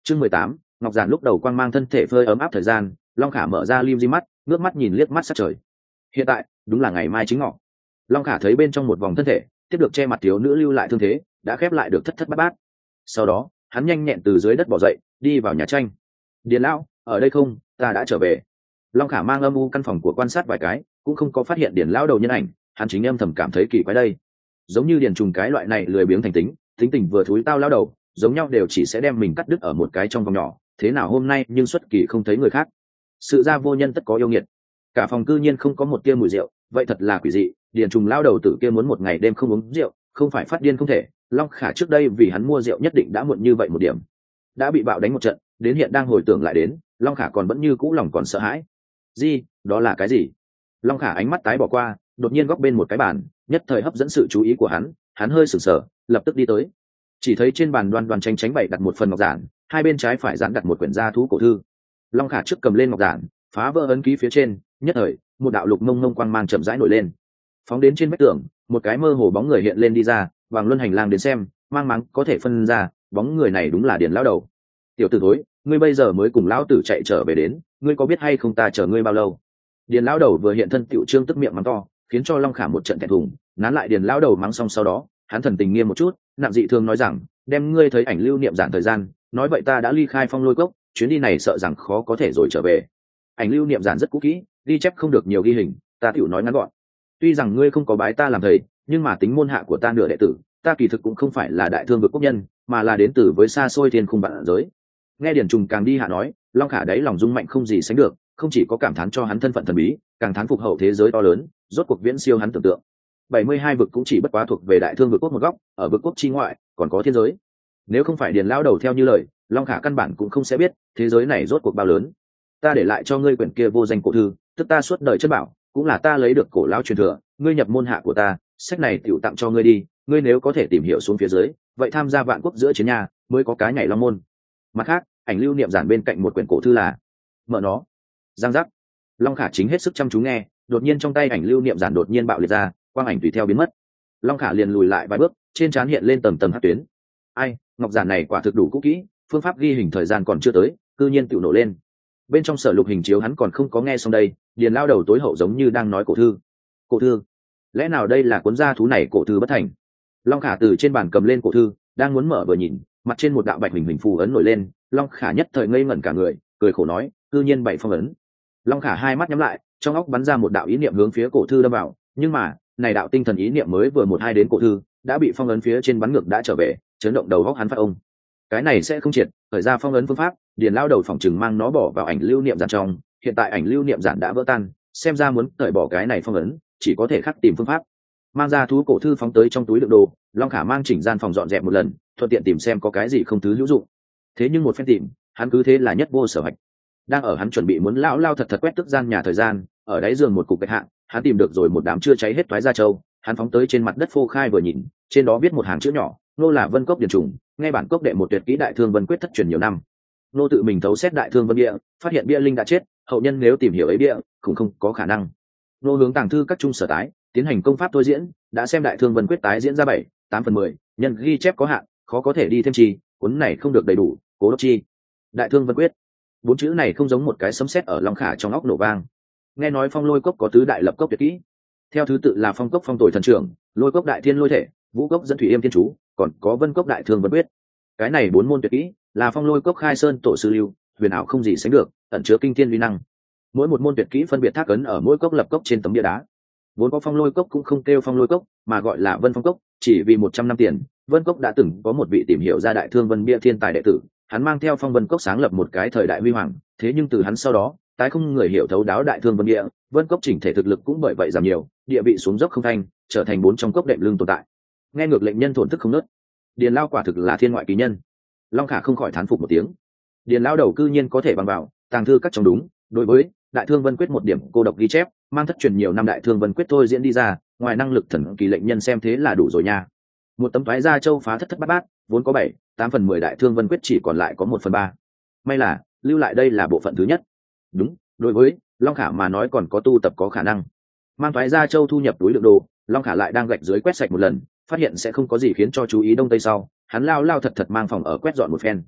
Chương 18, Ngọc Giản lúc đầu quang mang thân thể phơi ấm áp thời gian, Long Khả mở ra lim di mắt, ngước mắt nhìn liếc mắt sát trời. Hiện tại, đúng là ngày mai chính ngọ. Long Khả thấy bên trong một vòng thân thể, tiếp được che mặt thiếu nữ lưu lại thương thế, đã khép lại được thất thất bát bát. Sau đó, hắn nhanh nhẹn từ dưới đất bò dậy, đi vào nhà tranh. Điền lão, ở đây không? Ta đã trở về. Long Khả mang âm u căn phòng của quan sát vài cái, cũng không có phát hiện Điền lão đầu nhân ảnh, hắn chính âm thầm cảm thấy kỳ quái đây. Giống như Điền Trùng cái loại này lười biếng thành tính, tính tình vừa thúi tao lão đầu, giống nhau đều chỉ sẽ đem mình cắt đứt ở một cái trong vòng nhỏ, thế nào hôm nay nhưng xuất kỳ không thấy người khác. Sự ra vô nhân tất có yêu nghiệt. Cả phòng cư nhiên không có một tia mùi rượu, vậy thật là quỷ dị. Điền Trùng lão đầu tử kia muốn một ngày đêm không uống rượu, không phải phát điên không thể. Long Khả trước đây vì hắn mua rượu nhất định đã muộn như vậy một điểm, đã bị bạo đánh một trận, đến hiện đang hồi tưởng lại đến, Long Khả còn vẫn như cũ lòng còn sợ hãi. Gì? Đó là cái gì? Long Khả ánh mắt tái bỏ qua, đột nhiên góc bên một cái bàn, nhất thời hấp dẫn sự chú ý của hắn hơi sửng sở, lập tức đi tới. Chỉ thấy trên bàn đoan đoan tranh tránh bày đặt một phần ngọc giản, hai bên trái phải dán đặt một quyển gia thú cổ thư. Long Khả trước cầm lên ngọc giản, phá vỡ ấn ký phía trên, nhất thời một đạo lục mông mông quang mang chậm rãi nổi lên, phóng đến trên vách tường, một cái mơ hồ bóng người hiện lên đi ra, vàng luân hành lang đến xem, mang máng có thể phân ra, bóng người này đúng là Điền lão đầu. Tiểu tử thối, ngươi bây giờ mới cùng lão tử chạy trở về đến, ngươi có biết hay không ta chờ ngươi bao lâu? Điền lão đầu vừa hiện thân tiểu trương tức miệng mắng to, khiến cho Long Khả một trận thẹn thùng, nán lại Điền lão đầu mắng xong sau đó, hắn thần tình nghiêm một chút, nặng dị thường nói rằng, đem ngươi thấy ảnh lưu niệm giản thời gian, nói vậy ta đã ly khai Phong Lôi Cốc, chuyến đi này sợ rằng khó có thể rồi trở về. Ảnh lưu niệm giản rất cũ kỹ, ghi chép không được nhiều ghi hình, ta tiểu nói ngắn gọn. Tuy rằng ngươi không có bái ta làm thầy, nhưng mà tính môn hạ của ta nửa đệ tử, ta kỳ thực cũng không phải là đại thương vực quốc nhân, mà là đến từ với xa xôi thiên khung vạn giới. Nghe Điền Trùng càng đi hạ nói, Long Khả đấy lòng rung mạnh không gì sánh được, không chỉ có cảm thán cho hắn thân phận thần bí, càng thán phục hậu thế giới to lớn, rốt cuộc viễn siêu hắn tưởng tượng. 72 vực cũng chỉ bất quá thuộc về đại thương vực quốc một góc, ở vực quốc chi ngoại còn có thiên giới. Nếu không phải Điền lão đầu theo như lời, Long Khả căn bản cũng không sẽ biết thế giới này rốt cuộc bao lớn. Ta để lại cho ngươi quyển kia vô danh cổ thư, tức ta suốt đời chất bảo, cũng là ta lấy được cổ lão truyền thừa, ngươi nhập môn hạ của ta, sách này tiểu tặng cho ngươi đi, ngươi nếu có thể tìm hiểu xuống phía dưới, vậy tham gia vạn quốc giữa chiến nhà, mới có cái nhảy long môn. Mặt khác, ảnh lưu niệm giản bên cạnh một quyển cổ thư là mở nó. Giang giác. Long Khả chính hết sức chăm chú nghe, đột nhiên trong tay ảnh lưu niệm giản đột nhiên bạo liệt ra, quang ảnh tùy theo biến mất. Long Khả liền lùi lại vài bước, trên trán hiện lên tầng tầng hắc tuyến. Ai, ngọc giản này quả thực đủ cũ kỹ, phương pháp ghi hình thời gian còn chưa tới, cư nhiên tiểu nổ lên. Bên trong sở lục hình chiếu hắn còn không có nghe xong đây, Điền lao đầu tối hậu giống như đang nói cổ thư. Cổ thư? Lẽ nào đây là cuốn gia thú này cổ thư bất thành? Long Khả từ trên bàn cầm lên cổ thư, đang muốn mở vừa nhìn, mặt trên một đạo bạch hình phù ấn nổi lên, Long Khả nhất thời ngây ngẩn cả người, cười khổ nói, cư nhiên bảy phong ấn. Long Khả hai mắt nhắm lại, trong óc bắn ra một đạo ý niệm hướng phía cổ thư đâm vào, nhưng mà này đạo tinh thần ý niệm mới vừa một hai đến cổ thư, đã bị phong ấn phía trên bắn ngược đã trở về, chấn động đầu óc hắn phát ông. Cái này sẽ không triệt, khởi ra phong ấn phương pháp, Điền lao đầu phỏng chừng mang nó bỏ vào ảnh lưu niệm giản trong, hiện tại ảnh lưu niệm giản đã vỡ tan, xem ra muốn cởi bỏ cái này phong ấn, chỉ có thể khắc tìm phương pháp. Mang ra thú cổ thư phóng tới trong túi đựng đồ, Long Khả mang chỉnh gian phòng dọn dẹp một lần, thuận tiện tìm xem có cái gì không thứ hữu dụng. Thế nhưng một phen tìm, hắn cứ thế là nhất vô sở hạch. Đang ở hắn chuẩn bị muốn lão lao thật thật quét tức gian nhà thời gian, ở đáy giường một cục gạch hạng, hắn tìm được rồi một đám chưa cháy hết toái da trâu, hắn phóng tới trên mặt đất phô khai vừa nhìn, trên đó viết một hàng chữ nhỏ, nô là Vân Cốc Điền Trùng, nghe bản cốc đệ một tuyệt kỹ đại thương vân quyết thất truyền nhiều năm. Nô tự mình thấu xét đại thương vân bia, phát hiện bia linh đã chết, hậu nhân nếu tìm hiểu ấy bia, cũng không có khả năng. Nô hướng tàng thư các trung sở tái, tiến hành công pháp thôi diễn, đã xem đại thương vân quyết tái diễn ra 7-8/10, nhân ghi chép có hạn, khó có thể đi thêm chi, cuốn này không được đầy đủ, cố đốc chi. Đại thương vân quyết, bốn chữ này không giống một cái sấm sét ở Long Khả trong óc nổ vang. Nghe nói Phong Lôi Cốc có tứ đại lập cốc tuyệt kỹ, theo thứ tự là Phong Cốc Phong Tồi Thần Trưởng, Lôi Cốc Đại Thiên Lôi Thể, Vũ Cốc Dẫn Thủy Yêm Thiên Chú, còn có Vân Cốc Đại Thương Vân Quyết. Cái này bốn môn tuyệt kỹ là Phong Lôi Cốc khai sơn tổ sư lưu, huyền ảo không gì sánh được, ẩn chứa kinh thiên uy năng. Mỗi một môn tuyệt kỹ phân biệt thác ấn ở mỗi cốc lập cốc trên tấm bia đá. Vốn có Phong Lôi Cốc cũng không kêu Phong Lôi Cốc, mà gọi là Vân Phong Cốc, chỉ vì 100 năm tiền, Vân Cốc đã từng có một vị tìm hiểu ra đại thương vân bia thiên tài đệ tử, hắn mang theo Phong Vân Cốc sáng lập một cái thời đại huy hoàng, thế nhưng từ hắn sau đó, tái không người hiểu thấu đáo đại thương vân bia, Vân Cốc chỉnh thể thực lực cũng bởi vậy giảm nhiều, địa vị xuống dốc không thanh, trở thành bốn trong cốc đệm lưng tồn tại. Nghe ngược lệnh nhân thổn thức không nớt. Điền lao quả thực là thiên ngoại kỳ nhân. Long Khả không khỏi thán phục một tiếng. Điền lao đầu cư nhiên có thể bằng vào tàng thư các trong đúng, đối với đại thương vân quyết một điểm cô độc ghi chép, mang thất truyền nhiều năm đại thương vân quyết thôi diễn đi ra, ngoài năng lực thần kỳ lệnh nhân xem thế là đủ rồi nha. Một tấm thoái da châu phá thất thất bát bát, vốn có 7-8/10 đại thương vân quyết chỉ còn lại có 1/3. May là lưu lại đây là bộ phận thứ nhất. Đúng, đối với Long Khả mà nói còn có tu tập có khả năng. Mang thoái da châu thu nhập túi đựng đồ, Long Khả lại đang gạch dưới quét sạch một lần, phát hiện sẽ không có gì khiến cho chú ý đông tây sau, hắn lao thật thật mang phòng ở quét dọn một phen.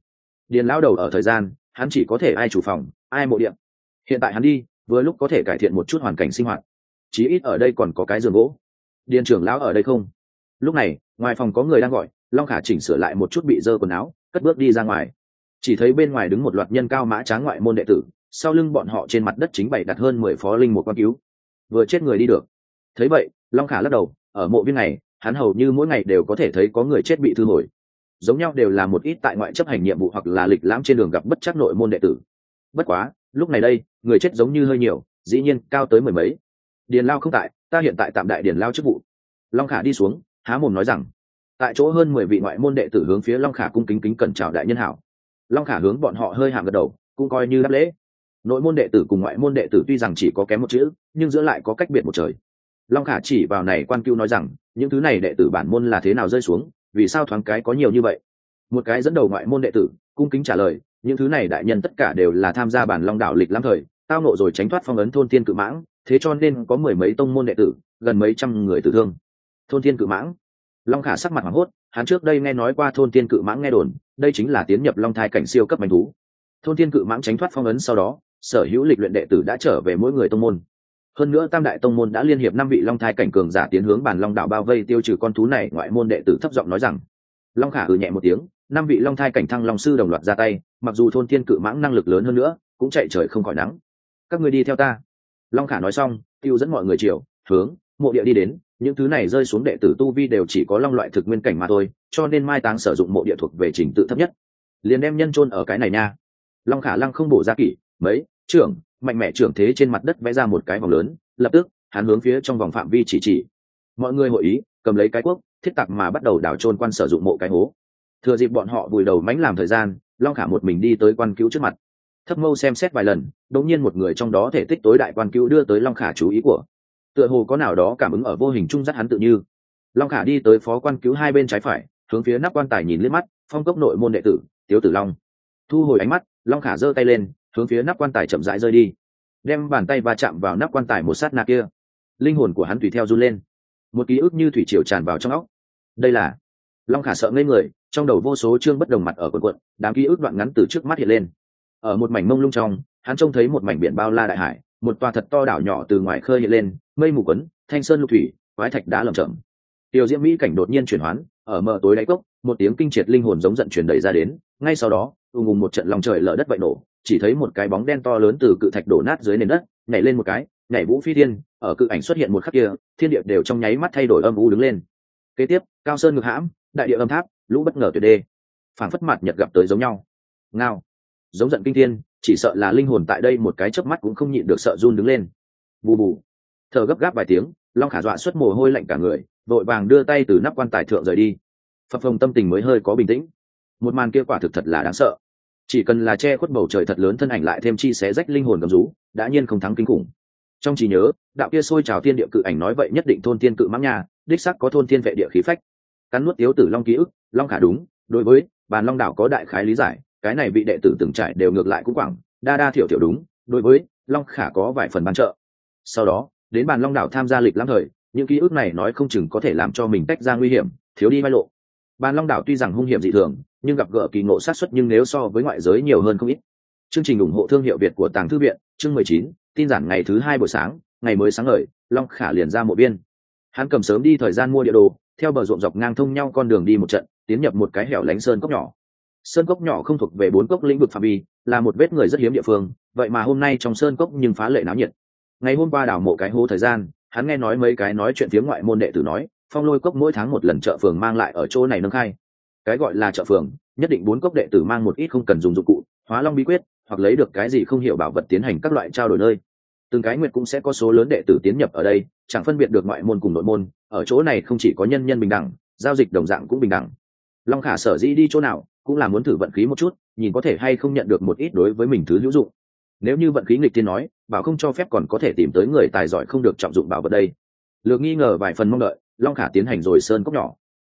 Điền lão đầu ở thời gian hắn chỉ có thể ai chủ phòng ai mộ điện. Hiện tại hắn đi vừa lúc có thể cải thiện một chút hoàn cảnh sinh hoạt, chí ít ở đây còn có cái giường gỗ. Điền trưởng lão ở đây không? Lúc này ngoài phòng có người đang gọi. Long Khả chỉnh sửa lại một chút bị dơ quần áo, cất bước đi ra ngoài. Chỉ thấy bên ngoài đứng một loạt nhân cao mã tráng ngoại môn đệ tử, sau lưng bọn họ trên mặt đất chính bày đặt hơn 10 phó linh một quan cứu. Vừa chết người đi được. Thấy vậy Long Khả lắc đầu, ở mộ viên này hắn hầu như mỗi ngày đều có thể thấy có người chết bị thư hồi, giống nhau đều là một ít tại ngoại chấp hành nhiệm vụ hoặc là lịch lãm trên đường gặp bất chắc nội môn đệ tử. Bất quá lúc này đây người chết giống như hơi nhiều, dĩ nhiên cao tới mười mấy. Điền Lao không tại, ta hiện tại tạm đại Điền Lao chức vụ. Long Khả đi xuống há mồm nói rằng. Tại chỗ hơn 10 vị ngoại môn đệ tử hướng phía Long Khả cung kính cẩn chào đại nhân hảo. Long Khả hướng bọn họ hơi hàm gật đầu, cũng coi như đáp lễ. Nội môn đệ tử cùng ngoại môn đệ tử tuy rằng chỉ có kém một chữ, nhưng giữa lại có cách biệt một trời. Long Khả chỉ vào này quan cưu nói rằng, những thứ này đệ tử bản môn là thế nào rơi xuống, vì sao thoáng cái có nhiều như vậy? Một cái dẫn đầu ngoại môn đệ tử cung kính trả lời, những thứ này đại nhân tất cả đều là tham gia bản Long đảo lịch lắm thời, tao nộ rồi tránh thoát phong ấn thôn tiên cự mãng, thế cho nên có mười mấy tông môn đệ tử, gần mấy trăm người tử thương. Thôn tiên cự mãng. Long Khả sắc mặt hoảng hốt, hắn trước đây nghe nói qua thôn tiên cự mãng nghe đồn, đây chính là tiến nhập long thai cảnh siêu cấp manh thú. Thôn tiên cự mãng tránh thoát phong ấn sau đó, sở hữu lịch luyện đệ tử đã trở về mỗi người tông môn. Hơn nữa tam đại tông môn đã liên hiệp 5 vị long thai cảnh cường giả tiến hướng bản long đảo bao vây tiêu trừ con thú này. Ngoại môn đệ tử thấp giọng nói rằng. Long Khả nhẹ một tiếng, 5 vị long thai cảnh thăng long sư đồng loạt ra tay, mặc dù thôn tiên cự mãng năng lực lớn hơn nữa cũng chạy trời không khỏi nắng. Các ngươi đi theo ta. Long Khả nói xong tiêu dẫn mọi người chiều hướng mộ địa đi đến. Những thứ này rơi xuống đệ tử tu vi đều chỉ có long loại thực nguyên cảnh mà thôi, cho nên mai táng sử dụng mộ địa thuộc về trình tự thấp nhất, liền đem nhân chôn ở cái này nha. Long Khả lăng không bổ ra kỷ mấy trưởng mạnh mẽ trưởng thế trên mặt đất vẽ ra một cái vòng lớn, lập tức hắn hướng phía trong vòng phạm vi chỉ mọi người hội ý, cầm lấy cái cuốc thiết tặc mà bắt đầu đào chôn quan sử dụng mộ cái hố. Thừa dịp bọn họ vùi đầu mánh làm thời gian, Long Khả một mình đi tới quan cứu trước mặt, thấp mâu xem xét vài lần, đột nhiên một người trong đó thể tích tối đại quan cứu đưa tới Long Khả chú ý của, tựa hồ có nào đó cảm ứng ở vô hình trung dắt hắn tự như. Long Khả đi tới phó quan cứu hai bên trái phải, hướng phía nắp quan tài nhìn liếc mắt, phong cốc nội môn đệ tử Tiếu Tử Long. Thu hồi ánh mắt, Long Khả giơ tay lên, hướng phía nắp quan tài chậm rãi rơi đi, đem bàn tay va chạm vào nắp quan tài một sát na kia, linh hồn của hắn tùy theo run lên, một ký ức như thủy triều tràn vào trong óc. Đây là Long Khả sợ ngây người, trong đầu vô số chương bất đồng mặt ở quần, đám ký ức đoạn ngắn từ trước mắt hiện lên. Ở một mảnh mông lung trong, hắn trông thấy một mảnh biển bao la đại hải, một tòa thật to đảo nhỏ từ ngoài khơi hiện lên, mây mù quấn, thanh sơn lục thủy, quái thạch đá lởm chởm. Tiểu diễm mỹ cảnh đột nhiên chuyển hoán, ở mờ tối đáy cốc, một tiếng kinh triệt linh hồn giống giận truyền đầy ra đến, ngay sau đó, ùng một trận lòng trời lở đất vậy nổ, chỉ thấy một cái bóng đen to lớn từ cự thạch đổ nát dưới nền đất, nhảy lên một cái, nhảy vũ phi thiên, ở cự ảnh xuất hiện một khắc kia, thiên địa đều trong nháy mắt thay đổi âm u đứng lên. Kế tiếp, cao sơn ngược hãm, đại địa âm tháp, lũ bất ngờ tuyệt đê, phảng phất mặt nhật gặp tới giống nhau. Ngao, giống giận kinh thiên, chỉ sợ là linh hồn tại đây một cái chớp mắt cũng không nhịn được sợ run đứng lên. Bù bù, thở gấp gáp vài tiếng, Long Khả dọa xuất mồ hôi lạnh cả người, vội vàng đưa tay từ nắp quan tài thượng rời đi. Phập phồng tâm tình mới hơi có bình tĩnh. Một màn kia quả thực thật là đáng sợ, chỉ cần là che khuất bầu trời thật lớn thân ảnh lại thêm chi xé rách linh hồn gầm rú, đã nhiên không thắng kinh khủng. Trong trí nhớ, đạo kia sôi trào thiên địa cự ảnh nói vậy nhất định thôn thiên cự mãng nha, đích xác có thôn thiên vệ địa khí phách. Cắn nuốt Tiếu Tử Long ký ức, Long Khả đúng, đối với bàn long đảo có đại khái lý giải, cái này vị đệ tử từng trải đều ngược lại cũng quảng đa thiểu thiểu đúng, đối với Long Khả có vài phần ban trợ. Sau đó đến bàn long đảo tham gia lịch lắm thời, những ký ức này nói không chừng có thể làm cho mình tách ra nguy hiểm, thiếu đi mai lộ. Bàn long đảo tuy rằng hung hiểm dị thường, nhưng gặp gỡ kỳ ngộ sát xuất nhưng nếu so với ngoại giới nhiều hơn không ít. Chương trình ủng hộ thương hiệu Việt của Tàng Thư viện, chương 19, tin giản ngày thứ 2 buổi sáng, ngày mới sáng ngời, Long Khả liền ra mộ biên. Hắn cầm sớm đi thời gian mua địa đồ, theo bờ ruộng dọc ngang thông nhau con đường đi một trận, tiến nhập một cái hẻo lánh sơn cốc nhỏ. Sơn cốc nhỏ không thuộc về 4 cốc lĩnh vực phạm vi, là một vết người rất hiếm địa phương, vậy mà hôm nay trong sơn cốc nhưng phá lệ náo nhiệt. Ngày hôm qua đào mộ cái hố thời gian, hắn nghe nói mấy cái nói chuyện phía ngoại môn đệ tử nói, Phong Lôi cốc mỗi tháng một lần chợ phường mang lại ở chỗ này nâng khai. Cái gọi là chợ phường, nhất định 4 cốc đệ tử mang một ít không cần dùng dụng cụ, hóa long bí quyết, hoặc lấy được cái gì không hiểu bảo vật tiến hành các loại trao đổi nơi. Từng cái nguyệt cũng sẽ có số lớn đệ tử tiến nhập ở đây, chẳng phân biệt được ngoại môn cùng nội môn, ở chỗ này không chỉ có nhân nhân bình đẳng, giao dịch đồng dạng cũng bình đẳng. Long Khả sở dĩ đi chỗ nào, cũng là muốn thử vận khí một chút, nhìn có thể hay không nhận được một ít đối với mình thứ hữu dụng. Nếu như vận khí nghịch thiên nói, bảo không cho phép còn có thể tìm tới người tài giỏi không được trọng dụng bảo vật đây. Lược nghi ngờ vài phần mong đợi, Long Khả tiến hành rồi sơn cốc nhỏ.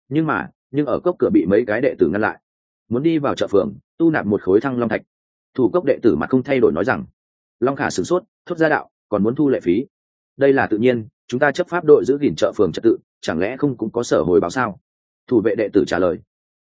Nhưng ở cốc cửa bị mấy cái đệ tử ngăn lại. Muốn đi vào chợ phường, tu nạp một khối thăng long thạch. Thủ cốc đệ tử mặt không thay đổi nói rằng. Long Khả sửng sốt, thốt ra đạo, còn muốn thu lệ phí. Đây là tự nhiên, chúng ta chấp pháp đội giữ gìn chợ phường trật tự, chẳng lẽ không cũng có sở hồi báo sao? Thủ vệ đệ tử trả lời.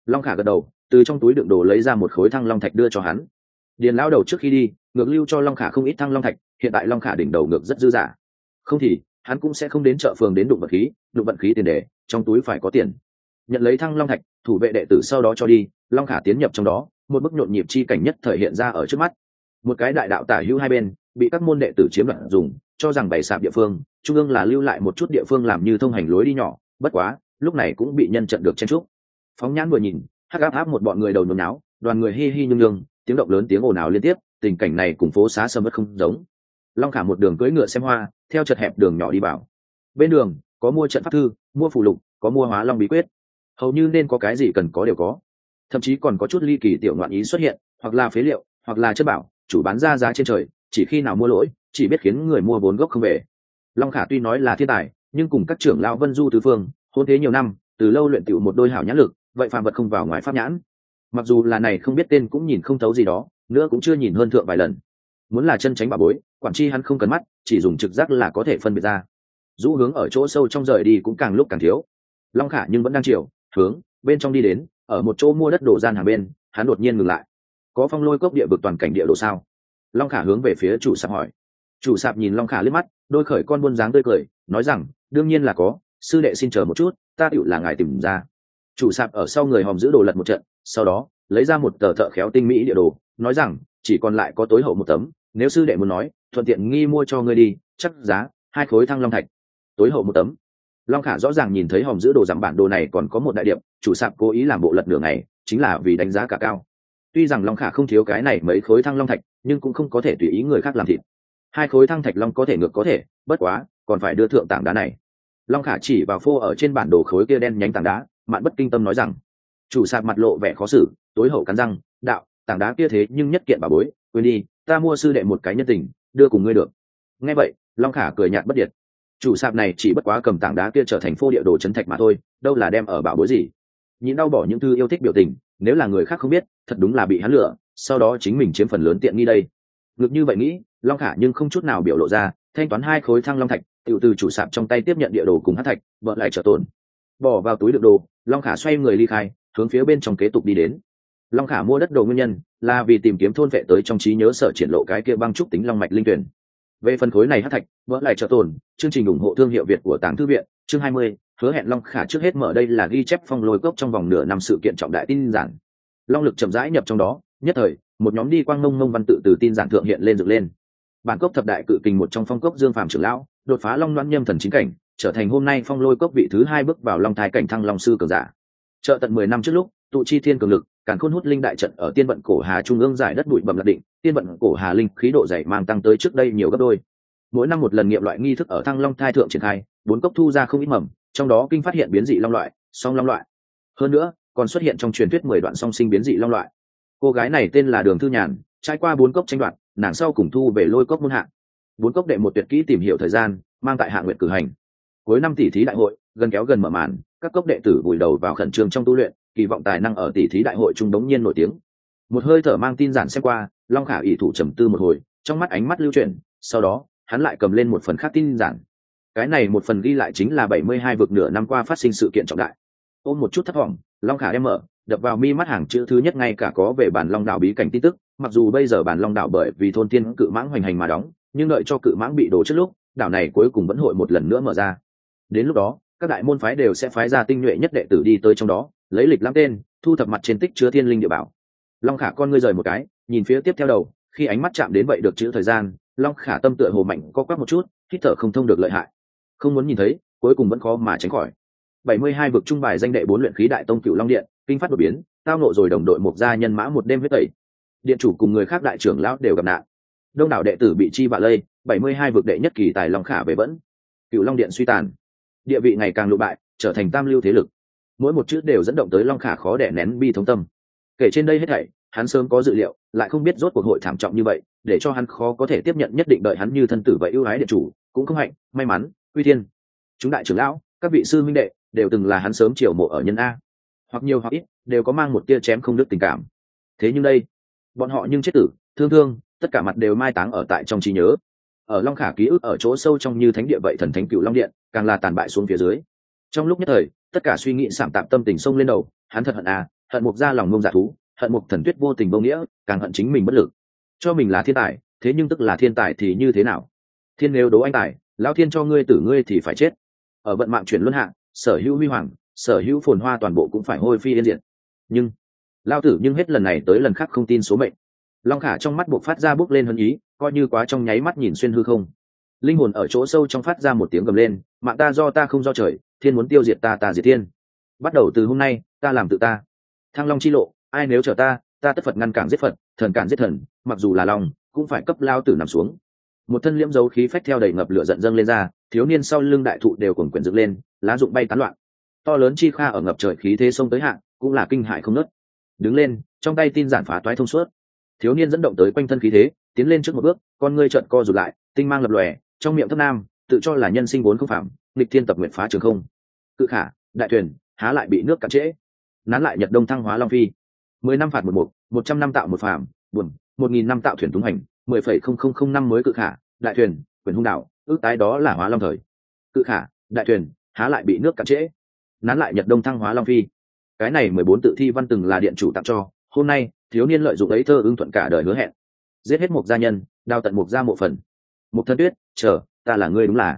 Long Khả gật đầu, từ trong túi đựng đồ lấy ra một khối thăng long thạch đưa cho hắn. Điền lão đầu trước khi đi ngược lưu cho Long Khả không ít thăng long thạch, hiện tại Long Khả đỉnh đầu ngược rất dư dả, không thì hắn cũng sẽ không đến chợ phường đến đụng vận khí tiền đề, trong túi phải có tiền. Nhận lấy thăng long thạch, thủ vệ đệ tử sau đó cho đi, Long Khả tiến nhập trong đó, một bức nhộn nhịp chi cảnh nhất thời hiện ra ở trước mắt. Một cái đại đạo tả hữu hai bên bị các môn đệ tử chiếm đoạt dùng, cho rằng bày sạp địa phương, trung ương là lưu lại một chút địa phương làm như thông hành lối đi nhỏ, bất quá lúc này cũng bị nhân trận được chen trúc. Phóng nhãn vừa nhìn, hắc áp một bọn người đầu nhốn náo, đoàn người hi hi nhung nhung, tiếng động lớn tiếng ồn ào liên tiếp, tình cảnh này cùng phố xá sầm uất không giống. Long Khả một đường cưỡi ngựa xem hoa, theo chật hẹp đường nhỏ đi vào. Bên đường có mua trận pháp thư, mua phù lục, có mua hóa long bí quyết, hầu như nên có cái gì cần có đều có, thậm chí còn có chút ly kỳ tiểu ngoạn ý xuất hiện, hoặc là phế liệu, hoặc là chất bảo, chủ bán ra giá trên trời, chỉ khi nào mua lỗi, chỉ biết khiến người mua vốn gốc không về. Long Khả tuy nói là thiên tài, nhưng cùng các trưởng lão Vân Du tứ phương hôn thế nhiều năm, từ lâu luyện tựu một đôi hảo nhãn lực, vậy phàm vật không vào ngoài pháp nhãn. Mặc dù là này không biết tên cũng nhìn không thấu gì đó, nữa cũng chưa nhìn hơn thượng vài lần. Muốn là chân tránh bà bối, quản chi hắn không cần mắt, chỉ dùng trực giác là có thể phân biệt ra. Dũ hướng ở chỗ sâu trong rời đi cũng càng lúc càng thiếu. Long Khả nhưng vẫn đang chiều hướng bên trong đi đến, ở một chỗ mua đất đổ gian hàng bên, hắn đột nhiên ngừng lại. Có phong lôi cốc địa vực toàn cảnh địa đồ sao? Long Khả hướng về phía chủ sạp hỏi. Chủ sạp nhìn Long Khả liếc mắt, đôi khởi con buôn dáng tươi cười, nói rằng đương nhiên là có, sư đệ xin chờ một chút, ta tựu là ngài tìm ra. Chủ sạp ở sau người hòm giữ đồ lật một trận, sau đó lấy ra một tờ thợ khéo tinh mỹ địa đồ, nói rằng chỉ còn lại có tối hậu một tấm, nếu sư đệ muốn nói, thuận tiện nghi mua cho ngươi đi, chắc giá 2 khối thăng long thạch. Tối hậu một tấm. Long Khả rõ ràng nhìn thấy hòm giữ đồ giảm bản đồ này còn có một đại điểm, chủ sạp cố ý làm bộ lật nửa ngày, chính là vì đánh giá cả cao. Tuy rằng Long Khả không thiếu cái này mấy khối thăng long thạch, nhưng cũng không có thể tùy ý người khác làm thịt. 2 khối thăng thạch long có thể ngược có thể, bất quá còn phải đưa thượng tảng đá này. Long Khả chỉ vào phô ở trên bản đồ khối kia đen nhánh tảng đá, Mạn Bất Kinh Tâm nói rằng. Chủ sạp mặt lộ vẻ khó xử, tối hậu cắn răng, đạo, tảng đá kia thế nhưng nhất kiện bảo bối, quên đi, ta mua sư đệ một cái nhân tình, đưa cùng ngươi được. Nghe vậy, Long Khả cười nhạt bất điệt. Chủ sạp này chỉ bất quá cầm tảng đá kia trở thành phô địa đồ trấn thạch mà thôi, đâu là đem ở bảo bối gì. Nhịn đau bỏ những thư yêu thích biểu tình, nếu là người khác không biết, thật đúng là bị hắn lừa, sau đó chính mình chiếm phần lớn tiện nghi đây. Ngược như vậy nghĩ, Long Khả nhưng không chút nào biểu lộ ra, thanh toán 2 khối thăng long thạch, tiểu từ chủ sạp trong tay tiếp nhận địa đồ cùng hắc thạch, vợ lại trở tổn, bỏ vào túi đựng đồ. Long Khả xoay người ly khai, hướng phía bên trong kế tục đi đến. Long Khả mua đất đồ nguyên nhân là vì tìm kiếm thôn vệ tới trong trí nhớ sở triển lộ cái kia băng trúc tính long mạch linh tuyển. Về phần khối này hắc thạch, vỡ lại trợ tồn, chương trình ủng hộ thương hiệu Việt của Tàng Thư viện, chương 20, hứa hẹn Long Khả trước hết mở đây là ghi chép phong lôi cốc trong vòng nửa năm sự kiện trọng đại tin giản. Long lực chậm rãi nhập trong đó, nhất thời, một nhóm đi quang mông mông văn tự từ tin giản thượng hiện lên dựng lên. Bản cốc thập đại cự kình một trong phong cốc Dương Phàm trưởng lão, đột phá Long Loan Nhâm thần chính cảnh, trở thành hôm nay phong lôi cốc vị thứ 2 bước vào Long Thái cảnh thăng long sư cường giả. Trợ tận 10 năm trước lúc, tụ chi thiên cường lực, càn khôn hút linh đại trận ở tiên vận cổ hà trung ương giải đất bụi bẩm lạc định, tiên vận cổ hà linh khí độ dày mang tăng tới trước đây nhiều gấp đôi. Mỗi năm một lần nghiệm loại nghi thức ở thăng long thai thượng triển khai, 4 cốc thu ra không ít mầm, trong đó kinh phát hiện biến dị long loại, song long loại. Hơn nữa, còn xuất hiện trong truyền thuyết 10 đoạn song sinh biến dị long loại. Cô gái này tên là Đường Thư Nhàn, trải qua 4 cốc tranh đoạt, nàng sau cùng thu về lôi cốc môn hạng. 4 cốc đệ một tuyệt kỹ tìm hiểu thời gian, mang tại Hạ Nguyệt cử hành. Cuối năm tỷ thí đại hội gần kéo gần mở màn, các cốc đệ tử vùi đầu vào khẩn trương trong tu luyện, kỳ vọng tài năng ở tỷ thí đại hội trung đống nhiên nổi tiếng. Một hơi thở mang tin giản xem qua, Long Khả ỷ thủ trầm tư một hồi, trong mắt ánh mắt lưu chuyển, sau đó hắn lại cầm lên một phần khác tin giản. Cái này một phần ghi lại chính là 72 vực nửa năm qua phát sinh sự kiện trọng đại. Ôm một chút thất vọng, Long Khả đem mở, đập vào mi mắt hàng chữ thứ nhất ngay cả có về bản Long đảo bí cảnh tin tức. Mặc dù bây giờ bản Long đảo bởi vì thôn tiên cự mãng hoành hành mà đóng, nhưng đợi cho cự mãng bị đổ trước lúc, đảo này cuối cùng vẫn hội một lần nữa mở ra. Đến lúc đó, các đại môn phái đều sẽ phái ra tinh nhuệ nhất đệ tử đi tới trong đó, lấy lịch lãm tên, thu thập mặt trên tích chứa thiên linh địa bảo. Long Khả con ngươi rời một cái, nhìn phía tiếp theo đầu, khi ánh mắt chạm đến vậy được chữ thời gian, Long Khả tâm tựa hồ mạnh co quắp một chút, hít thở không thông được lợi hại. Không muốn nhìn thấy, cuối cùng vẫn khó mà tránh khỏi. 72 vực trung bài danh đệ 4 luyện khí đại tông Cửu Long Điện, kinh phát đột biến, tao nộ rồi đồng đội một gia nhân mã một đêm huyết tẩy. Điện chủ cùng người khác đại trưởng lão đều gặp nạn. Đông đảo đệ tử bị chi vạ lây, 72 vực đệ nhất kỳ tài Long Khả về vẫn. Cửu Long Điện suy tàn, địa vị ngày càng lụ bại, trở thành tam lưu thế lực. Mỗi một chữ đều dẫn động tới Long Khả khó đè nén bi thống tâm. Kể trên đây hết thảy, hắn sớm có dự liệu, lại không biết rốt cuộc hội thảm trọng như vậy, để cho hắn khó có thể tiếp nhận, nhất định đợi hắn như thân tử vậy ưu ái điện chủ, cũng không hạnh, may mắn, uy thiên. Chúng đại trưởng lão, các vị sư minh đệ, đều từng là hắn sớm chiều mộ ở nhân a, hoặc nhiều hoặc ít, đều có mang một tia chém không đứt tình cảm. Thế nhưng đây, bọn họ nhưng chết tử, thương, tất cả mặt đều mai táng ở tại trong trí nhớ. Ở Long Khả ký ức ở chỗ sâu trong như thánh địa vậy thần thánh Cửu Long Điện, càng là tàn bại xuống phía dưới. Trong lúc nhất thời, tất cả suy nghĩ sảm tạp tâm tình xông lên đầu, hắn thật hận mục ra lòng ngông dạ thú, hận mục thần tuyết vô tình vô nghĩa, càng hận chính mình bất lực. Cho mình là thiên tài, thế nhưng tức là thiên tài thì như thế nào? Thiên nếu đố anh tài, lão thiên cho ngươi tử ngươi thì phải chết. Ở vận mạng chuyển luân hạ, sở hữu huy hoàng, sở hữu phồn hoa toàn bộ cũng phải hôi phi yên diệt. Nhưng lao tử nhưng hết lần này tới lần khác không tin số mệnh. Long Khả trong mắt buộc phát ra bước lên hân ý, coi như quá trong nháy mắt nhìn xuyên hư không. Linh hồn ở chỗ sâu trong phát ra một tiếng gầm lên, mạng ta do ta không do trời, thiên muốn tiêu diệt ta ta diệt thiên. Bắt đầu từ hôm nay, ta làm tự ta. Thăng Long chi lộ, ai nếu chờ ta tất Phật ngăn cản giết Phật, thần cản giết thần, mặc dù là lòng, cũng phải cấp lao tử nằm xuống. Một thân liễm dấu khí phách theo đầy ngập lửa giận dâng lên ra, thiếu niên sau lưng đại thụ đều cuồn cuộn dựng lên, lá rụng bay tán loạn. To lớn chi kha ở ngập trời khí thế sông tới hạn, cũng là kinh hại không nớt. Đứng lên, trong tay tin giản phá toái thông suốt. Thiếu niên dẫn động tới quanh thân khí thế, tiến lên trước một bước, con ngươi trợn co rụt lại, tinh mang lập lòe, trong miệng thấp nam, tự cho là nhân sinh vốn không phạm, nghịch thiên tập nguyện phá trường không. Cự khả, đại thuyền, há lại bị nước cạn trễ. Nán lại Nhật Đông thăng hóa long phi. 10 năm phạt một mục, 100 năm tạo một phàm, buồn, 1000 năm tạo thuyền túng hành, 10,0005 năm mới cự khả, đại thuyền, quyền hung đạo, ước tái đó là hóa long thời. Cự khả, đại thuyền, há lại bị nước cạn trễ. Nán lại Nhật Đông thăng hóa long phi. Cái này 14 tự thi văn từng là điện chủ tặng cho, hôm nay thiếu niên lợi dụng ấy thơ ưng thuận cả đời hứa hẹn, giết hết một gia nhân, đào tận một gia mộ phần. Một thân tuyết, chờ, ta là ngươi đúng là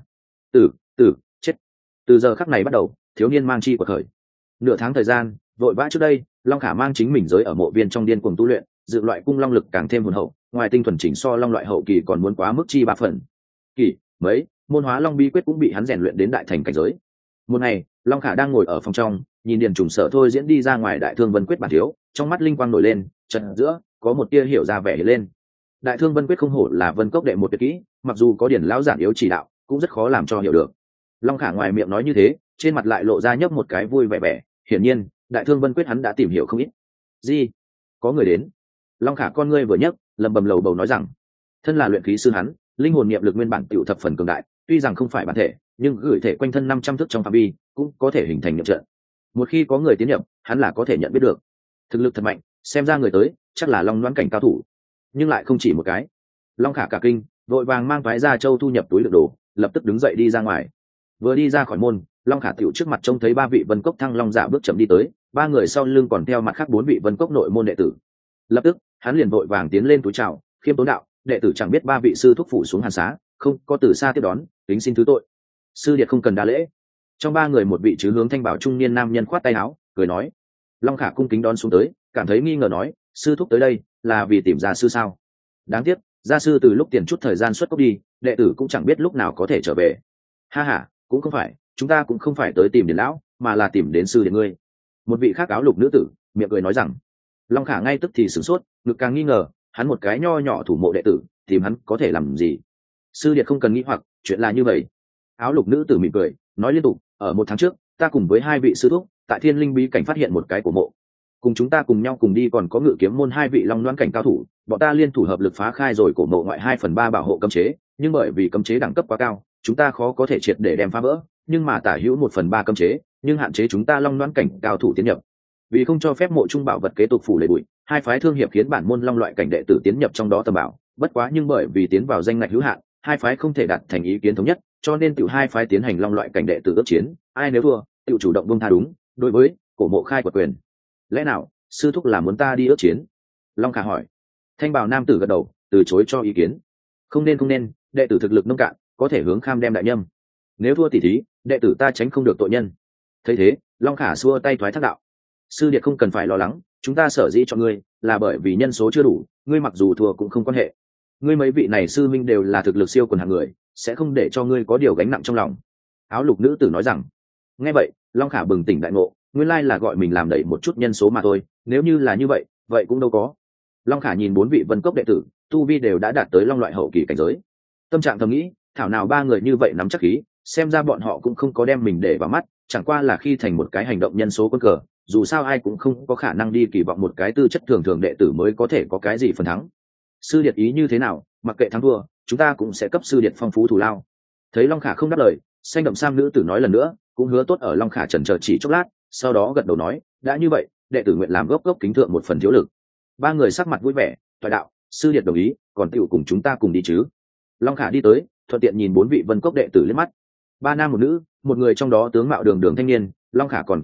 tử chết. Từ giờ khắc này bắt đầu, thiếu niên mang chi của khởi. Nửa tháng thời gian, vội vã trước đây, Long Khả mang chính mình giới ở mộ viên trong điên cuồng tu luyện, dự loại cung long lực càng thêm hồn hậu, ngoài tinh thuần chỉnh so long loại hậu kỳ còn muốn quá mức chi 3 phần. Kỳ, mấy, môn hóa long bí quyết cũng bị hắn rèn luyện đến đại thành cảnh giới. Một ngày, Long Khả đang ngồi ở phòng trong, nhìn Điền Trùng Sở thôi diễn đi ra ngoài Đại Thương Vân Quyết bản thiếu, trong mắt linh quang nổi lên, chợt giữa có một tia hiểu ra vẻ lên. Đại Thương Vân Quyết không hổ là Vân Cốc đệ một tuyệt kỹ, mặc dù có Điền lão giản yếu chỉ đạo, cũng rất khó làm cho hiểu được. Long Khả ngoài miệng nói như thế, trên mặt lại lộ ra nhấp một cái vui vẻ vẻ, hiển nhiên, Đại Thương Vân Quyết hắn đã tìm hiểu không ít. Gì? Có người đến. Long Khả con ngươi vừa nhấc, lẩm bẩm lầu bầu nói rằng, thân là luyện khí sư hắn, linh hồn niệm lực nguyên bản tiểu thập phần cường đại, tuy rằng không phải bản thể, nhưng gửi thể quanh thân 500 thước trong phạm vi, cũng có thể hình thành niệm trận. Một khi có người tiến nhập, hắn là có thể nhận biết được. Thực lực thật mạnh, xem ra người tới, chắc là long loan cảnh cao thủ. Nhưng lại không chỉ một cái. Long Khả cả kinh, vội vàng mang toái ra châu thu nhập túi đựng đồ, lập tức đứng dậy đi ra ngoài. Vừa đi ra khỏi môn, Long Khả tiểu trước mặt trông thấy 3 vị Vân Cốc thăng long giả bước chậm đi tới, 3 người sau lưng còn theo mặt khác 4 vị Vân Cốc nội môn đệ tử. Lập tức, hắn liền vội vàng tiến lên túi chào, khiêm tốn đạo, đệ tử chẳng biết 3 vị sư thúc phủ xuống hàn xá, không có từ xa tiếp đón, kính xin thứ tội. Sư điệt không cần đa lễ. Trong 3 người một vị chứ hướng thanh bảo trung niên nam nhân khoát tay áo, cười nói. Long Khả cung kính đón xuống tới, cảm thấy nghi ngờ nói, sư thúc tới đây là vì tìm gia sư sao? Đáng tiếc, gia sư từ lúc tiền chút thời gian xuất cốc đi, đệ tử cũng chẳng biết lúc nào có thể trở về. Ha ha, cũng không phải, chúng ta cũng không phải tới tìm Điền lão, mà là tìm đến sư điện ngươi. Một vị khác áo lục nữ tử miệng cười nói rằng. Long Khả ngay tức thì sửng sốt, ngực càng nghi ngờ, hắn một cái nho nhỏ thủ mộ đệ tử, tìm hắn có thể làm gì? Sư điện không cần nghĩ hoặc, chuyện là như vậy. Áo lục nữ tử mỉm cười, nói liên tục, ở 1 tháng trước, ta cùng với 2 vị sư thúc, tại Thiên Linh bí cảnh phát hiện một cái cổ mộ. Cùng chúng ta cùng nhau cùng đi còn có Ngự Kiếm môn 2 vị long loan cảnh cao thủ, bọn ta liên thủ hợp lực phá khai rồi cổ mộ ngoại 2/3 bảo hộ cấm chế, nhưng bởi vì cấm chế đẳng cấp quá cao, chúng ta khó có thể triệt để đem phá vỡ, nhưng mà tả hữu 1/3 cấm chế, nhưng hạn chế chúng ta long loan cảnh cao thủ tiến nhập. Vì không cho phép mộ trung bảo vật kế tục phủ lệ bụi, 2 phái thương hiệp khiến bản môn long loại cảnh đệ tử tiến nhập trong đó tầm bảo, bất quá nhưng bởi vì tiến vào danh ngạch hữu hạn, 2 phái không thể đạt thành ý kiến thống nhất, cho nên tiểu 2 phái tiến hành long loại cảnh đệ tử ước chiến, ai nếu thua, tiểu chủ động buông tha đúng, đối với cổ mộ khai quật quyền. Lẽ nào sư thúc là muốn ta đi ước chiến? Long Khả hỏi. Thanh bào nam tử gật đầu, từ chối cho ý kiến. Không nên, đệ tử thực lực nông cạn, có thể hướng kham đem đại nhâm. Nếu thua tỷ thí, đệ tử ta tránh không được tội nhân. Thấy thế, Long Khả xua tay thoái thác đạo. Sư điệt không cần phải lo lắng, chúng ta sở dĩ cho ngươi là bởi vì nhân số chưa đủ, ngươi mặc dù thua cũng không quan hệ. Ngươi mấy vị này sư minh đều là thực lực siêu quần hạng người, sẽ không để cho ngươi có điều gánh nặng trong lòng. Áo lục nữ tử nói rằng. Nghe vậy, Long Khả bừng tỉnh đại ngộ, nguyên lai là gọi mình làm đẩy một chút nhân số mà thôi, nếu như là như vậy, vậy cũng đâu có. Long Khả nhìn 4 vị Vân Cốc đệ tử, tu vi đều đã đạt tới long loại hậu kỳ cảnh giới. Tâm trạng thầm nghĩ, thảo nào 3 người như vậy nắm chắc khí, xem ra bọn họ cũng không có đem mình để vào mắt, chẳng qua là khi thành một cái hành động nhân số quân cờ, dù sao ai cũng không có khả năng đi kỳ vọng một cái tư chất thường thường đệ tử mới có thể có cái gì phần thắng. Sư điệt ý như thế nào, mặc kệ thắng thua, chúng ta cũng sẽ cấp sư điệt phong phú thù lao. Thấy Long Khả không đáp lời, xanh đậm sam nữ tử nói lần nữa, cũng hứa tốt ở Long Khả chần chờ chỉ chốc lát, sau đó gật đầu nói, đã như vậy, đệ tử nguyện làm gốc kính thượng một phần thiếu lực. 3 người sắc mặt vui vẻ, thoại đạo, sư điệt đồng ý, còn tiểu cùng chúng ta cùng đi chứ? Long Khả đi tới, thuận tiện nhìn 4 vị Vân Cốc đệ tử liếc mắt. 3 nam một nữ, một người trong đó tướng mạo đường đường thanh niên, Long Khả còn kiến qua,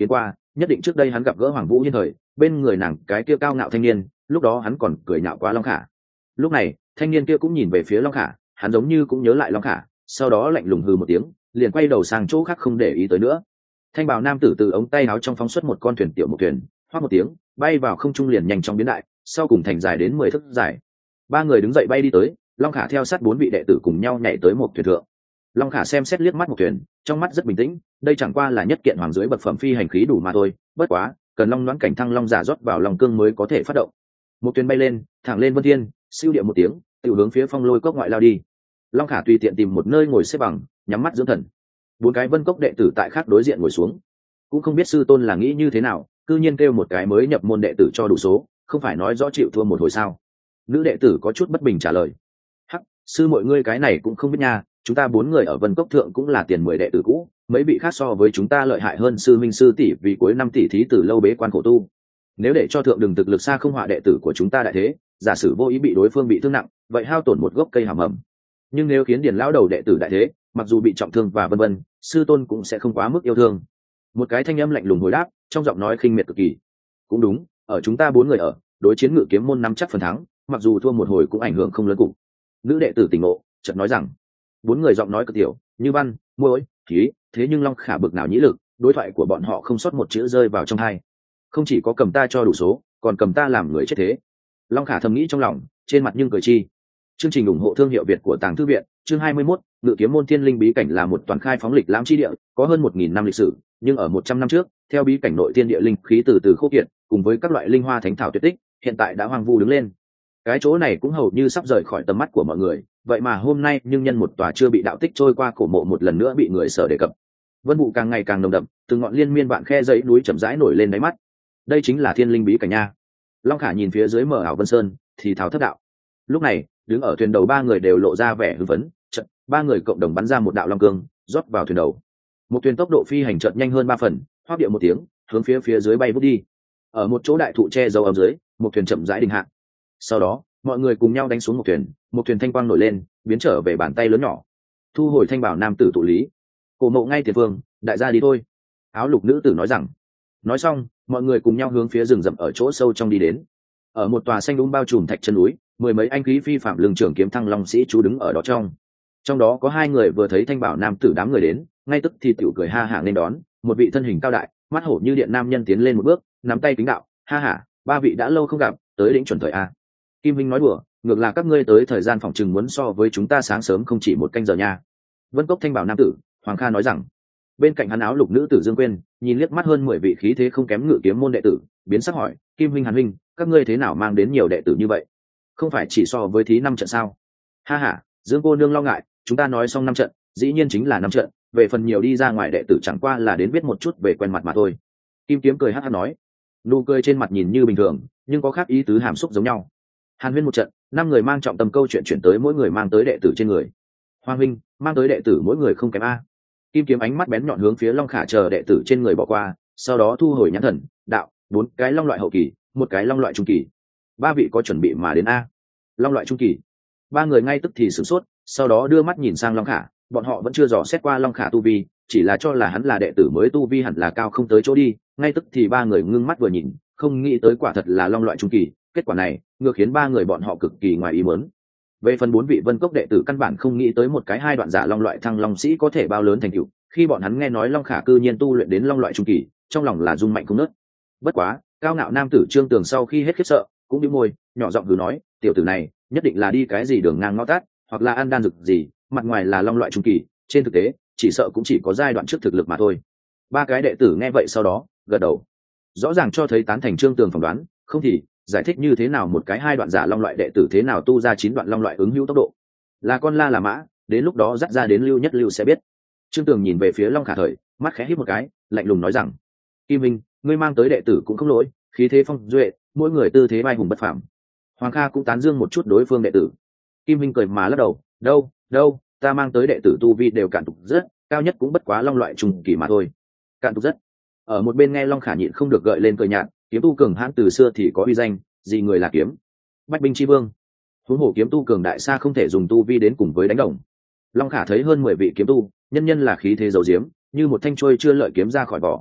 nhất định trước đây hắn gặp gỡ Hoàng Vũ Hiên thời bên người nàng cái kia cao ngạo thanh niên, lúc đó hắn còn cười nhạo quá Long Khả. Lúc này thanh niên kia cũng nhìn về phía Long Khả, hắn giống như cũng nhớ lại Long Khả, sau đó lạnh lùng hừ một tiếng, liền quay đầu sang chỗ khác không để ý tới nữa. Thanh bào nam tử từ ống tay áo trong phóng xuất một con thuyền tiểu một thuyền, hoác một tiếng bay vào không trung, liền nhanh chóng biến đại, sau cùng thành dài đến 10 thước dài. Ba người đứng dậy bay đi tới, Long Khả theo sát 4 vị đệ tử cùng nhau nhảy tới một thuyền thượng. Long Khả xem xét liếc mắt một thuyền, trong mắt rất bình tĩnh, đây chẳng qua là nhất kiện hoàng dưới bậc phẩm phi hành khí đủ mà thôi, bất quá cần long đoán cảnh thăng long giả rót vào lòng cương mới có thể phát động. Một thuyền bay lên, thẳng lên vân thiên, siêu điệu một tiếng, tự hướng phía phong lôi cốc ngoại lao đi. Long Khả tùy tiện tìm một nơi ngồi xếp bằng, nhắm mắt dưỡng thần. 4 cái vân cốc đệ tử tại khác đối diện ngồi xuống, cũng không biết sư tôn là nghĩ như thế nào, cư nhiên kêu một cái mới nhập môn đệ tử cho đủ số, không phải nói rõ chịu thua một hồi sao? Nữ đệ tử có chút bất bình trả lời: hắc, sư mọi ngươi cái này cũng không biết nha, chúng ta 4 người ở vân cốc thượng cũng là tiền 10 đệ tử cũ, mấy vị khác so với chúng ta lợi hại hơn sư minh sư tỷ, vì cuối năm tỷ thí từ lâu bế quan khổ tu. Nếu để cho thượng đường thực lực xa không họa đệ tử của chúng ta đại thế, giả sử vô ý bị đối phương bị thương nặng, vậy hao tổn một gốc cây hàm mầm. Nhưng nếu khiến điển lão đầu đệ tử đại thế, mặc dù bị trọng thương và vân vân, sư tôn cũng sẽ không quá mức yêu thương. Một cái thanh âm lạnh lùng hồi đáp, trong giọng nói khinh miệt cực kỳ: cũng đúng, ở chúng ta 4 người ở đối chiến ngự kiếm môn nắm chắc phần thắng, mặc dù thua một hồi cũng ảnh hưởng không lớn cục. Nữ đệ tử tỉnh ngộ, chợt nói rằng: 4 người giọng nói cực tiểu, như văn, môi, khí, thế nhưng Long Khả bực nào nhĩ lực, đối thoại của bọn họ không sót một chữ rơi vào trong tai. Không chỉ có cầm ta cho đủ số, còn cầm ta làm người chết thế. Long Khả thầm nghĩ trong lòng, trên mặt nhưng cười chi. Chương trình ủng hộ thương hiệu Việt của Tàng Thư viện, chương 21, ngự kiếm môn thiên linh bí cảnh là một toàn khai phóng lịch lãm chi địa, có hơn 1000 năm lịch sử, nhưng ở 100 năm trước, theo bí cảnh nội thiên địa linh khí từ từ khô kiệt, cùng với các loại linh hoa thánh thảo tuyệt tích, hiện tại đã hoang vu đứng lên. Cái chỗ này cũng hầu như sắp rời khỏi tầm mắt của mọi người, vậy mà hôm nay nhưng nhân một tòa chưa bị đạo tích trôi qua cổ mộ một lần nữa bị người sở đề cập. Vân vụ càng ngày càng nồng đậm, từng ngọn liên miên vạn khe dãy núi chậm rãi nổi lên đáy mắt. Đây chính là thiên linh bí cảnh nha. Long Khả nhìn phía dưới mờ ảo vân sơn, thì thào thất đạo. Lúc này, đứng ở thuyền đầu 3 người đều lộ ra vẻ hưng phấn, chợt 3 người cộng đồng bắn ra một đạo long cương, rót vào thuyền đầu. Một thuyền tốc độ phi hành chợt nhanh hơn 3 phần, hoác điệu một tiếng, hướng phía dưới bay vút đi. Ở một chỗ đại thụ che dầu ở dưới, một thuyền chậm rãi đình hạ. Sau đó, mọi người cùng nhau đánh xuống một thuyền thanh quang nổi lên, biến trở về bàn tay lớn nhỏ. Thu hồi thanh bảo nam tử tụ lý, cổ mộ ngay tiền phương, đại gia đi thôi. Áo lục nữ tử nói rằng. Nói xong, mọi người cùng nhau hướng phía rừng rậm ở chỗ sâu trong đi đến. Ở một tòa xanh đúng bao trùm thạch chân núi, 10 mấy anh khí phi phạm lưng trường kiếm thăng long sĩ chú đứng ở đó trong đó có 2 người vừa thấy thanh bảo nam tử đám người đến, ngay tức thì tiểu cười ha hả nên đón. Một vị thân hình cao đại, mắt hổ như điện nam nhân tiến lên một bước, nắm tay kính đạo: ha hả, 3 vị đã lâu không gặp, tới đỉnh chuẩn thời a. Kim Vinh nói đùa, ngược là các ngươi tới thời gian phòng chừng muốn so với chúng ta sáng sớm không chỉ 1 canh giờ nha. Vân cốc thanh bảo nam tử Hoàng Kha nói rằng. Bên cạnh hắn áo lục nữ tử Dương Quyên nhìn liếc mắt hơn 10 vị khí thế không kém ngự kiếm môn đệ tử, biến sắc hỏi: Kim Vinh, Hàn Huynh, các ngươi thế nào mang đến nhiều đệ tử như vậy? Không phải chỉ so với thí 5 trận sao? Ha ha, Dương cô nương lo ngại, chúng ta nói xong 5 trận, dĩ nhiên chính là 5 trận, về phần nhiều đi ra ngoài đệ tử chẳng qua là đến biết một chút về quen mặt mà thôi. Kim Kiếm cười hắc hắc nói, nụ cười trên mặt nhìn như bình thường, nhưng có khác ý tứ hàm xúc giống nhau. Hàn Huyên một trận, 5 người mang trọng tâm câu chuyện chuyển tới mỗi người mang tới đệ tử trên người. Hoàng Huynh mang tới đệ tử mỗi người không kém a. Kim Kiếm ánh mắt bén nhọn hướng phía Long Khả chờ đệ tử trên người bỏ qua, sau đó thu hồi nhãn thần, đạo: 4 cái long loại hậu kỳ, 1 cái long loại trung kỳ. 3 vị có chuẩn bị mà đến a? Long loại trung kỳ. 3 người ngay tức thì sửng sốt, sau đó đưa mắt nhìn sang Long Khả, bọn họ vẫn chưa dò xét qua Long Khả tu vi, chỉ là cho là hắn là đệ tử mới, tu vi hẳn là cao không tới chỗ đi, ngay tức thì 3 người ngưng mắt vừa nhìn, không nghĩ tới quả thật là long loại trung kỳ, kết quả này ngược khiến 3 người bọn họ cực kỳ ngoài ý muốn. Về phần 4 vị Vân Cốc đệ tử căn bản không nghĩ tới một cái 2 đoạn giả long loại thăng long sĩ có thể bao lớn thành tựu, khi bọn hắn nghe nói Long Khả cư nhiên tu luyện đến long loại trung kỳ, trong lòng là rung mạnh không nớt. Bất quá, cao ngạo nam tử Trương Tường sau khi hết khiếp sợ, cũng bĩu môi, nhỏ giọng hừ nói: tiểu tử này nhất định là đi cái gì đường ngang ngõ tát, hoặc là ăn đan dược gì, mặt ngoài là long loại trung kỳ, trên thực tế chỉ sợ cũng chỉ có giai đoạn trước thực lực mà thôi. 3 cái đệ tử nghe vậy sau đó gật đầu, rõ ràng cho thấy tán thành Trương Tường phỏng đoán, không thì giải thích như thế nào một cái 2 đoạn giả long loại đệ tử thế nào tu ra 9 đoạn long loại ứng hữu tốc độ. Là con la là mã, đến lúc đó dắt ra đến lưu nhất lưu sẽ biết. Trương Tường nhìn về phía Long Khả thời, mắt khẽ híp một cái, lạnh lùng nói rằng: Kim Minh, ngươi mang tới đệ tử cũng không lỗi, khí thế phong duệ, mỗi người tư thế vai hùng bất phàm. Hoàng Kha cũng tán dương một chút đối phương đệ tử. Kim Minh cười mà lắc đầu: đâu, ta mang tới đệ tử tu vi đều cạn tục rất, cao nhất cũng bất quá long loại trung kỳ mà thôi. Cạn tục rất. Ở một bên nghe Long Khả nhịn không được gợi lên cười nhạt, kiếm tu cường hãn từ xưa thì có uy danh, gì người là kiếm, bách binh chi vương. Huống hồ kiếm tu cường đại xa không thể dùng tu vi đến cùng với đánh đồng. Long Khả thấy hơn 10 vị kiếm tu, nhân nhân là khí thế dầu diếm, như một thanh chuôi chưa lợi kiếm ra khỏi vỏ.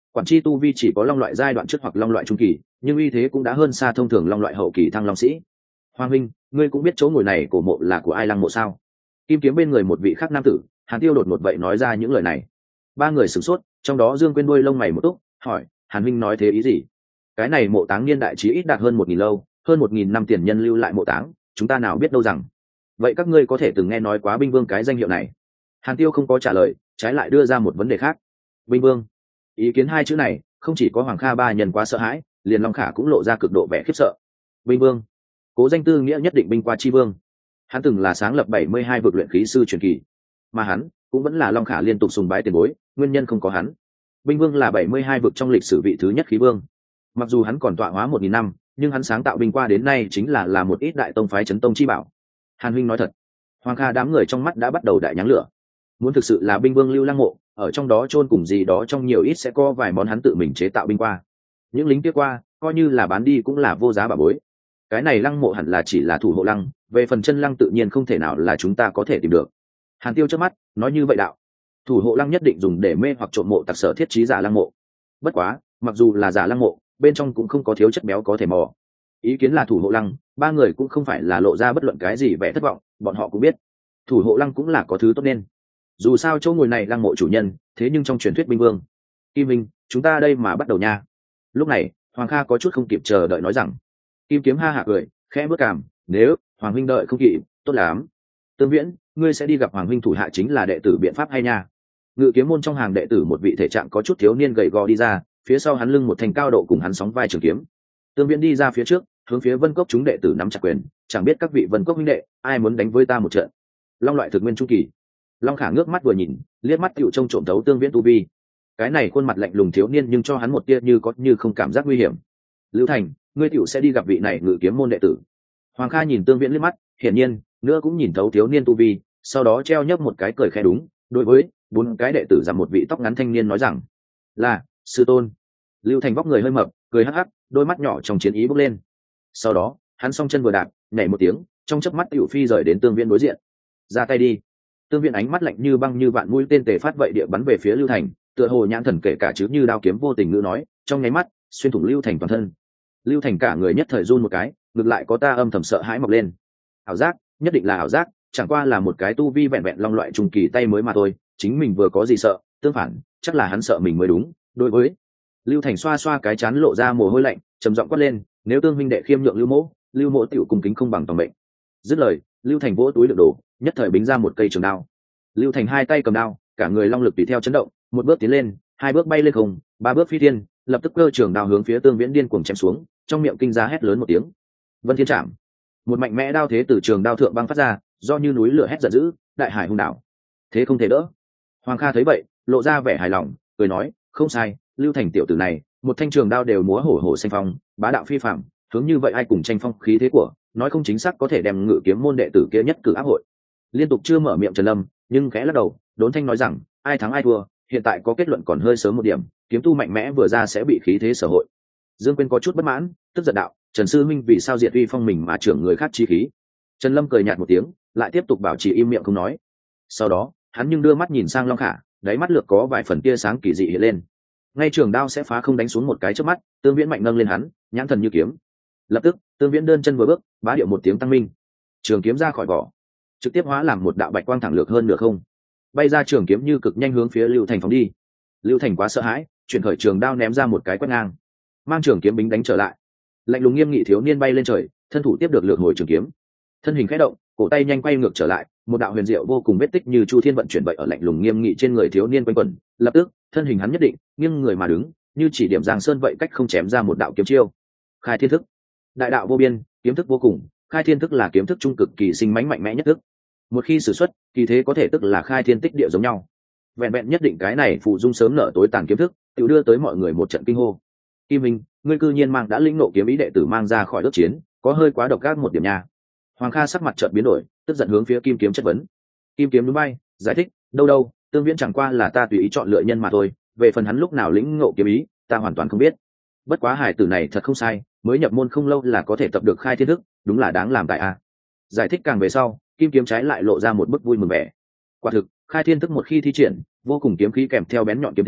Quản chi tu vi chỉ có long loại giai đoạn trước hoặc long loại trung kỳ, nhưng uy thế cũng đã hơn xa thông thường long loại hậu kỳ thăng long sĩ. Hoàng huynh, ngươi cũng biết chỗ ngồi này của mộ là của ai lăng mộ sao? Kim kiếm bên người một vị khác nam tử, Hàn Tiêu đột ngột vậy nói ra những lời này. Ba người sửng sốt, trong đó Dương Quyên đuôi lông mày một túc, hỏi: Hàn huynh nói thế ý gì? Cái này mộ táng niên đại chí ít đạt hơn 1.000 lâu, hơn 1.000 năm tiền nhân lưu lại mộ táng, chúng ta nào biết đâu rằng. Vậy các ngươi có thể từng nghe nói quá binh vương cái danh hiệu này? Hàn Tiêu không có trả lời, trái lại đưa ra một vấn đề khác. Binh vương? Ý kiến hai chữ này, không chỉ có Hoàng Kha ba nhân quá sợ hãi, liền Long Khả cũng lộ ra cực độ vẻ khiếp sợ. Binh vương? Cố danh tư nghĩa nhất định binh qua chi vương. Hắn từng là sáng lập 72 vực luyện khí sư truyền kỳ, mà hắn cũng vẫn là Long Khả liên tục sùng bái tiền bối, nguyên nhân không có hắn. Binh vương là 72 vực trong lịch sử vị thứ nhất khí vương. Mặc dù hắn còn tọa hóa 1.000 năm, nhưng hắn sáng tạo binh qua đến nay chính là một ít đại tông phái chấn tông chi bảo. Hàn huynh nói thật. Hoàng Kha đám người trong mắt đã bắt đầu đại nháng lửa. Muốn thực sự là binh vương lưu lăng mộ, ở trong đó chôn cùng gì đó trong nhiều ít sẽ có vài món hắn tự mình chế tạo binh qua. Những lính kia qua, coi như là bán đi cũng là vô giá bảo bối. Cái này lăng mộ hẳn là chỉ là thủ hộ lăng, về phần chân lăng tự nhiên không thể nào là chúng ta có thể tìm được. Hàn Tiêu chớp mắt nói như vậy đạo, thủ hộ lăng nhất định dùng để mê hoặc trộm mộ tặc sở thiết trí giả lăng mộ. Bất quá, mặc dù là giả lăng mộ, bên trong cũng không có thiếu chất béo có thể mò. Ý kiến là thủ hộ lăng, ba người cũng không phải là lộ ra bất luận cái gì vẻ thất vọng, bọn họ cũng biết thủ hộ lăng cũng là có thứ tốt nên. Dù sao chỗ ngồi này lăng mộ chủ nhân, thế nhưng trong truyền thuyết binh vương. Kim Minh, chúng ta đây mà bắt đầu nha. Lúc này, Hoàng Kha có chút không kịp chờ đợi nói rằng. Kim Kiếm ha hạ cười, khẽ bước cảm, nếu Hoàng huynh đợi không kịp, tốt lắm. Tương Viễn, ngươi sẽ đi gặp Hoàng huynh thủ hạ chính là đệ tử biện pháp hay nha? Ngự kiếm môn trong hàng đệ tử một vị thể trạng có chút thiếu niên gầy gò đi ra, phía sau hắn lưng một thành cao độ cùng hắn sóng vai trường kiếm. Tương Viễn đi ra phía trước, hướng phía Vân Cốc chúng đệ tử nắm chặt quyền, chẳng biết các vị Vân Cốc huynh đệ, ai muốn đánh với ta một trận? Long loại thực nguyên trung kỳ. Long Khả ngước mắt vừa nhìn, liếc mắt tựu trông trộm thấu Tương Viễn tu vi. Cái này khuôn mặt lạnh lùng thiếu niên nhưng cho hắn một tia như có như không cảm giác nguy hiểm. Lưu Thành, ngươi tựu sẽ đi gặp vị này ngự kiếm môn đệ tử. Hoàng Kha nhìn Tương Viễn liếc mắt, hiển nhiên nữa cũng nhìn thấu thiếu niên tu vi, sau đó treo nhấp một cái cười khẽ đúng. Đối với bốn cái đệ tử giảm một vị tóc ngắn thanh niên nói rằng, là sư tôn. Lưu Thành vóc người hơi mập, cười hắc hắc, đôi mắt nhỏ trong chiến ý bốc lên. Sau đó hắn song chân vừa đạp, nhảy một tiếng, trong chớp mắt tiểu phi rời đến Tương Viễn đối diện. Ra tay đi. Tương Viễn ánh mắt lạnh như băng như vạn mũi tên tề phát vậy địa bắn về phía Lưu Thành, tựa hồ nhãn thần kể cả chứ như đao kiếm vô tình ngữ nói, trong nháy mắt xuyên thủng Lưu Thành toàn thân. Lưu Thành cả người nhất thời run một cái, ngược lại có ta âm thầm sợ hãi mọc lên. Ảo giác, nhất định là ảo giác, chẳng qua là một cái tu vi vẹn vẹn long loại trung kỳ tay mới mà thôi, chính mình vừa có gì sợ, tương phản, chắc là hắn sợ mình mới đúng. Đối với Lưu Thành xoa xoa cái chán lộ ra mồ hôi lạnh, trầm giọng quát lên, nếu Tương huynh đệ khiêm nhượng Lưu Mỗ tiểu cùng kính không bằng tòng mệnh. Dứt lời, Lưu Thành vỗ túi đựng đồ, nhất thời bính ra một cây trường đao. Lưu Thành hai tay cầm đao, cả người long lực tùy theo chấn động, một bước tiến lên, hai bước bay lên không, ba bước phi thiên, lập tức cơ trường đao hướng phía Tương Viễn điên cuồng chém xuống, trong miệng kinh ra hét lớn một tiếng. Vân Thiên Trảm. Một mạnh mẽ đao thế từ trường đao thượng băng phát ra, do như núi lửa hét giận dữ, đại hải hung đảo. Thế không thể đỡ. Hoàng Kha thấy vậy, lộ ra vẻ hài lòng, cười nói, không sai, Lưu Thành tiểu tử này, một thanh trường đao đều múa hổ hổ xanh phong, bá đạo phi phàm, hướng như vậy ai cùng tranh phong khí thế của, nói không chính xác có thể đem ngự kiếm môn đệ tử kia nhất cử áp hội. Liên tục chưa mở miệng Trần Lâm, nhưng khẽ lắc đầu, đốn thanh nói rằng, ai thắng ai thua, hiện tại có kết luận còn hơi sớm một điểm, kiếm tu mạnh mẽ vừa ra sẽ bị khí thế sở hội. Dương Quyên có chút bất mãn, tức giận đạo, Trần sư minh vì sao diệt uy phong mình mà trưởng người khác chi khí? Trần Lâm cười nhạt một tiếng, lại tiếp tục bảo trì im miệng không nói. Sau đó, hắn nhưng đưa mắt nhìn sang Long Khả, đáy mắt lược có vài phần tia sáng kỳ dị hiện lên. Ngay trường đao sẽ phá không đánh xuống một cái trước mắt, Tương Viễn mạnh nâng lên hắn, nhãn thần như kiếm. Lập tức, Tương Viễn đơn chân vừa bước, bá điệu một tiếng tăng minh, trường kiếm ra khỏi vỏ, trực tiếp hóa làm một đạo bạch quang thẳng lược hơn nửa không, bay ra trường kiếm như cực nhanh hướng phía Lưu Thành phóng đi. Lưu Thành quá sợ hãi, chuyển khởi trường đao ném ra một cái quét ngang, mang trường kiếm bính đánh trở lại. Lạnh lùng nghiêm nghị thiếu niên bay lên trời, thân thủ tiếp được lược hồi trường kiếm, thân hình khẽ động, cổ tay nhanh quay ngược trở lại, một đạo huyền diệu vô cùng vết tích như chu thiên vận chuyển vậy ở lạnh lùng nghiêm nghị trên người thiếu niên quanh quẩn. Lập tức, thân hình hắn nhất định nghiêng người mà đứng, như chỉ điểm giang sơn vậy cách không chém ra một đạo kiếm chiêu. Khai thiên thức. Đại đạo vô biên, kiếm thức vô cùng, khai thiên thức là kiếm thức trung cực kỳ sinh mãnh mạnh mẽ nhất thức. Một khi sử xuất, kỳ thế có thể tức là khai thiên tích địa giống nhau. Vẹn vẹn nhất định cái này phụ dung sớm nở tối tàn kiếm thức, tự đưa tới mọi người một trận kinh hô. Kim Minh, ngươi cư nhiên mang đã lĩnh nộ kiếm ý đệ tử mang ra khỏi đất chiến, có hơi quá độc ác một điểm nha. Hoàng Kha sắc mặt chợt biến đổi, tức giận hướng phía Kim Kiếm chất vấn. Kim Kiếm núi bay, giải thích, đâu, Tương Viễn chẳng qua là ta tùy ý chọn lựa nhân mà thôi, về phần hắn lúc nào lĩnh ngộ kiếm ý, ta hoàn toàn không biết. Bất quá hải tử này thật không sai, mới nhập môn không lâu là có thể tập được khai thiên thức, đúng là đáng làm tại a. Giải thích càng về sau, Kim Kiếm trái lại lộ ra một bức vui mừng vẻ. Quả thực, khai thiên thức một khi thi triển, vô cùng kiếm khí kèm theo bén nhọn kiếm thế,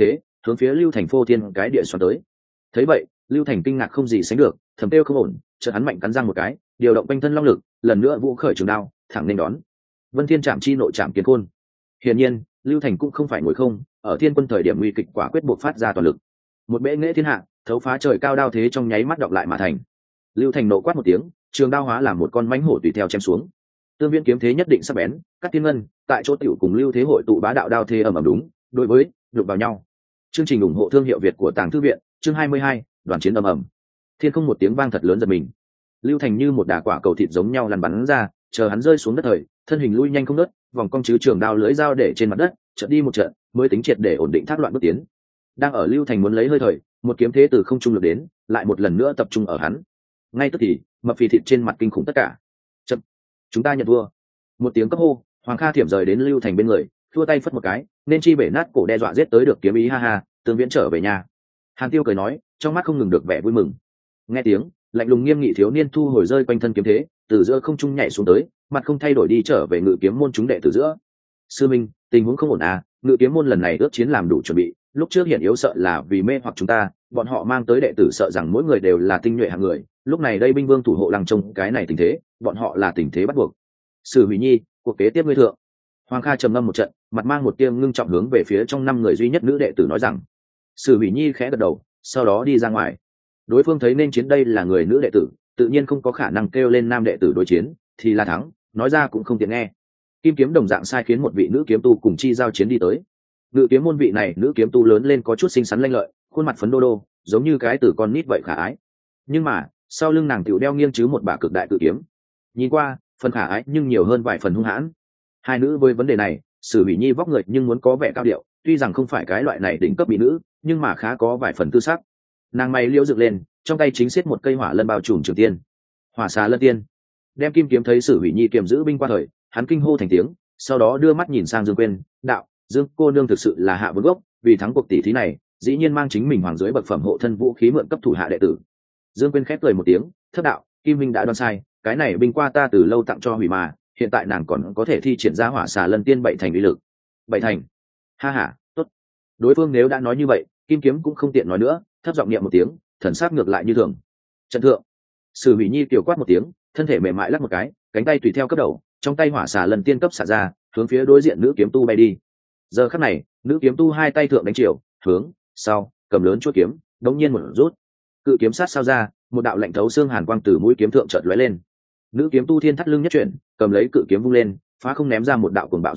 hướng phía Lưu Thành phô thiên cái địa xoắn tới. Thấy vậy, Lưu Thành kinh ngạc không gì sánh được, thầm kêu không ổn, chợt hắn mạnh cắn răng một cái, điều động quanh thân long lực, lần nữa vũ khởi trường đao, thẳng nên đón. Vân Thiên Trảm Chi nội trảm kiến khôn. Hiển nhiên, Lưu Thành cũng không phải ngồi không, ở Thiên Quân thời điểm nguy kịch quả quyết buộc phát ra toàn lực. Một bệ nghệ thiên hạ, thấu phá trời cao đao thế trong nháy mắt đọc lại mà thành. Lưu Thành nộ quát một tiếng, trường đao hóa làm một con mãnh hổ tùy theo chém xuống. Tương viên kiếm thế nhất định sắc bén, cắt thiên ngân, tại chỗ tiểu cùng Lưu Thế hội tụ bá đạo đao thế ầm ầm đúng, đối với, đụng vào nhau. Chương trình ủng hộ thương hiệu Việt của Tàng Thư viện, chương 22, đoàn chiến ầm ầm. Thiên không một tiếng vang thật lớn giật mình. Lưu Thành như một đả quả cầu thịt giống nhau lăn bắn ra, chờ hắn rơi xuống đất thời, thân hình lui nhanh không ngớt, vòng cong chứ trường đao lưỡi dao để trên mặt đất, chợt đi một trận, mới tính triệt để ổn định thác loạn bước tiến. Đang ở Lưu Thành muốn lấy hơi thời, một kiếm thế từ không trung lược đến, lại một lần nữa tập trung ở hắn. Ngay tức thì, mập phì thịt trên mặt kinh khủng tất cả. Chậm, chúng ta nhận thua. Một tiếng cấp hô, Hoàng Kha thiểm rời đến Lưu Thành bên người, thua tay phất một cái, nên chi bể nát cổ đe dọa giết tới được kiếm ý ha ha, Tương Viễn trở về nhà. Hàn Tiêu cười nói, trong mắt không ngừng được vẻ vui mừng. Nghe tiếng, lạnh lùng nghiêm nghị thiếu niên thu hồi rơi quanh thân kiếm thế, từ giữa không trung nhảy xuống tới, mặt không thay đổi đi trở về Ngự Kiếm môn chúng đệ tử giữa. Sư minh, tình huống không ổn à, Ngự Kiếm môn lần này ước chiến làm đủ chuẩn bị, lúc trước hiện yếu sợ là vì mê hoặc chúng ta, bọn họ mang tới đệ tử sợ rằng mỗi người đều là tinh nhuệ hạng người, lúc này đây binh vương thủ hộ lăng trông cái này tình thế, bọn họ là tình thế bắt buộc. Sử Hủy Nhi, cuộc kế tiếp ngươi thượng. Hoàng Kha trầm ngâm một trận, mặt mang một tia ngưng trọng hướng về phía trong 5 người duy nhất nữ đệ tử nói rằng. Sử Hủy Nhi khẽ gật đầu, sau đó đi ra ngoài. Đối phương thấy nên chiến đây là người nữ đệ tử, tự nhiên không có khả năng kêu lên nam đệ tử đối chiến, thì là thắng, nói ra cũng không tiện nghe. Kim kiếm đồng dạng sai khiến một vị nữ kiếm tu cùng chi giao chiến đi tới. Ngự kiếm môn vị này nữ kiếm tu lớn lên có chút xinh xắn lanh lợi, khuôn mặt phấn đô đô, giống như cái tử con nít vậy khả ái. Nhưng mà, sau lưng nàng tiểu đeo nghiêng chứ một bả cực đại cự kiếm. Nhìn qua, phần khả ái nhưng nhiều hơn vài phần hung hãn. Hai nữ với vấn đề này, Sử Hủy Nhi vóc người nhưng muốn có vẻ cao điệu, tuy rằng không phải cái loại này đỉnh cấp mỹ nữ, nhưng mà khá có vài phần tư sắc. Nàng mày liễu dựng lên, trong tay chính xiết một cây hỏa lân bao trùm trường tiên. Hỏa xà lân tiên. Đem kim kiếm thấy Sử Hủy Nhi kiềm giữ binh qua thời, hắn kinh hô thành tiếng, sau đó đưa mắt nhìn sang Dương Quyên, đạo, Dương cô nương thực sự là hạ vốn gốc, vì thắng cuộc tỷ thí này, dĩ nhiên mang chính mình hoàng dưới bậc phẩm hộ thân vũ khí mượn cấp thủ hạ đệ tử. Dương Quyên khép cười một tiếng, thất đạo, Kim Minh đã đoán sai, cái này binh qua ta từ lâu tặng cho hủy mà, hiện tại nàng còn có thể thi triển ra hỏa xà lân tiên bảy thành uy lực. Bảy thành? Ha ha, tốt. Đối phương nếu đã nói như vậy, Kim Kiếm cũng không tiện nói nữa, thấp giọng niệm một tiếng, thần sắc ngược lại như thường. Trận thượng. Sử Hủy Nhi tiểu quát một tiếng, thân thể mềm mại lắc một cái, cánh tay tùy theo cấp đầu, trong tay hỏa xà lần tiên cấp xả ra, hướng phía đối diện nữ kiếm tu bay đi. Giờ khắc này, nữ kiếm tu hai tay thượng đánh chiều, hướng sau, cầm lớn chuôi kiếm, đống nhiên một rút, cự kiếm sát sao ra, một đạo lạnh thấu xương hàn quang từ mũi kiếm thượng chợt lóe lên. Nữ kiếm tu thiên thắt lưng nhất chuyển, cầm lấy cự kiếm vung lên, phá không ném ra một đạo cuồng bạo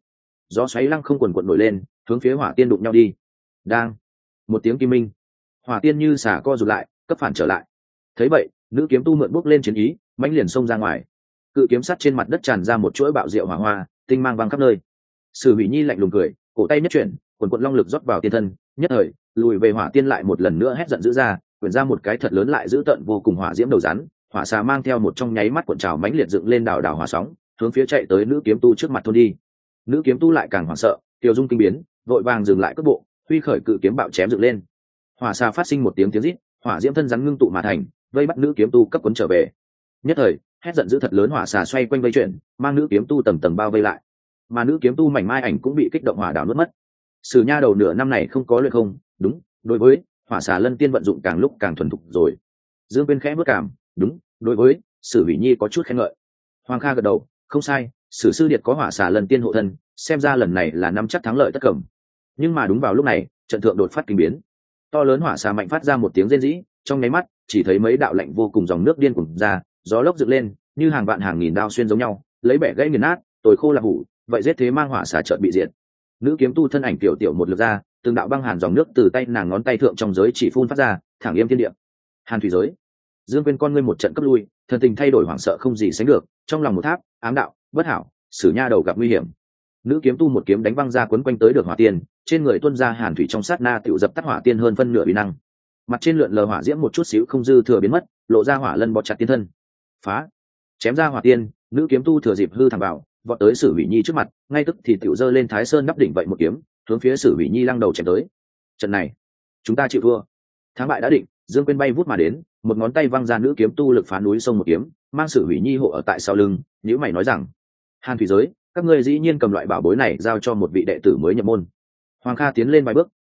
gió xoáy lăng không quần quật nổi lên, hướng phía hỏa tiên đụng nhau đi. Đang, một tiếng kim minh, hỏa tiên như xả co rụt lại, cấp phản trở lại. Thấy vậy, nữ kiếm tu mượn bước lên chiến ý, mãnh liền xông ra ngoài. Cự kiếm sắt trên mặt đất tràn ra một chuỗi bạo diệu hỏa hoa, tinh mang vang khắp nơi. Sử Hủy Nhi lạnh lùng cười, cổ tay nhất chuyển, quần quần long lực rót vào tiên thân, nhất thời, lùi về hỏa tiên lại một lần nữa hét giận dữ ra, quyển ra một cái thật lớn lại dữ tợn vô cùng hỏa diễm đầu rắn, hỏa xà mang theo một trong nháy mắt cuộn trào mãnh liệt dựng lên đảo đảo hỏa sóng, hướng phía chạy tới nữ kiếm tu trước mặt thôn đi. Nữ kiếm tu lại càng hoảng sợ, tiêu dung kinh biến, vội vàng dừng lại cước bộ, huy khởi cự kiếm bạo chém dựng lên. Hỏa xà phát sinh một tiếng rít, hỏa diễm thân rắn ngưng tụ mà thành, vây bắt nữ kiếm tu cấp cuốn trở về. Nhất thời, hét giận dữ thật lớn hỏa xà xoay quanh vây chuyển, mang nữ kiếm tu tầng tầng bao vây lại, mà nữ kiếm tu mảnh mai ảnh cũng bị kích động hỏa đảo nuốt mất. Sử Nha đầu nửa năm này không có luyện không, đúng, đối với hỏa xà lân tiên vận dụng càng lúc càng thuần thục rồi. Dương Quyên khẽ bước cảm, đúng, đối với Sử Hủy Nhi có chút khen ngợi. Hoàng Kha gật đầu, không sai, Sử sư điệt có hỏa xà lân tiên hộ thân, xem ra lần này là nắm chắc thắng lợi tất cẩm. Nhưng mà đúng vào lúc này, trận thượng đột phát kinh biến, to lớn hỏa xà mạnh phát ra một tiếng rên rỉ, trong nháy mắt chỉ thấy mấy đạo lạnh vô cùng dòng nước điên cuồng ra, gió lốc dựng lên, như hàng vạn hàng nghìn đao xuyên giống nhau, lấy bẻ gãy nghiền nát, tồi khô là hủ, vậy giết thế mang hỏa xà chợt bị diệt. Nữ kiếm tu thân ảnh tiểu tiểu một lượt ra, từng đạo băng hàn dòng nước từ tay nàng ngón tay thượng trong giới chỉ phun phát ra, thẳng yêm thiên địa. Hàn thủy giới. Dương Quyên con ngươi một trận cấp lui, thần tình thay đổi hoảng sợ không gì sánh được, trong lòng một tháp, ám đạo, bất hảo, Sử Nha đầu gặp nguy hiểm. Nữ kiếm tu một kiếm đánh văng ra quấn quanh tới được hỏa tiên, trên người tuôn ra hàn thủy trong sát na tiểu dập tắt hỏa tiên hơn phân nửa uy năng. Mặt trên lượn lờ hỏa diễm một chút xíu không dư thừa biến mất, lộ ra hỏa lân bó chặt tiên thân. Phá, chém ra hỏa tiên, nữ kiếm tu thừa dịp hư thẳng vào, vọt tới Sử Hủy Nhi trước mặt, ngay tức thì tiểu giơ lên Thái Sơn nắp đỉnh vậy một kiếm, hướng phía Sử Hủy Nhi lăng đầu chém tới. Trận này, chúng ta chịu thua. Thắng bại đã định, Dương Quyên bay vút mà đến, một ngón tay văng ra nữ kiếm tu lực phá núi sông một kiếm, mang Sử Hủy Nhi hộ ở tại sau lưng, nhíu mày nói rằng: "Hàn thủy giới, các ngươi dĩ nhiên cầm loại bảo bối này giao cho một vị đệ tử mới nhập môn." Hoàng Kha tiến lên vài bước,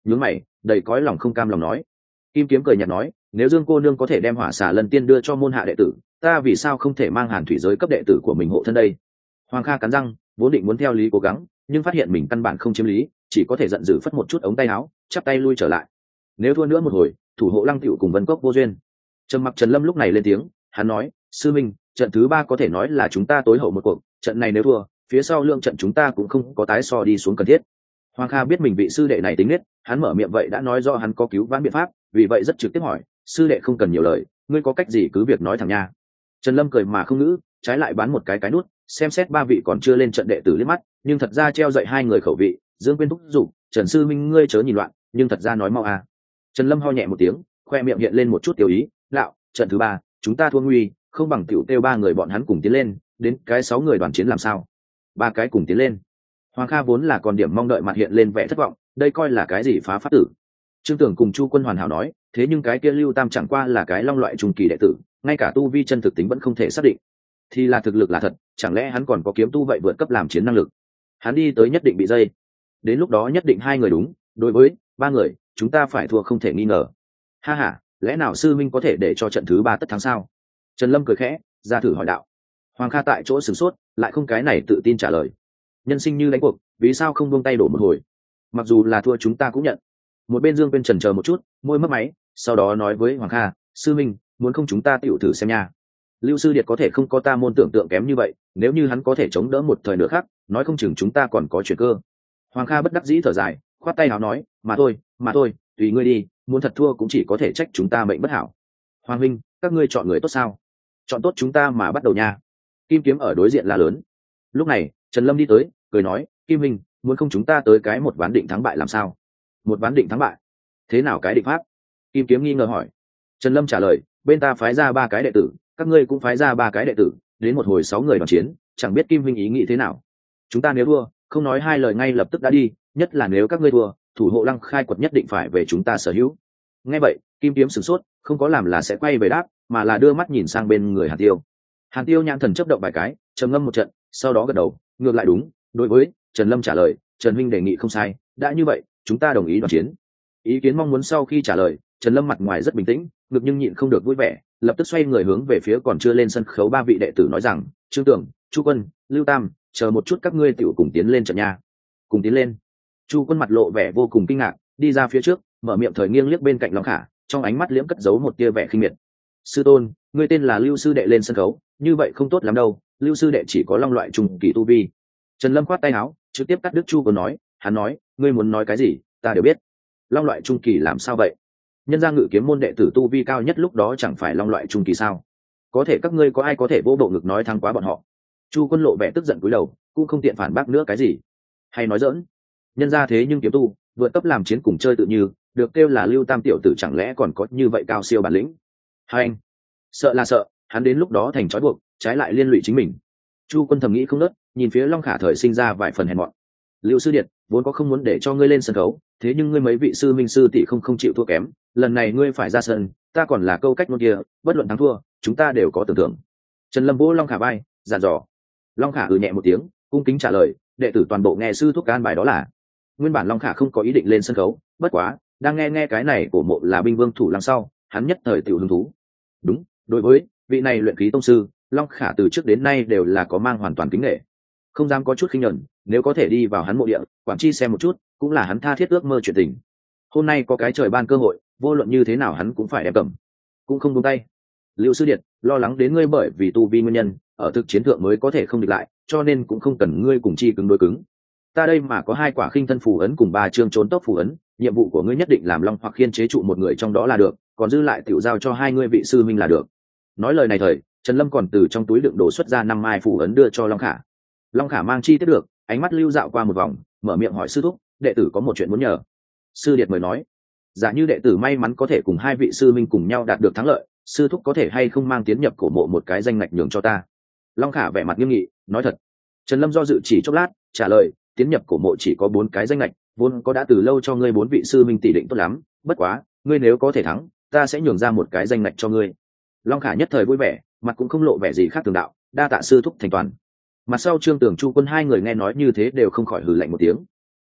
nhướng mày đầy cõi lòng không cam lòng nói. Kim Kiếm cười nhạt nói, nếu Dương cô nương có thể đem Hỏa Xà Lân Tiên đưa cho môn hạ đệ tử, ta vì sao không thể mang Hàn Thủy giới cấp đệ tử của mình hộ thân đây? Hoàng Kha cắn răng, vốn định muốn theo lý cố gắng, nhưng phát hiện mình căn bản không chiếm lý, chỉ có thể giận dữ phất một chút ống tay áo, chắp tay lui trở lại. Nếu thua nữa một hồi, thủ hộ Lăng Tựu cùng Vân Cốc vô duyên. Trầm mặc Trần Lâm lúc này lên tiếng, hắn nói, sư minh, trận thứ 3 có thể nói là chúng ta tối hậu một cuộc, trận này nếu thua, phía sau lượng trận chúng ta cũng không có tái so đi xuống cần thiết. Hoàng Kha biết mình vị sư đệ này tính nết, hắn mở miệng vậy đã nói do hắn có cứu vãn biện pháp, vì vậy rất trực tiếp hỏi, sư đệ không cần nhiều lời, ngươi có cách gì cứ việc nói thẳng nha. Trần Lâm cười mà không ngữ, trái lại bán một cái nút, xem xét 3 vị còn chưa lên trận đệ tử liếc mắt, nhưng thật ra treo dậy 2 người khẩu vị, Dương Quyên thúc giục, Trần sư minh ngươi chớ nhìn loạn, nhưng thật ra nói mau à. Trần Lâm ho nhẹ một tiếng, khoe miệng hiện lên một chút tiểu ý, đạo, trận thứ 3, chúng ta thua nguy, không bằng tiểu tiêu 3 người bọn hắn cùng tiến lên, đến cái 6 người đoàn chiến làm sao? 3 cái cùng tiến lên. Hoàng Kha vốn là còn điểm mong đợi mặt hiện lên vẻ thất vọng, đây coi là cái gì phá pháp tử. Trương Tưởng cùng Chu Quân hoàn hảo nói, thế nhưng cái kia Lưu Tam chẳng qua là cái long loại trung kỳ đệ tử, ngay cả tu vi chân thực tính vẫn không thể xác định. Thì là thực lực là thật, chẳng lẽ hắn còn có kiếm tu vậy vượt cấp làm chiến năng lực? Hắn đi tới nhất định bị dây. Đến lúc đó nhất định 2 người đúng, đối với 3 người, chúng ta phải thua không thể nghi ngờ. Ha ha, lẽ nào sư minh có thể để cho trận thứ 3 tất thắng sao? Trần Lâm cười khẽ, ra thử hỏi đạo. Hoàng Kha tại chỗ sửng sốt, lại không cái này tự tin trả lời. Nhân sinh như đánh cuộc, vì sao không buông tay đổ một hồi? Mặc dù là thua chúng ta cũng nhận. Một bên Dương Quyên chần chờ một chút, môi mấp máy, sau đó nói với Hoàng Kha, sư minh, muốn không chúng ta tiểu thử xem nha. Lưu sư điệt có thể không có ta môn tưởng tượng kém như vậy, nếu như hắn có thể chống đỡ một thời nữa khác, nói không chừng chúng ta còn có chuyện cơ. Hoàng Kha bất đắc dĩ thở dài, khoát tay áo nói, mà thôi, tùy ngươi đi, muốn thật thua cũng chỉ có thể trách chúng ta mệnh bất hảo. Hoàng huynh, các ngươi chọn người tốt sao? Chọn tốt chúng ta mà bắt đầu nha. Kim Kiếm ở đối diện la lớn. Lúc này Trần Lâm đi tới, cười nói, Kim huynh, muốn không chúng ta tới cái một ván định thắng bại làm sao? Một ván định thắng bại? Thế nào cái định pháp? Kim Kiếm nghi ngờ hỏi. Trần Lâm trả lời, bên ta phái ra 3 cái đệ tử, các ngươi cũng phái ra 3 cái đệ tử, đến một hồi 6 người đoàn chiến, chẳng biết Kim huynh ý nghĩ thế nào. Chúng ta nếu thua, không nói 2 lời ngay lập tức đã đi, nhất là nếu các ngươi thua, thủ hộ Lăng Khai Quật nhất định phải về chúng ta sở hữu. Nghe vậy, Kim Kiếm sửng sốt, không có làm là sẽ quay về đáp, mà là đưa mắt nhìn sang bên người Hàn Tiêu. Hàn Tiêu nhãn thần chớp động vài cái, trầm ngâm một trận, sau đó gật đầu, ngược lại đúng, đối với Trần Lâm trả lời, Trần huynh đề nghị không sai, đã như vậy, chúng ta đồng ý đoàn chiến. Ý kiến mong muốn sau khi trả lời, Trần Lâm mặt ngoài rất bình tĩnh, ngược nhưng nhịn không được vui vẻ, lập tức xoay người hướng về phía còn chưa lên sân khấu 3 vị đệ tử nói rằng, Trương Tưởng, Chu Quân, Lưu Tam, chờ một chút các ngươi tiểu cùng tiến lên trận nha. Cùng tiến lên. Chu Quân mặt lộ vẻ vô cùng kinh ngạc, đi ra phía trước, mở miệng thời nghiêng liếc bên cạnh Long Khả, trong ánh mắt liễm cất giấu một tia vẻ khinh miệt. Sư tôn, ngươi tên là Lưu sư đệ lên sân khấu, như vậy không tốt lắm đâu, Lưu sư đệ chỉ có long loại trùng kỳ tu vi. Trần Lâm khoát tay áo, trực tiếp cắt đứt Chu Quân nói, hắn nói, ngươi muốn nói cái gì, ta đều biết. Long loại trung kỳ làm sao vậy? Nhân gia Ngự Kiếm môn đệ tử tu vi cao nhất lúc đó chẳng phải long loại trung kỳ sao? Có thể các ngươi có ai có thể vô bộ ngực nói thắng quá bọn họ? Chu Quân lộ vẻ tức giận cúi đầu, cũng không tiện phản bác nữa cái gì. Hay nói dỡn? Nhân gia thế nhưng kiếm tu, vượt cấp làm chiến cùng chơi tự như, được kêu là Lưu Tam tiểu tử chẳng lẽ còn có như vậy cao siêu bản lĩnh? Hai anh, sợ là sợ, hắn đến lúc đó thành trói buộc, trái lại liên lụy chính mình. Chu Quân thầm nghĩ không nớt, nhìn phía Long Khả thời sinh ra vài phần hèn mọn. Lưu sư điện vốn có không muốn để cho ngươi lên sân khấu, thế nhưng ngươi mấy vị sư minh sư tỷ không chịu thua kém, lần này ngươi phải ra sân, ta còn là câu cách ngôn kia, bất luận thắng thua, chúng ta đều có tưởng tượng. Trần Lâm vỗ Long Khả vai, dặn dò. Long Khả nhẹ một tiếng, cung kính trả lời, đệ tử toàn bộ nghe sư thúc an bài đó là. Nguyên bản Long Khả không có ý định lên sân khấu, bất quá đang nghe cái này của mộ là binh vương thủ lăng sau, hắn nhất thời tiểu hứng thú. Đúng, đối với vị này luyện khí tông sư, Long Khả từ trước đến nay đều là có mang hoàn toàn kính nể, không dám có chút khinh nhẫn, nếu có thể đi vào hắn mộ địa, quản chi xem một chút, cũng là hắn tha thiết ước mơ chuyện tình. Hôm nay có cái trời ban cơ hội, vô luận như thế nào hắn cũng phải đem cầm, cũng không buông tay. Lưu sư điện lo lắng đến ngươi bởi vì tu vi nguyên nhân, ở thực chiến thượng mới có thể không địch lại, cho nên cũng không cần ngươi cùng chi cứng đối cứng. Ta đây mà có 2 quả khinh thân phù ấn cùng 3 chương trốn tốc phù ấn, nhiệm vụ của ngươi nhất định làm long hoặc khiên chế trụ một người trong đó là được, còn dư lại tiểu giao cho 2 ngươi vị sư minh là được. Nói lời này thời, Trần Lâm còn từ trong túi đựng đồ xuất ra 5 mai phù ấn đưa cho Long Khả. Long Khả mang chi tiếp được, ánh mắt lưu dạo qua một vòng, mở miệng hỏi sư thúc, đệ tử có một chuyện muốn nhờ. Sư điệt mời nói, giả như đệ tử may mắn có thể cùng 2 vị sư minh cùng nhau đạt được thắng lợi, sư thúc có thể hay không mang tiến nhập cổ mộ một cái danh ngạch nhường cho ta? Long Khả vẻ mặt nghiêm nghị, nói thật. Trần Lâm do dự chỉ chốc lát, trả lời, tiến nhập cổ mộ chỉ có 4 cái danh ngạch, vốn có đã từ lâu cho ngươi 4 vị sư minh tỷ định tốt lắm, bất quá, ngươi nếu có thể thắng, ta sẽ nhường ra một cái danh ngạch cho ngươi. Long Khả nhất thời vui vẻ, mặt cũng không lộ vẻ gì khác thường đạo, đa tạ sư thúc thành toàn. Mặt sau Trương Tưởng Chu Quân 2 người nghe nói như thế đều không khỏi hừ lạnh một tiếng.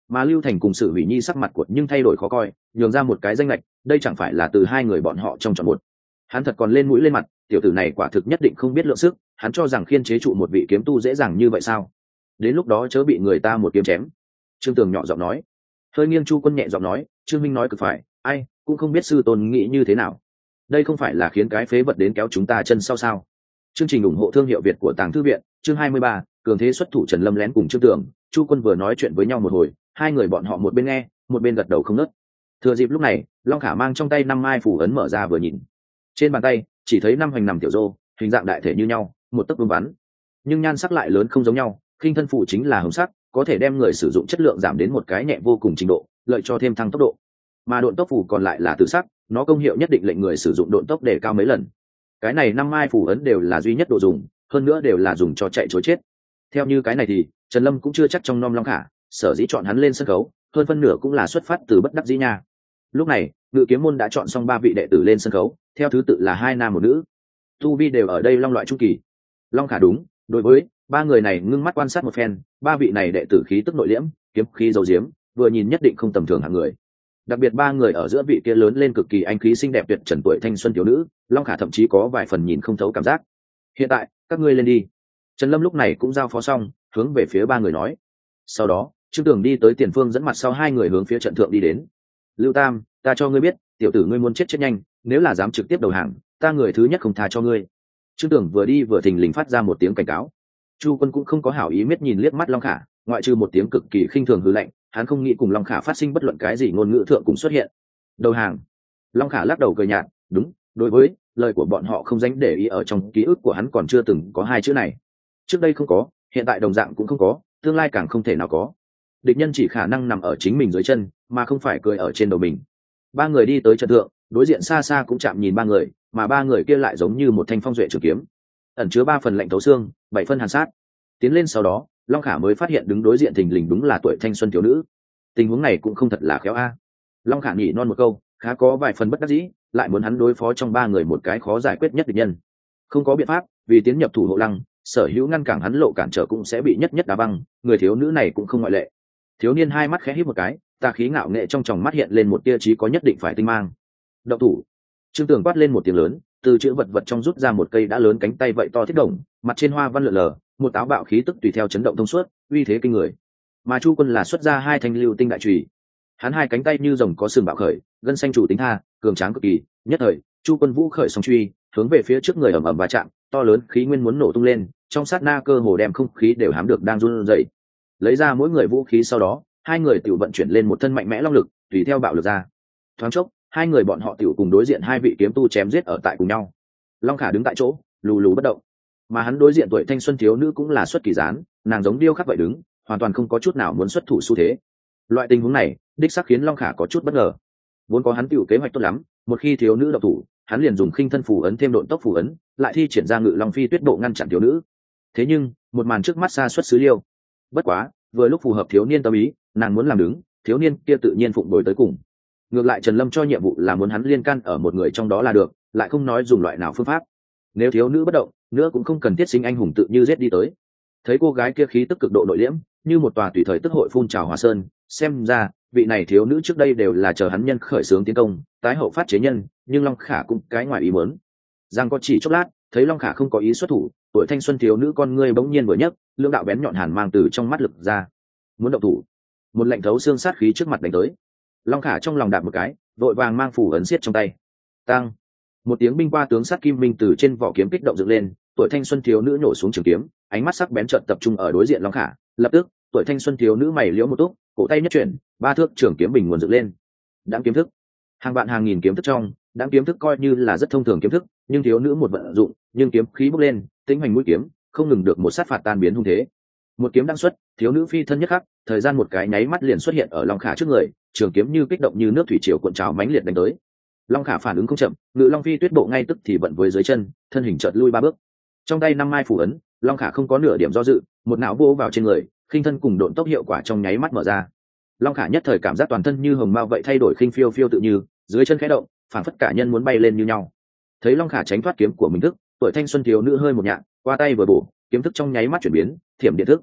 Mà Lưu Thành cùng Sử Hủy Nhi sắc mặt của nhưng thay đổi khó coi, nhường ra một cái danh lệch, đây chẳng phải là từ hai người bọn họ trong chọn một. Hắn thật còn lên mũi lên mặt, tiểu tử này quả thực nhất định không biết lượng sức, hắn cho rằng khiên chế trụ một vị kiếm tu dễ dàng như vậy sao? Đến lúc đó chớ bị người ta một kiếm chém. Trương Tường nhỏ giọng nói. Hơi nghiêng Chu Quân nhẹ giọng nói, Trương Minh nói cực phải, ai cũng không biết sư tôn nghĩ như thế nào. Đây không phải là khiến cái phế vật đến kéo chúng ta chân sau sao? Chương trình ủng hộ thương hiệu Việt của Tàng Thư viện, chương 23, cường thế xuất thủ. Trần Lâm lén cùng Trương Tường, Chu Quân vừa nói chuyện với nhau một hồi, hai người bọn họ một bên nghe, một bên gật đầu không ngớt. Thừa dịp lúc này, Long Khả mang trong tay 5 mai phù ấn mở ra vừa nhìn. Trên bàn tay chỉ thấy 5 hoành nằm tiểu rô, hình dạng đại thể như nhau, một tấc vuông vắn, nhưng nhan sắc lại lớn không giống nhau. Khinh thân phù chính là hồng sắc, có thể đem người sử dụng chất lượng giảm đến một cái nhẹ vô cùng trình độ, lợi cho thêm thăng tốc độ. Mà độn tốc phù còn lại là tự sắc, nó công hiệu nhất định lệnh người sử dụng độn tốc để cao mấy lần. Cái này 5 mai phù ấn đều là duy nhất độ dùng, hơn nữa đều là dùng cho chạy trối chết. Theo như cái này thì Trần Lâm cũng chưa chắc trong nom Long Khả, sở dĩ chọn hắn lên sân khấu, hơn phân nửa cũng là xuất phát từ bất đắc dĩ nha. Lúc này, Ngự Kiếm môn đã chọn xong 3 vị đệ tử lên sân khấu, theo thứ tự là 2 nam 1 nữ. Tu vi đều ở đây long loại trung kỳ. Long Khả đúng, đối với 3 người này ngưng mắt quan sát một phen, 3 vị này đệ tử khí tức nội liễm, kiếm khí dầu diếm, vừa nhìn nhất định không tầm thường hạng người. Đặc biệt 3 người ở giữa vị kia lớn lên cực kỳ anh khí xinh đẹp tuyệt trần tuổi thanh xuân thiếu nữ, Long Khả thậm chí có vài phần nhìn không thấu cảm giác. Hiện tại, các ngươi lên đi. Trần Lâm lúc này cũng giao phó xong, hướng về phía 3 người nói. Sau đó, Trương Tường đi tới tiền phương dẫn mặt sau 2 người hướng phía trận thượng đi đến. Lưu Tam, ta cho ngươi biết, tiểu tử ngươi muốn chết chết nhanh, nếu là dám trực tiếp đầu hàng, ta người thứ nhất không tha cho ngươi. Trương Tường vừa đi vừa thình lình phát ra một tiếng cảnh cáo. Chu Quân cũng không có hảo ý miết nhìn liếc mắt Long Khả, ngoại trừ một tiếng cực kỳ khinh thường hừ lạnh, hắn không nghĩ cùng Long Khả phát sinh bất luận cái gì ngôn ngữ thượng cùng xuất hiện. Đầu hàng. Long Khả lắc đầu cười nhạt, đúng, đối với lời của bọn họ không dánh để ý, ở trong ký ức của hắn còn chưa từng có 2 chữ này. Trước đây không có, hiện tại đồng dạng cũng không có, tương lai càng không thể nào có. Địch nhân chỉ khả năng nằm ở chính mình dưới chân, mà không phải cười ở trên đầu mình. 3 người đi tới trận thượng, đối diện xa xa cũng chạm nhìn 3 người, mà 3 người kia lại giống như một thanh phong duệ trường kiếm, ẩn chứa 3 phần lạnh thấu xương, 7 phân hàn sát. Tiến lên sau đó, Long Khả mới phát hiện đứng đối diện thình lình đúng là tuổi thanh xuân thiếu nữ. Tình huống này cũng không thật là khéo a. Long Khả nhỉ non một câu, khá có vài phần bất đắc dĩ, lại muốn hắn đối phó trong 3 người một cái khó giải quyết nhất địch nhân. Không có biện pháp, vì tiến nhập thủ hộ lăng, sở hữu ngăn cản hắn lộ cản trở cũng sẽ bị nhất nhất đá băng, người thiếu nữ này cũng không ngoại lệ. Thiếu niên hai mắt khẽ híp một cái, tà khí ngạo nghệ trong tròng mắt hiện lên một tia chí có nhất định phải tinh mang. Động thủ. Trương Tường quát lên một tiếng lớn, từ chữ vật vật trong rút ra một cây đã lớn cánh tay vậy to thiết đồng, mặt trên hoa văn lượn lờ, một táo bạo khí tức tùy theo chấn động thông suốt, uy thế kinh người. Mà Chu Quân là xuất ra 2 thanh lưu tinh đại chùy. Hắn 2 cánh tay như rồng có sừng bạo khởi, gân xanh chủ tính tha, cường tráng cực kỳ, nhất thời, Chu Quân vũ khởi song truy, hướng về phía trước người ầm ầm va chạm, to lớn khí nguyên muốn nổ tung lên, trong sát na cơ hồ đem không khí đều hám được đang run rẩy. Lấy ra mỗi người vũ khí sau đó, 2 người tiểu vận chuyển lên một thân mạnh mẽ long lực, tùy theo bạo lực ra. Thoáng chốc, 2 người bọn họ tiểu cùng đối diện 2 vị kiếm tu chém giết ở tại cùng nhau. Long Khả đứng tại chỗ, lù lù bất động, mà hắn đối diện tuổi thanh xuân thiếu nữ cũng là xuất kỳ gián, nàng giống điêu khắc vậy đứng, hoàn toàn không có chút nào muốn xuất thủ xu thế. Loại tình huống này, đích xác khiến Long Khả có chút bất ngờ. Vốn có hắn tiểu kế hoạch tốt lắm, một khi thiếu nữ động thủ, hắn liền dùng khinh thân phù ấn thêm độn tốc phù ấn, lại thi triển ra Ngự Long Phi Tuyết Bộ ngăn chặn thiếu nữ. Thế nhưng, một màn trước mắt xa xuất xứ liêu. Bất quá, vừa lúc phù hợp thiếu niên tâm ý, nàng muốn làm đứng, thiếu niên kia tự nhiên phụng bồi tới cùng. Ngược lại Trần Lâm cho nhiệm vụ là muốn hắn liên can ở một người trong đó là được, lại không nói dùng loại nào phương pháp. Nếu thiếu nữ bất động, nữa cũng không cần thiết sinh anh hùng tự như giết đi tới. Thấy cô gái kia khí tức cực độ nội liễm, như một tòa tùy thời tức hội phun trào hòa sơn, xem ra vị này thiếu nữ trước đây đều là chờ hắn nhân khởi xướng tiến công, tái hậu phát chế nhân, nhưng Long Khả cũng cái ngoài ý muốn. Giang có chỉ chốc lát, thấy Long Khả không có ý xuất thủ, tuổi thanh xuân thiếu nữ con ngươi bỗng nhiên vừa nhấc, lưỡng đạo bén nhọn hàn mang từ trong mắt lực ra. Muốn động thủ. Một lệnh thấu xương sát khí trước mặt đánh tới. Long Khả trong lòng đạp một cái, vội vàng mang phủ ấn xiết trong tay. Tăng. Một tiếng binh qua tướng sát kim minh từ trên vỏ kiếm kích động dựng lên, tuổi thanh xuân thiếu nữ nổ xuống trường kiếm, ánh mắt sắc bén trợn tập trung ở đối diện Long Khả, lập tức, tuổi thanh xuân thiếu nữ mày liễu một túc, cổ tay nhất chuyển, 3 thước trường kiếm bình nguồn dựng lên. Đãng kiếm thức. Hàng vạn hàng nghìn kiếm thức trong, đãng kiếm thức coi như là rất thông thường kiếm thức, nhưng thiếu nữ một vận dụng, nhưng kiếm khí bốc lên, tính hành mũi kiếm, không ngừng được một sát phạt tan biến hung thế. Một kiếm đang xuất, thiếu nữ phi thân nhất khắc, thời gian một cái nháy mắt liền xuất hiện ở Long Khả trước người, trường kiếm như kích động như nước thủy triều cuộn trào mãnh liệt đánh tới. Long Khả phản ứng không chậm, Ngự Long Phi Tuyết Bộ ngay tức thì vận với dưới chân, thân hình chợt lui 3 bước. Trong tay 5 mai phù ấn, Long Khả không có nửa điểm do dự, một não vô vào trên người, khinh thân cùng độn tốc hiệu quả trong nháy mắt mở ra. Long Khả nhất thời cảm giác toàn thân như hồng mao vậy thay đổi khinh phiêu phiêu tự như, dưới chân khẽ động, phảng phất cả nhân muốn bay lên như nhau. Thấy Long Khả tránh thoát kiếm của mình thức, tuổi thanh xuân thiếu nữ hơi một nhạn, qua tay vừa bổ, kiếm thức trong nháy mắt chuyển biến, thiểm điện thức.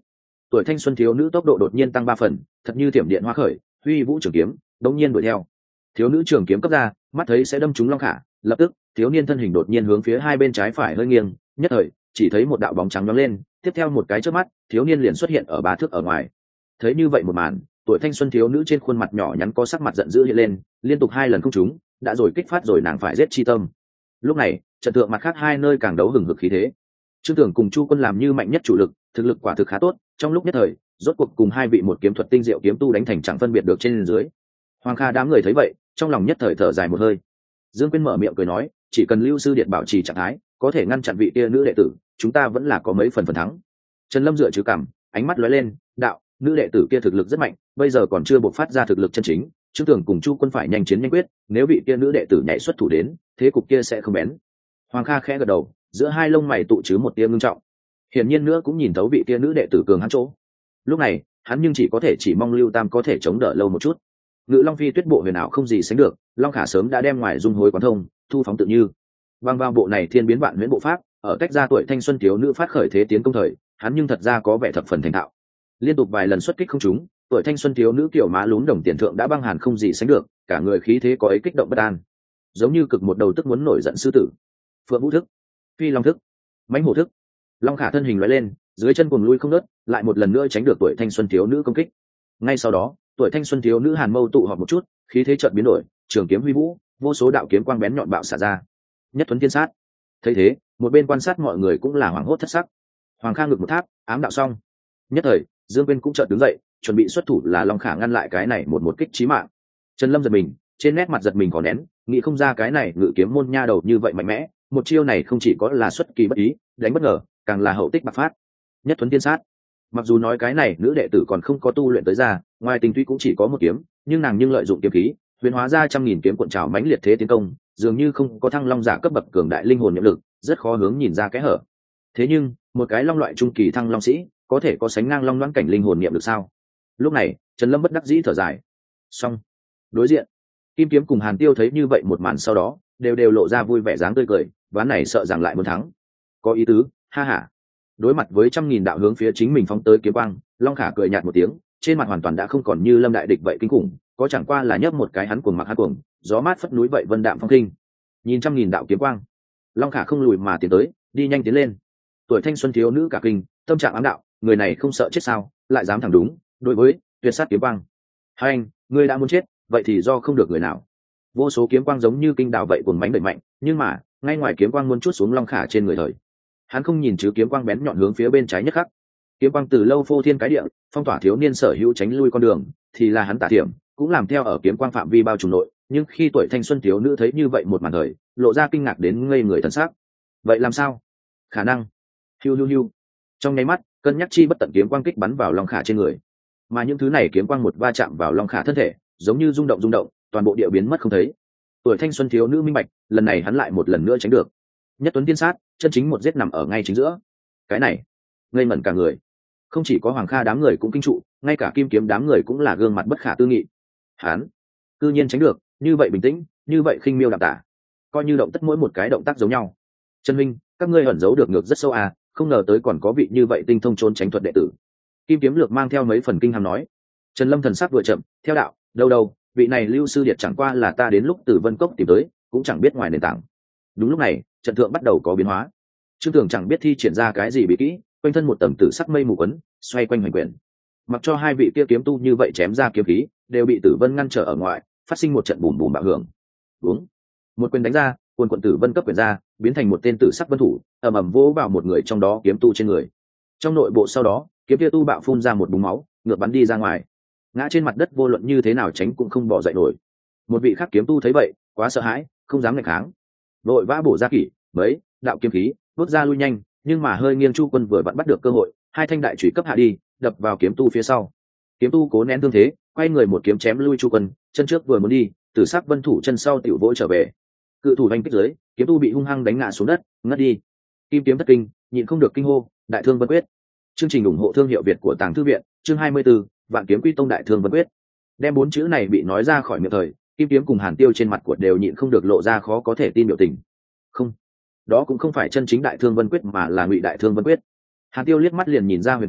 tuổi thanh xuân thiếu nữ tốc độ đột nhiên tăng 3 phần, thật như thiểm điện hoa khởi, huy vũ trường kiếm đống nhiên đuổi theo. Thiếu nữ trường kiếm cấp ra, mắt thấy sẽ đâm trúng Long Khả, lập tức thiếu niên thân hình đột nhiên hướng phía hai bên trái phải hơi nghiêng, nhất thời chỉ thấy một đạo bóng trắng nhoáng lên, tiếp theo một cái chớp mắt thiếu niên liền xuất hiện ở 3 thước ở ngoài. Thấy như vậy một màn, tuổi thanh xuân thiếu nữ trên khuôn mặt nhỏ nhắn có sắc mặt giận dữ hiện lên, liên tục 2 lần không trúng, đã rồi kích phát rồi nàng phải giết chi tâm. Lúc này trận tượng mặt khác hai nơi càng đấu hừng hực khí thế. Trương Tưởng cùng Chu Quân làm như mạnh nhất chủ lực, thực lực quả thực khá tốt, trong lúc nhất thời rốt cuộc cùng hai vị một kiếm thuật tinh diệu kiếm tu đánh thành chẳng phân biệt được trên dưới. Hoàng Kha đám người thấy vậy trong lòng nhất thời thở dài một hơi. Dương Quyên mở miệng cười nói, chỉ cần Lưu sư điện bảo trì trạng thái, có thể ngăn chặn vị kia nữ đệ tử, chúng ta vẫn là có mấy phần thắng. Trần Lâm dựa trừ cằm, ánh mắt lóe lên, đạo, nữ đệ tử kia thực lực rất mạnh, bây giờ còn chưa bộc phát ra thực lực chân chính, Trương Tưởng cùng Chu Quân phải nhanh chiến nhanh quyết, nếu vị kia nữ đệ tử nhảy xuất thủ đến, thế cục kia sẽ không bén. Hoàng Kha khẽ gật đầu, giữa hai lông mày tụ chứ một tia ngưng trọng. Hiển nhiên nữa cũng nhìn thấu vị kia nữ đệ tử cường hắn chỗ. Lúc này, hắn nhưng chỉ có thể chỉ mong Lưu Tam có thể chống đỡ lâu một chút. Ngự Long Phi Tuyết bộ huyền ảo không gì sánh được, Long Khả sớm đã đem ngoài dung hối quán thông, thu phóng tự như. Bằng vào bộ này thiên biến vạn huyễn bộ pháp, ở cách ra tuổi thanh xuân thiếu nữ phát khởi thế tiến công thời, hắn nhưng thật ra có vẻ thập phần thành thạo. Liên tục vài lần xuất kích không trúng, tuổi thanh xuân thiếu nữ kiểu má lún đồng tiền thượng đã băng hàn không gì sánh được, cả người khí thế có ấy kích động bất an, giống như cực một đầu tức muốn nổi giận sư tử. Phượng Vũ thức, Phi Long thức, Mãnh Hổ thức. Long Khả thân hình lóe lên, dưới chân cuồng lui không ngớt, lại một lần nữa tránh được tuổi thanh xuân thiếu nữ công kích. Ngay sau đó, tuổi thanh xuân thiếu nữ hàn mâu tụ họp một chút, khí thế chợt biến đổi, trường kiếm huy vũ, vô số đạo kiếm quang bén nhọn bạo xả ra. Nhất thuấn thiên sát. Thấy thế, một bên quan sát mọi người cũng là hoảng hốt thất sắc. Hoàng Kha ngực một tháp, ám đạo xong. Nhất thời, Dương Quyên cũng chợt đứng dậy, chuẩn bị xuất thủ là Long Khả ngăn lại cái này một kích chí mạng. Trần Lâm giật mình, trên nét mặt giật mình có nén, nghĩ không ra cái này ngự kiếm môn nha đầu như vậy mạnh mẽ, một chiêu này không chỉ có là xuất kỳ bất ý, đánh bất ngờ, càng là hậu tích bạc phát. Nhất thuấn tiên sát. Mặc dù nói cái này nữ đệ tử còn không có tu luyện tới ra, ngoài tình tuy cũng chỉ có một kiếm, nhưng nàng nhưng lợi dụng kiếm khí, huyền hóa ra 100.000 kiếm cuộn trào mãnh liệt thế tiến công, dường như không có thăng long giả cấp bậc cường đại linh hồn nhiệm lực, rất khó hướng nhìn ra cái hở. Thế nhưng, một cái long loại trung kỳ thăng long sĩ, có thể có sánh ngang long loãng cảnh linh hồn niệm được sao? Lúc này, Trần Lâm bất đắc dĩ thở dài. Xong. Đối diện, Kim Kiếm cùng Hàn Tiêu thấy như vậy một màn sau đó, đều lộ ra vui vẻ dáng tươi cười, ván này sợ rằng lại muốn thắng. Có ý tứ, ha ha. Đối mặt với 100.000 đạo hướng phía chính mình phóng tới kiếm quang, Long Khả cười nhạt một tiếng, trên mặt hoàn toàn đã không còn như Lâm đại địch vậy kinh khủng, có chẳng qua là nhấp một cái hắn cuồng mặc hắn cuồng, gió mát phất núi vậy vân đạm phong kinh. Nhìn 100.000 đạo kiếm quang, Long Khả không lùi mà tiến tới, đi nhanh tiến lên. Tuổi thanh xuân thiếu nữ cả kinh, tâm trạng ám đạo, người này không sợ chết sao, lại dám thẳng đúng, đối với tuyệt sát kiếm quang. Hai anh, ngươi đã muốn chết, vậy thì do không được người nào. Vô số kiếm quang giống như kinh đảo vậy cuồng mãnh đẩy mạnh, nhưng mà ngay ngoài kiếm quang muốn chút xuống Long Khả trên người thời, hắn không nhìn chứ kiếm quang bén nhọn hướng phía bên trái nhất khắc. Kiếm quang từ lâu phô thiên cái địa, phong tỏa thiếu niên sở hữu tránh lui con đường, thì là hắn tả thiểm cũng làm theo ở kiếm quang phạm vi bao trùm nội, nhưng khi tuổi thanh xuân thiếu nữ thấy như vậy một màn thời, lộ ra kinh ngạc đến ngây người thần sắc. Vậy làm sao? Khả năng. Hiu. Trong nháy mắt, cân nhắc chi bất tận kiếm quang kích bắn vào Long Khả trên người, mà những thứ này kiếm quang một va chạm vào Long Khả thân thể, giống như rung động, toàn bộ địa biến mất không thấy. Tuổi thanh xuân thiếu nữ minh bạch, lần này hắn lại một lần nữa tránh được. Nhất tuấn tiên sát, chân chính một giết nằm ở ngay chính giữa. Cái này, ngây ngẩn cả người. Không chỉ có Hoàng Kha đám người cũng kinh trụ, ngay cả Kim Kiếm đám người cũng là gương mặt bất khả tư nghị. Hắn, cư nhiên tránh được, như vậy bình tĩnh, như vậy khinh miêu đạm tả, coi như động tất mỗi một cái động tác giống nhau. Trần Minh, các ngươi ẩn giấu được ngược rất sâu à, không ngờ tới còn có vị như vậy tinh thông trốn tránh thuật đệ tử. Kim Kiếm lược mang theo mấy phần kinh hàm nói. Trần Lâm thần sắc vừa chậm, theo đạo, đâu, vị này Lưu sư điệt chẳng qua là ta đến lúc từ Vân Cốc tìm tới, cũng chẳng biết ngoài nền tảng. Đúng lúc này, trận thượng bắt đầu có biến hóa. Trương Tưởng chẳng biết thi triển ra cái gì bí kỹ, quanh thân một tầng tử sắc mây mù quấn, xoay quanh hoành quyển. Mặc cho hai vị kia kiếm tu như vậy chém ra kiếm khí, đều bị Tử Vân ngăn trở ở ngoài, phát sinh một trận bùm bùm bạo hưởng. Đúng, một quyền đánh ra, cuồn cuộn Tử Vân cấp quyền ra, biến thành một tên tử sắc vân thủ, ầm ầm vỗ vào một người trong đó kiếm tu trên người. Trong nội bộ sau đó, kiếm kia tu bạo phun ra một búng máu, ngược bắn đi ra ngoài, ngã trên mặt đất vô luận như thế nào tránh cũng không bỏ dậy nổi. Một vị khác kiếm tu thấy vậy, quá sợ hãi, không dám nghịch kháng, vội vã bổ ra kỷ mấy đạo kiếm khí, bước ra lui nhanh, nhưng mà hơi nghiêng Chu Quân vừa vặn bắt được cơ hội, hai thanh đại chủy cấp hạ đi, đập vào kiếm tu phía sau. Kiếm tu cố nén thương thế, quay người một kiếm chém lui Chu Quân, chân trước vừa muốn đi, tử sắc vân thủ chân sau tiểu vỗ trở về. Cự thủ đánh kích dưới, kiếm tu bị hung hăng đánh ngã xuống đất, ngất đi. Kim Kiếm thất kinh, nhịn không được kinh hô, đại thương vân quyết. Chương trình ủng hộ thương hiệu Việt của Tàng Thư viện, chương 24, Vạn Kiếm Quy Tông đại thương vân quyết. Đem 4 chữ này bị nói ra khỏi miệng thời, Kim Kiếm cùng Hàn Tiêu trên mặt của đều nhịn không được lộ ra khó có thể tin biểu tình. Không, đó cũng không phải chân chính đại thương vân quyết mà là ngụy đại thương vân quyết. Hàn Tiêu liếc mắt liền nhìn ra huyền cơ,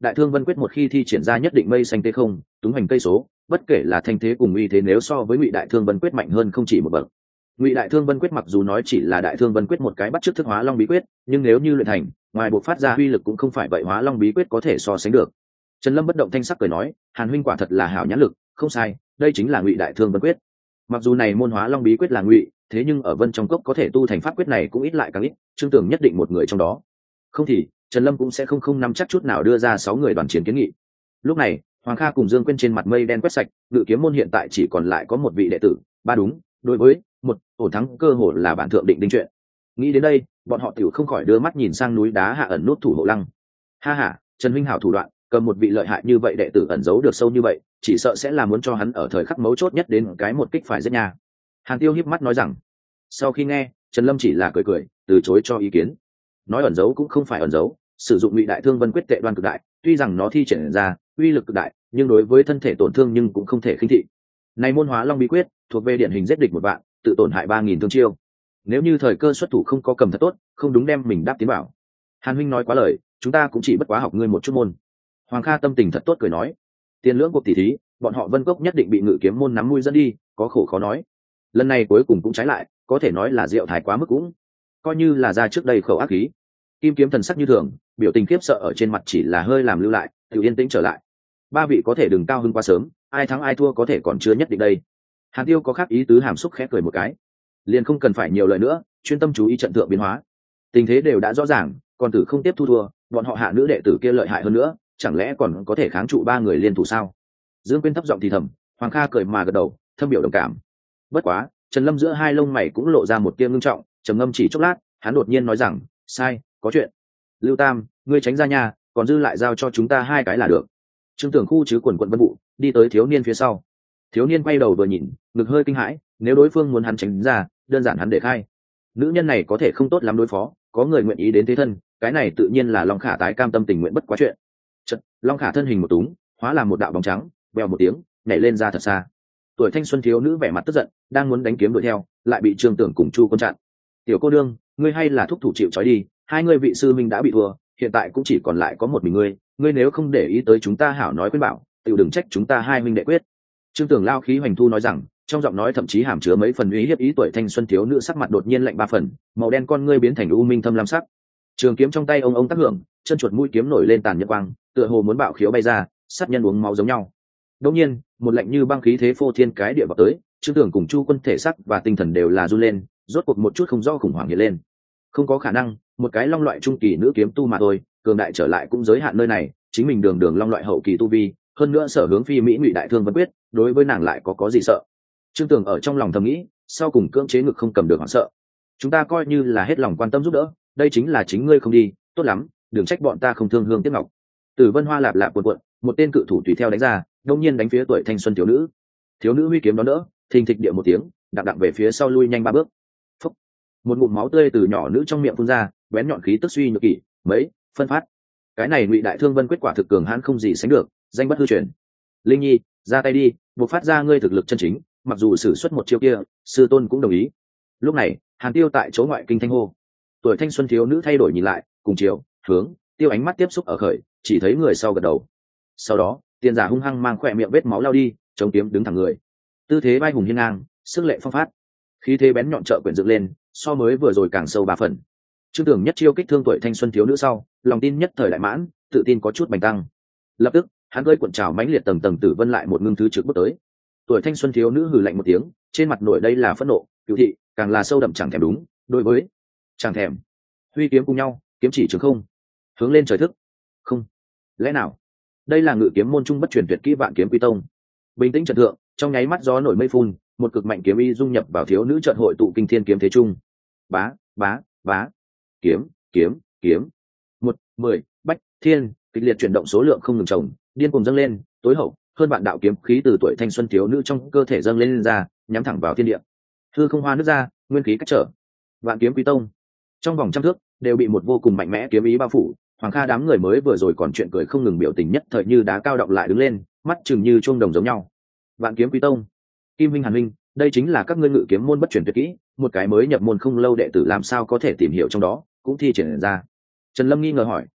Đại Thương Vân Quyết một khi thi triển ra nhất định mây xanh tê không túng hành cây số, bất kể là thanh thế cùng uy thế nếu so với Ngụy Đại Thương Vân Quyết mạnh hơn không chỉ một bậc. Ngụy Đại Thương Vân Quyết mặc dù nói chỉ là Đại Thương Vân Quyết một cái bắt chước thức Hóa Long bí quyết, nhưng nếu như luyện thành, ngoài buộc phát ra uy lực cũng không phải vậy Hóa Long bí quyết có thể so sánh được. Trần Lâm bất động thanh sắc cười nói, Hàn huynh quả thật là hảo nhãn lực, không sai, đây chính là Ngụy Đại Thương Vân Quyết. Mặc dù này môn Hóa Long bí quyết là ngụy, thế nhưng ở Vân trong cốc có thể tu thành pháp quyết này cũng ít lại càng ít, Trương Tưởng nhất định một người trong đó. Không thì, Trần Lâm cũng sẽ không nắm chắc chút nào đưa ra 6 người đoàn chiến kiến nghị. Lúc này, Hoàng Kha cùng Dương Quyên trên mặt mây đen quét sạch, Ngự Kiếm môn hiện tại chỉ còn lại có một vị đệ tử, ba đúng, đối với một ổn thắng cơ hội là bản thượng định đinh chuyện. Nghĩ đến đây, bọn họ tiểu không khỏi đưa mắt nhìn sang núi đá hạ ẩn nút thủ hộ lăng. Ha ha, Trần huynh hảo thủ đoạn, cầm một vị lợi hại như vậy đệ tử ẩn giấu được sâu như vậy, chỉ sợ sẽ là muốn cho hắn ở thời khắc mấu chốt nhất đến cái một kích phải giết nhà. Hàn Tiêu híp mắt nói rằng. Sau khi nghe, Trần Lâm chỉ là cười cười, từ chối cho ý kiến. Nói ẩn giấu cũng không phải ẩn giấu, sử dụng Ngụy Đại Thương Vân Quyết tệ đoan cực đại, tuy rằng nó thi triển ra uy lực cực đại, nhưng đối với thân thể tổn thương nhưng cũng không thể khinh thị. Này môn Hóa Long bí quyết thuộc về điển hình giết địch một vạn, tự tổn hại 3000 thương chiêu. Nếu như thời cơ xuất thủ không có cầm thật tốt, không đúng đem mình đáp tiến bảo. Hàn huynh nói quá lời, chúng ta cũng chỉ bất quá học ngươi một chút môn. Hoàng Kha tâm tình thật tốt cười nói, tiền lưỡng cuộc tỷ thí, bọn họ Vân Cốc nhất định bị Ngự Kiếm môn nắm mũi dẫn đi, có khổ khó nói. Lần này cuối cùng cũng trái lại, có thể nói là rượu thái quá mức cũng coi như là ra trước đây khẩu ác khí. Kim Kiếm thần sắc như thường, biểu tình khiếp sợ ở trên mặt chỉ là hơi làm lưu lại, tự yên tĩnh trở lại. Ba vị có thể đừng cao hứng quá sớm, ai thắng ai thua có thể còn chưa nhất định đây. Hàn Tiêu có khác ý tứ hàm xúc khẽ cười một cái, liền không cần phải nhiều lời nữa, chuyên tâm chú ý trận thượng biến hóa. Tình thế đều đã rõ ràng, còn tử không tiếp thu thua, bọn họ hạ nữ đệ tử kia lợi hại hơn nữa, chẳng lẽ còn có thể kháng trụ 3 người liên thủ sao? Dương Quyên thấp giọng thì thầm, Hoàng Kha cười mà gật đầu, thâm biểu đồng cảm. Bất quá, Trần Lâm giữa hai lông mày cũng lộ ra một tia ngưng trọng, trầm ngâm chỉ chốc lát, hắn đột nhiên nói rằng, sai, có chuyện. Lưu Tam, ngươi tránh ra nhà, còn dư lại giao cho chúng ta 2 cái là được. Trương Tưởng khu chứ quần quận Vân Vũ, đi tới thiếu niên phía sau. Thiếu niên quay đầu vừa nhìn, ngực hơi kinh hãi, nếu đối phương muốn hắn tránh ra, đơn giản hắn để khai. Nữ nhân này có thể không tốt lắm đối phó, có người nguyện ý đến thế thân, cái này tự nhiên là Long Khả tái cam tâm tình nguyện bất quá chuyện. Chợt, Long Khả thân hình một túng, hóa làm một đạo bóng trắng, bèo một tiếng, nhảy lên ra thật xa. Tuổi thanh xuân thiếu nữ vẻ mặt tức giận, đang muốn đánh kiếm đuổi theo, lại bị Trương Tưởng cùng Chu Quân chặn. Tiểu cô đương, ngươi hay là thúc thủ chịu trói đi, 2 người vị sư minh đã bị thua, hiện tại cũng chỉ còn lại có một mình ngươi nếu không để ý tới chúng ta hảo nói khuyên bảo, tiểu đừng trách chúng ta 2 huynh đệ quyết. Trương Tưởng lao khí hoành thu nói rằng, trong giọng nói thậm chí hàm chứa mấy phần uy hiếp ý. Tuổi thanh xuân thiếu nữ sắc mặt đột nhiên lạnh 3 phần, màu đen con ngươi biến thành u minh thâm lam sắc. Trường kiếm trong tay ông tác hưởng, chân chuột mũi kiếm nổi lên tàn nhẫn quang, tựa hồ muốn bạo khiếu bay ra, sát nhân uống máu giống nhau. Đột nhiên, một lạnh như băng khí thế phô thiên cái địa vào tới, Trương Tưởng cùng Chu Quân thể sắc và tinh thần đều là run lên, rốt cuộc một chút không rõ khủng hoảng hiện lên. Không có khả năng, một cái long loại trung kỳ nữ kiếm tu mà thôi, cường đại trở lại cũng giới hạn nơi này, chính mình đường long loại hậu kỳ tu vi, hơn nữa sở hướng phi mỹ Ngụy Đại Thương Vân Quyết, đối với nàng lại có gì sợ. Trương Tưởng ở trong lòng thầm nghĩ, sau cùng cưỡng chế ngực không cầm được hoảng sợ. Chúng ta coi như là hết lòng quan tâm giúp đỡ, đây chính là chính ngươi không đi, tốt lắm, đừng trách bọn ta không thương hương tiếc ngọc. Từ Vân Hoa lạp lạp cuộn cuộn, một tên cự thủ tùy theo đánh ra, đông nhiên đánh phía tuổi thanh xuân thiếu nữ. Thiếu nữ huy kiếm đón đỡ, thình thịch địa một tiếng, đặng đặng về phía sau lui nhanh 3 bước. Phúc. Một ngụm máu tươi từ nhỏ nữ trong miệng phun ra, bén nhọn khí tức suy nhược kỷ, mấy phân phát. Cái này Ngụy Đại Thương Vân Quyết quả thực cường hãn không gì sánh được, danh bất hư truyền. Linh Nhi, ra tay đi, buộc phát ra ngươi thực lực chân chính, mặc dù sử xuất một chiêu kia, sư tôn cũng đồng ý. Lúc này, Hàn Tiêu tại chỗ ngoại kinh thanh hô. Tuổi thanh xuân thiếu nữ thay đổi nhìn lại, cùng chiều hướng Tiêu ánh mắt tiếp xúc ở khởi, chỉ thấy người sau gật đầu. Sau đó, tiền giả hung hăng mang khỏe miệng vết máu lao đi, chống kiếm đứng thẳng người, tư thế vai hùng hiên ngang, sức lệ phong phát, khí thế bén nhọn trợ quyển dựng lên, so mới vừa rồi càng sâu 3 phần. Trương Tưởng nhất chiêu kích thương tuổi thanh xuân thiếu nữ sau, lòng tin nhất thời đại mãn, tự tin có chút bành tăng. Lập tức, hắn gơi cuộn trào mãnh liệt tầng tầng tử vân lại một ngưng thứ trực bước tới. Tuổi thanh xuân thiếu nữ hừ lạnh một tiếng, trên mặt nổi đây là phẫn nộ, cửu thị, càng là sâu đậm chẳng thèm đúng, đối với chẳng thèm. Huy kiếm cùng nhau, kiếm chỉ trường không, hướng lên trời thức. Không, lẽ nào? Đây là Ngự Kiếm môn trung bất truyền tuyệt kỹ Vạn Kiếm Quy Tông. Bình tĩnh trận thượng, trong nháy mắt gió nổi mây phun, một cực mạnh kiếm y dung nhập vào thiếu nữ trận hội tụ kinh thiên kiếm thế trung. Bá, bá, bá. Kiếm, kiếm, kiếm. 1, 10, bách, thiên, kịch liệt chuyển động số lượng không ngừng chồng, điên cuồng dâng lên, tối hậu, hơn vạn đạo kiếm khí từ tuổi thanh xuân thiếu nữ trong cơ thể dâng lên ra, nhắm thẳng vào thiên địa. Hư không hoa nứt ra, nguyên khí cách trở. Vạn Kiếm Quý Tông. Trong vòng trăm thước, đều bị một vô cùng mạnh mẽ kiếm ý bao phủ. Hoàng Kha đám người mới vừa rồi còn chuyện cười không ngừng biểu tình nhất thời như đá cao động lại đứng lên, mắt chừng như chuông đồng giống nhau. Vạn Kiếm Quý Tông. Kim Minh Hàn Minh, đây chính là các ngươi Ngự Kiếm môn bất truyền tuyệt kỹ, một cái mới nhập môn không lâu đệ tử làm sao có thể tìm hiểu trong đó, cũng thi triển ra. Trần Lâm nghi ngờ hỏi,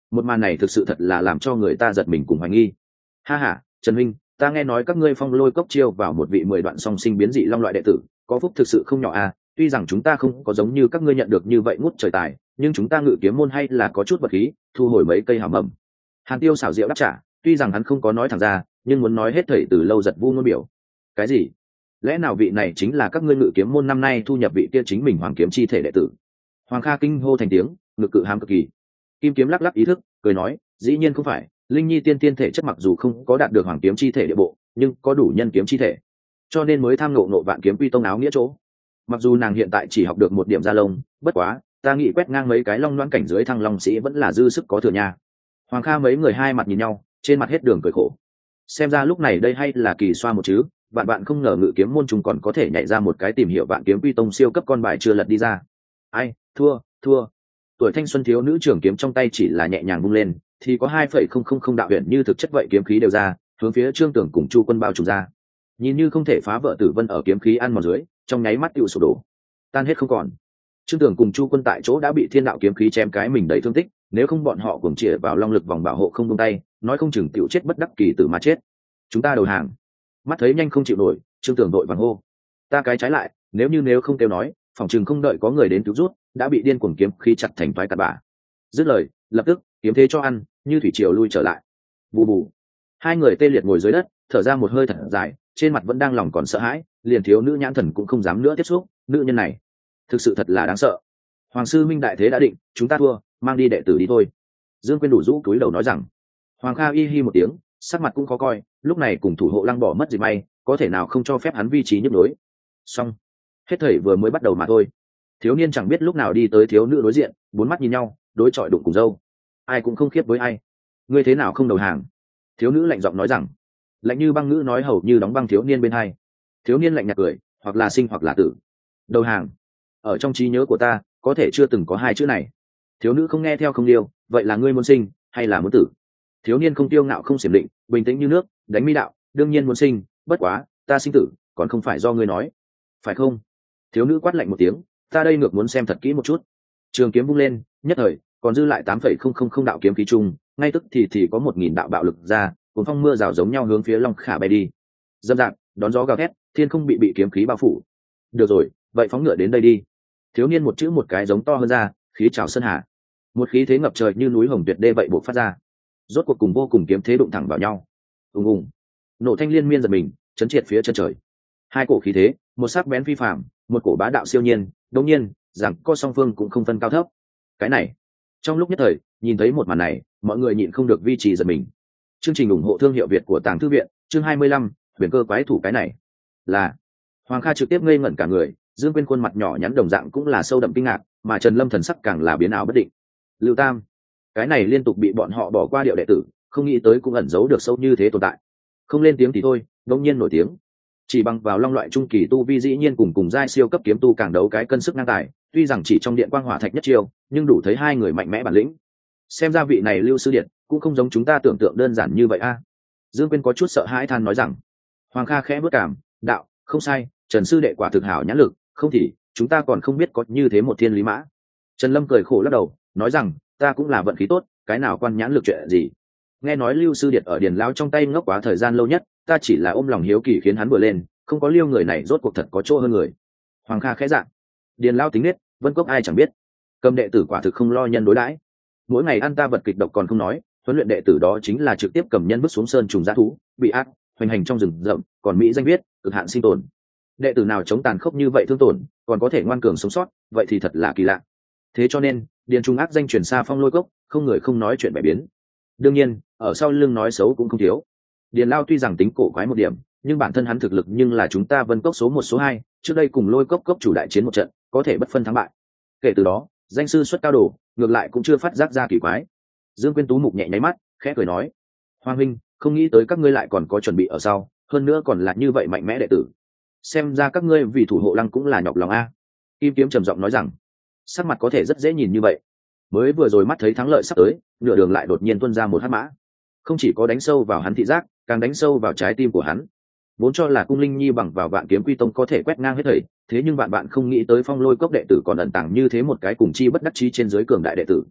Một màn này thực sự thật là làm cho người ta giật mình cùng hoài nghi. Ha ha, Trần Minh, ta nghe nói các ngươi Phong Lôi Cốc chiêu vào một vị 10 đoạn song sinh biến dị long loại đệ tử, có phúc thực sự không nhỏ à. Tuy rằng chúng ta không có giống như các ngươi nhận được như vậy ngút trời tài, nhưng chúng ta ngự kiếm môn hay là có chút vật khí, thu hồi mấy cây hàm mầm. Hàn Tiêu xảo diệu đáp trả, tuy rằng hắn không có nói thẳng ra, nhưng muốn nói hết thảy từ lâu giật vu ngôn biểu. Cái gì? Lẽ nào vị này chính là các ngươi ngự kiếm môn năm nay thu nhập vị kia chính mình hoàng kiếm chi thể đệ tử? Hoàng Kha kinh hô thành tiếng, ngực cự hám cực kỳ. Kim Kiếm lắc lắc ý thức, cười nói, dĩ nhiên không phải, Linh Nhi tiên tiên thể chất mặc dù không có đạt được hoàng kiếm chi thể địa bộ, nhưng có đủ nhân kiếm chi thể, cho nên mới tham ngộ vạn kiếm quy tông áo nghĩa chỗ. Mặc dù nàng hiện tại chỉ học được một điểm gia lông, bất quá, ta nghĩ quét ngang mấy cái long loan cảnh dưới thăng long sĩ vẫn là dư sức có thừa nha. Hoàng Kha mấy người hai mặt nhìn nhau, trên mặt hết đường cười khổ. Xem ra lúc này đây hay là kỳ xoa một chứ, bạn không ngờ ngự kiếm môn chúng còn có thể nhảy ra một cái tìm hiểu vạn kiếm quy tông siêu cấp con bài chưa lật đi ra. Ai, thua. Tuổi thanh xuân thiếu nữ trưởng kiếm trong tay chỉ là nhẹ nhàng vung lên, thì có 2,000 đạo huyền như thực chất vậy kiếm khí đều ra, hướng phía Trương Tưởng cùng Chu Quân bao trùm ra. Nhìn như không thể phá vỡ tử vân ở kiếm khí ăn mòn dưới, trong nháy mắt tựu sụp đổ, tan hết không còn. Trương Tưởng cùng Chu Quân tại chỗ đã bị thiên đạo kiếm khí chém cái mình đầy thương tích, nếu không bọn họ cuồng chĩa vào long lực vòng bảo hộ không buông tay, nói không chừng tựu chết bất đắc kỳ tử mà chết. Chúng ta đầu hàng. Mắt thấy nhanh không chịu nổi, Trương Tưởng đội vàng hô. Ta cái trái lại, nếu không kêu nói, phòng chừng không đợi có người đến cứu rút, đã bị điên cuồng kiếm khí chặt thành toái cặn bã. Dứt lời, lập tức kiếm thế cho ăn, như thủy triều lui trở lại. Bù bù. Hai người tê liệt ngồi dưới đất, thở ra một hơi thật dài, trên mặt vẫn đang lòng còn sợ hãi, liền thiếu nữ nhãn thần cũng không dám nữa tiếp xúc, nữ nhân này thực sự thật là đáng sợ. Hoàng sư minh đại thế đã định, chúng ta thua, mang đi đệ tử đi thôi. Dương Quyên đủ rũ cúi đầu nói rằng. Hoàng Kha y hi một tiếng, sắc mặt cũng khó coi, lúc này cùng thủ hộ lăng bỏ mất gì may, có thể nào không cho phép hắn vi trí nhức đối. Xong, hết thảy vừa mới bắt đầu mà thôi. Thiếu niên chẳng biết lúc nào đi tới thiếu nữ đối diện, bốn mắt nhìn nhau, đối chọi đụng cùng dâu, ai cũng không khiếp với ai. Ngươi thế nào không đầu hàng? Thiếu nữ lạnh giọng nói rằng. Lạnh như băng ngữ nói hầu như đóng băng thiếu niên bên hai. Thiếu niên lạnh nhạt cười, hoặc là sinh hoặc là tử. Đầu hàng? Ở trong trí nhớ của ta, có thể chưa từng có hai chữ này. Thiếu nữ không nghe theo không điêu, vậy là ngươi muốn sinh hay là muốn tử? Thiếu niên không tiêu ngạo không xiểm định, bình tĩnh như nước, đánh mi đạo, đương nhiên muốn sinh, bất quá, ta sinh tử, còn không phải do ngươi nói, phải không? Thiếu nữ quát lạnh một tiếng, ta đây ngược muốn xem thật kỹ một chút. Trường kiếm vung lên, nhất thời, còn dư lại 8,000 đạo kiếm khí chung, ngay tức thì có 1.000 đạo bạo lực ra, cuốn phong mưa rào giống nhau hướng phía Long Khả bay đi. Dâm dạc, đón gió gào thét, thiên không bị kiếm khí bao phủ. Được rồi, vậy phóng ngựa đến đây đi. Thiếu niên một chữ một cái giống to hơn ra, khí trào sơn hà. Một khí thế ngập trời như núi hồng tuyệt đê vậy buộc phát ra. Rốt cuộc cùng vô cùng kiếm thế đụng thẳng vào nhau. Ùng ùng, nổ thanh liên miên giật mình, chấn triệt phía chân trời. Hai cổ khí thế, một sắc bén phi phàm, một cổ bá đạo siêu nhiên, đương nhiên, rằng co song phương cũng không phân cao thấp. Cái này, trong lúc nhất thời, nhìn thấy một màn này, mọi người nhịn không được vi trì giật mình. Chương trình ủng hộ thương hiệu Việt của Tàng Thư viện, chương 25, huyền cơ quái thủ cái này là. Hoàng Kha trực tiếp ngây ngẩn cả người, Dương Quyên khuôn mặt nhỏ nhắn đồng dạng cũng là sâu đậm kinh ngạc, mà Trần Lâm thần sắc càng là biến ảo bất định. Lưu Tam, cái này liên tục bị bọn họ bỏ qua điệu đệ tử, không nghĩ tới cũng ẩn giấu được sâu như thế tồn tại. Không lên tiếng thì thôi, đột nhiên nổi tiếng. Chỉ bằng vào long loại trung kỳ tu vi dĩ nhiên cùng giai siêu cấp kiếm tu càng đấu cái cân sức ngang tài, tuy rằng chỉ trong điện quang hỏa thạch nhất chiêu, nhưng đủ thấy hai người mạnh mẽ bản lĩnh. Xem ra vị này Lưu sư điện cũng không giống chúng ta tưởng tượng đơn giản như vậy a. Dương Quyên có chút sợ hãi than nói rằng. Hoàng Kha khẽ bước cảm, đạo, không sai, Trần sư đệ quả thực hảo nhãn lực, không thì chúng ta còn không biết có như thế một thiên lý mã. Trần Lâm cười khổ lắc đầu, nói rằng, ta cũng là vận khí tốt, cái nào quan nhãn lực chuyện gì. Nghe nói Lưu sư điện ở điền lão trong tay ngốc quá thời gian lâu nhất, ta chỉ là ôm lòng hiếu kỳ khiến hắn vừa lên, không có Liêu người này rốt cuộc thật có chỗ hơn người. Hoàng Kha khẽ dạng, điền lão tính nết, Vân Cốc ai chẳng biết. Cầm đệ tử quả thực không lo nhân đối đãi, mỗi ngày ăn ta vật kịch độc còn không nói, huấn luyện đệ tử đó chính là trực tiếp cầm nhân bước xuống sơn trùng dã thú, bị ác hoành hành trong rừng rậm, còn mỹ danh viết cực hạn sinh tồn. Đệ tử nào chống tàn khốc như vậy thương tổn, còn có thể ngoan cường sống sót, vậy thì thật là kỳ lạ. Thế cho nên, điền trung ác danh truyền xa Phong Lôi Cốc, không người không nói chuyện bẻ biến. Đương nhiên, ở sau lưng nói xấu cũng không thiếu. Điền Lao tuy rằng tính cổ quái một điểm, nhưng bản thân hắn thực lực nhưng là chúng ta Vân Cốc số 1 số 2, trước đây cùng Lôi Cốc cốc chủ đại chiến một trận, có thể bất phân thắng bại. Kể từ đó, danh sư xuất cao đồ, ngược lại cũng chưa phát giác ra kỳ quái. Dương Quyên tú mục nhẹ nháy mắt, khẽ cười nói, Hoàng huynh, không nghĩ tới các ngươi lại còn có chuẩn bị ở sau, hơn nữa còn là như vậy mạnh mẽ đệ tử. Xem ra các ngươi vì thủ hộ lăng cũng là nhọc lòng a. Kim Kiếm trầm giọng nói rằng, sắc mặt có thể rất dễ nhìn như vậy. Mới vừa rồi mắt thấy thắng lợi sắp tới, nửa đường lại đột nhiên tuôn ra một hắc mã, không chỉ có đánh sâu vào hắn thị giác, càng đánh sâu vào trái tim của hắn. Vốn cho là Cung Linh Nhi bằng vào Vạn Kiếm Quy Tông có thể quét ngang hết thảy, thế nhưng bạn không nghĩ tới Phong Lôi Cốc đệ tử còn ẩn tàng như thế một cái cùng chi bất đắc chí trên dưới cường đại đệ tử.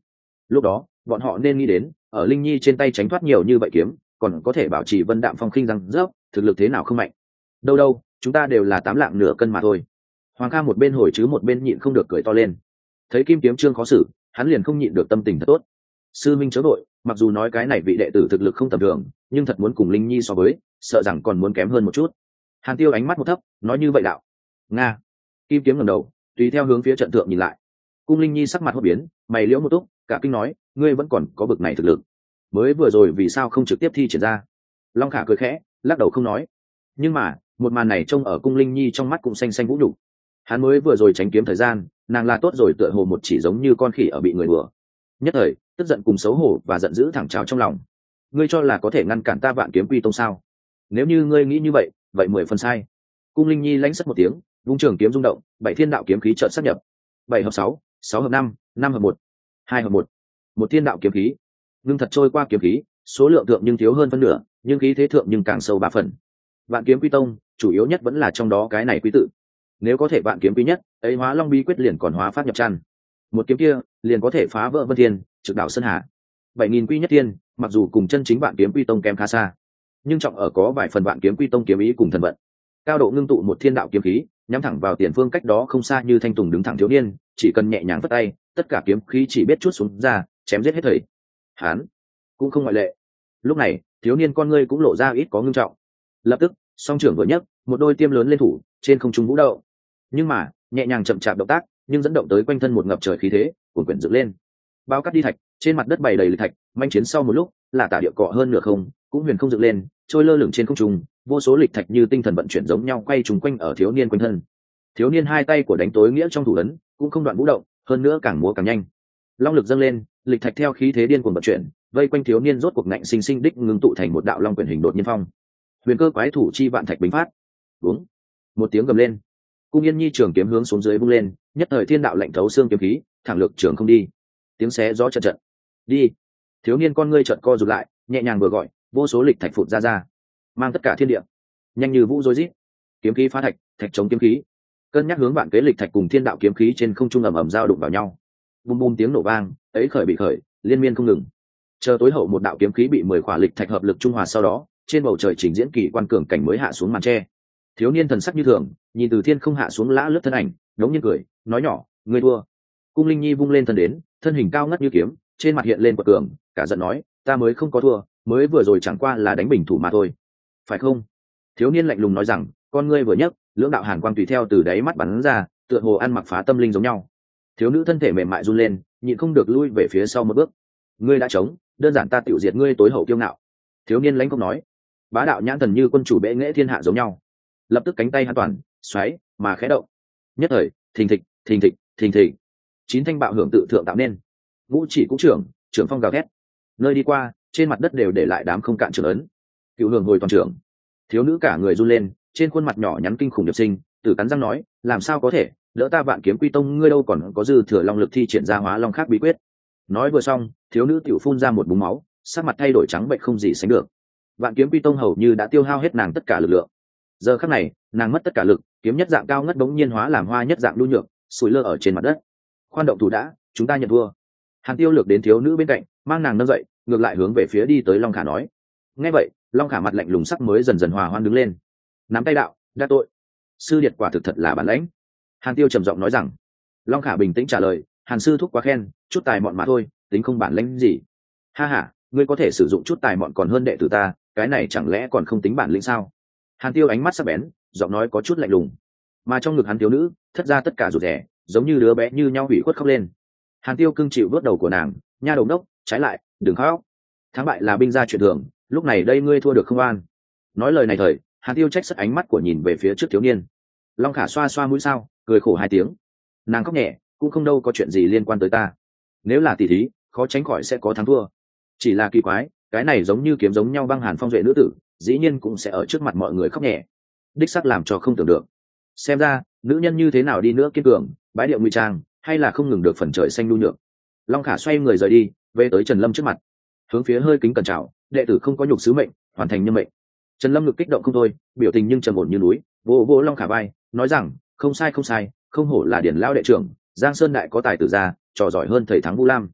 lúc đó bọn họ nên nghĩ đến ở linh nhi trên tay tránh thoát nhiều như vậy kiếm, còn có thể bảo trì vân đạm phong khinh răng rớp, thực lực thế nào không mạnh. Đâu đâu, chúng ta đều là 8 lạng nửa cân mà thôi. Hoàng Kha một bên hồi chứ một bên nhịn không được cười to lên. Thấy kim kiếm trương khó xử, hắn liền không nhịn được tâm tình thật tốt. Sư minh chớ đội, mặc dù nói cái này vị đệ tử thực lực không tầm thường, nhưng thật muốn cùng linh nhi so với, sợ rằng còn muốn kém hơn một chút. Hàn Tiêu ánh mắt một thấp, nói như vậy đạo. Nga. Kim kiếm ngẩng đầu, tùy theo hướng phía trận thượng nhìn lại. Cung linh nhi sắc mặt hốt biến, mày liễu một túc, cả kinh nói, ngươi vẫn còn có bực này thực lực, mới vừa rồi vì sao không trực tiếp thi triển ra? Long Khả cười khẽ, lắc đầu không nói. Nhưng mà một màn này trông ở cung linh nhi trong mắt cũng xanh xanh vũ nhục. Hắn mới vừa rồi tránh kiếm thời gian, nàng là tốt rồi, tựa hồ một chỉ giống như con khỉ ở bị người đùa. Nhất thời tức giận cùng xấu hổ và giận dữ thẳng trào trong lòng. Ngươi cho là có thể ngăn cản ta Vạn Kiếm Quy Tông sao? Nếu như ngươi nghĩ như vậy, vậy 10 phần sai. Cung linh nhi lãnh sất một tiếng, vung trường kiếm rung động, 7 thiên đạo kiếm khí chợt sáp nhập. 7 hợp 6, 6 hợp 5, 5 hợp 1, 2 hợp 1. Một thiên đạo kiếm khí ngưng thật trôi qua kiếm khí, số lượng thượng nhưng thiếu hơn phân nửa, nhưng khí thế thượng nhưng càng sâu 3 phần. Vạn Kiếm Quy Tông chủ yếu nhất vẫn là trong đó cái này quý tự. Nếu có thể vạn kiếm quý nhất, ấy hóa long bí quyết liền còn hóa pháp nhập chăn. Một kiếm kia liền có thể phá vỡ vân thiên, trực đảo sơn hà. 7000 quy nhất thiên, mặc dù cùng chân chính Vạn Kiếm Quy Tông kém khá xa, nhưng trọng ở có vài phần Vạn Kiếm Quy Tông kiếm ý cùng thần vận. Cao độ ngưng tụ một thiên đạo kiếm khí, nhắm thẳng vào tiền phương cách đó không xa như thanh tùng đứng thẳng thiếu niên, chỉ cần nhẹ nhàng vất tay, tất cả kiếm khí chỉ biết chút xuống ra, chém giết hết thảy. Hán cũng không ngoại lệ. Lúc này, thiếu niên con ngươi cũng lộ ra ít có ngưng trọng. Lập tức, song trưởng vừa nhấc, một đôi tiêm lớn lên thủ, trên không trung vũ đậu. Nhưng mà, nhẹ nhàng chậm chạp động tác, nhưng dẫn động tới quanh thân một ngập trời khí thế, cuồn cuộn dựng lên. Bao cắt đi thạch, trên mặt đất bày đầy lịch thạch, manh chiến sau một lúc, là tả địa cọ hơn nửa không, cũng huyền không dựng lên, trôi lơ lửng trên không trung, vô số lịch thạch như tinh thần vận chuyển giống nhau quay trùng quanh ở thiếu niên quanh thân. Thiếu niên hai tay của đánh tối nghĩa trong thủ ấn, cũng không đoạn vũ động, hơn nữa càng múa càng nhanh. Long lực dâng lên, lịch thạch theo khí thế điên cuồng vận chuyển, vây quanh thiếu niên rốt cuộc ngạnh sinh sinh đích ngưng tụ thành một đạo long quyển hình đột nhiên phong. Huyền cơ quái thủ chi vạn thạch bình phát. Uống. Một tiếng gầm lên. Cung Yên Nhi trường kiếm hướng xuống dưới vung lên, nhất thời thiên đạo lạnh thấu xương kiếm khí, thẳng lực trường không đi. Tiếng xé gió trận trận. Đi. Thiếu niên con ngươi chợt co rụt lại, nhẹ nhàng vừa gọi, vô số lịch thạch phụt ra, mang tất cả thiên địa. Nhanh như vũ rối rít. Kiếm khí phá thạch, thạch chống kiếm khí. Cân nhắc hướng vạn kế lịch thạch cùng thiên đạo kiếm khí trên không trung ầm ầm giao đụng vào nhau. Bum bum tiếng nổ vang, ấy khởi bị khởi, liên miên không ngừng. Chờ tối hậu một đạo kiếm khí bị 10 khỏa lịch thạch hợp lực trung hòa sau đó, trên bầu trời trình diễn kỳ quan cường cảnh mới hạ xuống màn tre. Thiếu niên thần sắc như thường, nhìn từ thiên không hạ xuống lã lướt thân ảnh, đống nhiên cười, nói nhỏ, ngươi thua. Cung Linh Nhi vung lên thân đến, thân hình cao ngất như kiếm, trên mặt hiện lên quật cường, cả giận nói, ta mới không có thua, mới vừa rồi chẳng qua là đánh bình thủ mà thôi, phải không? Thiếu niên lạnh lùng nói rằng, con ngươi vừa nhấc, lưỡng đạo hàn quang tùy theo từ đáy mắt bắn ra, tựa hồ ăn mặc phá tâm linh giống nhau. Thiếu nữ thân thể mềm mại run lên, nhịn không được lui về phía sau một bước. Ngươi đã chống, đơn giản ta tiểu diệt ngươi tối hậu kiêu ngạo. Thiếu niên lãnh không nói, bá đạo nhãn thần như quân chủ bệ nghệ thiên hạ giống nhau. Lập tức cánh tay hắn toàn xoáy mà khẽ động, nhất thời thình thịch thình thịch thình thịch, 9 thanh bạo hưởng tự thượng tạo nên. Vũ chỉ cũng trưởng phong gào thét, nơi đi qua trên mặt đất đều để lại đám không cạn trưởng ấn. Cựu hưởng hồi toàn trưởng. Thiếu nữ cả người run lên, trên khuôn mặt nhỏ nhắn kinh khủng điệp sinh, từ cắn răng nói, làm sao có thể, đỡ ta Vạn Kiếm Quy Tông ngươi đâu còn có dư thừa long lực thi triển ra hóa long khác bí quyết. Nói vừa xong, thiếu nữ tiểu phun ra một búng máu, sắc mặt thay đổi trắng bệch không gì sánh được. Vạn Kiếm Quy Tông hầu như đã tiêu hao hết nàng tất cả lực lượng. Giờ khắc này, nàng mất tất cả lực, kiếm nhất dạng cao ngất bỗng nhiên hóa làm hoa nhất dạng nhu nhược, sủi lơ ở trên mặt đất. Khoan động thủ đã, chúng ta nhận thua. Hàn Tiêu lược đến thiếu nữ bên cạnh, mang nàng nâng dậy, ngược lại hướng về phía đi tới Long Khả nói. Nghe vậy, Long Khả mặt lạnh lùng sắc mới dần dần hòa hoan đứng lên, nắm tay đạo, đa tội. Sư điệt quả thực thật là bản lãnh. Hàn Tiêu trầm giọng nói rằng. Long Khả bình tĩnh trả lời, Hàn sư thúc quá khen, chút tài mọn mà thôi, tính không bản lĩnh gì. Ha ha, ngươi có thể sử dụng chút tài mọn còn hơn đệ tử ta, cái này chẳng lẽ còn không tính bản lĩnh sao? Hàn Tiêu ánh mắt sắc bén, giọng nói có chút lạnh lùng. Mà trong ngực hắn thiếu nữ, thất ra tất cả rụt rè, giống như đứa bé như nhau hủy khuất khóc lên. Hàn Tiêu cưng chịu vuốt đầu của nàng, nha đầu đốc, trái lại, đừng khóc. Thắng bại là binh gia chuyện thường, lúc này đây ngươi thua được không an. Nói lời này thời, Hàn Tiêu trách sất ánh mắt của nhìn về phía trước thiếu niên. Long Khả xoa xoa mũi sao, cười khổ 2 tiếng. Nàng khóc nhẹ, cũng không đâu có chuyện gì liên quan tới ta. Nếu là tỷ thí, khó tránh khỏi sẽ có thắng thua. Chỉ là kỳ quái, cái này giống như kiếm giống nhau băng hàn phong duệ nữ tử, dĩ nhiên cũng sẽ ở trước mặt mọi người khóc nhẹ. Đích xác làm cho không tưởng được. Xem ra, nữ nhân như thế nào đi nữa kiên cường, bái điệu ngụy trang, hay là không ngừng được phần trời xanh nhu nhược. Long Khả xoay người rời đi, về tới Trần Lâm trước mặt, hướng phía hơi kính cẩn chào, đệ tử không có nhục sứ mệnh, hoàn thành nhân mệnh. Trần Lâm ngực kích động không thôi, biểu tình nhưng trầm ổn như núi, vỗ vỗ Long Khả vai, nói rằng, không sai, không hổ là điển lão đệ trưởng, Giang Sơn đại có tài tử ra, trò giỏi hơn thầy thắng Vu Lam.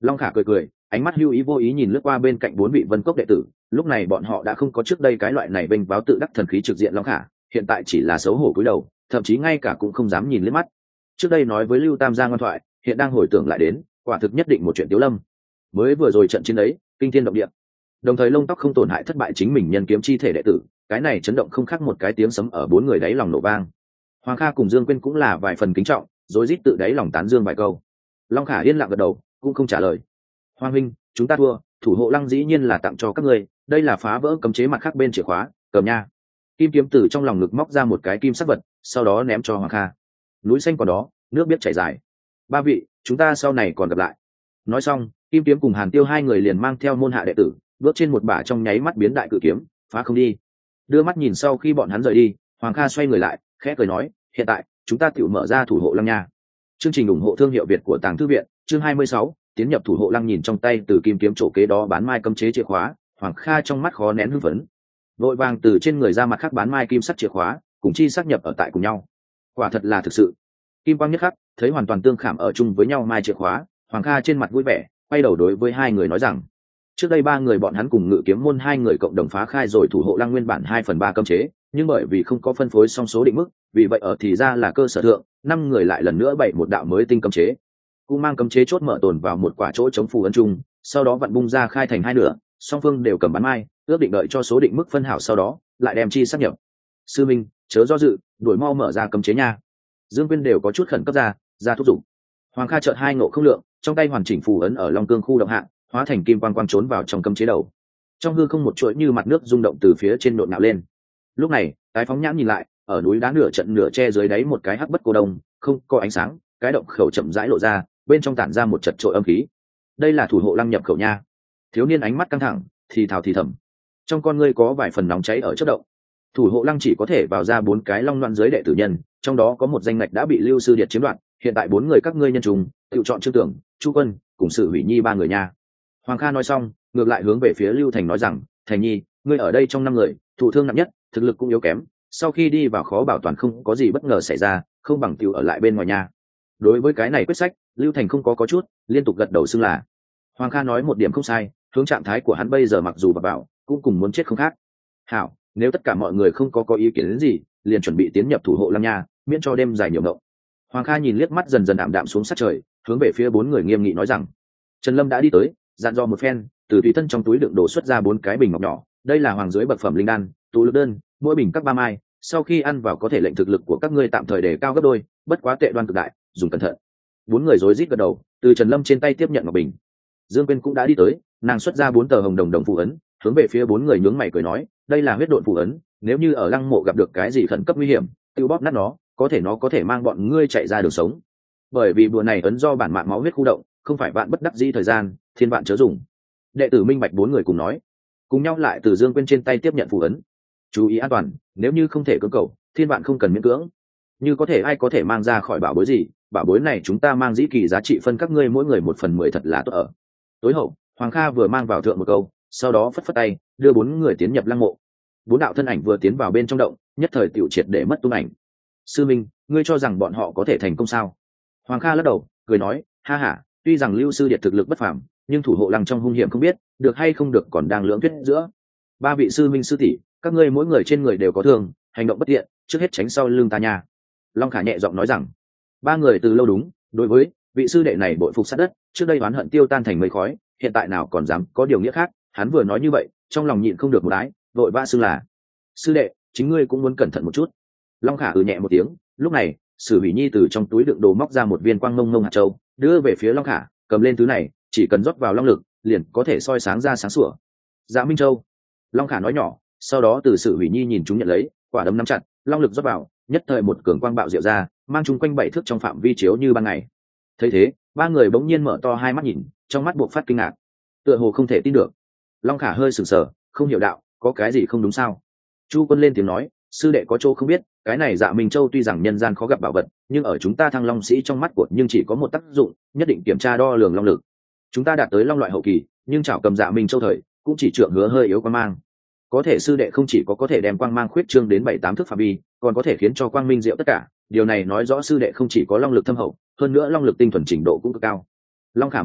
Long Khả cười cười, ánh mắt lưu ý vô ý nhìn lướt qua bên cạnh bốn vị Vân Cốc đệ tử. Lúc này bọn họ đã không có trước đây cái loại này bênh váo tự đắc thần khí trực diện Long Khả, hiện tại chỉ là xấu hổ cúi đầu, thậm chí ngay cả cũng không dám nhìn liếc mắt. Trước đây nói với Lưu Tam Giang ngoan thoại, hiện đang hồi tưởng lại đến, quả thực nhất định một chuyện Tiếu Lâm. Mới vừa rồi trận chiến ấy, kinh thiên động địa. Đồng thời lông tóc không tổn hại thất bại chính mình nhân kiếm chi thể đệ tử, cái này chấn động không khác một cái tiếng sấm ở bốn người đáy lòng nổ vang. Hoàng Kha cùng Dương Quyên cũng là vài phần kính trọng, rối rít tự đáy lòng tán dương vài câu. Long Khả yên lặng gật đầu, cũng không trả lời. Hoàng huynh, chúng ta thua, thủ hộ lăng dĩ nhiên là tặng cho các ngươi, đây là phá vỡ cấm chế mặt khác bên chìa khóa, cầm nha. Kim kiếm từ trong lòng ngực móc ra một cái kim sắc vật, sau đó ném cho Hoàng Kha. Núi xanh còn đó, nước biết chảy dài. Ba vị, chúng ta sau này còn gặp lại. Nói xong, Kim kiếm cùng Hàn Tiêu hai người liền mang theo môn hạ đệ tử, bước trên một bả trong nháy mắt biến đại cự kiếm, phá không đi. Đưa mắt nhìn sau khi bọn hắn rời đi, Hoàng Kha xoay người lại, khẽ cười nói, hiện tại chúng ta tự mở ra thủ hộ lăng nha. Chương trình ủng hộ thương hiệu Việt của Tàng Thư viện, chương 26, tiến nhập thủ hộ lăng. Nhìn trong tay từ kim kiếm chỗ kế đó bán mai cấm chế chìa khóa, Hoàng Kha trong mắt khó nén hưng phấn, vội vàng từ trên người ra mặt khác bán mai kim sắt chìa khóa, cùng chi xác nhập ở tại cùng nhau. Quả thật là thực sự kim quang nhất khắc, thấy hoàn toàn tương khảm ở chung với nhau mai chìa khóa, Hoàng Kha trên mặt vui vẻ, quay đầu đối với hai người nói rằng, trước đây ba người bọn hắn cùng Ngự Kiếm môn hai người cộng đồng phá khai rồi thủ hộ lăng nguyên bản 2/3 cấm chế, nhưng bởi vì không có phân phối song số định mức, vì vậy ở thì ra là cơ sở thượng, năm người lại lần nữa bày một đạo mới tinh cấm chế, cũng mang cấm chế chốt mở tồn vào một quả chỗ chống phù ấn chung, sau đó vặn bung ra khai thành hai nửa, song phương đều cầm bán mai, ước định đợi cho số định mức phân hảo, sau đó lại đem chi sắp nhập. Sư minh, chớ do dự, đuổi mau mở ra cấm chế nha. Dương Quyên đều có chút khẩn cấp ra thúc giục. Hoàng Kha chợt hai ngộ không lượng, trong tay hoàn chỉnh phù ấn ở Long Cương khu động hạng, hóa thành kim quang quang trốn vào trong cấm chế đầu. Trong hư không một chuỗi như mặt nước rung động từ phía trên nộn nạo lên. Lúc này, tái phóng nhãn nhìn lại, ở núi đá nửa trận nửa che dưới đáy một cái hắc bất cô đông, không có ánh sáng, cái động khẩu chậm rãi lộ ra, bên trong tản ra một chật trội âm khí. Đây là thủ hộ lăng nhập khẩu nha. Thiếu niên ánh mắt căng thẳng, thì thào thì thầm. Trong con ngươi có vài phần nóng cháy ở chớp động. Thủ hộ lăng chỉ có thể vào ra 4 cái long loạn dưới đệ tử nhân, trong đó có một danh ngạch đã bị Lưu Sư Điệt chiếm đoạt, hiện tại 4 người các ngươi nhân trùng, tự chọn Trương Tưởng, Chu Quân, cùng Sự Hủy Nhi 3 người nha. Hoàng Kha nói xong, ngược lại hướng về phía Lưu Thành nói rằng, Thành Nhi, ngươi ở đây trong 5 người, thụ thương nặng nhất, thực lực cũng yếu kém, sau khi đi vào khó bảo toàn không có gì bất ngờ xảy ra, không bằng tiểu ở lại bên ngoài nhà. Đối với cái này quyết sách, Lưu Thành không có chút, liên tục gật đầu xưng là. Hoàng Kha nói một điểm không sai, hướng trạng thái của hắn bây giờ mặc dù bảo cũng cùng muốn chết không khác. Hảo, nếu tất cả mọi người không có ý kiến đến gì, liền chuẩn bị tiến nhập thủ hộ lăng nha, miễn cho đêm dài nhiều ngộng. Hoàng Kha nhìn liếc mắt dần dần ảm đạm xuống sát trời, hướng về phía 4 người nghiêm nghị nói rằng, Trần Lâm đã đi tới, dặn dò một phen, từ tùy thân trong túi đựng đồ xuất ra 4 cái bình ngọc nhỏ, đây là hoàng dưới bậc phẩm linh đan, tụ lực đơn, mỗi bình các 3 mai, sau khi ăn vào có thể lệnh thực lực của các ngươi tạm thời đề cao gấp đôi, bất quá tệ đoan cực đại, dùng cẩn thận. 4 người rối rít gật đầu, từ Trần Lâm trên tay tiếp nhận ngọc bình. Dương Quyên cũng đã đi tới, nàng xuất ra 4 tờ hồng đồng phù ấn, hướng về phía 4 người nhướng mày cười nói, đây là huyết độn phù ấn, nếu như ở lăng mộ gặp được cái gì khẩn cấp nguy hiểm, tiêu bóp nát nó có thể mang bọn ngươi chạy ra đường sống. Bởi vì bùa này ấn do bản mạng máu huyết khu động, không phải vạn bất đắc dĩ thời gian, thiên vạn chớ dùng. Đệ tử minh bạch 4 người cùng nói, cùng nhau lại từ Dương Quyên trên tay tiếp nhận phù ấn. Chú ý an toàn, nếu như không thể cưỡng cầu, thiên vạn không cần miễn cưỡng. Như có thể ai có thể mang ra khỏi bảo bối gì, bảo bối này chúng ta mang dĩ kỳ giá trị phân các ngươi mỗi người 1/10 thật là tốt ở. Tối hậu, Hoàng Kha vừa mang vào thượng một câu, sau đó phất phất tay, đưa 4 người tiến nhập lăng mộ. 4 đạo thân ảnh vừa tiến vào bên trong động, nhất thời tiểu triệt để mất tung ảnh. Sư minh, ngươi cho rằng bọn họ có thể thành công sao? Hoàng Kha lắc đầu, cười nói, ha ha, tuy rằng Lưu Sư Điệt thực lực bất phàm, nhưng thủ hộ lăng trong hung hiểm không biết, được hay không được còn đang lưỡng thuyết giữa. 3 vị sư minh sư tỷ, các ngươi mỗi người trên người đều có thương, hành động bất tiện, trước hết tránh sau lưng ta nha. Long Khả nhẹ giọng nói rằng, 3 người từ lâu đúng, đối với vị sư đệ này bội phục sát đất, trước đây oán hận tiêu tan thành mây khói, hiện tại nào còn dám có điều nghĩa khác. Hắn vừa nói như vậy, trong lòng nhịn không được một ái, vội vã xưng là, sư đệ, chính ngươi cũng muốn cẩn thận một chút. Long Khả nhẹ một tiếng, lúc này Sử Hủy Nhi từ trong túi đựng đồ móc ra một viên quang mông mông hạt châu, đưa về phía Long Khả, cầm lên thứ này, chỉ cần rót vào long lực, liền có thể soi sáng ra sáng sủa. Dạ Minh Châu. Long Khả nói nhỏ, sau đó từ Sử Hủy Nhi nhìn chúng nhận lấy, quả đấm nắm chặt, long lực rót vào, nhất thời một cường quang bạo diệu ra, mang chúng quanh 7 thước trong phạm vi chiếu như ban ngày. Thấy thế, 3 người bỗng nhiên mở to hai mắt nhìn, trong mắt buộc phát kinh ngạc, tựa hồ không thể tin được. Long Khả hơi sửng sờ, không hiểu đạo, có cái gì không đúng sao? Chu Quân lên tiếng nói, sư đệ có chỗ không biết, cái này Dạ Minh Châu tuy rằng nhân gian khó gặp bảo vật, nhưng ở chúng ta Thăng Long sĩ trong mắt của nhưng chỉ có một tác dụng, nhất định kiểm tra đo lường long lực. Chúng ta đạt tới long loại hậu kỳ, nhưng chảo cầm Dạ Minh Châu thời cũng chỉ trượng hứa hơi yếu quang mang. Có thể sư đệ không chỉ có thể đem quang mang khuyết trương đến 7-8 thước phạm vi, còn có thể khiến cho quang minh diệu tất cả. Điều này nói rõ sư đệ không chỉ có long lực thâm hậu, hơn nữa long lực tinh thuần trình độ cũng cực cao. Long Khả một nhạc,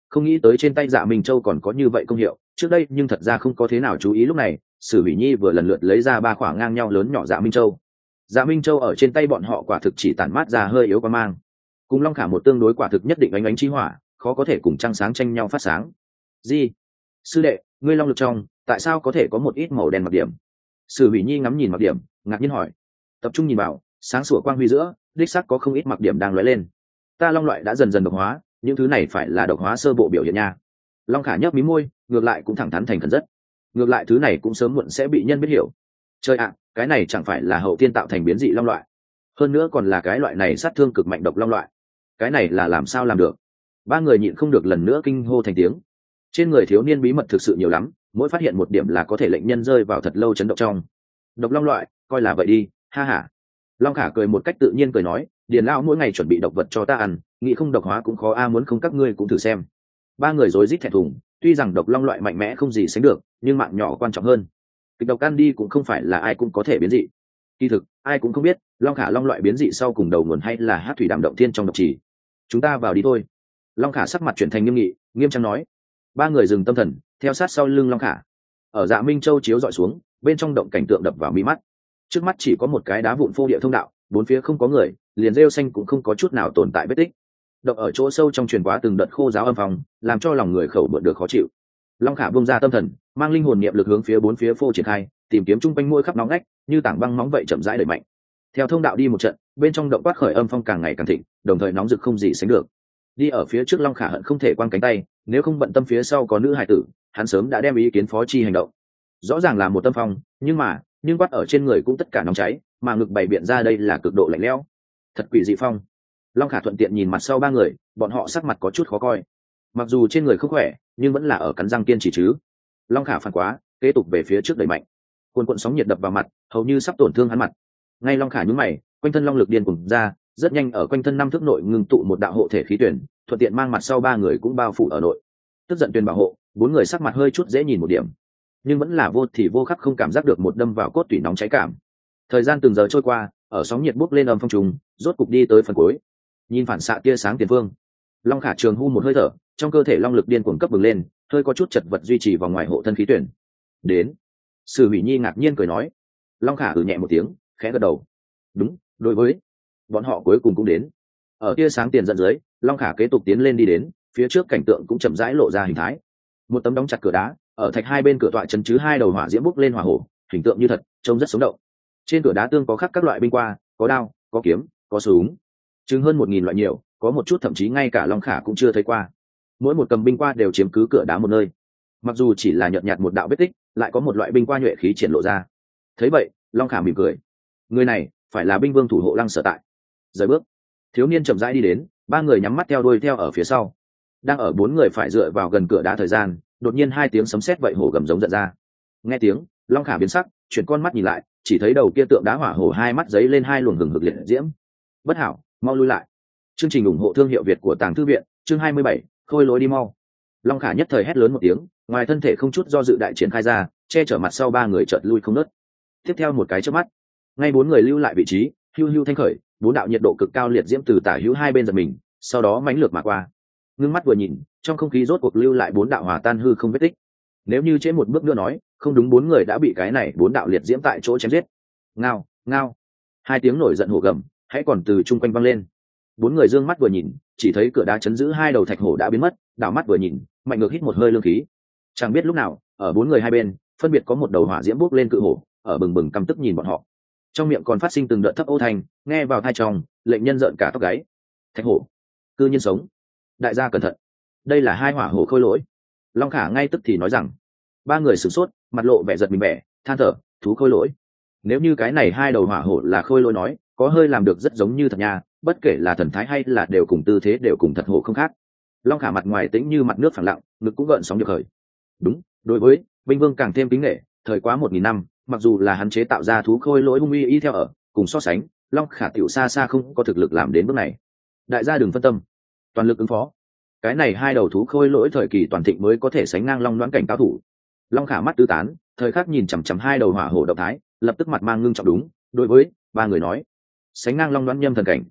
không nghĩ tới trên tay Dạ Minh Châu còn có như vậy công hiệu, trước đây nhưng thật ra không có thế nào chú ý. Lúc này Sử Hủy Nhi vừa lần lượt lấy ra 3 khoảng ngang nhau lớn nhỏ Dạ Minh Châu. Dạ Minh Châu ở trên tay bọn họ quả thực chỉ tản mát ra hơi yếu qua mang, cùng Long Khả một tương đối quả thực nhất định ánh ánh chi hỏa, khó có thể cùng trăng sáng tranh nhau phát sáng. Gì? Sư đệ, ngươi long lực trong tại sao có thể có một ít màu đen mặc điểm? Sử Hủy Nhi ngắm nhìn mặc điểm, ngạc nhiên hỏi. Tập trung nhìn vào, sáng sủa quang huy giữa đích xác có không ít mặc điểm đang lóe lên. Ta long loại đã dần dần độc hóa, những thứ này phải là độc hóa sơ bộ biểu hiện nha. Long Khả nhấp mí môi, ngược lại cũng thẳng thắn thành khẩn rất. Ngược lại thứ này cũng sớm muộn sẽ bị nhân biết hiểu. Trời ạ, cái này chẳng phải là hậu tiên tạo thành biến dị long loại, hơn nữa còn là cái loại này sát thương cực mạnh độc long loại. Cái này là làm sao làm được? 3 người nhịn không được lần nữa kinh hô thành tiếng. Trên người thiếu niên bí mật thực sự nhiều lắm, mỗi phát hiện một điểm là có thể lệnh nhân rơi vào thật lâu chấn động trong. Độc long loại, coi là vậy đi, ha ha. Long Khả cười một cách tự nhiên cười nói, Điền lão mỗi ngày chuẩn bị độc vật cho ta ăn, nghĩ không độc hóa cũng khó a, muốn không các ngươi cũng thử xem. 3 người rối rít thẹn thùng, tuy rằng độc long loại mạnh mẽ không gì sánh được, nhưng mạng nhỏ quan trọng hơn. Kịch độc ăn đi cũng không phải là ai cũng có thể biến dị. Kỳ thực, ai cũng không biết, Long Khả long loại biến dị sau cùng đầu nguồn hay là hát thủy đàm động thiên trong độc trì. Chúng ta vào đi thôi. Long Khả sắc mặt chuyển thành nghiêm nghị, nghiêm trang nói. 3 người dừng tâm thần, theo sát sau lưng Long Khả. Ở Dạ Minh Châu chiếu dọi xuống, bên trong động cảnh tượng đập vào mi mắt. Trước mắt chỉ có một cái đá vụn phô địa thông đạo, bốn phía không có người, liền rêu xanh cũng không có chút nào tồn tại vết tích. Động ở chỗ sâu trong truyền quá từng đợt khô giáo âm phòng, làm cho lòng người khẩu bượn được khó chịu. Long Khả buông ra tâm thần, mang linh hồn niệm lực hướng phía bốn phía phô triển khai, tìm kiếm chung quanh mỗi khắp nóng ngách, như tảng băng móng vậy chậm rãi đẩy mạnh. Theo thông đạo đi một trận, bên trong động quát khởi âm phong càng ngày càng thịnh, đồng thời nóng rực không gì sánh được. Đi ở phía trước Long Khả hận không thể quăng cánh tay, nếu không bận tâm phía sau có nữ hài tử, hắn sớm đã đem ý kiến phó chi hành động. Rõ ràng là một tâm phong, nhưng quát ở trên người cũng tất cả nóng cháy, mà ngực bày biện ra đây là cực độ lạnh lẽo. Thật quỷ dị phong. Long Khả thuận tiện nhìn mặt sau 3 người, bọn họ sắc mặt có chút khó coi. Mặc dù trên người không khỏe, nhưng vẫn là ở cắn răng kiên trì chứ. Long Khả phản quá, kế tục về phía trước đẩy mạnh. Cuồn sóng nhiệt đập vào mặt, hầu như sắp tổn thương hắn mặt. Ngay Long Khả nhướng mày, quanh thân long lực điên cuồng ra, rất nhanh ở quanh thân 5 thước nội ngưng tụ một đạo hộ thể khí tuyển, thuận tiện mang mặt sau 3 người cũng bao phủ ở nội. Tức giận tuyển bảo hộ, 4 người sắc mặt hơi chút dễ nhìn một điểm, nhưng vẫn là vô thì vô khắc không cảm giác được một đâm vào cốt tủy nóng cháy cảm. Thời gian từng giờ trôi qua, ở sóng nhiệt bốc lên âm phong trùng, rốt cục đi tới phần cuối. Nhìn phản xạ tia sáng tiền phương, Long Khả trường hu một hơi thở, trong cơ thể long lực điên cuồng cấp bừng lên, hơi có chút chật vật duy trì vào ngoài hộ thân khí tuyển. Đến. Sử Hủy Nhi ngạc nhiên cười nói. Long Khả nhẹ một tiếng, khẽ gật đầu. Đúng, đối với bọn họ cuối cùng cũng đến. Ở tia sáng tiền dẫn dưới, Long Khả kế tục tiến lên đi đến, phía trước cảnh tượng cũng chậm rãi lộ ra hình thái. Một tấm đóng chặt cửa đá, ở thạch hai bên cửa tọa chấn chứ 2 đầu hỏa diễm bốc lên hỏa hổ, hình tượng như thật, trông rất sống động. Trên cửa đá tương có khắc các loại binh qua, có đao, có kiếm, có súng, chừng hơn 1000 loại nhiều, có một chút thậm chí ngay cả Long Khả cũng chưa thấy qua. Mỗi một cầm binh qua đều chiếm cứ cửa đá một nơi. Mặc dù chỉ là nhợt nhạt một đạo vết tích, lại có một loại binh qua nhuệ khí triển lộ ra. Thấy vậy, Long Khả mỉm cười. Người này phải là binh vương thủ hộ Lăng Sở tại. Rời bước, thiếu niên chậm rãi đi đến, 3 người nhắm mắt theo đuôi theo ở phía sau. Đang ở 4 người phải dựa vào gần cửa đá thời gian, đột nhiên 2 tiếng sấm sét vậy hổ gầm giống giận ra. Nghe tiếng, Long Khả biến sắc, chuyển con mắt nhìn lại, chỉ thấy đầu kia tượng đá hỏa hổ 2 mắt giấy lên 2 luồng hừng hực liệt diễm. Bất hảo, mau lui lại. Chương trình ủng hộ thương hiệu Việt của Tàng Thư viện, chương 27, khôi lối đi mau. Long Khả nhất thời hét lớn một tiếng, ngoài thân thể không chút do dự đại triển khai ra, che chở mặt sau 3 người chợt lui không nớt. Tiếp theo một cái chớp mắt, ngay 4 người lưu lại vị trí, hưu hưu thanh khởi, 4 đạo nhiệt độ cực cao liệt diễm từ tả hữu hai bên giật mình, sau đó mãnh lược mà qua. Ngưng mắt vừa nhìn, trong không khí rốt cuộc lưu lại 4 đạo hòa tan hư không vết tích. Nếu như trễ một bước nữa nói, không đúng 4 người đã bị cái này 4 đạo liệt diễm tại chỗ chém giết. Ngao, ngao. 2 tiếng nổi giận hổ gầm, hãy còn từ chung quanh vang lên. 4 người dương mắt vừa nhìn, chỉ thấy cửa đá chấn giữ 2 đầu thạch hổ đã biến mất, đảo mắt vừa nhìn, mạnh ngược hít một hơi lương khí. Chẳng biết lúc nào, ở 4 người hai bên, phân biệt có một đầu hỏa diễm bốc lên cự hổ, ở bừng bừng căm tức nhìn bọn họ. Trong miệng còn phát sinh từng đợt thấp ô thành, nghe vào tai trong, lệnh nhân giận cả tóc gáy. Thạch hổ, cư nhiên sống. Đại gia cẩn thận, đây là 2 hỏa hổ khôi lỗi. Long Khả ngay tức thì nói rằng. 3 người sửng sốt, mặt lộ vẻ giật mình vẻ, than thở, thú khôi lỗi. Nếu như cái này 2 đầu hỏa hổ là khôi lỗi nói, có hơi làm được rất giống như thật nha, bất kể là thần thái hay là đều cùng tư thế đều cùng thật hổ không khác. Long Khả mặt ngoài tĩnh như mặt nước phẳng lặng, ngực cũng gợn sóng được khởi. Đúng, đối với Vinh Vương càng thêm kính nể, thời quá 1000 năm, mặc dù là hắn chế tạo ra thú khôi lỗi hung uy y theo ở, cùng so sánh, Long Khả tiểu xa xa không có thực lực làm đến bước này. Đại gia đừng phân tâm, toàn lực ứng phó. Cái này 2 đầu thú khôi lỗi thời kỳ toàn thịnh mới có thể sánh ngang Long Loan cảnh cao thủ. Long Khả mắt tứ tán, thời khắc nhìn chằm chằm 2 đầu hỏa hổ động thái, lập tức mặt mang ngưng trọng đúng, đối với 3 người nói, sánh ngang Long Loan nhâm thần cảnh.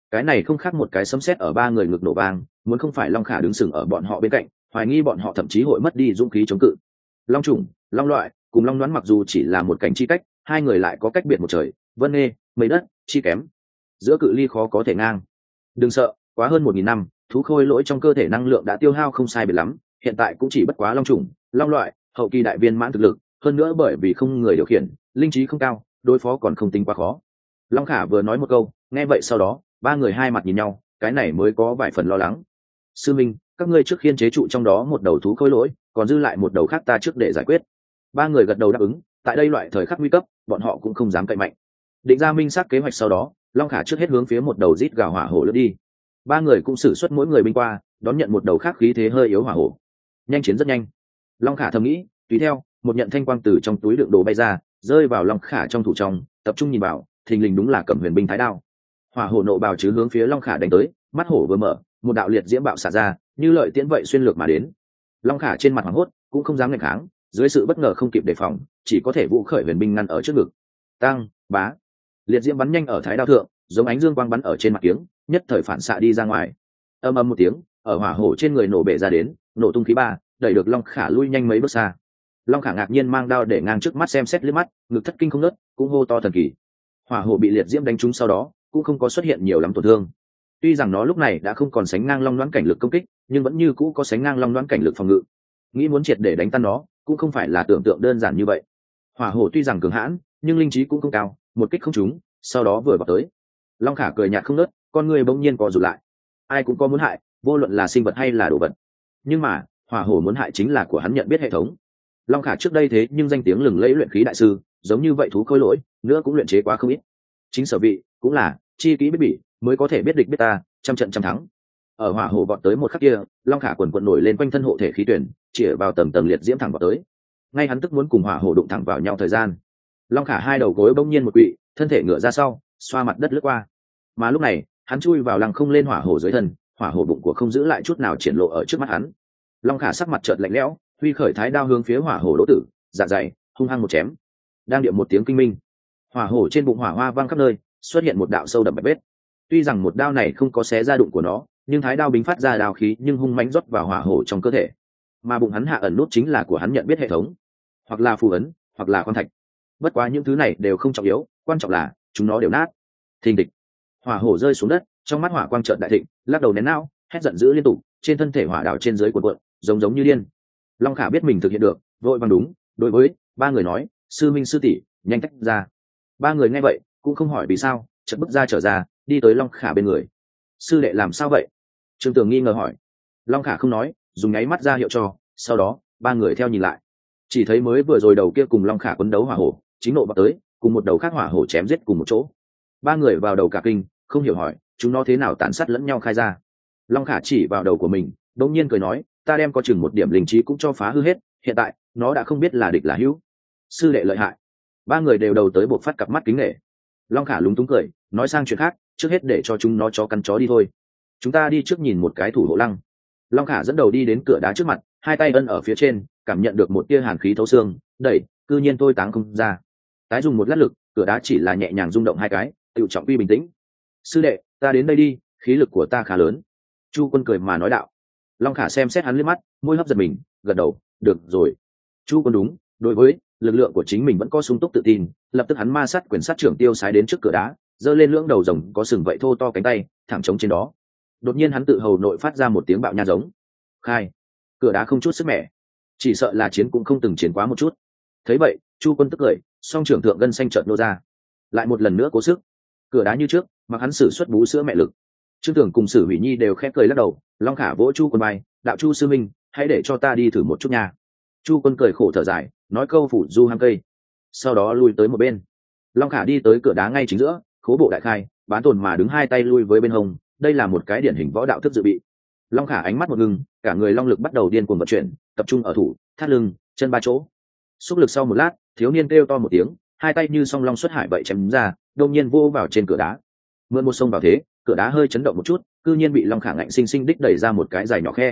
cái này không khác một cái sấm sét ở ba người ngực nổ vang, muốn không phải Long Khả đứng sừng ở bọn họ bên cạnh, hoài nghi bọn họ thậm chí hội mất đi dũng khí chống cự. Long trùng, long loại cùng long đoán mặc dù chỉ là một cảnh chi cách, hai người lại có cách biệt một trời vân nghê mấy đất chi kém, giữa cự ly khó có thể ngang. Đừng sợ, quá hơn 1000 năm, thú khôi lỗi trong cơ thể năng lượng đã tiêu hao không sai biệt lắm, hiện tại cũng chỉ bất quá long trùng, long loại, hậu kỳ đại viên mãn thực lực, hơn nữa bởi vì không người điều khiển, linh trí không cao, đối phó còn không tính quá khó. Long Khả vừa nói một câu, nghe vậy sau đó, ba người hai mặt nhìn nhau, cái này mới có vài phần lo lắng. Sư minh, các ngươi trước khiên chế trụ trong đó một đầu thú khôi lỗi, còn dư lại một đầu khác ta trước để giải quyết. Ba người gật đầu đáp ứng, tại đây loại thời khắc nguy cấp, bọn họ cũng không dám cậy mạnh. Định ra minh xác kế hoạch sau đó, Long Khả trước hết hướng phía một đầu rít gào hỏa hổ lướt đi. Ba người cũng sử xuất mỗi người binh qua, đón nhận một đầu khác khí thế hơi yếu hỏa hổ. Nhanh chiến rất nhanh. Long Khả thầm nghĩ, tùy theo, một nhận thanh quang từ trong túi đựng đồ bay ra, rơi vào Long Khả trong thủ trong, tập trung nhìn vào, thình lình đúng là Cẩm Huyền binh thái đao. Hỏa hổ nộ bào chứ hướng phía Long Khả đánh tới, mắt hổ vừa mở, một đạo liệt diễm bạo xả ra, như lợi tiễn vậy xuyên lược mà đến. Long Khả trên mặt hoảng hốt, cũng không dám nghênh kháng, dưới sự bất ngờ không kịp đề phòng, chỉ có thể vũ khởi huyền binh ngăn ở trước ngực. Tăng, bá, liệt diễm bắn nhanh ở thái đao thượng, giống ánh dương quang bắn ở trên mặt kiếng, nhất thời phản xạ đi ra ngoài. Ầm ầm một tiếng, ở hỏa hổ trên người nổ bể ra đến, nổ tung khí ba, đẩy được Long Khả lui nhanh mấy bước xa. Long Khả ngạc nhiên mang đao để ngang trước mắt xem xét liếc mắt, ngực thất kinh không nớt, cũng hô to thần kỳ. Hỏa hổ bị liệt diễm đánh trúng sau đó, cũng không có xuất hiện nhiều lắm tổn thương. Tuy rằng nó lúc này đã không còn sánh ngang long đoán cảnh lực công kích, nhưng vẫn như cũ có sánh ngang long đoán cảnh lực phòng ngự. Nghĩ muốn triệt để đánh tan nó, cũng không phải là tưởng tượng đơn giản như vậy. Hỏa hổ tuy rằng cường hãn, nhưng linh trí cũng không cao, một kích không trúng, sau đó vừa vào tới. Long Khả cười nhạt không nớt, con người bỗng nhiên co rụt lại. Ai cũng có muốn hại, vô luận là sinh vật hay là đồ vật. Nhưng mà, hỏa hổ muốn hại chính là của hắn nhận biết hệ thống. Long Khả trước đây thế nhưng danh tiếng lừng lẫy luyện khí đại sư, giống như vậy thú khôi lỗi, nữa cũng luyện chế quá không ít. Chính sở vị cũng là chi kỹ biết bỉ, mới có thể biết địch biết ta, trăm trận trăm thắng. Ở hỏa hổ vọt tới một khắc kia, Long Khả quần quần nổi lên quanh thân hộ thể khí tuyển, chĩa vào tầng tầng liệt diễm thẳng vào tới. Ngay hắn tức muốn cùng hỏa hổ đụng thẳng vào nhau thời gian, Long Khả hai đầu gối bỗng nhiên một quỵ, thân thể ngửa ra sau, xoa mặt đất lướt qua. Mà lúc này, hắn chui vào lăng không lên hỏa hổ dưới thân, hỏa hổ bụng của không giữ lại chút nào triển lộ ở trước mắt hắn. Long Khả sắc mặt chợt lạnh lẽo, huy khởi thái đao hướng phía hỏa hổ lỗ tử, dạ dày, hung hăng một chém. Đang điệu một tiếng kinh minh, hỏa hổ trên bụng hỏa hoa vang khắp nơi, xuất hiện một đạo sâu đậm bạch vết. Tuy rằng một đao này không có xé ra đụng của nó, nhưng thái đao bính phát ra đao khí nhưng hung mãnh rót vào hỏa hổ trong cơ thể. Mà bụng hắn hạ ẩn nút chính là của hắn nhận biết hệ thống, hoặc là phù ấn, hoặc là quan thạch. Bất quá những thứ này đều không trọng yếu, quan trọng là chúng nó đều nát. Thình địch, hỏa hổ rơi xuống đất, trong mắt hỏa quang trợn đại thịnh, lắc đầu nén não, hét giận dữ liên tục, trên thân thể hỏa đảo trên dưới cuộn cuộn, giống như điên. Long Khả biết mình thực hiện được, vội vàng đúng, đối với ba người nói, sư minh sư tỷ, nhanh tách ra. Ba người nghe vậy, cũng không hỏi vì sao, chợt bước ra trở ra, đi tới Long Khả bên người. Sư đệ làm sao vậy? Trương Tường nghi ngờ hỏi. Long Khả không nói, dùng nháy mắt ra hiệu cho, sau đó ba người theo nhìn lại, chỉ thấy mới vừa rồi đầu kia cùng Long Khả quấn đấu hỏa hổ chính nộ bật tới, cùng một đầu khác hỏa hổ chém giết cùng một chỗ. Ba người vào đầu cả kinh, không hiểu hỏi, chúng nó thế nào tàn sát lẫn nhau khai ra. Long Khả chỉ vào đầu của mình, đột nhiên cười nói, ta đem có chừng một điểm linh trí cũng cho phá hư hết, hiện tại nó đã không biết là địch là hữu. Sư đệ lợi hại. Ba người đều đầu tới buộc phát cặp mắt kính nể. Long Khả lúng túng cười, nói sang chuyện khác, trước hết để cho chúng nó chó cắn chó đi thôi, chúng ta đi trước nhìn một cái thủ hộ lăng. Long Khả dẫn đầu đi đến cửa đá trước mặt, hai tay ân ở phía trên, cảm nhận được một tia hàn khí thấu xương, đẩy, cư nhiên tôi táng không ra. Tái dùng một lát lực, cửa đá chỉ là nhẹ nhàng rung động hai cái, tự trọng uy bình tĩnh. Sư đệ, ta đến đây đi, khí lực của ta khá lớn. Chu Quân cười mà nói đạo. Long Khả xem xét hắn liếc mắt, môi hấp giật mình, gật đầu, được rồi. Chu Quân đúng, đối với lực lượng của chính mình vẫn có sung túc tự tin, lập tức hắn ma sát quyền sát trưởng tiêu sái đến trước cửa đá, giơ lên lưỡng đầu rồng có sừng vậy thô to cánh tay, thẳng chống trên đó. Đột nhiên hắn tự hầu nội phát ra một tiếng bạo nha giống. Khai, cửa đá không chút sức mẻ, chỉ sợ là chiến cũng không từng chiến quá một chút. Thấy vậy, Chu Quân tức cười, song trưởng thượng gân xanh trợn nô ra, lại một lần nữa cố sức. Cửa đá như trước, mặc hắn sử xuất bú sữa mẹ lực. Trương Tưởng cùng Sử Hủy Nhi đều khẽ cười lắc đầu. Long Khả vỗ Chu Quân bay, đạo Chu sư minh, hãy để cho ta đi thử một chút nha. Chu Quân cười khổ thở dài, nói câu phủ du hang cây, sau đó lui tới một bên. Long Khả đi tới cửa đá ngay chính giữa, khố bộ đại khai, bán tồn mà đứng hai tay lui với bên hông, đây là một cái điển hình võ đạo thức dự bị. Long Khả ánh mắt một ngưng, cả người long lực bắt đầu điên cuồng vận chuyển, tập trung ở thủ, thắt lưng, chân ba chỗ. Xúc lực sau một lát, thiếu niên kêu to một tiếng, hai tay như song long xuất hải vậy chém ra, đột nhiên vô vào trên cửa đá. Mượn một sông vào thế, cửa đá hơi chấn động một chút, cư nhiên bị Long Khả ngạnh sinh sinh đích đẩy ra một cái dài nhỏ khe.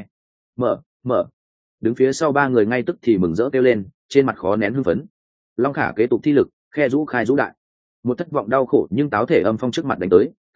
Mở. Đứng phía sau ba người ngay tức thì mừng rỡ kêu lên, trên mặt khó nén hưng phấn. Long Khả kế tục thi lực, khe rũ khai rũ đại. Một thất vọng đau khổ nhưng táo thể âm phong trước mặt đánh tới,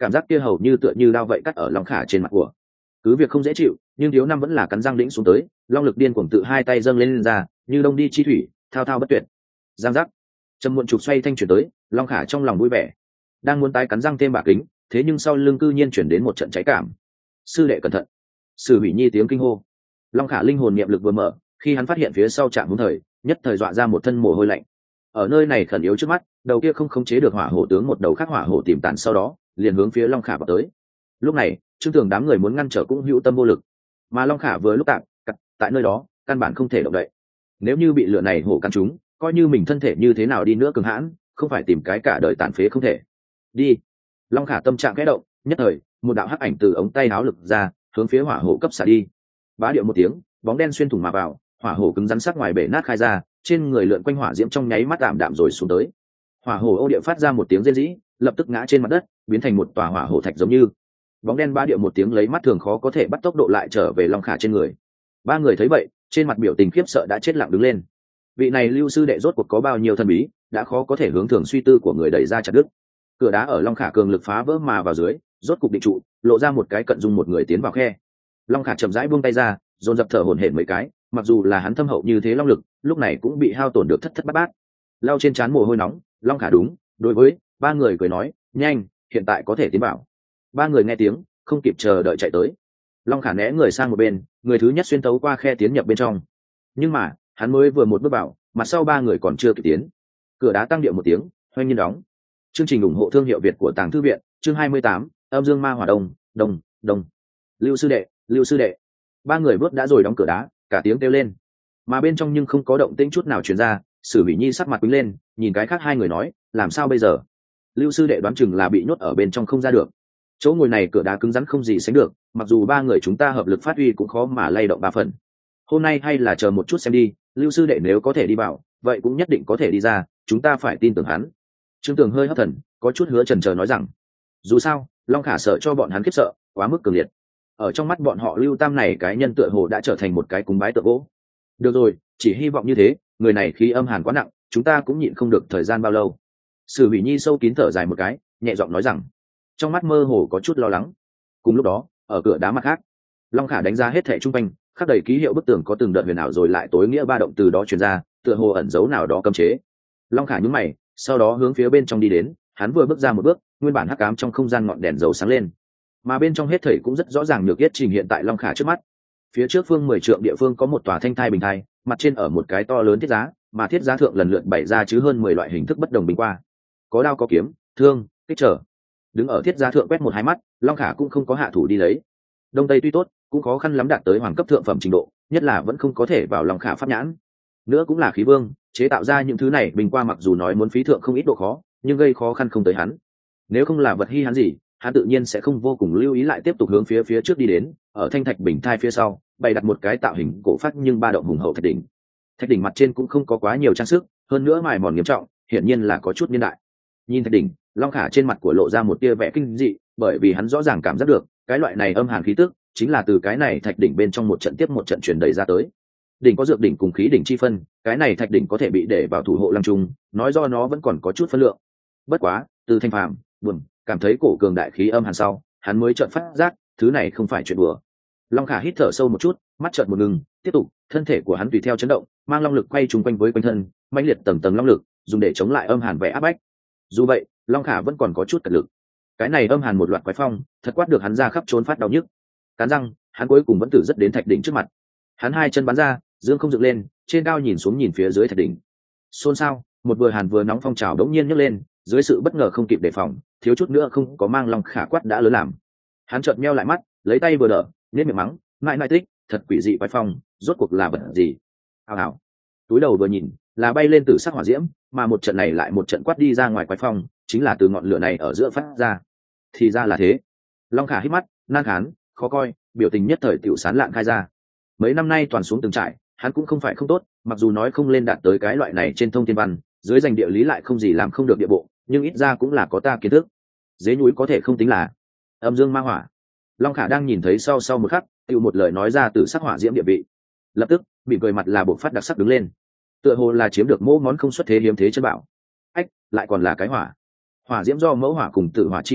cảm giác kia hầu như tựa như đao vậy cắt ở long khả trên mặt của. Cứ việc không dễ chịu, nhưng thiếu năm vẫn là cắn răng đĩnh xuống tới, long lực điên cuồng tự hai tay dâng lên ra, như đông đi chi thủy, thao thao bất tuyệt. Giang giác, trầm muộn trục xoay thanh chuyển tới, long khả trong lòng vui vẻ, đang muốn tái cắn răng thêm bạc kính, thế nhưng sau lưng cư nhiên chuyển đến một trận cháy cảm. Sư đệ cẩn thận! Sử Hủy Nhi tiếng kinh hô. Long khả linh hồn niệm lực vừa mở, khi hắn phát hiện phía sau trạm hướng thời, nhất thời dọa ra một thân mồ hôi lạnh. Ở nơi này khẩn yếu trước mắt, đầu kia không khống chế được hỏa hổ tướng một đầu khác hỏa hổ tìm tàn sau đó, liền hướng phía long khả vào tới. Lúc này, Trương Tường đám người muốn ngăn trở cũng hữu tâm vô lực, mà long khả vừa lúc tạm tại nơi đó, căn bản không thể động đậy. Nếu như bị lửa này hổ cắn trúng, coi như mình thân thể như thế nào đi nữa cường hãn, không phải tìm cái cả đời tàn phế không thể. Đi! Long khả tâm trạng khẽ động, nhất thời một đạo hắc ảnh từ ống tay áo lực ra, hướng phía hỏa hổ cấp xả đi. Bá điệu một tiếng, bóng đen xuyên thủng mà vào, hỏa hổ cứng rắn sắc ngoài bể nát khai ra, trên người lượn quanh hỏa diễm trong nháy mắt đạm đạm rồi xuống tới. Hỏa hổ ô địa phát ra một tiếng rên rỉ, lập tức ngã trên mặt đất, biến thành một tòa hỏa hổ thạch giống như. Bóng đen bá điệu một tiếng lấy mắt thường khó có thể bắt tốc độ lại trở về long khả trên người. Ba người thấy vậy, trên mặt biểu tình khiếp sợ đã chết lặng đứng lên. Vị này Lưu sư đệ rốt cuộc có bao nhiêu thần bí, đã khó có thể hướng thường suy tư của người đẩy ra chặt đứt. Cửa đá ở long khả cường lực phá vỡ mà vào dưới, rốt cục định trụ, lộ ra một cái cận dung một người tiến vào khe. Long khả chậm rãi buông tay ra, dồn dập thở hổn hển mấy cái, mặc dù là hắn thâm hậu như thế long lực, lúc này cũng bị hao tổn được thất thất bát bát. Lau trên trán mồ hôi nóng, long khả đúng đối với ba người cười nói, nhanh, hiện tại có thể tiến vào. Ba người nghe tiếng, không kịp chờ đợi chạy tới. Long khả né người sang một bên, người thứ nhất xuyên tấu qua khe tiến nhập bên trong. Nhưng mà hắn mới vừa một bước vào, mặt sau ba người còn chưa kịp tiến, cửa đá tăng điệu một tiếng, hoanh nhiên đóng. Chương trình ủng hộ thương hiệu Việt của Tàng Thư viện, chương 28, âm dương ma hỏa đông. Lưu sư đệ. Ba người bước đã rồi đóng cửa đá, cả tiếng kêu lên. Mà bên trong nhưng không có động tĩnh chút nào truyền ra, Sử Hủy Nhi sắc mặt quýnh lên, nhìn cái khác hai người nói, làm sao bây giờ? Lưu sư đệ đoán chừng là bị nhốt ở bên trong không ra được. Chỗ ngồi này cửa đá cứng rắn không gì sánh được, mặc dù ba người chúng ta hợp lực phát huy cũng khó mà lay động ba phần. Hôm nay hay là chờ một chút xem đi, Lưu sư đệ nếu có thể đi vào, vậy cũng nhất định có thể đi ra, chúng ta phải tin tưởng hắn. Trương Tường hơi hất thần, có chút hứa chần chờ nói rằng, dù sao, Long Khả sợ cho bọn hắn khiếp sợ, quá mức cường liệt. Ở trong mắt bọn họ Lưu Tam này cái nhân tựa hồ đã trở thành một cái cúng bái tượng gỗ. Được rồi, chỉ hy vọng như thế, người này khí âm hàn quá nặng, chúng ta cũng nhịn không được thời gian bao lâu. Sử Hủy Nhi sâu kín thở dài một cái, nhẹ giọng nói rằng, trong mắt mơ hồ có chút lo lắng. Cùng lúc đó, ở cửa đá mặt khác, Long Khả đánh ra hết thảy trung quanh, khắc đầy ký hiệu bức tường có từng đợt huyền ảo rồi lại tối nghĩa ba động từ đó truyền ra, tựa hồ ẩn dấu nào đó cấm chế. Long Khả nhướng mày, sau đó hướng phía bên trong đi đến, hắn vừa bước ra một bước, nguyên bản hắc ám trong không gian ngọn đèn dầu sáng lên, mà bên trong hết thảy cũng rất rõ ràng được yết trình hiện tại Long Khả trước mắt. Phía trước phương 10 trượng địa phương có một tòa thanh thai bình thai, mặt trên ở một cái to lớn thiết giá, mà thiết giá thượng lần lượt bày ra chứ hơn 10 loại hình thức bất đồng bình qua, có đao có kiếm, thương, kích trở. Đứng ở thiết giá thượng quét một hai mắt, Long Khả cũng không có hạ thủ đi lấy. Đông tây tuy tốt, cũng khó khăn lắm đạt tới hoàng cấp thượng phẩm trình độ, nhất là vẫn không có thể vào Long Khả pháp nhãn. Nữa cũng là khí vương, chế tạo ra những thứ này bình qua mặc dù nói muốn phí thượng không ít độ khó, nhưng gây khó khăn không tới hắn. Nếu không là vật hi hắn gì, hắn tự nhiên sẽ không vô cùng lưu ý lại tiếp tục hướng phía trước đi đến. Ở thanh thạch bình thai phía sau, bày đặt một cái tạo hình cổ phát nhưng ba động hùng hậu thạch đỉnh. Thạch đỉnh mặt trên cũng không có quá nhiều trang sức, hơn nữa mài mòn nghiêm trọng, hiển nhiên là có chút niên đại. Nhìn thạch đỉnh, Long Khả trên mặt của lộ ra một tia vẻ kinh dị, bởi vì hắn rõ ràng cảm giác được, cái loại này âm hàn khí tức, chính là từ cái này thạch đỉnh bên trong một trận tiếp một trận truyền đẩy ra tới. Đỉnh có dược đỉnh cùng khí đỉnh chi phân, cái này thạch đỉnh có thể bị để vào thủ hộ lăng trung, nói do nó vẫn còn có chút phân lượng. Bất quá, từ thanh phàm, buồn, cảm thấy cổ cường đại khí âm hàn sau, hắn mới chợt phát giác, thứ này không phải chuyện đùa. Long Khả hít thở sâu một chút, mắt chợt một ngừng, tiếp tục, thân thể của hắn tùy theo chấn động, mang long lực quay trùng quanh với quanh thân, mãnh liệt tầng tầng long lực, dùng để chống lại âm hàn vẻ áp bách. Dù vậy, Long Khả vẫn còn có chút cật lực. Cái này âm hàn một loạt quái phong, thật quát được hắn ra khắp trốn phát đau nhức. Cắn răng, hắn cuối cùng vẫn tử rất đến thạch đỉnh trước mặt. Hắn hai chân bắn ra, dương không dựng lên, trên cao nhìn xuống nhìn phía dưới thạch đỉnh. Xôn xao, một vừa hàn vừa nóng phong trào đống nhiên nhấc lên, dưới sự bất ngờ không kịp đề phòng, thiếu chút nữa không có mang Long Khả quát đã lớn làm. Hắn chợt meo lại mắt, lấy tay vừa đỡ, nhếch miệng mắng, mãi mãi tích, thật quỷ dị quái phong, rốt cuộc là vật gì? Hào hào. Túi đầu vừa nhìn, là bay lên từ sắc hỏa diễm, mà một trận này lại một trận quát đi ra ngoài quái phong, chính là từ ngọn lửa này ở giữa phát ra. Thì ra là thế. Long Khả hít mắt, nan khán, khó coi, biểu tình nhất thời tiểu sán lạn khai ra. Mấy năm nay toàn xuống từng trại, hắn cũng không phải không tốt, mặc dù nói không lên đạt tới cái loại này trên thông thiên văn, dưới danh địa lý lại không gì làm không được địa bộ, nhưng ít ra cũng là có ta kiến thức. Dế núi có thể không tính là âm dương ma hỏa. Long Khả đang nhìn thấy sau một khắc, tiêu một lời nói ra từ sắc hỏa diễm địa vị, lập tức mỉm cười mặt là bộ phát đặc sắc đứng lên, tựa hồ là chiếm được mẫu món không xuất thế hiếm thế chân bảo. Ách, lại còn là cái hỏa. Hỏa diễm do mẫu hỏa cùng tử hỏa chi phân,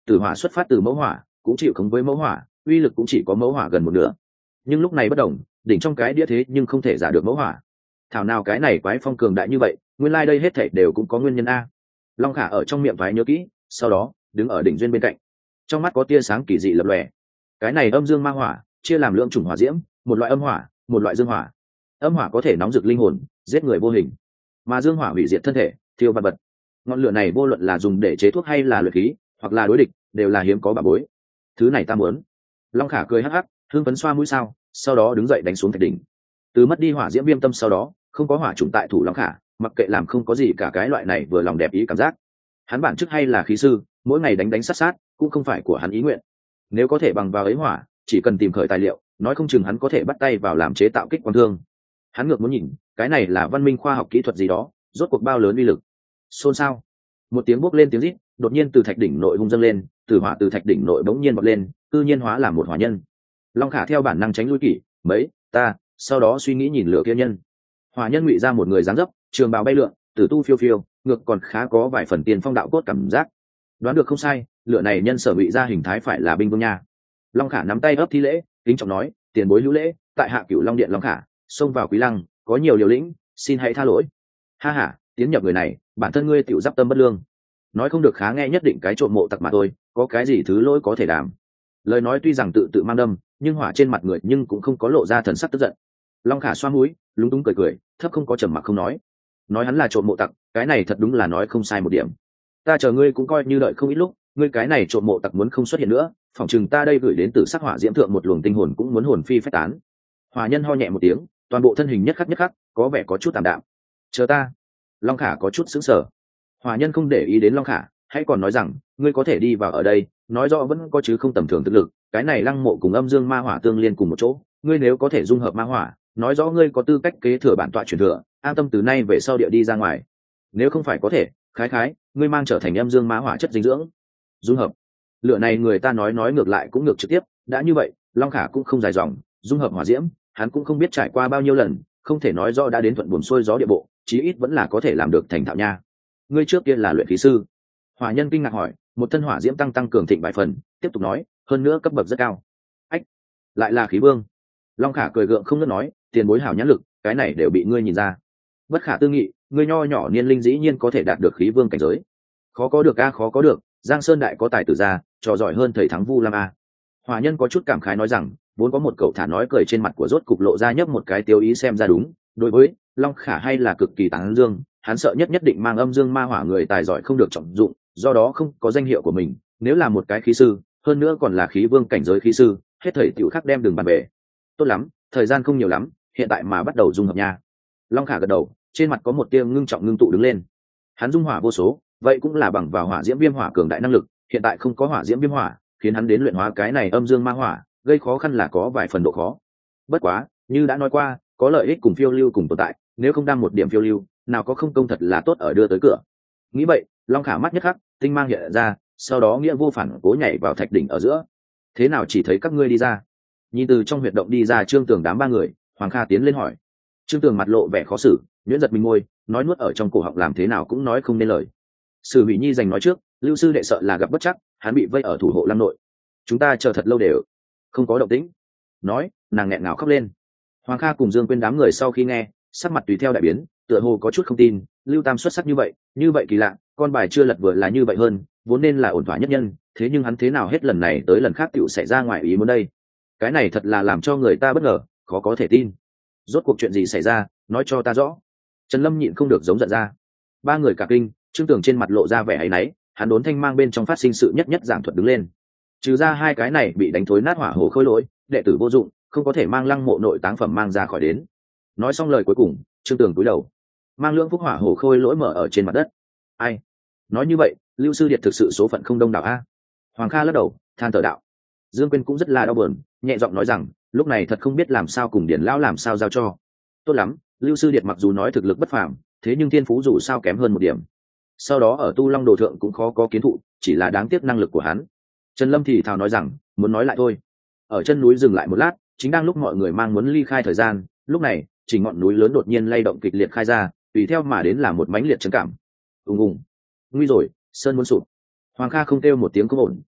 tử hỏa xuất phát từ mẫu hỏa, cũng chịu khống với mẫu hỏa, uy lực cũng chỉ có mẫu hỏa gần một nửa. Nhưng lúc này bất đồng, đỉnh trong cái đĩa thế nhưng không thể giả được mẫu hỏa. Thảo nào cái này quái phong cường đại như vậy, nguyên lai đây hết thảy đều cũng có nguyên nhân a. Long Khả ở trong miệng vái nhớ kỹ, sau đó đứng ở đỉnh duyên bên cạnh, trong mắt có tia sáng kỳ dị lập lòe. Cái này âm dương ma hỏa chia làm lượng chủng hỏa diễm, một loại âm hỏa, một loại dương hỏa. Âm hỏa có thể nóng rực linh hồn, giết người vô hình, mà dương hỏa hủy diệt thân thể, thiêu vật vật. Ngọn lửa này vô luận là dùng để chế thuốc hay là luyện khí, hoặc là đối địch, đều là hiếm có bảo bối. Thứ này ta muốn. Long Khả cười hắc hắc, hưng phấn xoa mũi sao, sau đó đứng dậy đánh xuống thạch đỉnh. Từ mất đi hỏa diễm viêm tâm sau đó, không có hỏa trùng tại thủ Long Khả, mặc kệ làm không có gì cả cái loại này vừa lòng đẹp ý cảm giác. Hắn bản chức hay là khí sư, mỗi ngày đánh đánh sát sát, cũng không phải của hắn ý nguyện. Nếu có thể bằng vào ấy hỏa, chỉ cần tìm khởi tài liệu, nói không chừng hắn có thể bắt tay vào làm chế tạo kích quang thương. Hắn ngược muốn nhìn, cái này là văn minh khoa học kỹ thuật gì đó, rốt cuộc bao lớn uy lực. Xôn xao. Một tiếng bốc lên tiếng rít, đột nhiên từ thạch đỉnh nội hung dâng lên, tử hỏa từ thạch đỉnh nội bỗng nhiên bật lên, tự nhiên hóa làm một hỏa nhân. Long Khả theo bản năng tránh lui kỷ, mấy, ta, sau đó suy nghĩ nhìn lửa kia nhân. Hỏa nhân ngụy ra một người dáng dấp, trường bào bay lượn, tử tu phiêu phiêu, ngược còn khá có vài phần tiền phong đạo cốt cảm giác. Đoán được không sai, lửa này nhân sở ngụy ra hình thái phải là binh vương nha. Long Khả nắm tay ấp thi lễ, kính trọng nói, tiền bối hữu lễ, tại hạ Cửu Long điện Long Khả, xông vào Quý Lăng, có nhiều liều lĩnh, xin hãy tha lỗi. Ha ha, tiến nhập người này, bản thân ngươi tiểu giáp tâm bất lương. Nói không được khá nghe nhất định cái trộm mộ tặc mà thôi, có cái gì thứ lỗi có thể đảm. Lời nói tuy rằng tự tự mang đâm, nhưng hỏa trên mặt người nhưng cũng không có lộ ra thần sắc tức giận. Long Khả xoa mũi, lúng túng cười cười, thấp không có trầm mặc không nói. Nói hắn là trộm mộ tặc, cái này thật đúng là nói không sai một điểm. Ta chờ ngươi cũng coi như đợi không ít lúc, ngươi cái này trộm mộ tặc muốn không xuất hiện nữa, phỏng chừng ta đây gửi đến từ sắc hỏa diễm thượng một luồng tinh hồn cũng muốn hồn phi phách tán. Hỏa nhân ho nhẹ một tiếng, toàn bộ thân hình nhất khắc, có vẻ có chút tạm đạm. Chờ ta. Long Khả có chút sững sờ. Hỏa nhân không để ý đến Long Khả, hãy còn nói rằng, ngươi có thể đi vào ở đây, nói rõ vẫn có chứ không tầm thường thực lực. Cái này lăng mộ cùng âm dương ma hỏa tương liên cùng một chỗ, ngươi nếu có thể dung hợp ma hỏa, nói rõ ngươi có tư cách kế thừa bản tọa truyền thừa, an tâm từ nay về sau địa đi ra ngoài. Nếu không phải có thể, khái, ngươi mang trở thành âm dương ma hỏa chất dinh dưỡng. Dung hợp. Lửa này người ta nói ngược lại cũng ngược trực tiếp, đã như vậy, Long Khả cũng không dài dòng, dung hợp hỏa diễm, hắn cũng không biết trải qua bao nhiêu lần, không thể nói rõ đã đến thuận buồm xuôi gió địa bộ, chí ít vẫn là có thể làm được thành thạo nha. Ngươi trước kia là luyện khí sư. Hỏa nhân kinh ngạc hỏi, một thân hỏa diễm tăng cường thịnh vài phần, tiếp tục nói, hơn nữa cấp bậc rất cao. Ách, lại là khí vương. Long Khả cười gượng không ngớt nói, tiền bối hảo nhãn lực, cái này đều bị ngươi nhìn ra. Bất khả tư nghị, ngươi nho nhỏ niên linh dĩ nhiên có thể đạt được khí vương cảnh giới. Khó có được a, khó có được, Giang Sơn đại có tài tử ra, trò giỏi hơn thầy thắng Vu Lam a. Hỏa nhân có chút cảm khái nói rằng, vốn có một cậu thả nói cười trên mặt của rốt cục lộ ra nhấp một cái tiêu ý xem ra đúng. Đối với Long Khả hay là cực kỳ tán dương, hắn sợ nhất định mang âm dương ma hỏa người tài giỏi không được trọng dụng, do đó không có danh hiệu của mình. Nếu là một cái khí sư, hơn nữa còn là khí vương cảnh giới khí sư, hết thầy tiểu khắc đem đường bàn về. Tốt lắm, thời gian không nhiều lắm, hiện tại mà bắt đầu dung hợp nha. Long Khả gật đầu, trên mặt có một tia ngưng trọng ngưng tụ đứng lên. Hắn dung hỏa vô số, vậy cũng là bằng vào hỏa diễm viêm hỏa cường đại năng lực, hiện tại không có hỏa diễm viêm hỏa, khiến hắn đến luyện hóa cái này âm dương ma hỏa, gây khó khăn là có vài phần độ khó. Bất quá, như đã nói qua, có lợi ích cùng phiêu lưu cùng tồn tại, nếu không đăng một điểm phiêu lưu, nào có không công thật là tốt ở đưa tới cửa. Nghĩ vậy, Long Khả mắt nhất khắc, tinh mang hiện ra, sau đó nghĩa vô phản cố nhảy vào thạch đỉnh ở giữa. Thế nào chỉ thấy các ngươi đi ra? Nhìn từ trong huyệt động đi ra Trương Tường đám ba người, Hoàng Kha tiến lên hỏi. Trương Tường mặt lộ vẻ khó xử, nhuyễn giật mình môi, nói nuốt ở trong cổ họng làm thế nào cũng nói không nên lời. Sử Hủy Nhi giành nói trước, Lưu sư đệ sợ là gặp bất trắc, hắn bị vây ở thủ hộ lăng nội. Chúng ta chờ thật lâu đều không có động tĩnh. Nói, nàng nghẹn ngào khóc lên. Hoàng Kha cùng Dương Quyên đám người sau khi nghe, sắc mặt tùy theo đại biến, tựa hồ có chút không tin, Lưu Tam xuất sắc như vậy kỳ lạ, con bài chưa lật vừa là như vậy hơn, vốn nên là ổn thỏa nhất nhân, thế nhưng hắn thế nào hết lần này tới lần khác tựu xảy ra ngoài ý muốn đây. Cái này thật là làm cho người ta bất ngờ, khó có thể tin. Rốt cuộc chuyện gì xảy ra, nói cho ta rõ. Trần Lâm nhịn không được giống giận ra. Ba người cả kinh, Trương Tường trên mặt lộ ra vẻ áy náy, hắn đốn thanh mang bên trong phát sinh sự nhất giảng thuật đứng lên. Trừ ra hai cái này bị đánh thối nát hỏa hồ khôi lỗi, đệ tử vô dụng, không có thể mang lăng mộ nội táng phẩm mang ra khỏi đến. Nói xong lời cuối cùng, Trương Tường cúi đầu, mang lưỡng phúc hỏa hồ khôi lỗi mở ở trên mặt đất. Ai? Nói như vậy, Lưu sư điệt thực sự số phận không đông đảo a. Hoàng Kha lắc đầu, than thở đạo. Dương Quyên cũng rất là đau buồn, nhẹ giọng nói rằng, lúc này thật không biết làm sao cùng Điển lão làm sao giao cho. Tốt lắm, Lưu sư điệt mặc dù nói thực lực bất phàm, thế nhưng thiên phú dù sao kém hơn một điểm. Sau đó ở Tu Long Đồ thượng cũng khó có kiến thụ, chỉ là đáng tiếc năng lực của hắn. Trần Lâm thì thào nói rằng, muốn nói lại thôi. Ở chân núi dừng lại một lát, chính đang lúc mọi người mang muốn ly khai thời gian, lúc này, chỉ ngọn núi lớn đột nhiên lay động kịch liệt khai ra, tùy theo mà đến là một mãnh liệt chấn cảm. Ùng ùng. Nguy rồi, sơn muốn sụp. Hoàng Kha không kêu một tiếng không ổn,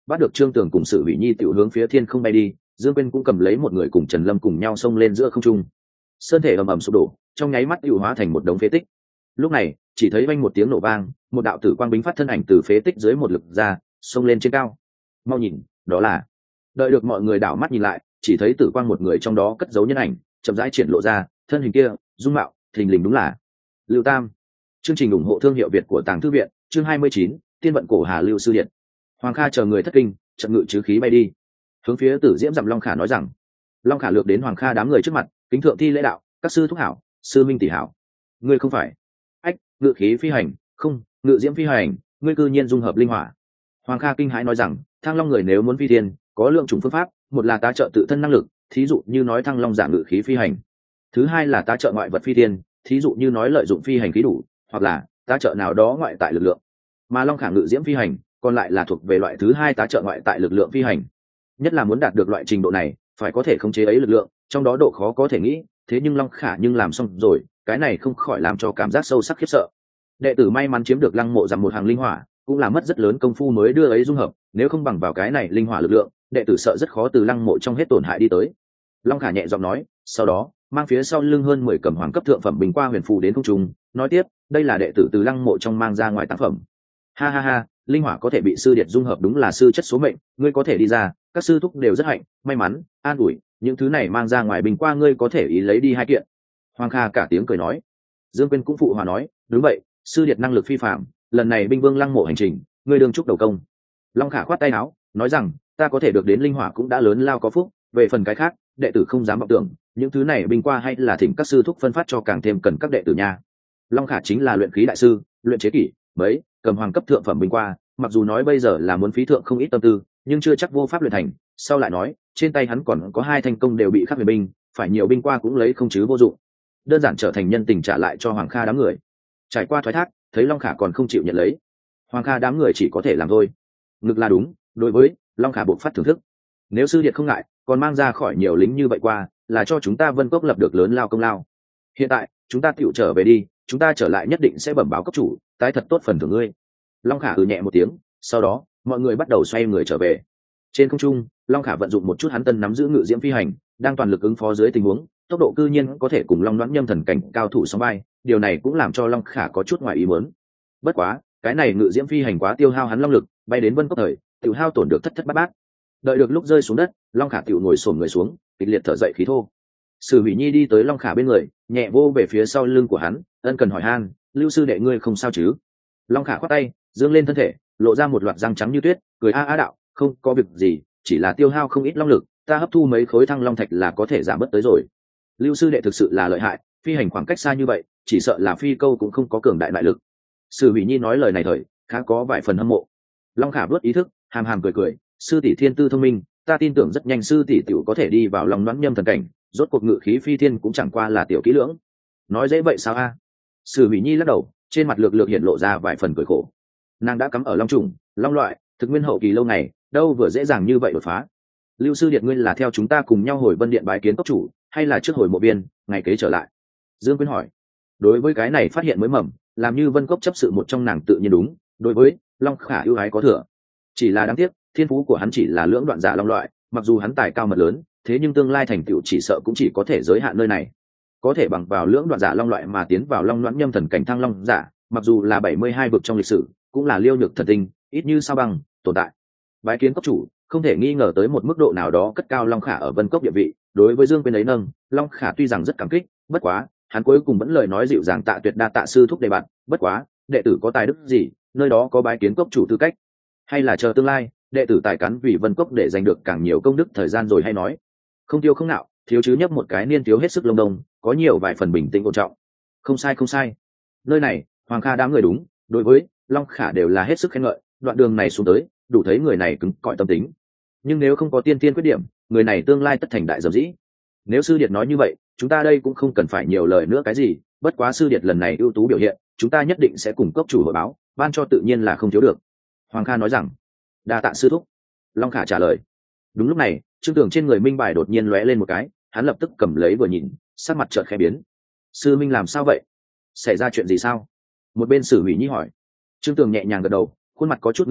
bắt được Trương Tường cùng Sử Hủy Nhi tiểu hướng phía thiên không bay đi. Dương Quyên cũng cầm lấy một người cùng Trần Lâm cùng nhau xông lên giữa không trung. Sơn thể ầm ầm sụp đổ, trong nháy mắt tiểu hóa thành một đống phế tích. Lúc này chỉ thấy vang một tiếng nổ vang, một đạo tử quang bính phát thân ảnh từ phế tích dưới một lực ra, xông lên trên cao. Mau nhìn, đó là. Đợi được mọi người đảo mắt nhìn lại, chỉ thấy tử quang một người trong đó cất giấu nhân ảnh, chậm rãi triển lộ ra, thân hình kia, dung mạo, thình lình đúng là Lưu Tam. Chương trình ủng hộ thương hiệu Việt của Tàng Thư viện, chương 29, Tiên vận cổ Hà Lưu sư điện. Hoàng Kha chờ người thất kinh, chậm ngự chứ khí bay đi. Hướng phía Tử Diễm Dặm Long Khả nói rằng, Long Khả lược đến Hoàng Kha đám người trước mặt, kính thượng thi lễ đạo, các sư thúc hảo, sư minh tỷ hảo. Ngươi không phải ách ngự khí phi hành, không, ngự diễm phi hành, ngươi cư nhiên dung hợp linh hỏa. Hoàng Kha kinh hãi nói rằng, Thăng Long người nếu muốn phi thiên, có lượng chủng phương pháp, một là tá trợ tự thân năng lực, thí dụ như nói Thăng Long giả ngự khí phi hành. Thứ hai là tá trợ ngoại vật phi thiên, thí dụ như nói lợi dụng phi hành khí đủ, hoặc là tá trợ nào đó ngoại tại lực lượng. Mà Long Khả ngự diễm phi hành, còn lại là thuộc về loại thứ hai tá trợ ngoại tại lực lượng phi hành. Nhất là muốn đạt được loại trình độ này, phải có thể khống chế ấy lực lượng, trong đó độ khó có thể nghĩ, thế nhưng Long Khả nhưng làm xong rồi, cái này không khỏi làm cho cảm giác sâu sắc khiếp sợ. Đệ tử may mắn chiếm được Lăng Mộ Dặm một hàng linh hỏa, cũng là mất rất lớn công phu mới đưa ấy dung hợp, nếu không bằng vào cái này linh hỏa lực lượng, đệ tử sợ rất khó từ Lăng Mộ trong hết tổn hại đi tới. Long Khả nhẹ giọng nói, sau đó mang phía sau lưng hơn 10 cầm hoàng cấp thượng phẩm bình qua huyền phù đến không trung, nói tiếp, đây là đệ tử từ Lăng Mộ trong mang ra ngoài tác phẩm. Ha ha ha, linh hỏa có thể bị sư điệt dung hợp đúng là sư chất số mệnh, ngươi có thể đi ra, các sư thúc đều rất hạnh, may mắn, an ủi, những thứ này mang ra ngoài bình qua ngươi có thể ý lấy đi hai kiện. Hoàng Kha cả tiếng cười nói. Dương Quyên cũng phụ hòa nói, đúng vậy, sư điệt năng lực phi phạm, lần này binh vương Lăng Mộ hành trình, ngươi đương chúc đầu công. Long Khả khoát tay áo, nói rằng, ta có thể được đến linh hỏa cũng đã lớn lao có phúc, về phần cái khác, đệ tử không dám vọng tưởng, những thứ này binh qua hay là thỉnh các sư thúc phân phát cho càng thêm cần các đệ tử nha. Long Khả chính là luyện khí đại sư, luyện chế kỷ, mấy, cầm hoàng cấp thượng phẩm binh qua, mặc dù nói bây giờ là muốn phí thượng không ít tâm tư, nhưng chưa chắc vô pháp luyện thành. Sau lại nói, trên tay hắn còn có 2 thanh công đều bị khắc huyền binh, phải nhiều binh qua cũng lấy không chứ vô dụng, đơn giản trở thành nhân tình trả lại cho Hoàng Kha đám người. Trải qua thoái thác, thấy Long Khả còn không chịu nhận lấy, Hoàng Kha đám người chỉ có thể làm thôi. Ngực là đúng, đối với Long Khả buộc phát thưởng thức. Nếu sư điện không ngại, còn mang ra khỏi nhiều lính như vậy qua, là cho chúng ta Vân Cốc lập được lớn lao công lao. Hiện tại chúng ta tựu trở về đi, chúng ta trở lại nhất định sẽ bẩm báo cấp chủ, tái thật tốt phần thưởng ngươi. Long Khả nhẹ một tiếng, sau đó mọi người bắt đầu xoay người trở về. Trên không trung, Long Khả vận dụng một chút hắn tân nắm giữ ngự diễm phi hành, đang toàn lực ứng phó dưới tình huống, tốc độ cư nhiên có thể cùng Long Đoán Nhâm thần cảnh cao thủ sóng vai, điều này cũng làm cho Long Khả có chút ngoài ý muốn. Bất quá, cái này ngự diễm phi hành quá tiêu hao hắn long lực, bay đến Vân Cốc thời, tự hao tổn được thất thất bát bát. Đợi được lúc rơi xuống đất, Long Khả tự ngồi xổm người xuống, kịch liệt thở dậy khí thô. Sử Hủy Nhi đi tới Long Khả bên người, nhẹ vô về phía sau lưng của hắn, ân cần hỏi han, Lưu sư đệ ngươi không sao chứ? Long Khả khoát tay, dương lên thân thể, lộ ra một loạt răng trắng như tuyết, cười a a đạo, không có việc gì, chỉ là tiêu hao không ít long lực, ta hấp thu mấy khối thăng long thạch là có thể giảm bớt tới rồi. Lưu sư đệ thực sự là lợi hại, phi hành khoảng cách xa như vậy, chỉ sợ là phi câu cũng không có cường đại đại lực. Sử Hủy Nhi nói lời này thời, khá có vài phần hâm mộ. Long Khả vớt ý thức, hàm hàm cười cười, sư tỷ thiên tư thông minh, ta tin tưởng rất nhanh sư tỷ tiểu có thể đi vào Long Đoán Nhâm thần cảnh, rốt cuộc ngự khí phi thiên cũng chẳng qua là tiểu kỹ lưỡng. Nói dễ vậy sao a? Sử Hủy Nhi lắc đầu, trên mặt lược lược hiện lộ ra vài phần cười khổ. Nàng đã cắm ở long trùng, long loại, thực nguyên hậu kỳ lâu ngày, đâu vừa dễ dàng như vậy đột phá. Lưu sư điện nguyên là theo chúng ta cùng nhau hồi Vân Điện bái kiến cốc chủ, hay là trước hồi mộ biên, ngày kế trở lại? Dương Quyên hỏi. Đối với cái này phát hiện mới mầm, làm như Vân Cốc chấp sự một trong nàng tự nhiên đúng, đối với Long Khả ưu ái có thừa. Chỉ là đáng tiếc, thiên phú của hắn chỉ là lưỡng đoạn giả long loại, mặc dù hắn tài cao mật lớn, thế nhưng tương lai thành tựu chỉ sợ cũng chỉ có thể giới hạn nơi này. Có thể bằng vào lưỡng đoạn giả long loại mà tiến vào Long Đoán Nhâm thần cảnh thăng long giả, mặc dù là 72 vực trong lịch sử, cũng là liêu nhược thần tinh, ít như sao băng tồn tại. Bái kiến cốc chủ, không thể nghi ngờ tới một mức độ nào đó cất cao Long Khả ở Vân Cốc địa vị. Đối với Dương Quyên ấy nâng, Long Khả tuy rằng rất cảm kích, bất quá hắn cuối cùng vẫn lời nói dịu dàng tạ tuyệt đa tạ sư thúc đề bạn, bất quá đệ tử có tài đức gì, nơi đó có bái kiến cốc chủ tư cách, hay là chờ tương lai đệ tử tài cắn vì Vân Cốc để giành được càng nhiều công đức thời gian rồi hay nói. Không tiêu không nạo, thiếu chứ nhấp một cái niên thiếu hết sức lông đông, có nhiều vài phần bình tĩnh ổn trọng. Không sai không sai, nơi này Hoàng Kha đám người đúng, đối với Long Khả đều là hết sức khen ngợi, đoạn đường này xuống tới đủ thấy người này cứng cỏi tâm tính, nhưng nếu không có tiên tiên quyết điểm, người này tương lai tất thành đại dầm dĩ. Nếu sư điệt nói như vậy, chúng ta đây cũng không cần phải nhiều lời nữa cái gì, bất quá sư điệt lần này ưu tú biểu hiện, chúng ta nhất định sẽ cùng cốc chủ hội báo, ban cho tự nhiên là không thiếu được. Hoàng Kha nói rằng. Đa tạ sư thúc. Long Khả trả lời. Đúng lúc này, Trương Tường trên người minh bài đột nhiên lóe lên một cái, hắn lập tức cầm lấy vừa nhìn, sắc mặt chợt khẽ biến. Sư minh làm sao vậy? Xảy ra chuyện gì sao? Một bên Sử Hủy Nhi hỏi. Trương Tường nhẹ nhàng gật đầu, khuôn mặt có chút nghiêm trọng,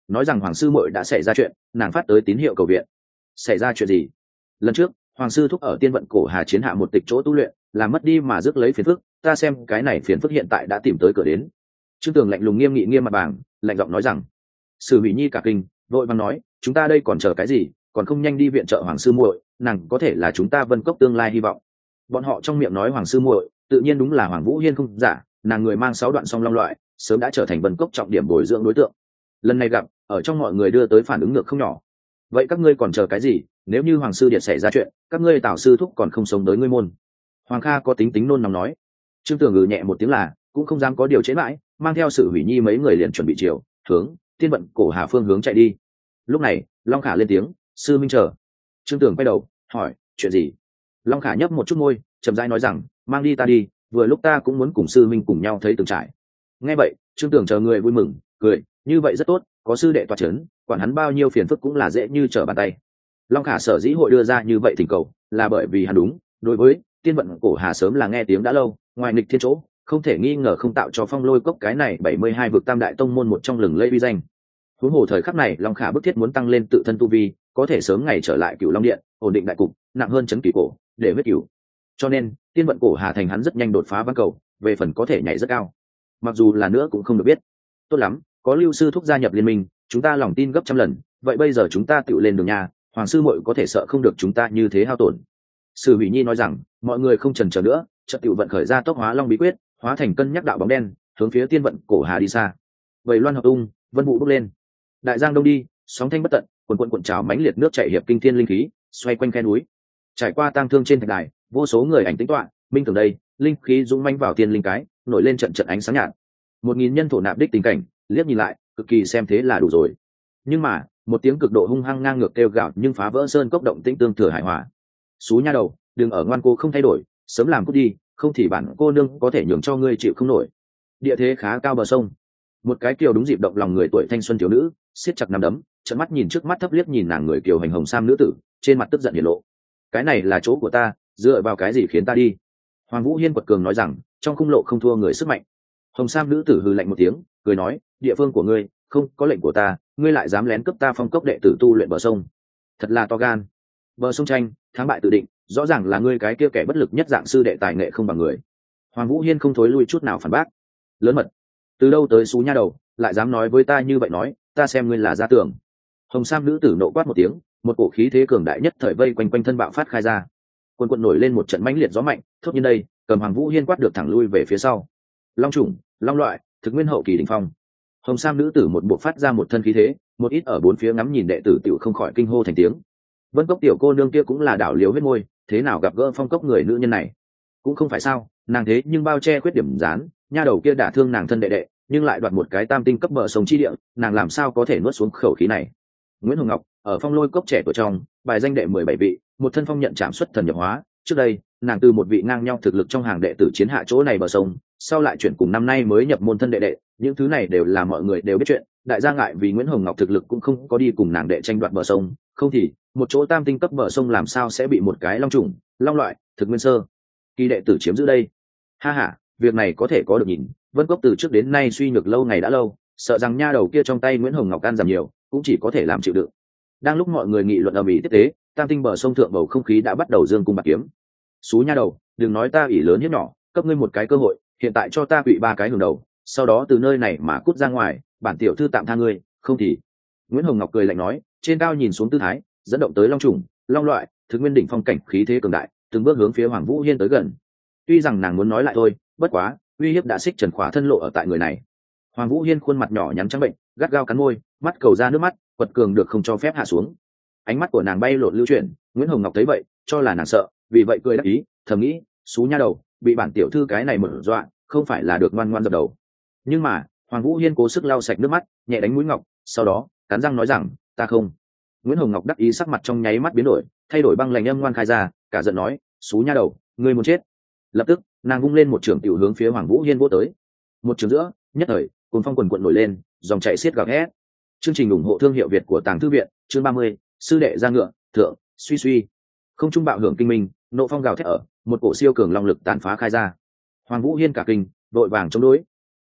nói rằng hoàng sư muội đã xảy ra chuyện, nàng phát tới tín hiệu cầu viện. Xảy ra chuyện gì? Lần trước hoàng sư thúc ở tiên vận cổ hà chiến hạ một tịch chỗ tu luyện, làm mất đi mà rước lấy phiền phức, ta xem cái này phiền phức hiện tại đã tìm tới cửa đến. Trương Tường lạnh lùng nghiêm nghị nghiêm mặt bảng, lạnh giọng nói rằng. Sử Hủy Nhi cả kinh, vội vàng nói, chúng ta đây còn chờ cái gì, còn không nhanh đi viện trợ hoàng sư muội, nàng có thể là chúng ta Vân Cốc tương lai hy vọng. Bọn họ trong miệng nói hoàng sư muội, tự nhiên đúng là Hoàng Vũ Hiên không giả, nàng người mang 6 đoạn song long loại, sớm đã trở thành Vân Cốc trọng điểm bồi dưỡng đối tượng. Lần này gặp, ở trong mọi người đưa tới phản ứng ngược không nhỏ. Vậy các ngươi còn chờ cái gì? Nếu như hoàng sư điệt xảy ra chuyện, các ngươi Tào sư thúc còn không sống tới ngươi môn. Hoàng Kha có tính tính nôn nóng nói. Trương Tường ngừ nhẹ một tiếng là, cũng không dám có điều chế mãi, mang theo Sử Hủy Nhi mấy người liền chuẩn bị chiều hướng tiên vận cổ hà phương hướng chạy đi. Lúc này Long Khả lên tiếng, sư minh chờ. Trương Tường quay đầu hỏi, chuyện gì? Long Khả nhấp một chút môi, chậm rãi nói rằng, mang đi ta đi, vừa lúc ta cũng muốn cùng sư minh cùng nhau thấy từng trải. Nghe vậy Trương Tường chờ người vui mừng cười, như vậy rất tốt, có sư đệ tọa chấn, quản hắn bao nhiêu phiền phức cũng là dễ như trở bàn tay. Long Khả sở dĩ hội đưa ra như vậy thỉnh cầu, là bởi vì hắn đúng đối với tiên vận cổ hà sớm là nghe tiếng đã lâu, ngoài nghịch thiên chỗ không thể nghi ngờ không tạo cho Phong Lôi Cốc cái này 72 vực tam đại tông môn một trong lừng lẫy uy danh. Huống hồ thời khắc này Long Khả bức thiết muốn tăng lên tự thân tu vi, có thể sớm ngày trở lại Cửu Long Điện, ổn định đại cục, nặng hơn chấn kỳ cổ, để huyết cửu. Cho nên tiên vận cổ hà thành hắn rất nhanh đột phá văn cầu, về phần có thể nhảy rất cao. Mặc dù là nữa cũng không được biết. Tốt lắm, có Lưu sư thúc gia nhập liên minh, chúng ta lòng tin gấp trăm lần, vậy bây giờ chúng ta tựu lên đường nhà, hoàng sư muội có thể sợ không được chúng ta như thế hao tổn. Sử Hủy Nhi nói rằng, mọi người không chần chờ nữa, chợt tựu vận khởi ra tốc hóa long bí quyết, hóa thành cân nhắc đạo bóng đen, hướng phía tiên vận cổ hà đi xa. Vậy loan hợp tung, vân vụ bốc lên. Đại giang đông đi, sóng thanh bất tận, cuồn cuộn trào mãnh liệt nước chảy hiệp kinh thiên linh khí, xoay quanh khe núi. Trải qua tang thương trên thạch đài, vô số người ảnh tính toán, minh tưởng đây, linh khí dũng mãnh vào tiên linh cái, nổi lên trận trận ánh sáng nhạt. 1000 nhân thổ nạp đích tình cảnh, liếc nhìn lại, cực kỳ xem thế là đủ rồi. Nhưng mà, một tiếng cực độ hung hăng ngang ngược kêu gào nhưng phá vỡ sơn cốc động tĩnh tương thừa hài hòa. Sú nha đầu, đừng ở ngoan cô không thay đổi, sớm làm cút đi, không thì bản cô nương có thể nhường cho ngươi chịu không nổi. Địa thế khá cao bờ sông, một cái kiều đúng dịp động lòng người tuổi thanh xuân thiếu nữ, siết chặt nắm đấm, trợn mắt nhìn trước mắt thấp liếc nhìn nàng người kiều hành hồng sam nữ tử, trên mặt tức giận hiển lộ. Cái này là chỗ của ta, dựa vào cái gì khiến ta đi? Hoàng Vũ Hiên quật cường nói rằng, trong khung lộ không thua người sức mạnh. Hồng sam nữ tử hừ lạnh một tiếng, cười nói, địa phương của ngươi, không có lệnh của ta, ngươi lại dám lén cướp ta phong cốc đệ tử tu luyện bờ sông, thật là to gan. Bờ sông tranh, thắng bại tự định, rõ ràng là ngươi cái kia kẻ bất lực nhất dạng sư đệ tài nghệ không bằng người. Hoàng Vũ Hiên không thối lui chút nào phản bác. Lớn mật, từ đâu tới xú nha đầu, lại dám nói với ta như vậy, nói ta xem ngươi là gia tưởng. Hồng sam nữ tử nộ quát một tiếng, một cổ khí thế cường đại nhất thời vây quanh quanh thân bạo phát khai ra, quần quần nổi lên một trận mãnh liệt gió mạnh, thốt nhiên đây, cầm Hoàng Vũ Hiên quát được thẳng lui về phía sau. Long chủng, long loại, thực nguyên hậu kỳ đỉnh phong. Hồng sam nữ tử một bộ phát ra một thân khí thế, một ít ở bốn phía ngắm nhìn đệ tử tiểu không khỏi kinh hô thành tiếng. Vân Cốc tiểu cô nương kia cũng là đảo liếu huyết môi, thế nào gặp gỡ phong cốc người nữ nhân này? Cũng không phải sao, nàng thế nhưng bao che khuyết điểm dán, nha đầu kia đả thương nàng thân đệ đệ, nhưng lại đoạt một cái tam tinh cấp bờ sông chi địa, nàng làm sao có thể nuốt xuống khẩu khí này? Nguyễn Hồng Ngọc ở Phong Lôi Cốc trẻ tuổi trong, bài danh đệ 17 vị, một thân phong nhận chạm xuất thần nhập hóa. Trước đây, nàng từ một vị ngang nhau thực lực trong hàng đệ tử chiến hạ chỗ này bờ sông, sau lại chuyển cùng năm nay mới nhập môn thân đệ đệ, những thứ này đều là mọi người đều biết chuyện. Đại gia ngại vì Nguyễn Hồng Ngọc thực lực cũng không có đi cùng nàng đệ tranh đoạt bờ sông, không thì một chỗ tam tinh cấp bờ sông làm sao sẽ bị một cái long trùng, long loại, thực nguyên sơ kỳ đệ tử chiếm giữ đây? Ha ha, việc này có thể có được nhìn. Vân Cốc từ trước đến nay suy nhược lâu ngày đã lâu, sợ rằng nha đầu kia trong tay Nguyễn Hồng Ngọc can giảm nhiều, cũng chỉ có thể làm chịu đựng. Đang lúc mọi người nghị luận ầm ĩ tiếp tế, tam tinh bờ sông thượng bầu không khí đã bắt đầu dương cung bạc kiếm. Xú nha đầu, đừng nói ta ỷ lớn hiếp nhỏ, cấp ngươi một cái cơ hội, hiện tại cho ta quỵ 3 cái hưởng đầu, sau đó từ nơi này mà cút ra ngoài, bản tiểu thư tạm tha ngươi, không thì. Nguyễn Hồng Ngọc cười lạnh nói, trên cao nhìn xuống tư thái, dẫn động tới long trùng, long loại, thực nguyên đỉnh phong cảnh khí thế cường đại, từng bước hướng phía Hoàng Vũ Hiên tới gần. Tuy rằng nàng muốn nói lại thôi, bất quá, uy hiếp đã xích trần khỏa thân lộ ở tại người này. Hoàng Vũ Hiên khuôn mặt nhỏ nhắn trắng bệnh, gắt gao cắn môi, mắt cầu ra nước mắt, quật cường được không cho phép hạ xuống. Ánh mắt của nàng bay lộn lưu chuyển, Nguyễn Hồng Ngọc thấy vậy, cho là nàng sợ, vì vậy cười đáp ý, thầm nghĩ, xú nha đầu, bị bản tiểu thư cái này mở dọa, không phải là được ngoan ngoan dập đầu. Nhưng mà, Hoàng Vũ Hiên cố sức lau sạch nước mắt, nhẹ đánh mũi ngọc, sau đó, cắn răng nói rằng, ta không. Nguyễn Hồng Ngọc đắc ý sắc mặt trong nháy mắt biến đổi, thay đổi băng lạnh âm ngoan khai ra, cả giận nói, xú nha đầu, ngươi muốn chết. Lập tức, nàng vung lên một trường tiểu hướng phía Hoàng Vũ Hiên vỗ tới. Một trường giữa, nhất thời, cuồng phong quần quận nổi lên, dòng chảy xiết gào thét. Chương trình ủng hộ thương hiệu Việt của Tàng Thư viện, chương 30, sư đệ ra ngựa, thượng, suy suy. Không trung bạo hưởng kinh minh, nộ phong gào thét ở, một cổ siêu cường long lực tàn phá khai ra. Hoàng Vũ Hiên cả kinh, đội vàng chống đối.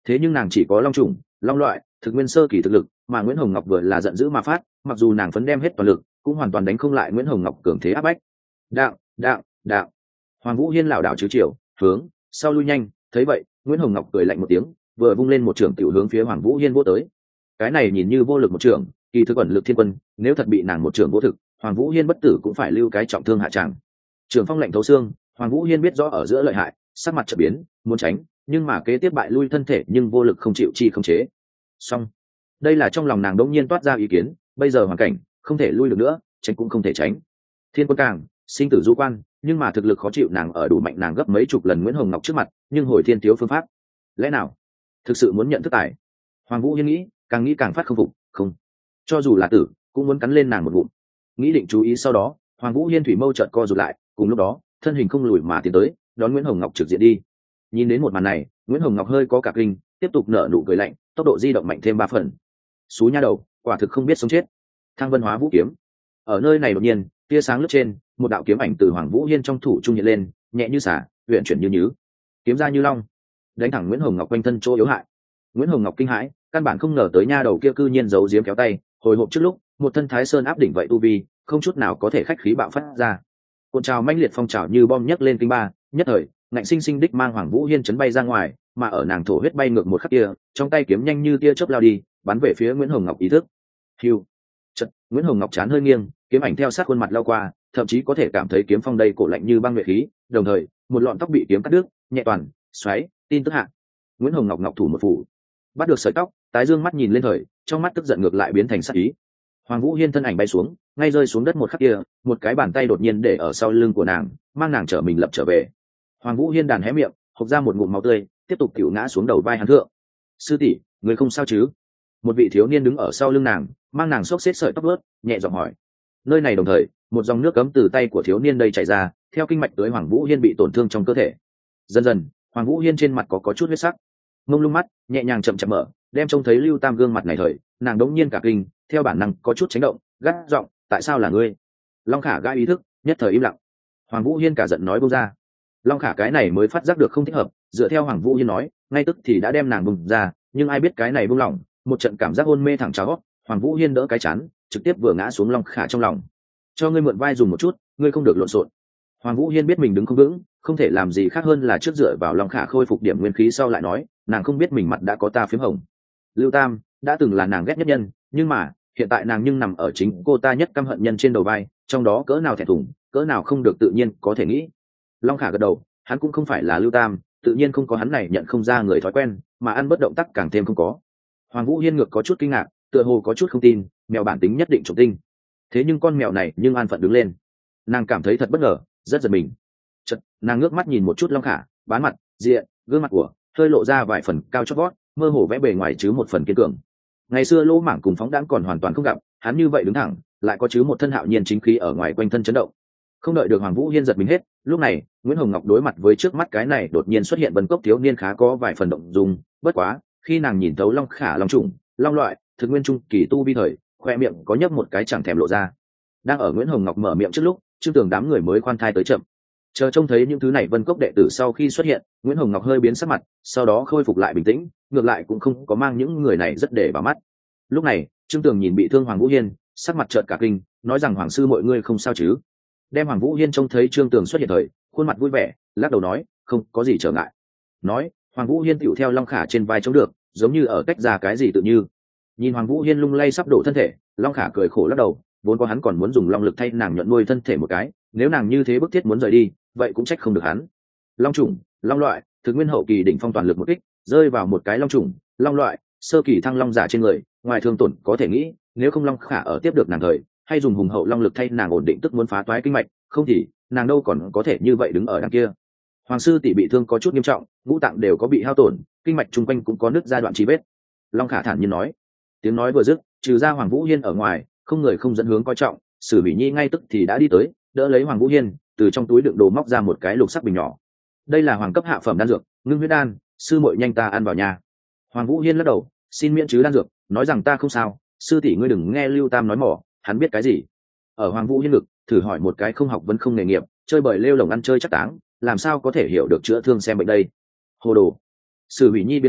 thế nhưng nàng chỉ có long trùng long loại thực nguyên sơ kỳ thực lực, mà Nguyễn Hồng Ngọc vừa là giận dữ mà phát, mặc dù nàng phấn đem hết toàn lực cũng hoàn toàn đánh không lại Nguyễn Hồng Ngọc cường thế áp bách. Đạo đạo đạo, Hoàng Vũ Hiên lảo đảo chứ chiều hướng sau lui nhanh, thấy vậy Nguyễn Hồng Ngọc cười lạnh một tiếng, vừa vung lên một trường tiểu hướng phía Hoàng Vũ Hiên vỗ tới. Cái này nhìn như vô lực một trường, kỳ thực ẩn lực thiên quân, nếu thật bị nàng một trường vô thực, Hoàng Vũ Hiên bất tử cũng phải lưu cái trọng thương hạ tràng. Trường phong lạnh thấu xương, Hoàng Vũ Hiên biết rõ ở giữa lợi hại, sắc mặt chợt biến, muốn tránh, nhưng mà kế tiếp bại lui thân thể nhưng vô lực không chịu chi không chế. Xong, đây là trong lòng nàng đống nhiên toát ra ý kiến, bây giờ hoàn cảnh không thể lui được nữa, tránh cũng không thể tránh. Thiên quân càng sinh tử du quan, nhưng mà thực lực khó chịu nàng ở đủ mạnh nàng gấp mấy chục lần Nguyễn Hồng Ngọc trước mặt, nhưng hồi thiên thiếu phương pháp, lẽ nào thực sự muốn nhận thức tài? Hoàng Vũ Hiên nghĩ càng phát không phục, không, cho dù là tử cũng muốn cắn lên nàng một ngụm. Nghĩ định chú ý sau đó, Hoàng Vũ Hiên thủy mâu chợt co rụt lại, cùng lúc đó thân hình không lùi mà tiến tới, đón Nguyễn Hồng Ngọc trực diện đi. Nhìn đến một màn này, Nguyễn Hồng Ngọc hơi có cả kinh, tiếp tục nở nụ cười lạnh, tốc độ di động mạnh thêm 3 phần. Xú nha đầu, quả thực không biết sống chết. Thăng Vân Hóa Vũ kiếm. Ở nơi này đột nhiên, tia sáng lướt trên, một đạo kiếm ảnh từ Hoàng Vũ Hiên trong thủ trung hiện lên, nhẹ như xả, huyền chuyển như nhứ, kiếm ra như long, đánh thẳng Nguyễn Hồng Ngọc quanh thân chỗ yếu hại. Nguyễn Hồng Ngọc kinh hãi, căn bản không ngờ tới nha đầu kia cư nhiên giấu giếm kéo tay, hồi hộp trước lúc, một thân Thái Sơn áp đỉnh vậy tu vi, không chút nào có thể khách khí bạo phát ra. Cuộn trào mãnh liệt phong trào như bom nhấc lên kinh ba, nhất thời, ngạnh sinh sinh đích mang Hoàng Vũ Hiên chấn bay ra ngoài, mà ở nàng thổ huyết bay ngược một khắc kia, trong tay kiếm nhanh như tia chớp lao đi, bắn về phía Nguyễn Hồng Ngọc ý thức. Hưu. Chợt, Nguyễn Hồng Ngọc chán hơi nghiêng, kiếm ảnh theo sát khuôn mặt lao qua, thậm chí có thể cảm thấy kiếm phong đây cổ lạnh như băng nhuệ khí, đồng thời, một lọn tóc bị kiếm cắt đứt, nhẹ toàn, xoáy, tin tức hạ. Nguyễn Hồng Ngọc ngọc thủ một phủ, bắt được sợi tóc, tái dương mắt nhìn lên thời, trong mắt tức giận ngược lại biến thành sát ý. Hoàng Vũ Hiên thân ảnh bay xuống, ngay rơi xuống đất một khắc kia, một cái bàn tay đột nhiên để ở sau lưng của nàng, mang nàng trở mình lập trở về. Hoàng Vũ Hiên đàn hé miệng, hộc ra một ngụm máu tươi, tiếp tục tiểu ngã xuống đầu vai hắn thượng. Sư tỷ, người không sao chứ? Một vị thiếu niên đứng ở sau lưng nàng, mang nàng xốc xếp sợi tóc ướt, nhẹ giọng hỏi. Nơi này đồng thời, một dòng nước cấm từ tay của thiếu niên đây chảy ra, theo kinh mạch tới Hoàng Vũ Hiên bị tổn thương trong cơ thể. Dần dần, Hoàng Vũ Hiên trên mặt có chút huyết sắc, mông lung mắt nhẹ nhàng chậm chậm mở, đem trông thấy Lưu Tam gương mặt này thời, nàng đống nhiên cả kinh, theo bản năng có chút chấn động, gắt giọng, tại sao là ngươi? Long Khả gãi ý thức, nhất thời im lặng. Hoàng Vũ Hiên cả giận nói bông ra. Long Khả cái này mới phát giác được không thích hợp, dựa theo Hoàng Vũ Hiên nói, ngay tức thì đã đem nàng bùng ra, nhưng ai biết cái này buông lỏng, một trận cảm giác hôn mê thẳng cháo. Hoàng Vũ Hiên đỡ cái chán, trực tiếp vừa ngã xuống Long Khả trong lòng. Cho ngươi mượn vai dùng một chút, ngươi không được lộn xộn. Hoàng Vũ Hiên biết mình đứng không vững, không thể làm gì khác hơn là trước dựa vào Long Khả khôi phục điểm nguyên khí sau lại nói, nàng không biết mình mặt đã có ta phím hồng. Lưu Tam đã từng là nàng ghét nhất nhân, nhưng mà hiện tại nàng nhưng nằm ở chính cô ta nhất căm hận nhân trên đầu vai, trong đó cỡ nào thẹn thùng, cỡ nào không được tự nhiên có thể nghĩ. Long Khả gật đầu, hắn cũng không phải là Lưu Tam, tự nhiên không có hắn này nhận không ra người thói quen, mà ăn bất động tác càng thêm không có. Hoàng Vũ Hiên ngược có chút kinh ngạc, tựa hồ có chút không tin, mèo bản tính nhất định trộm tinh. Thế nhưng con mèo này nhưng an phận đứng lên, nàng cảm thấy thật bất ngờ, rất giật mình. Chợt, nàng ngước mắt nhìn một chút Long Khả, bán mặt, diện, gương mặt của, hơi lộ ra vài phần cao chót vót, mơ hồ vẽ bề ngoài chứ một phần kiên cường. Ngày xưa Lỗ Mảng cùng Phóng Đãng còn hoàn toàn không gặp, hắn như vậy đứng thẳng, lại có chứ một thân hạo nhiên chính khí ở ngoài quanh thân chấn động. Không đợi được Hoàng Vũ Hiên giật mình hết, lúc này, Nguyễn Hồng Ngọc đối mặt với trước mắt cái này đột nhiên xuất hiện Vân Cốc thiếu niên khá có vài phần động dung, bất quá, khi nàng nhìn thấu Long Khả long trùng, long loại, thực nguyên trung kỳ tu vi thời, khoe miệng có nhấp một cái chẳng thèm lộ ra. Đang ở Nguyễn Hồng Ngọc mở miệng trước lúc, Trương Tường đám người mới khoan thai tới chậm. Chờ trông thấy những thứ này Vân Cốc đệ tử sau khi xuất hiện, Nguyễn Hồng Ngọc hơi biến sắc mặt, sau đó khôi phục lại bình tĩnh, ngược lại cũng không có mang những người này rất để vào mắt. Lúc này, Trương Tường nhìn bị thương Hoàng Vũ Hiên, sắc mặt chợt cả kinh, nói rằng Hoàng sư mọi người không sao chứ? Đem Hoàng Vũ Hiên trông thấy Trương Tường xuất hiện thời, khuôn mặt vui vẻ, lắc đầu nói, không có gì trở ngại. Nói, Hoàng Vũ Hiên tựu theo Long Khả trên vai chống được, giống như ở cách ra cái gì tự như. Nhìn Hoàng Vũ Hiên lung lay sắp đổ thân thể, Long Khả cười khổ lắc đầu, vốn có hắn còn muốn dùng long lực thay nàng nhuận nuôi thân thể một cái, nếu nàng như thế bức thiết muốn rời đi, vậy cũng trách không được hắn. Long trùng, long loại, thực nguyên hậu kỳ đỉnh phong toàn lực một kích, rơi vào một cái long trùng, long loại, sơ kỳ thăng long giả trên người, ngoài thương tổn có thể nghĩ, nếu không Long Khả ở tiếp được nàng thời, hay dùng hùng hậu long lực thay nàng ổn định tức muốn phá toái kinh mạch, không thì nàng đâu còn có thể như vậy đứng ở đằng kia. Hoàng sư tỷ bị thương có chút nghiêm trọng, ngũ tạng đều có bị hao tổn, kinh mạch chung quanh cũng có nứt ra đoạn chi vết. Long Khả thản nhiên nói. Tiếng nói vừa dứt, trừ ra Hoàng Vũ Hiên ở ngoài, không người không dẫn hướng coi trọng, Sử Bỉ Nhi ngay tức thì đã đi tới, đỡ lấy Hoàng Vũ Hiên, từ trong túi đựng đồ móc ra một cái lục sắc bình nhỏ. Đây là hoàng cấp hạ phẩm đan dược, ngưng huyết đan, sư muội nhanh ta ăn vào nhà. Hoàng Vũ Hiên lắc đầu, xin miễn chứ đan dược, nói rằng ta không sao, sư tỷ ngươi đừng nghe Lưu Tam nói mỏ, hắn biết cái gì. Ở Hoàng Vũ Hiên ngực, thử hỏi một cái không học vấn không nghề nghiệp, chơi bời lêu lồng ăn chơi chắc táng, làm sao có thể hiểu được chữa thương xem bệnh đây. Hồ đồ. Sử Bỉ Nhi biến sắc,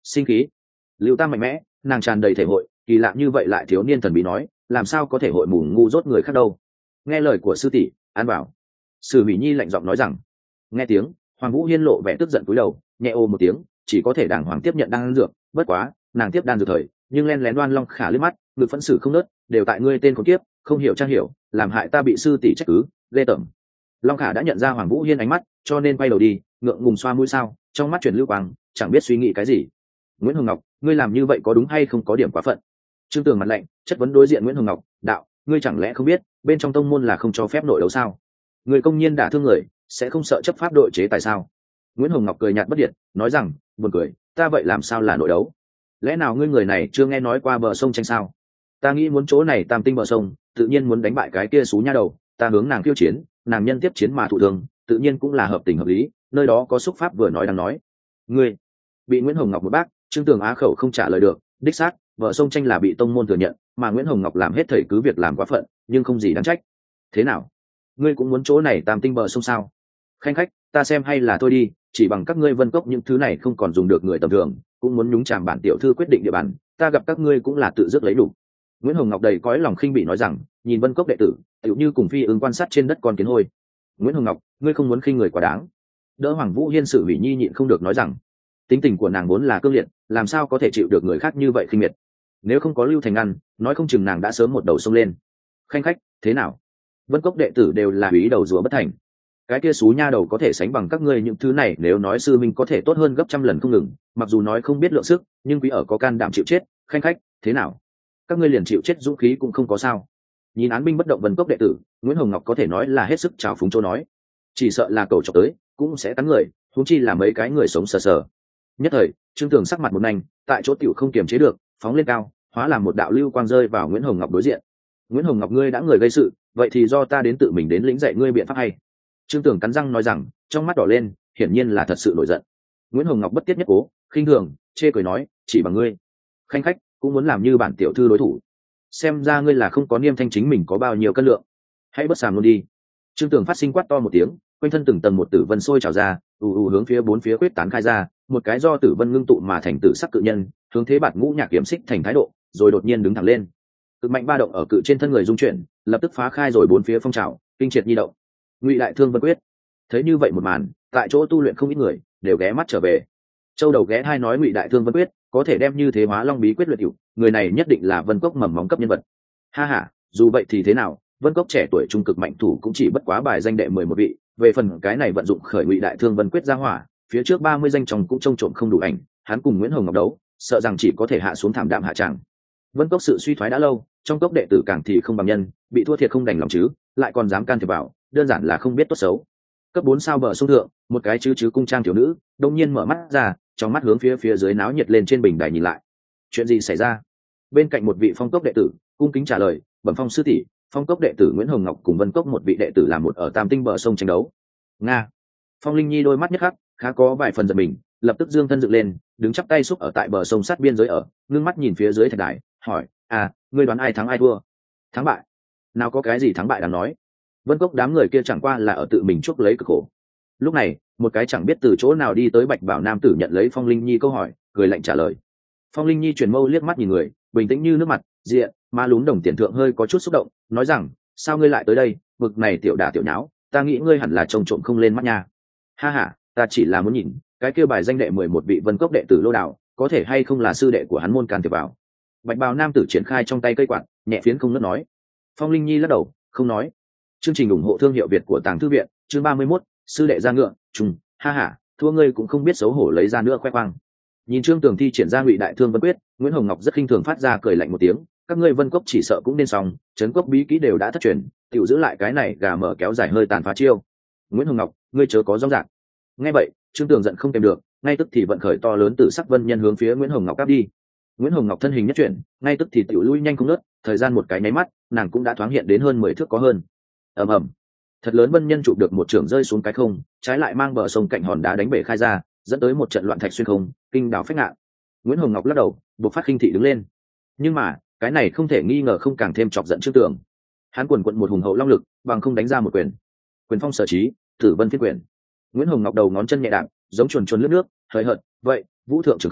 sinh khí. Lưu Tam mạnh mẽ, nàng tràn đầy thể hội, kỳ lạ như vậy lại thiếu niên thần bí nói, làm sao có thể hội mù ngu dốt người khác đâu. Nghe lời của sư tỷ, an bảo. Sử Mỹ Nhi lạnh giọng nói rằng. Nghe tiếng, Hoàng Vũ Hiên lộ vẻ tức giận cúi đầu, nhẹ ô một tiếng, chỉ có thể đàng hoàng tiếp nhận đan dược. Bất quá, nàng tiếp đan dược thời, nhưng len lén Đoan Long Khả liếc mắt, ngực phẫn xử không nớt, đều tại ngươi tên con kiếp, không hiểu trang hiểu, làm hại ta bị sư tỷ trách cứ, ghê tởm. Long Khả đã nhận ra Hoàng Vũ Hiên ánh mắt, cho nên quay đầu đi, ngượng ngùng xoa mũi sao, trong mắt chuyển lưu quang, chẳng biết suy nghĩ cái gì. Nguyễn Hồng Ngọc, ngươi làm như vậy có đúng hay không có điểm quá phận? Trương Tường mặt lạnh, chất vấn đối diện Nguyễn Hồng Ngọc, đạo, ngươi chẳng lẽ không biết, bên trong tông môn là không cho phép nội đấu sao? Người công nhiên đả thương người, sẽ không sợ chấp pháp đội chế tại sao? Nguyễn Hồng Ngọc cười nhạt bất điện, nói rằng, buồn cười, ta vậy làm sao là nội đấu? Lẽ nào ngươi người này chưa nghe nói qua bờ sông tranh sao? Ta nghĩ muốn chỗ này tam tinh bờ sông, tự nhiên muốn đánh bại cái kia xú nha đầu, ta hướng nàng khiêu chiến, nàng nhân tiếp chiến mà thụ thương, tự nhiên cũng là hợp tình hợp lý, nơi đó có xúc pháp vừa nói đang nói. Ngươi bị Nguyễn Hồng Ngọc một bác, Trương Tường á khẩu không trả lời được, đích xác, vợ sông tranh là bị tông môn thừa nhận, mà Nguyễn Hồng Ngọc làm hết thảy cứ việc làm quá phận, nhưng không gì đáng trách. Thế nào? Ngươi cũng muốn chỗ này tam tinh bờ sông sao? Khanh khách, ta xem hay là thôi đi, chỉ bằng các ngươi Vân Cốc những thứ này không còn dùng được người tầm thường, cũng muốn nhúng chàm bản tiểu thư quyết định địa bàn, ta gặp các ngươi cũng là tự dứt lấy đủ. Nguyễn Hồng Ngọc đầy cõi lòng khinh bỉ nói rằng, nhìn Vân Cốc đệ tử, tựu như cùng phi ứng quan sát trên đất con kiến hôi. Nguyễn Hồng Ngọc, ngươi không muốn khinh người quá đáng. Đỡ Hoàng Vũ Hiên Sử Mỹ Nhi nhịn không được nói rằng, tính tình của nàng vốn là cương liệt, làm sao có thể chịu được người khác như vậy khinh miệt. Nếu không có Lưu Thành ngăn, nói không chừng nàng đã sớm một đầu xông lên. Khanh khách, thế nào? Vân Cốc đệ tử đều là úy đầu rùa bất thành. Cái kia xú nha đầu có thể sánh bằng các ngươi những thứ này, nếu nói sư minh có thể tốt hơn gấp trăm lần không ngừng, mặc dù nói không biết lượng sức, nhưng quý ở có can đảm chịu chết. Khanh khách, thế nào? Các ngươi liền chịu chết dũng khí cũng không có sao. Nhìn án binh bất động Vân Cốc đệ tử, Nguyễn Hồng Ngọc có thể nói là hết sức trào phúng chỗ nói, chỉ sợ là cầu chọc tới cũng sẽ cắn người, huống chi là mấy cái người sống sờ sờ. Nhất thời, Trương Tường sắc mặt một nhanh, tại chỗ tiểu không kiềm chế được, phóng lên cao, hóa làm một đạo lưu quang rơi vào Nguyễn Hồng Ngọc đối diện. Nguyễn Hồng Ngọc, ngươi đã người gây sự, vậy thì do ta đến tự mình đến lĩnh dạy ngươi biện pháp hay. Trương Tường cắn răng nói rằng, trong mắt đỏ lên, hiển nhiên là thật sự nổi giận. Nguyễn Hồng Ngọc bất tiết nhất cố, khinh thường, chê cười nói, chỉ bằng ngươi, khanh khách, cũng muốn làm như bản tiểu thư đối thủ. Xem ra ngươi là không có niêm thanh chính mình có bao nhiêu cân lượng, hãy bất sàm luôn đi. Trương Tường phát sinh quát to một tiếng, quanh thân từng tầng một tử vân sôi trào ra, hướng phía bốn phía quyết tán khai ra, một cái do tử vân ngưng tụ mà thành tử sắc cự nhân, hướng thế bạt ngũ nhạc kiếm xích thành thái độ, rồi đột nhiên đứng thẳng lên. Cực mạnh ba động ở cự trên thân người dung chuyển, lập tức phá khai rồi bốn phía phong trào, kinh triệt nhi động. Ngụy Đại Thương Vân Quyết. Thấy như vậy một màn, tại chỗ tu luyện không ít người đều ghé mắt trở về. Châu Đầu ghé hai nói Ngụy Đại Thương Vân Quyết có thể đem như thế hóa long bí quyết luyện hữu, người này nhất định là Vân Cốc mầm móng cấp nhân vật. Ha ha, dù vậy thì thế nào, Vân Cốc trẻ tuổi trung cực mạnh thủ cũng chỉ bất quá bài danh đệ 11 vị, về phần cái này vận dụng khởi Ngụy Đại Thương Vân Quyết ra hỏa, phía trước 30 danh trong cũng trông trộm không đủ ảnh, hắn cùng Nguyễn Hồng Ngọc đấu, sợ rằng chỉ có thể hạ xuống thảm đạm hạ tràng. Vân Cốc sự suy thoái đã lâu, trong cốc đệ tử càng thì không bằng nhân, bị thua thiệt không đành lòng chứ, lại còn dám can thiệp vào, đơn giản là không biết tốt xấu. Cấp 4 sao bờ sông thượng, một cái chứ cung trang thiếu nữ, đột nhiên mở mắt ra, trong mắt hướng phía dưới náo nhiệt lên trên bình đài nhìn lại. Chuyện gì xảy ra? Bên cạnh một vị phong cốc đệ tử, cung kính trả lời, bẩm phong sư tỷ, phong cốc đệ tử Nguyễn Hồng Ngọc cùng Vân Cốc một vị đệ tử làm một ở tam tinh bờ sông tranh đấu. Nga. Phong Linh Nhi đôi mắt nhất khắc, khá có vài phần giật mình, lập tức dương thân dựng lên, đứng chắp tay xúc ở tại bờ sông sát biên giới ở, ngưng mắt nhìn phía dưới thạch đài, hỏi, ngươi đoán ai thắng ai thua? Thắng bại? Nào có cái gì thắng bại đáng nói. Vân Cốc đám người kia chẳng qua là ở tự mình chuốc lấy cực khổ. Lúc này, một cái chẳng biết từ chỗ nào đi tới Bạch Bảo nam tử nhận lấy Phong Linh Nhi câu hỏi, cười lạnh trả lời. Phong Linh Nhi chuyển mâu liếc mắt nhìn người, bình tĩnh như nước mặt, diện, má lún đồng tiền thượng hơi có chút xúc động, nói rằng, sao ngươi lại tới đây, vực này tiểu đả tiểu nháo, ta nghĩ ngươi hẳn là trông trộm không lên mắt nha. Ha ha, ta chỉ là muốn nhìn, cái kêu bài danh đệ 11 vị Vân Cốc đệ tử Lô Đảo, có thể hay không là sư đệ của hắn môn can thiệp vào. Bạch Bào nam tử triển khai trong tay cây quạt, nhẹ phiến không ngớt nói. Phong Linh Nhi lắc đầu, không nói. Chương trình ủng hộ thương hiệu Việt của Tàng Thư viện, chương 31, sư đệ ra ngựa, trùng, ha ha, thua ngươi cũng không biết xấu hổ lấy ra nữa khoe khoang. Nhìn Trương Tường thi triển ra Ngụy Đại Thương Vân Quyết, Nguyễn Hồng Ngọc rất khinh thường phát ra cười lạnh một tiếng, các ngươi Vân Cốc chỉ sợ cũng nên xong, trấn cốc bí kỹ đều đã thất truyền, tiểu giữ lại cái này gà mở kéo dài hơi tàn phá chiêu. Nguyễn Hồng Ngọc, ngươi chớ có rong rạc. Nghe vậy, Trương Tường giận không kèm được, ngay tức thì vận khởi to lớn tử sắc vân nhân hướng phía Nguyễn Hồng Ngọc áp đi. Nguyễn Hồng Ngọc thân hình nhất chuyển, ngay tức thì tiểu lui nhanh không ngớt, thời gian một cái nháy mắt, nàng cũng đã thoáng hiện đến hơn 10 thước có hơn. Ầm ầm, thật lớn vân nhân chụp được một trường rơi xuống cái không, trái lại mang bờ sông cạnh hòn đá đánh bể khai ra, dẫn tới một trận loạn thạch xuyên không, kinh đảo phách ngạn. Nguyễn Hồng Ngọc lắc đầu, buộc phát khinh thị đứng lên. Nhưng mà, cái này không thể nghi ngờ không càng thêm chọc giận Trương Tường. Hắn quần quận một hùng hậu long lực, bằng không đánh ra một quyền. Quyền phong sở trí, Tử Vân phiên quyền. Nguyễn Hồng Ngọc đầu ngón chân nhẹ đạp, giống chuồn chuồn lướt nước, hời hợt, vậy, vũ thượng trường không,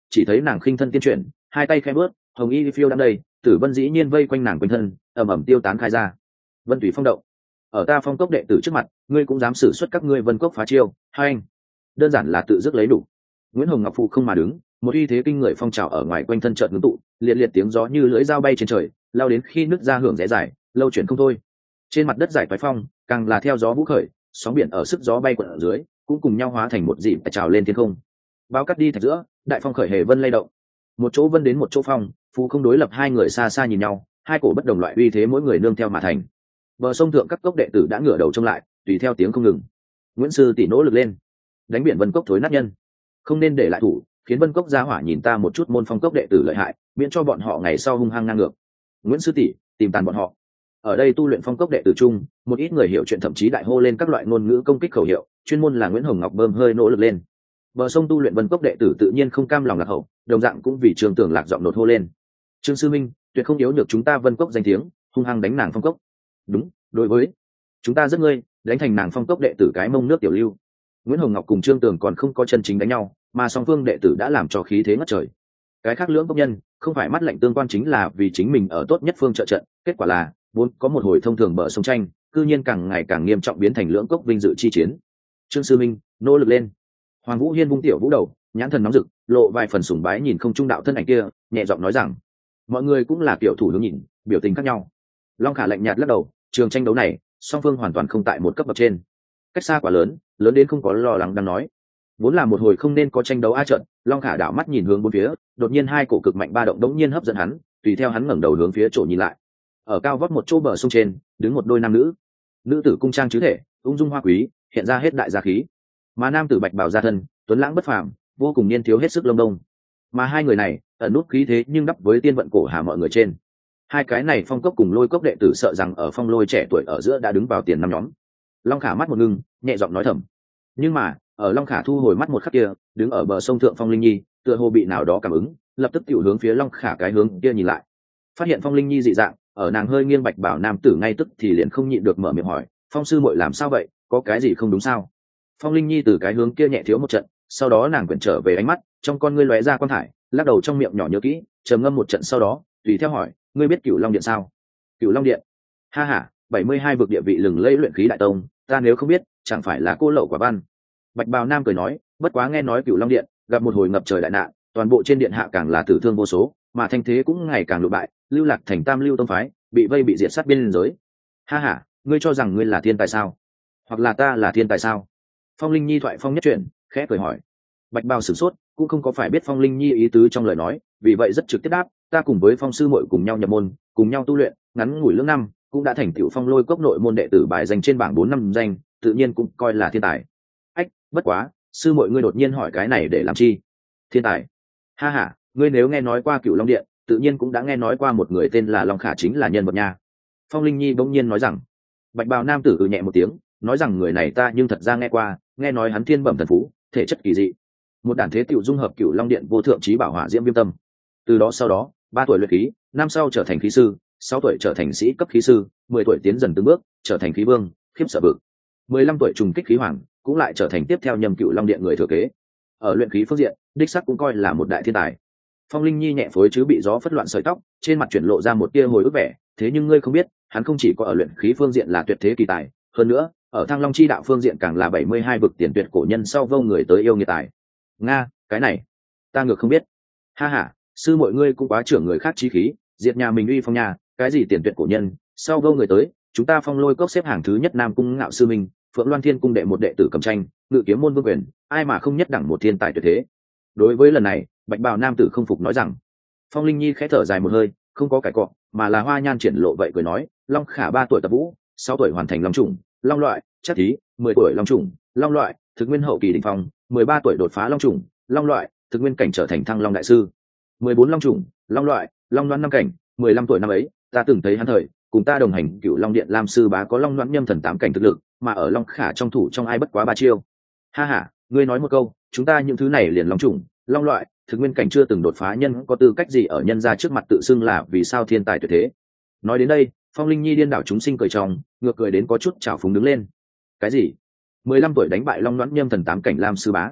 chỉ thấy nàng khinh thân tiên chuyển, hai tay khẽ bước, hồng y phiêu đang đây, tử vân dĩ nhiên vây quanh nàng quanh thân, ầm ầm tiêu tán khai ra. Vân tùy phong động, ở ta Phong cốc đệ tử trước mặt, ngươi cũng dám sử xuất các ngươi Vân cốc phá chiêu, hai anh đơn giản là tự dứt lấy đủ. Nguyễn Hồng Ngọc phụ không mà đứng, một uy thế kinh người phong trào ở ngoài quanh thân chợt ngưng tụ, liệt liệt tiếng gió như lưỡi dao bay trên trời, lao đến khi nứt ra hưởng rẽ dài, lâu chuyển không thôi. Trên mặt đất giải toái phong, càng là theo gió vũ khởi, sóng biển ở sức gió bay quẩn ở dưới, cũng cùng nhau hóa thành một dịp trào lên thiên không. Bao cắt đi thạch giữa, đại phong khởi hề vân lay động. Một chỗ vân đến một chỗ phong, phù không đối lập hai người xa xa nhìn nhau, hai cổ bất đồng loại uy thế mỗi người nương theo mà thành. Bờ sông thượng các cốc đệ tử đã ngửa đầu trông lại, tùy theo tiếng không ngừng. Nguyễn sư tỷ nỗ lực lên, đánh biển Vân cốc thối nát nhân, không nên để lại thủ, khiến Vân cốc gia hỏa nhìn ta một chút môn Phong cốc đệ tử lợi hại, miễn cho bọn họ ngày sau hung hăng ngang ngược. Nguyễn sư tỷ tìm tàn bọn họ. Ở đây tu luyện Phong cốc đệ tử chung, một ít người hiểu chuyện thậm chí đại hô lên các loại ngôn ngữ công kích khẩu hiệu, chuyên môn là Nguyễn Hồng Ngọc bơm hơi nỗ lực lên. Bờ sông tu luyện Vân cốc đệ tử tự nhiên không cam lòng lạc hậu, đồng dạng cũng vì Trường Tưởng Lạc giọng nột hô lên. Trương sư minh, tuyệt không yếu nhược chúng ta Vân cốc danh tiếng, hung hăng đánh nàng Phong cốc. Đúng, đối với chúng ta rất ngươi, đánh thành nàng Phong cốc đệ tử cái mông nước tiểu lưu. Nguyễn Hồng Ngọc cùng Trương Tường còn không có chân chính đánh nhau, mà song phương đệ tử đã làm cho khí thế ngất trời. Cái khác lưỡng cốc nhân không phải mắt lạnh tương quan chính là vì chính mình ở tốt nhất phương trợ trận, kết quả là vốn có một hồi thông thường bờ sông tranh, cư nhiên càng ngày càng nghiêm trọng biến thành lưỡng cốc vinh dự chi chiến. Trương sư minh nỗ lực lên. Hoàng Vũ Hiên vung tiểu vũ đầu, nhãn thần nóng rực, lộ vài phần sùng bái nhìn không trung đạo thân ảnh kia, nhẹ giọng nói rằng: mọi người cũng là kiểu thủ hướng nhìn, biểu tình khác nhau. Long Khả lạnh nhạt lắc đầu, trường tranh đấu này song phương hoàn toàn không tại một cấp bậc trên, cách xa quá lớn, lớn đến không có lo lắng đang nói. Vốn là một hồi không nên có tranh đấu a trận, Long Khả đảo mắt nhìn hướng bốn phía, đột nhiên hai cổ cực mạnh ba động đống nhiên hấp dẫn hắn, tùy theo hắn ngẩng đầu hướng phía chỗ nhìn lại. Ở cao vót một chỗ bờ sông trên, đứng một đôi nam nữ. Nữ tử cung trang chứ thể, ung dung hoa quý, hiện ra hết đại gia khí. Mà nam tử bạch bào gia thân, tuấn lãng bất phàm, vô cùng niên thiếu hết sức lông đông. Mà hai người này, ẩn nút khí thế nhưng đắp với tiên vận cổ hà mọi người trên. Hai cái này Phong cốc cùng Lôi cốc đệ tử sợ rằng ở Phong Lôi trẻ tuổi ở giữa đã đứng vào tiền năm nhóm. Long Khả mắt một ngưng, nhẹ giọng nói thầm. Nhưng mà ở Long Khả thu hồi mắt một khắc kia, đứng ở bờ sông thượng Phong Linh Nhi tựa hồ bị nào đó cảm ứng, lập tức tiểu hướng phía Long Khả cái hướng kia nhìn lại. Phát hiện Phong Linh Nhi dị dạng, ở nàng hơi nghiêng bạch bảo nam tử ngay tức thì liền không nhịn được mở miệng hỏi: Phong sư muội làm sao vậy, có cái gì không đúng sao? Phong Linh Nhi từ cái hướng kia nhẹ thiếu một trận, sau đó nàng quyển trở về ánh mắt, trong con ngươi lóe ra quan thải, lắc đầu trong miệng nhỏ nhớ kỹ, trầm ngâm một trận sau đó, tùy theo hỏi: ngươi biết Cửu Long Điện sao? Cửu Long Điện? Ha ha, 72 vực địa vị lừng lẫy luyện khí đại tông, ta nếu không biết, chẳng phải là cô lậu quả văn. Bạch bào nam cười nói, bất quá nghe nói Cửu Long Điện gặp một hồi ngập trời đại nạn, toàn bộ trên điện hạ càng là tử thương vô số, mà thanh thế cũng ngày càng lụ bại, lưu lạc thành tam lưu tông phái, bị vây bị diệt sát biên giới. Ha ha, ngươi cho rằng ngươi là thiên tài sao? Hoặc là ta là thiên tài sao? Phong Linh Nhi thoại phong nhất chuyển, khẽ cười hỏi. Bạch bào sửng sốt, cũng không có phải biết Phong Linh Nhi ý tứ trong lời nói, vì vậy rất trực tiếp đáp: ta cùng với Phong sư muội cùng nhau nhập môn, cùng nhau tu luyện, ngắn ngủi lưỡng năm, cũng đã thành tựu Phong Lôi cốc nội môn đệ tử bài danh trên bảng 4 năm danh, tự nhiên cũng coi là thiên tài. Ách, bất quá, sư muội ngươi đột nhiên hỏi cái này để làm chi? Thiên tài? Ha ha, ngươi nếu nghe nói qua Cửu Long Điện, tự nhiên cũng đã nghe nói qua một người tên là Long Khả chính là nhân vật nha. Phong Linh Nhi bỗng nhiên nói rằng. Bạch bào nam tử nhẹ một tiếng, nói rằng người này ta nhưng thật ra nghe qua, nghe nói hắn thiên bẩm thần phú, thể chất kỳ dị, một đản thế tiểu dung hợp Cửu Long Điện vô thượng trí bảo hỏa diễm viêm tâm. Từ đó sau đó, 3 tuổi luyện khí, năm sau trở thành khí sư, 6 tuổi trở thành sĩ cấp khí sư, 10 tuổi tiến dần từng bước trở thành khí vương, khiếp sợ vực. 15 tuổi trùng kích khí hoàng, cũng lại trở thành tiếp theo nhâm Cửu Long Điện người thừa kế. Ở luyện khí phương diện, đích sắc cũng coi là một đại thiên tài. Phong Linh Nhi nhẹ phối chứ bị gió phất loạn sợi tóc, trên mặt chuyển lộ ra một tia hồi ức vẻ, thế nhưng ngươi không biết, hắn không chỉ có ở luyện khí phương diện là tuyệt thế kỳ tài, hơn nữa, ở Thăng Long chi đạo phương diện càng là 72 vực tiền tuyệt cổ nhân sau vô người tới yêu nghiệt tài. Nga, cái này, ta ngược không biết. Ha ha, sư mọi ngươi cũng quá trưởng người khác chí khí, diệt nhà mình uy phong nhà, cái gì tiền tuyệt cổ nhân, sau vô người tới, chúng ta Phong Lôi cốc xếp hàng thứ nhất Nam cung ngạo sư minh, Phượng Loan Thiên cung đệ một đệ tử cầm tranh, ngự kiếm môn vương quyền, ai mà không nhất đẳng một thiên tài tuyệt thế. Đối với lần này, bạch bào nam tử không phục nói rằng. Phong Linh Nhi khẽ thở dài một hơi, không có cãi cọ, mà là hoa nhan triển lộ vậy cười nói: Long Khả 3 tuổi tập vũ, 6 tuổi hoàn thành long trùng, long loại, chắc thí, 10 tuổi long trùng, long loại, thực nguyên hậu kỳ đỉnh phong, 13 tuổi đột phá long trùng, long loại, thực nguyên cảnh trở thành thăng long đại sư. 14 long trùng, long loại, long loan năm cảnh, 15 tuổi năm ấy, ta từng thấy hắn thời, cùng ta đồng hành Cửu Long Điện Lam sư bá có long loan nhâm thần 8 cảnh thực lực, mà ở Long Khả trong thủ trong ai bất quá 3 chiêu. Ha ha, ngươi nói một câu, chúng ta những thứ này liền long trùng, long loại, thực nguyên cảnh chưa từng đột phá nhân có tư cách gì ở nhân gia trước mặt tự xưng là vì sao thiên tài tuyệt thế. Nói đến đây, Phong Linh Nhi điên đảo chúng sinh cười trong, ngược cười đến có chút trào phúng đứng lên. Cái gì? 15 tuổi đánh bại long loan nhâm thần 8 cảnh Lam sư bá?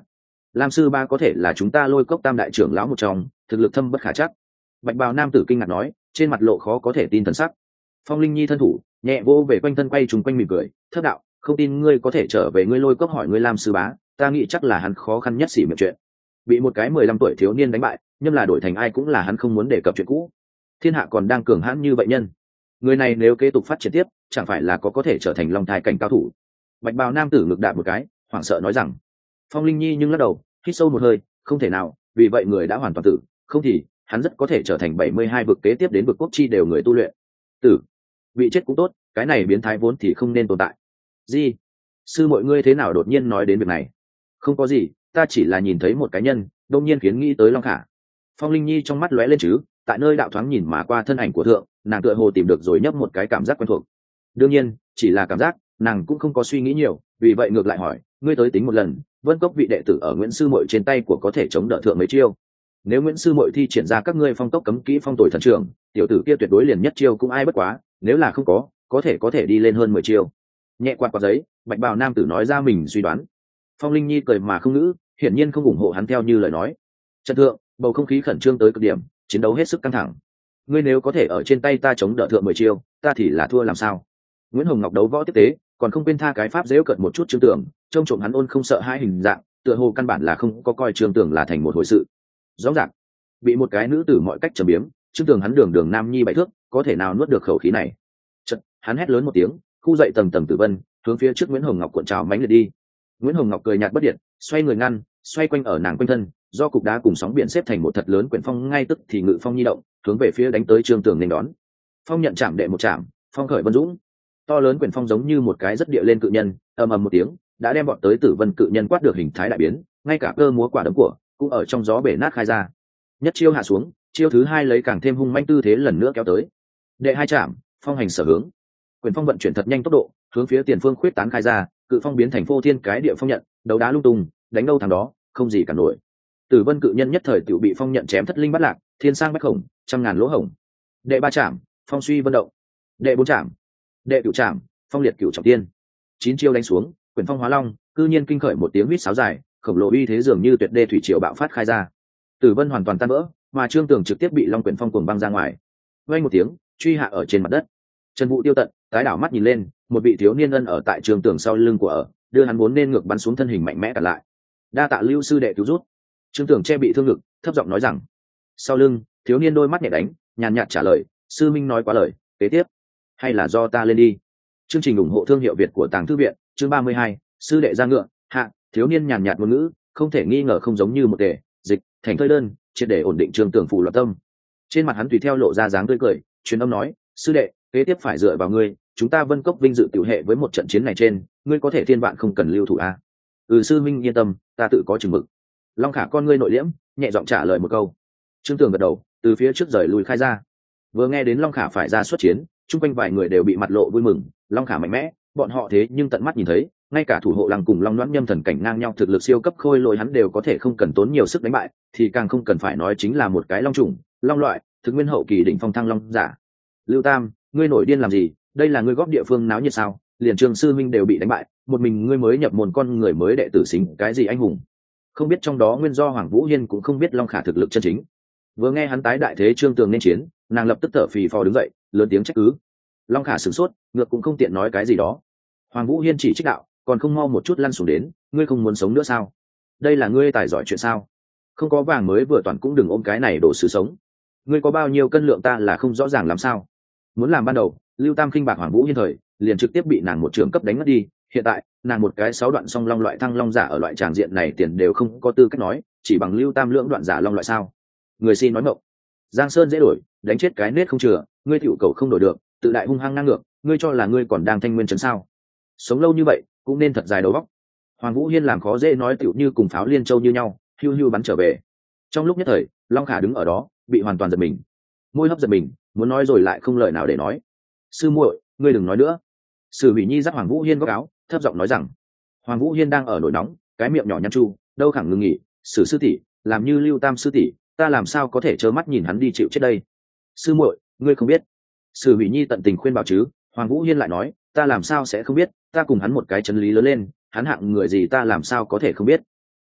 Lam sư ba có thể là chúng ta Lôi Cốc tam đại trưởng lão một trong, thực lực thâm bất khả trắc. Bạch bào nam tử kinh ngạc nói, trên mặt lộ khó có thể tin thần sắc. Phong Linh Nhi thân thủ nhẹ vô về quanh thân, quay trùng quanh mỉm cười, thất đạo, không tin ngươi có thể trở về ngươi Lôi Cốc hỏi ngươi Lam sư bá, ta nghĩ chắc là hắn khó khăn nhất xỉ miệng chuyện. Bị một cái 15 tuổi thiếu niên đánh bại, nhưng là đổi thành ai cũng là hắn không muốn đề cập chuyện cũ. Thiên hạ còn đang cường hãn như vậy nhân, người này nếu kế tục phát triển tiếp, chẳng phải là có thể trở thành long thai cảnh cao thủ. Bạch bào nam tử ngực đạp một cái, hoảng sợ nói rằng. Phong Linh Nhi nhưng lắc đầu, hít sâu một hơi, không thể nào, vì vậy người đã hoàn toàn tử, không thì hắn rất có thể trở thành 72 vực kế tiếp đến vực quốc chi đều người tu luyện. Tử, vị chết cũng tốt, cái này biến thái vốn thì không nên tồn tại. Gì? Sư mọi ngươi thế nào đột nhiên nói đến việc này? Không có gì, ta chỉ là nhìn thấy một cái nhân, đột nhiên khiến nghĩ tới Long Khả. Phong Linh Nhi trong mắt lóe lên chứ, tại nơi đạo thoáng nhìn mà qua thân ảnh của thượng, nàng tựa hồ tìm được rồi nhấp một cái cảm giác quen thuộc. Đương nhiên, chỉ là cảm giác, nàng cũng không có suy nghĩ nhiều, vì vậy ngược lại hỏi, ngươi tới tính một lần, Vân Cốc vị đệ tử ở Nguyễn sư muội trên tay của có thể chống đỡ thượng mấy chiêu. Nếu Nguyễn sư muội thi triển ra các ngươi phong tốc cấm kỹ phong tồi thần trường, tiểu tử kia tuyệt đối liền nhất chiêu cũng ai bất quá, nếu là không có thể đi lên hơn 10 chiêu. Nhẹ quạt quạt giấy, Bạch bào nam tử nói ra mình suy đoán. Phong Linh Nhi cười mà không ngữ, hiển nhiên không ủng hộ hắn theo như lời nói. Trận thượng, bầu không khí khẩn trương tới cực điểm, chiến đấu hết sức căng thẳng. Ngươi nếu có thể ở trên tay ta chống đỡ thượng 10 chiêu, ta thì là thua làm sao? Nguyễn Hồng Ngọc đấu võ tiếp tế, còn không quên tha cái pháp dễu cợt một chút Trương Tưởng, trông trộm hắn ôn không sợ hai hình dạng, tựa hồ căn bản là không có coi Trương Tưởng là thành một hồi sự. Rõ ràng, bị một cái nữ tử mọi cách trầm biếm, Trương Tưởng hắn đường nam nhi 7 thước, có thể nào nuốt được khẩu khí này? Chợt, hắn hét lớn một tiếng, khu dậy tầng tầng tử vân, hướng phía trước Nguyễn Hồng Ngọc cuộn trào mãnh liệt đi. Nguyễn Hồng Ngọc cười nhạt bất điện, xoay người ngăn, xoay quanh ở nàng quanh thân, do cục đá cùng sóng biển xếp thành một thật lớn quyển phong, ngay tức thì ngự phong nhi động, hướng về phía đánh tới Trương Tưởng nên đón. Phong nhận chạm đệ một chạm, phong khởi vân dũng. To lớn quyển phong giống như một cái rất địa lên cự nhân, ầm ầm một tiếng, đã đem bọn tới tử vân cự nhân quát được hình thái đại biến, ngay cả cơ múa quả đấm của cũng ở trong gió bể nát khai ra. Nhất chiêu hạ xuống, chiêu thứ hai lấy càng thêm hung manh tư thế lần nữa kéo tới. Đệ hai chạm, phong hành sở hướng. Quyển phong vận chuyển thật nhanh tốc độ, hướng phía tiền phương khuyết tán khai ra, cự phong biến thành phô thiên cái địa phong nhận, đấu đá lung tung, đánh đâu thằng đó, không gì cả nổi. Tử vân cự nhân nhất thời tiểu bị phong nhận chém thất linh bát lạc, thiên sang bách khổng, trăm ngàn lỗ hổng. Đệ ba chạm, phong suy vân động. Đệ bốn chạm, đệ cửu trạm, phong liệt cửu trọng tiên. 9 chiêu đánh xuống, quyển phong hóa long, cư nhiên kinh khởi một tiếng huýt sáo dài, khổng lồ uy thế dường như tuyệt đê thủy triều bạo phát khai ra. Tử vân hoàn toàn tan vỡ, mà Trương Tưởng trực tiếp bị long quyển phong cuồng băng ra ngoài. Vang một tiếng, truy hạ ở trên mặt đất. Trần Vũ tiêu tận, tái đảo mắt nhìn lên, một vị thiếu niên ân ở tại Trương Tưởng sau lưng của ở, đưa hắn vốn nên ngược bắn xuống thân hình mạnh mẽ cả lại. Đa tạ Lưu sư đệ cứu rút. Trương Tưởng che bị thương ngực, thấp giọng nói rằng. Sau lưng, thiếu niên đôi mắt nhẹ đánh, nhàn nhạt trả lời, sư minh nói quá lời, kế tiếp hay là do ta lên đi. Chương trình ủng hộ thương hiệu Việt của Tàng Thư viện, chương 32, sư đệ ra ngựa, hạ, thiếu niên nhàn nhạt ngôn ngữ, không thể nghi ngờ không giống như một tể, dịch, thành thơi đơn, triệt để ổn định Trương Tưởng phủ loạn tâm. Trên mặt hắn tùy theo lộ ra dáng tươi cười, truyền âm nói, sư đệ, kế tiếp phải dựa vào ngươi, chúng ta Vân Cốc vinh dự tiểu hệ với một trận chiến này trên, ngươi có thể thiên vạn không cần lưu thủ a. Sư minh yên tâm, ta tự có chừng mực. Long Khả con ngươi nội liễm, nhẹ giọng trả lời một câu. Trương Tưởng gật đầu, từ phía trước rời lùi khai ra. Vừa nghe đến Long Khả phải ra xuất chiến, chung quanh vài người đều bị mặt lộ vui mừng. Long Khả mạnh mẽ, bọn họ thế nhưng tận mắt nhìn thấy, ngay cả thủ hộ lăng cùng Long Loan Nhâm thần cảnh ngang nhau thực lực siêu cấp khôi lỗi hắn đều có thể không cần tốn nhiều sức đánh bại, thì càng không cần phải nói chính là một cái long trùng, long loại, thực nguyên hậu kỳ đỉnh phong thăng long giả. Lưu Tam, ngươi nổi điên làm gì? Đây là ngươi góp địa phương náo nhiệt sao? Liền Trường sư minh đều bị đánh bại, một mình ngươi mới nhập môn con người mới đệ tử xính cái gì anh hùng? Không biết trong đó nguyên do Hoàng Vũ Hiên cũng không biết Long Khả thực lực chân chính. Vừa nghe hắn tái đại thế Trương Tường nên chiến, nàng lập tức thở phì phò đứng dậy, lớn tiếng trách cứ. Long Khả sửng sốt, ngược cũng không tiện nói cái gì đó. Hoàng Vũ Hiên chỉ trích đạo, còn không mau một chút lăn xuống đến, ngươi không muốn sống nữa sao? Đây là ngươi tài giỏi chuyện sao? Không có vàng mới vừa toàn cũng đừng ôm cái này đổ sứ sống. Ngươi có bao nhiêu cân lượng ta là không rõ ràng làm sao? Muốn làm ban đầu, Lưu Tam khinh bạc Hoàng Vũ Hiên thời, liền trực tiếp bị nàng một trường cấp đánh ngất đi. Hiện tại, nàng một cái 6 đoạn song long loại thăng long giả ở loại tràng diện này tiền đều không có tư cách nói, chỉ bằng Lưu Tam lưỡng đoạn giả long loại sao? Người xin nói mộng. Giang Sơn dễ đổi, đánh chết cái nết không chừa, ngươi tiểu cầu không đổi được, tự đại hung hăng ngang ngược, ngươi cho là ngươi còn đang thanh nguyên trấn sao? Sống lâu như vậy, cũng nên thật dài đầu óc. Hoàng Vũ Hiên làm khó dễ nói tiểu như cùng pháo liên châu như nhau, hưu hưu bắn trở về. Trong lúc nhất thời, Long Khả đứng ở đó, bị hoàn toàn giật mình. Môi hấp giật mình, muốn nói rồi lại không lời nào để nói. Sư muội, ngươi đừng nói nữa. Sử Hủy Nhi dắt Hoàng Vũ Hiên góc áo, thấp giọng nói rằng. Hoàng Vũ Hiên đang ở nổi nóng, cái miệng nhỏ nhăn chu, đâu khẳng ngừng nghỉ. Sử sư tỷ, làm như Lưu Tam sư tỷ, ta làm sao có thể trơ mắt nhìn hắn đi chịu chết đây? Sư muội, ngươi không biết. Sử Hủy Nhi tận tình khuyên bảo chứ. Hoàng Vũ Hiên lại nói, ta làm sao sẽ không biết, ta cùng hắn một cái chân lý lớn lên, hắn hạng người gì ta làm sao có thể không biết.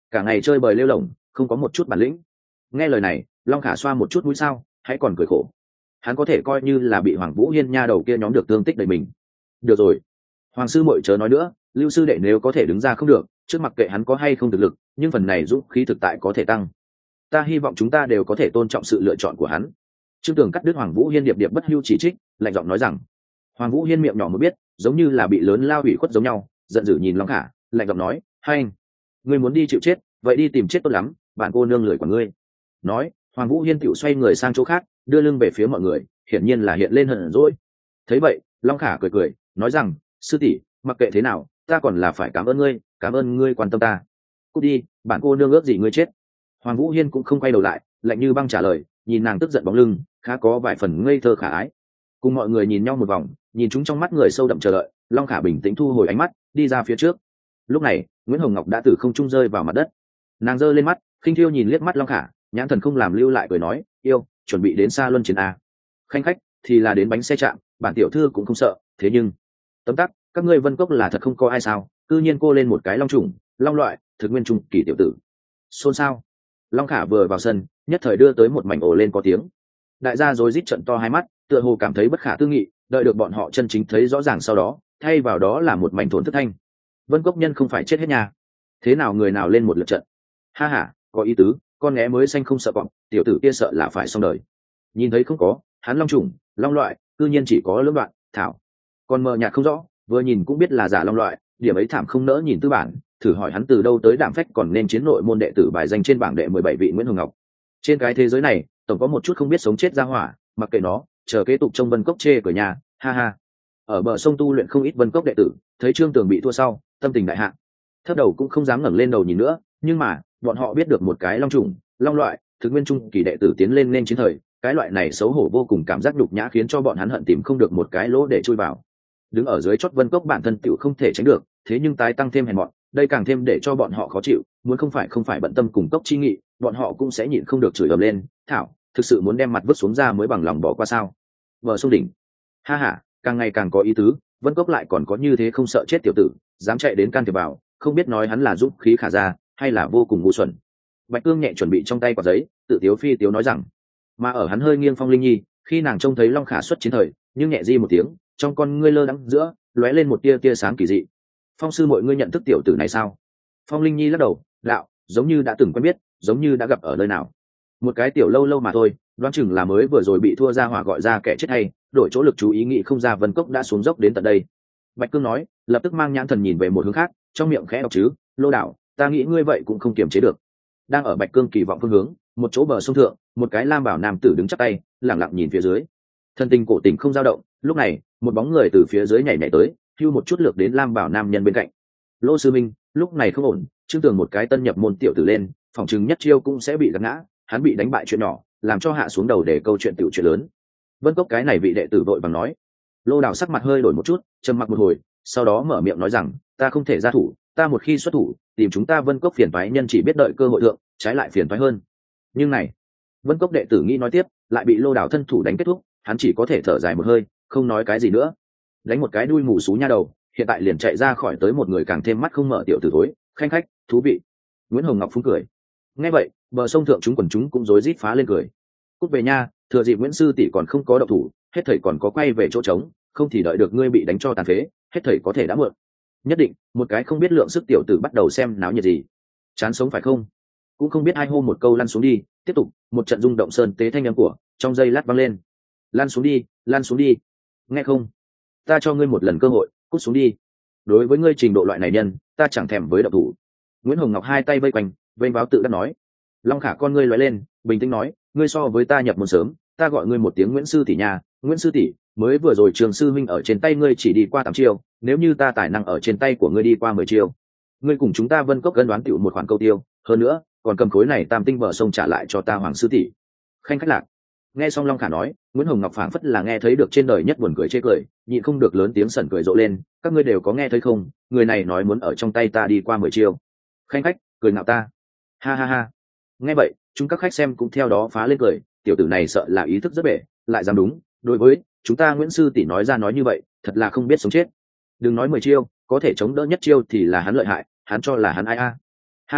cả ngày chơi bời lêu lổng, không có một chút bản lĩnh. Nghe lời này, Long Khả xoa một chút mũi sao, hãy còn cười khổ. Hắn có thể coi như là bị Hoàng Vũ Hiên nha đầu kia nhóm được thương tích đầy mình. Được rồi, Hoàng sư muội chớ nói nữa, Lưu sư đệ nếu có thể đứng ra không được, trước mặc kệ hắn có hay không thực lực, nhưng phần này dũng khí thực tại có thể tăng. Ta hy vọng chúng ta đều có thể tôn trọng sự lựa chọn của hắn. Trương Tường cắt đứt Hoàng Vũ Hiên điệp điệp bất hưu chỉ trích, lạnh giọng nói rằng. Hoàng Vũ Hiên miệng nhỏ mới biết, giống như là bị lớn lao ủy khuất giống nhau, giận dữ nhìn Long Khả, lạnh giọng nói, hai anh, ngươi muốn đi chịu chết, vậy đi tìm chết tốt lắm, bạn cô nương lười của ngươi. Nói, Hoàng Vũ Hiên tiểu xoay người sang chỗ khác, đưa lưng về phía mọi người, hiển nhiên là hiện lên hận dỗi. Thấy vậy, Long Khả cười cười, nói rằng, sư tỷ, mặc kệ thế nào, ta còn là phải cảm ơn ngươi quan tâm ta. Cút đi, bạn cô nương ước gì ngươi chết. Hoàng Vũ Hiên cũng không quay đầu lại, lạnh như băng trả lời, nhìn nàng tức giận bóng lưng, khá có vài phần ngây thơ khả ái. Cùng mọi người nhìn nhau một vòng, nhìn chúng trong mắt người sâu đậm chờ đợi, Long Khả bình tĩnh thu hồi ánh mắt, đi ra phía trước. Lúc này, Nguyễn Hồng Ngọc đã từ không trung rơi vào mặt đất. Nàng giơ lên mắt, khinh thiêu nhìn liếc mắt Long Khả, nhãn thần không làm lưu lại cười nói, yêu, chuẩn bị đến xa luân chiến a. Khanh khách thì là đến bánh xe chạm, bản tiểu thư cũng không sợ, thế nhưng tấm tắc, các ngươi Vân Cốc là thật không có ai sao? Cư nhiên cô lên một cái long trùng, long loại, thực nguyên trung kỳ tiểu tử. Xôn xao. Long Khả vừa vào sân, nhất thời đưa tới một mảnh ồ lên có tiếng. Đại gia rối rít trận to hai mắt, tựa hồ cảm thấy bất khả tư nghị, đợi được bọn họ chân chính thấy rõ ràng sau đó, thay vào đó là một mảnh thốn thức thanh. Vân Cốc nhân không phải chết hết nhà, thế nào người nào lên một lượt trận? Ha ha, có ý tứ, con nghé mới xanh không sợ cọp, tiểu tử kia sợ là phải xong đời. Nhìn thấy không có, hắn long trùng, long loại, cư nhiên chỉ có lưỡng đoạn, thảo. Còn mờ nhạt không rõ, vừa nhìn cũng biết là giả long loại, điểm ấy thảm không nỡ nhìn tư bản, thử hỏi hắn từ đâu tới đảm phách còn nên chiến nội môn đệ tử bài danh trên bảng đệ 17 vị Nguyễn Hồng Ngọc. Trên cái thế giới này, tổng có một chút không biết sống chết ra hỏa, mặc kệ nó, chờ kế tục trong Vân Cốc chê cửa nhà, ha ha. Ở bờ sông tu luyện không ít Vân Cốc đệ tử, thấy Trương Tường bị thua sau, tâm tình đại hạ. Thấp đầu cũng không dám ngẩng lên đầu nhìn nữa, nhưng mà, bọn họ biết được một cái long trùng, long loại, thực nguyên trung kỳ đệ tử tiến lên nên chiến thời, cái loại này xấu hổ vô cùng cảm giác nhục nhã khiến cho bọn hắn hận tìm không được một cái lỗ để chui vào. Đứng ở dưới chót Vân Cốc bản thân tựu không thể tránh được, thế nhưng tái tăng thêm hèn mọn, đây càng thêm để cho bọn họ khó chịu, muốn không phải bận tâm cùng Cốc chi nghị, bọn họ cũng sẽ nhịn không được chửi ầm lên, thảo, thực sự muốn đem mặt vứt xuống ra mới bằng lòng bỏ qua sao? Bờ sông đỉnh. Ha ha, càng ngày càng có ý tứ, Vân Cốc lại còn có như thế không sợ chết tiểu tử, dám chạy đến can thiệp vào, không biết nói hắn là dũng khí khả ra, hay là vô cùng ngu xuẩn. Bạch Cương nhẹ chuẩn bị trong tay quả giấy, tự tiếu phi tiếu nói rằng, mà ở hắn hơi nghiêng Phong Linh Nhi, khi nàng trông thấy Long Khả xuất chiến thời, nhưng nhẹ di một tiếng, trong con ngươi lơ đãng giữa lóe lên một tia tia sáng kỳ dị. Phong sư mọi ngươi nhận thức tiểu tử này sao? Phong Linh Nhi lắc đầu, đạo, giống như đã từng quen biết, giống như đã gặp ở nơi nào. Một cái tiểu lâu lâu mà thôi, đoán chừng là mới vừa rồi bị thua ra hỏa gọi ra kẻ chết hay, đổi chỗ lực chú ý nghĩ không ra Vân Cốc đã xuống dốc đến tận đây. Bạch Cương nói, lập tức mang nhãn thần nhìn về một hướng khác, trong miệng khẽ đọc chứ, lô đảo, ta nghĩ ngươi vậy cũng không kiềm chế được. Đang ở Bạch Cương kỳ vọng phương hướng, một chỗ bờ sông thượng, một cái lam bảo nam tử đứng chắp tay, lẳng lặng nhìn phía dưới. Thân tình cổ tình không dao động, lúc này, một bóng người từ phía dưới nhảy tới, hưu một chút lược đến lam bảo nam nhân bên cạnh. Lô sư minh, lúc này không ổn, Trương Tường một cái tân nhập môn tiểu tử lên, phòng chừng nhất chiêu cũng sẽ bị gạt ngã, hắn bị đánh bại chuyện nhỏ, làm cho hạ xuống đầu để câu chuyện tiểu chuyện lớn. Vân Cốc cái này vị đệ tử vội vàng nói. Lô Đào sắc mặt hơi đổi một chút, trầm mặc một hồi, sau đó mở miệng nói rằng, ta không thể ra thủ, ta một khi xuất thủ, tìm chúng ta Vân Cốc phiền toái nhân chỉ biết đợi cơ hội thượng, trái lại phiền toái hơn. Nhưng này, Vân Cốc đệ tử nghĩ nói tiếp, lại bị Lô Đào thân thủ đánh kết thúc, hắn chỉ có thể thở dài một hơi, không nói cái gì nữa. Đánh một cái đuôi mù sú nha đầu, hiện tại liền chạy ra khỏi tới một người càng thêm mắt không mở tiểu tử thối, khanh khách, thú vị. Nguyễn Hồng Ngọc phúng cười. Nghe vậy, bờ sông thượng chúng quần chúng cũng rối rít phá lên cười. Cút về nha, thừa dịp Nguyễn sư tỷ còn không có động thủ, hết thầy còn có quay về chỗ trống, không thì đợi được ngươi bị đánh cho tàn phế, hết thầy có thể đã mượn. Nhất định, một cái không biết lượng sức tiểu tử bắt đầu xem náo nhiệt gì. Chán sống phải không? Cũng không biết ai hô một câu lăn xuống đi, tiếp tục, một trận rung động sơn tế thanh âm của, trong giây lát vang lên. Lăn xuống đi, lăn xuống đi. Nghe không? Ta cho ngươi một lần cơ hội, cút xuống đi. Đối với ngươi trình độ loại này nhân, ta chẳng thèm với động thủ. Nguyễn Hồng Ngọc hai tay vây quanh, vênh váo tự đắc nói. Long Khả con ngươi lóe lên, bình tĩnh nói, ngươi so với ta nhập môn sớm, ta gọi ngươi một tiếng Nguyễn sư tỷ nhà, Nguyễn sư tỷ, mới vừa rồi Trường sư huynh ở trên tay ngươi chỉ đi qua 8 chiêu, nếu như ta tài năng ở trên tay của ngươi đi qua 10 chiêu, ngươi cùng chúng ta Vân Cốc gân đoán tựu một khoản câu tiêu, hơn nữa, còn cầm khối này tam tinh bờ sông trả lại cho ta Hoàng sư tỷ. Khanh khách lạc. Nghe xong Long Khả nói, Nguyễn Hồng Ngọc phảng phất là nghe thấy được trên đời nhất buồn cười chê cười, nhịn không được lớn tiếng sẩn cười rộ lên, các ngươi đều có nghe thấy không, người này nói muốn ở trong tay ta đi qua 10 chiêu. Khanh khách, cười ngạo ta. Ha ha ha. Nghe vậy, chúng các khách xem cũng theo đó phá lên cười, tiểu tử này sợ là ý thức rất bể, lại dám đúng, đối với chúng ta Nguyễn sư tỷ nói ra nói như vậy, thật là không biết sống chết. Đừng nói 10 chiêu, có thể chống đỡ nhất chiêu thì là hắn lợi hại, hắn cho là hắn ai a. Ha ha,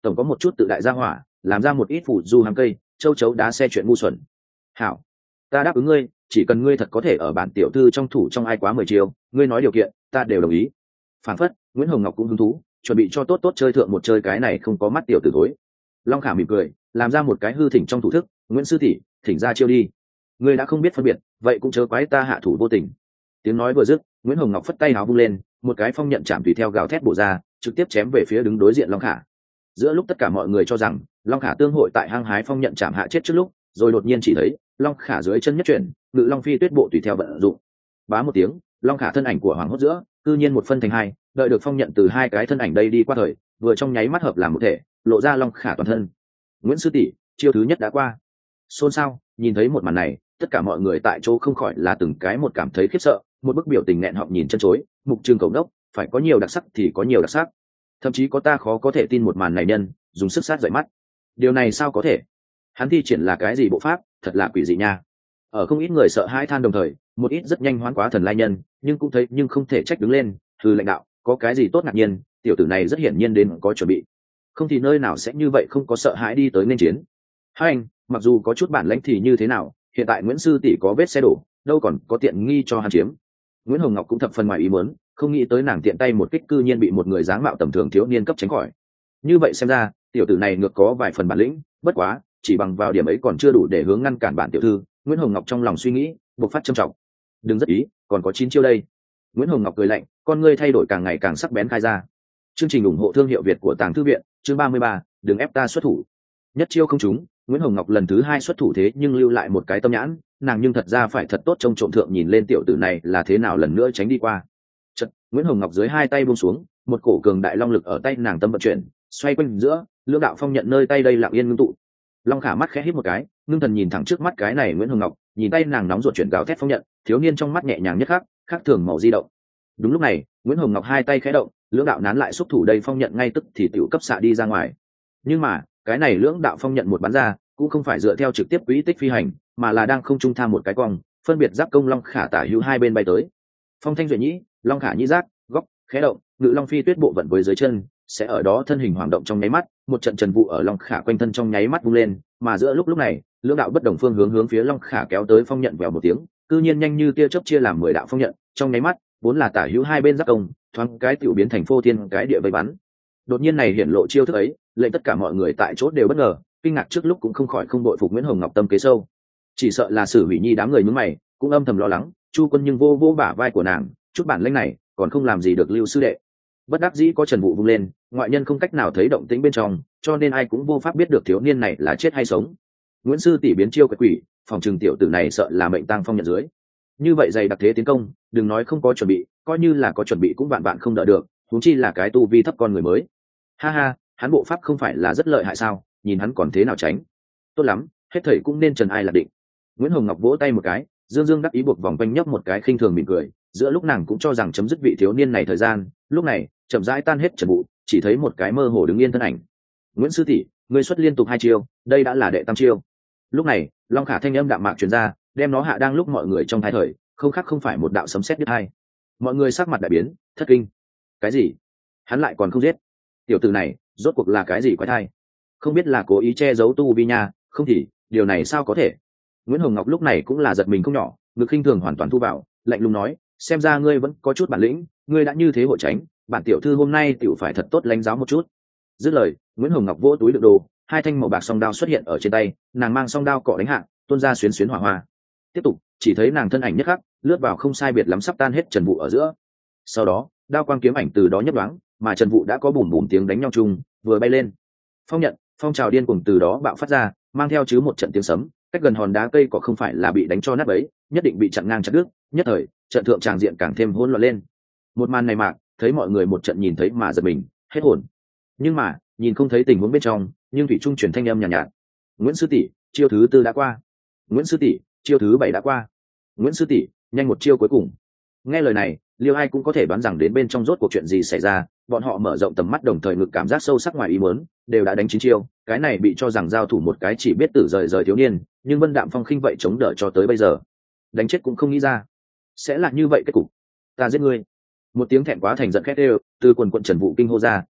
tổng có một chút tự đại gia hỏa làm ra một ít phủ du hàng cây châu chấu đá xe chuyện ngu xuẩn. Hảo, ta đáp ứng ngươi, chỉ cần ngươi thật có thể ở bản tiểu thư trong thủ trong ai quá 10 chiều, ngươi nói điều kiện ta đều đồng ý. Phản phất Nguyễn Hồng Ngọc cũng hứng thú, chuẩn bị cho tốt tốt chơi thượng một chơi cái này không có mắt tiểu tử thối. Long Khả mỉm cười làm ra một cái hư thỉnh trong thủ thức, Nguyễn sư tỷ thỉnh ra chiêu đi. Ngươi đã không biết phân biệt, vậy cũng chớ quái ta hạ thủ vô tình. Tiếng nói vừa dứt, Nguyễn Hồng Ngọc phất tay áo vung lên, một cái phong nhận chạm tùy theo gào thét bổ ra, trực tiếp chém về phía đứng đối diện Long Khả. Giữa lúc tất cả mọi người cho rằng Long Khả tương hội tại hang hái phong nhận chạm hạ chết trước lúc, rồi đột nhiên chỉ thấy Long Khả dưới chân nhất chuyển, ngự Long Phi Tuyết bộ tùy theo vận dụng. Bá một tiếng, Long Khả thân ảnh của hoàng hốt giữa, cư nhiên một phân thành hai, đợi được phong nhận từ hai cái thân ảnh đây đi qua thời, vừa trong nháy mắt hợp làm một thể, lộ ra Long Khả toàn thân. Nguyễn sư tỷ, chiêu thứ nhất đã qua. Xôn xao, nhìn thấy một màn này, tất cả mọi người tại chỗ không khỏi là từng cái một cảm thấy khiếp sợ, một bức biểu tình nghẹn họng nhìn chân chối, mục trường cầu đốc, phải có nhiều đặc sắc thì có nhiều đặc sắc. Thậm chí có ta khó có thể tin một màn này nhân dùng sức sát dậy mắt. Điều này sao có thể? Hắn thi triển là cái gì bộ pháp, thật là quỷ dị nha. Ở không ít người sợ hãi than đồng thời, một ít rất nhanh hoán quá thần lai nhân, nhưng cũng thấy nhưng không thể trách đứng lên, thư lãnh đạo, có cái gì tốt ngạc nhiên, tiểu tử này rất hiển nhiên đến có chuẩn bị. Không thì nơi nào sẽ như vậy không có sợ hãi đi tới nên chiến. Hai anh, mặc dù có chút bản lãnh thì như thế nào, hiện tại Nguyễn sư tỷ có vết xe đổ, đâu còn có tiện nghi cho hắn chiếm. Nguyễn Hồng Ngọc cũng thập phần ngoài ý muốn, không nghĩ tới nàng tiện tay một kích cư nhiên bị một người dáng mạo tầm thường thiếu niên cấp tránh khỏi. Như vậy xem ra, tiểu tử này ngược có vài phần bản lĩnh, bất quá, chỉ bằng vào điểm ấy còn chưa đủ để hướng ngăn cản bản tiểu thư. Nguyễn Hồng Ngọc trong lòng suy nghĩ, bộc phát trầm trọng. Đừng rất ý, còn có 9 chiêu đây. Nguyễn Hồng Ngọc cười lạnh, con ngươi thay đổi càng ngày càng sắc bén khai ra. Chương trình ủng hộ thương hiệu Việt của Tàng Thư viện, chương 33, đừng ép ta xuất thủ. Nhất chiêu không trúng, Nguyễn Hồng Ngọc lần thứ hai xuất thủ thế nhưng lưu lại một cái tâm nhãn, nàng nhưng thật ra phải thật tốt trông trộm thượng nhìn lên tiểu tử này là thế nào lần nữa tránh đi qua. Chợt, Nguyễn Hồng Ngọc dưới hai tay buông xuống, một cổ cường đại long lực ở tay nàng tâm vận chuyển, xoay quanh giữa, lưỡng đạo phong nhận nơi tay đây lặng yên ngưng tụ. Long Khả mắt khẽ hít một cái, ngưng thần nhìn thẳng trước mắt cái này Nguyễn Hồng Ngọc, nhìn tay nàng nóng ruột chuyển gào thét phong nhận, thiếu niên trong mắt nhẹ nhàng nhất khác thường màu di động. Đúng lúc này, Nguyễn Hồng Ngọc hai tay khẽ động, lưỡng đạo nán lại xúc thủ đây phong nhận ngay tức thì tiểu cấp xạ đi ra ngoài. Nhưng mà, cái này lưỡng đạo phong nhận một bắn ra, cũng không phải dựa theo trực tiếp quỹ tích phi hành, mà là đang không trung tham một cái cong, phân biệt giáp công Long Khả tả hữu hai bên bay tới. Phong thanh duệ nhĩ, Long Khả nhĩ giác, góc, khẽ động, ngự Long Phi Tuyết bộ vận với dưới chân, sẽ ở đó thân hình hoạt động trong nháy mắt, một trận trần vụ ở Long Khả quanh thân trong nháy mắt vung lên, mà giữa lúc này, lưỡng đạo bất đồng phương hướng phía Long Khả kéo tới phong nhận vèo một tiếng, cư nhiên nhanh như tia chớp chia làm 10 đạo phong nhận, trong nháy mắt, vốn là tả hữu hai bên giáp công, thoáng cái tiểu biến thành phô thiên cái địa vây bắn. Đột nhiên này hiển lộ chiêu thức ấy, lệnh tất cả mọi người tại chỗ đều bất ngờ, kinh ngạc trước lúc cũng không khỏi không đội phục Nguyễn Hồng Ngọc tâm kế sâu. Chỉ sợ là Sử Hủy Nhi đám người nhướng mày, cũng âm thầm lo lắng, Chu Quân nhưng vô bả vai của nàng, chút bản lĩnh này, còn không làm gì được Lưu sư đệ. Bất đắc dĩ có trần vụ vung lên, ngoại nhân không cách nào thấy động tĩnh bên trong, cho nên ai cũng vô pháp biết được thiếu niên này là chết hay sống. Nguyễn sư tỷ biến chiêu quỷ quỷ, phòng trường tiểu tử này sợ là mệnh tang phong nhận dưới. Như vậy dày đặc thế tiến công, đừng nói không có chuẩn bị, coi như là có chuẩn bị cũng vạn không đỡ được, huống chi là cái tu vi thấp con người mới. Ha ha, hắn bộ pháp không phải là rất lợi hại sao, nhìn hắn còn thế nào tránh. Tốt lắm, hết thảy cũng nên trần ai là định. Nguyễn Hồng Ngọc vỗ tay một cái, dương đắc ý buộc vòng quanh nhấp một cái khinh thường mỉm cười, giữa lúc nàng cũng cho rằng chấm dứt vị thiếu niên này thời gian, lúc này chậm rãi tan hết trần vụ, chỉ thấy một cái mơ hồ đứng yên thân ảnh. Nguyễn sư tỷ, ngươi xuất liên tục 2 chiêu, đây đã là đệ tam chiêu. Lúc này, Long Khả thanh âm đạm mạc truyền ra, đem nó hạ đang lúc mọi người trong thái thời, không khác không phải một đạo sấm sét đứt hai. Mọi người sắc mặt đại biến, thất kinh. Cái gì? Hắn lại còn không giết? Tiểu tử này, rốt cuộc là cái gì quái thai? Không biết là cố ý che giấu tu vi nha, không thì, điều này sao có thể? Nguyễn Hồng Ngọc lúc này cũng là giật mình không nhỏ, ngực khinh thường hoàn toàn thu vào, lạnh lùng nói, xem ra ngươi vẫn có chút bản lĩnh, ngươi đã như thế hội tránh, bản tiểu thư hôm nay tiểu phải thật tốt lãnh giáo một chút. Dứt lời, Nguyễn Hồng Ngọc vỗ túi đựng đồ, hai thanh màu bạc song đao xuất hiện ở trên tay, nàng mang song đao cọ đánh hạ, tuôn ra xuyến hỏa hoa. Tiếp tục, chỉ thấy nàng thân ảnh nhất khắc, lướt vào không sai biệt lắm sắp tan hết trần vụ ở giữa. Sau đó, đao quang kiếm ảnh từ đó nhấp đoáng, mà trần vụ đã có bùm bùm tiếng đánh nhau chung, vừa bay lên. Phong nhận, phong trào điên cuồng từ đó bạo phát ra, mang theo chứ một trận tiếng sấm, cách gần hòn đá cây có không phải là bị đánh cho nát bấy, nhất định bị chặn ngang chặt đứt, nhất thời, trận thượng tràng diện càng thêm hỗn loạn lên. Một màn này mạc, thấy mọi người một trận nhìn thấy mà giật mình, hết hồn. Nhưng mà, nhìn không thấy tình huống bên trong, nhưng thủy trung truyền thanh âm nhàn nhạt. Nguyễn sư tỷ, chiêu thứ 4 đã qua. Nguyễn sư tỷ, chiêu thứ 7 đã qua. Nguyễn sư tỷ, nhanh một chiêu cuối cùng. Nghe lời này, Liêu Ai cũng có thể đoán rằng đến bên trong rốt cuộc chuyện gì xảy ra, bọn họ mở rộng tầm mắt đồng thời ngực cảm giác sâu sắc ngoài ý muốn, đều đã đánh 9 chiêu, cái này bị cho rằng giao thủ một cái chỉ biết tử rời thiếu niên, nhưng Vân Đạm Phong khinh vậy chống đỡ cho tới bây giờ, đánh chết cũng không nghĩ ra sẽ là như vậy kết cục. Ta giết ngươi. Một tiếng thẹn quá thành giận khét đều từ quần quận trần vụ kinh hô ra,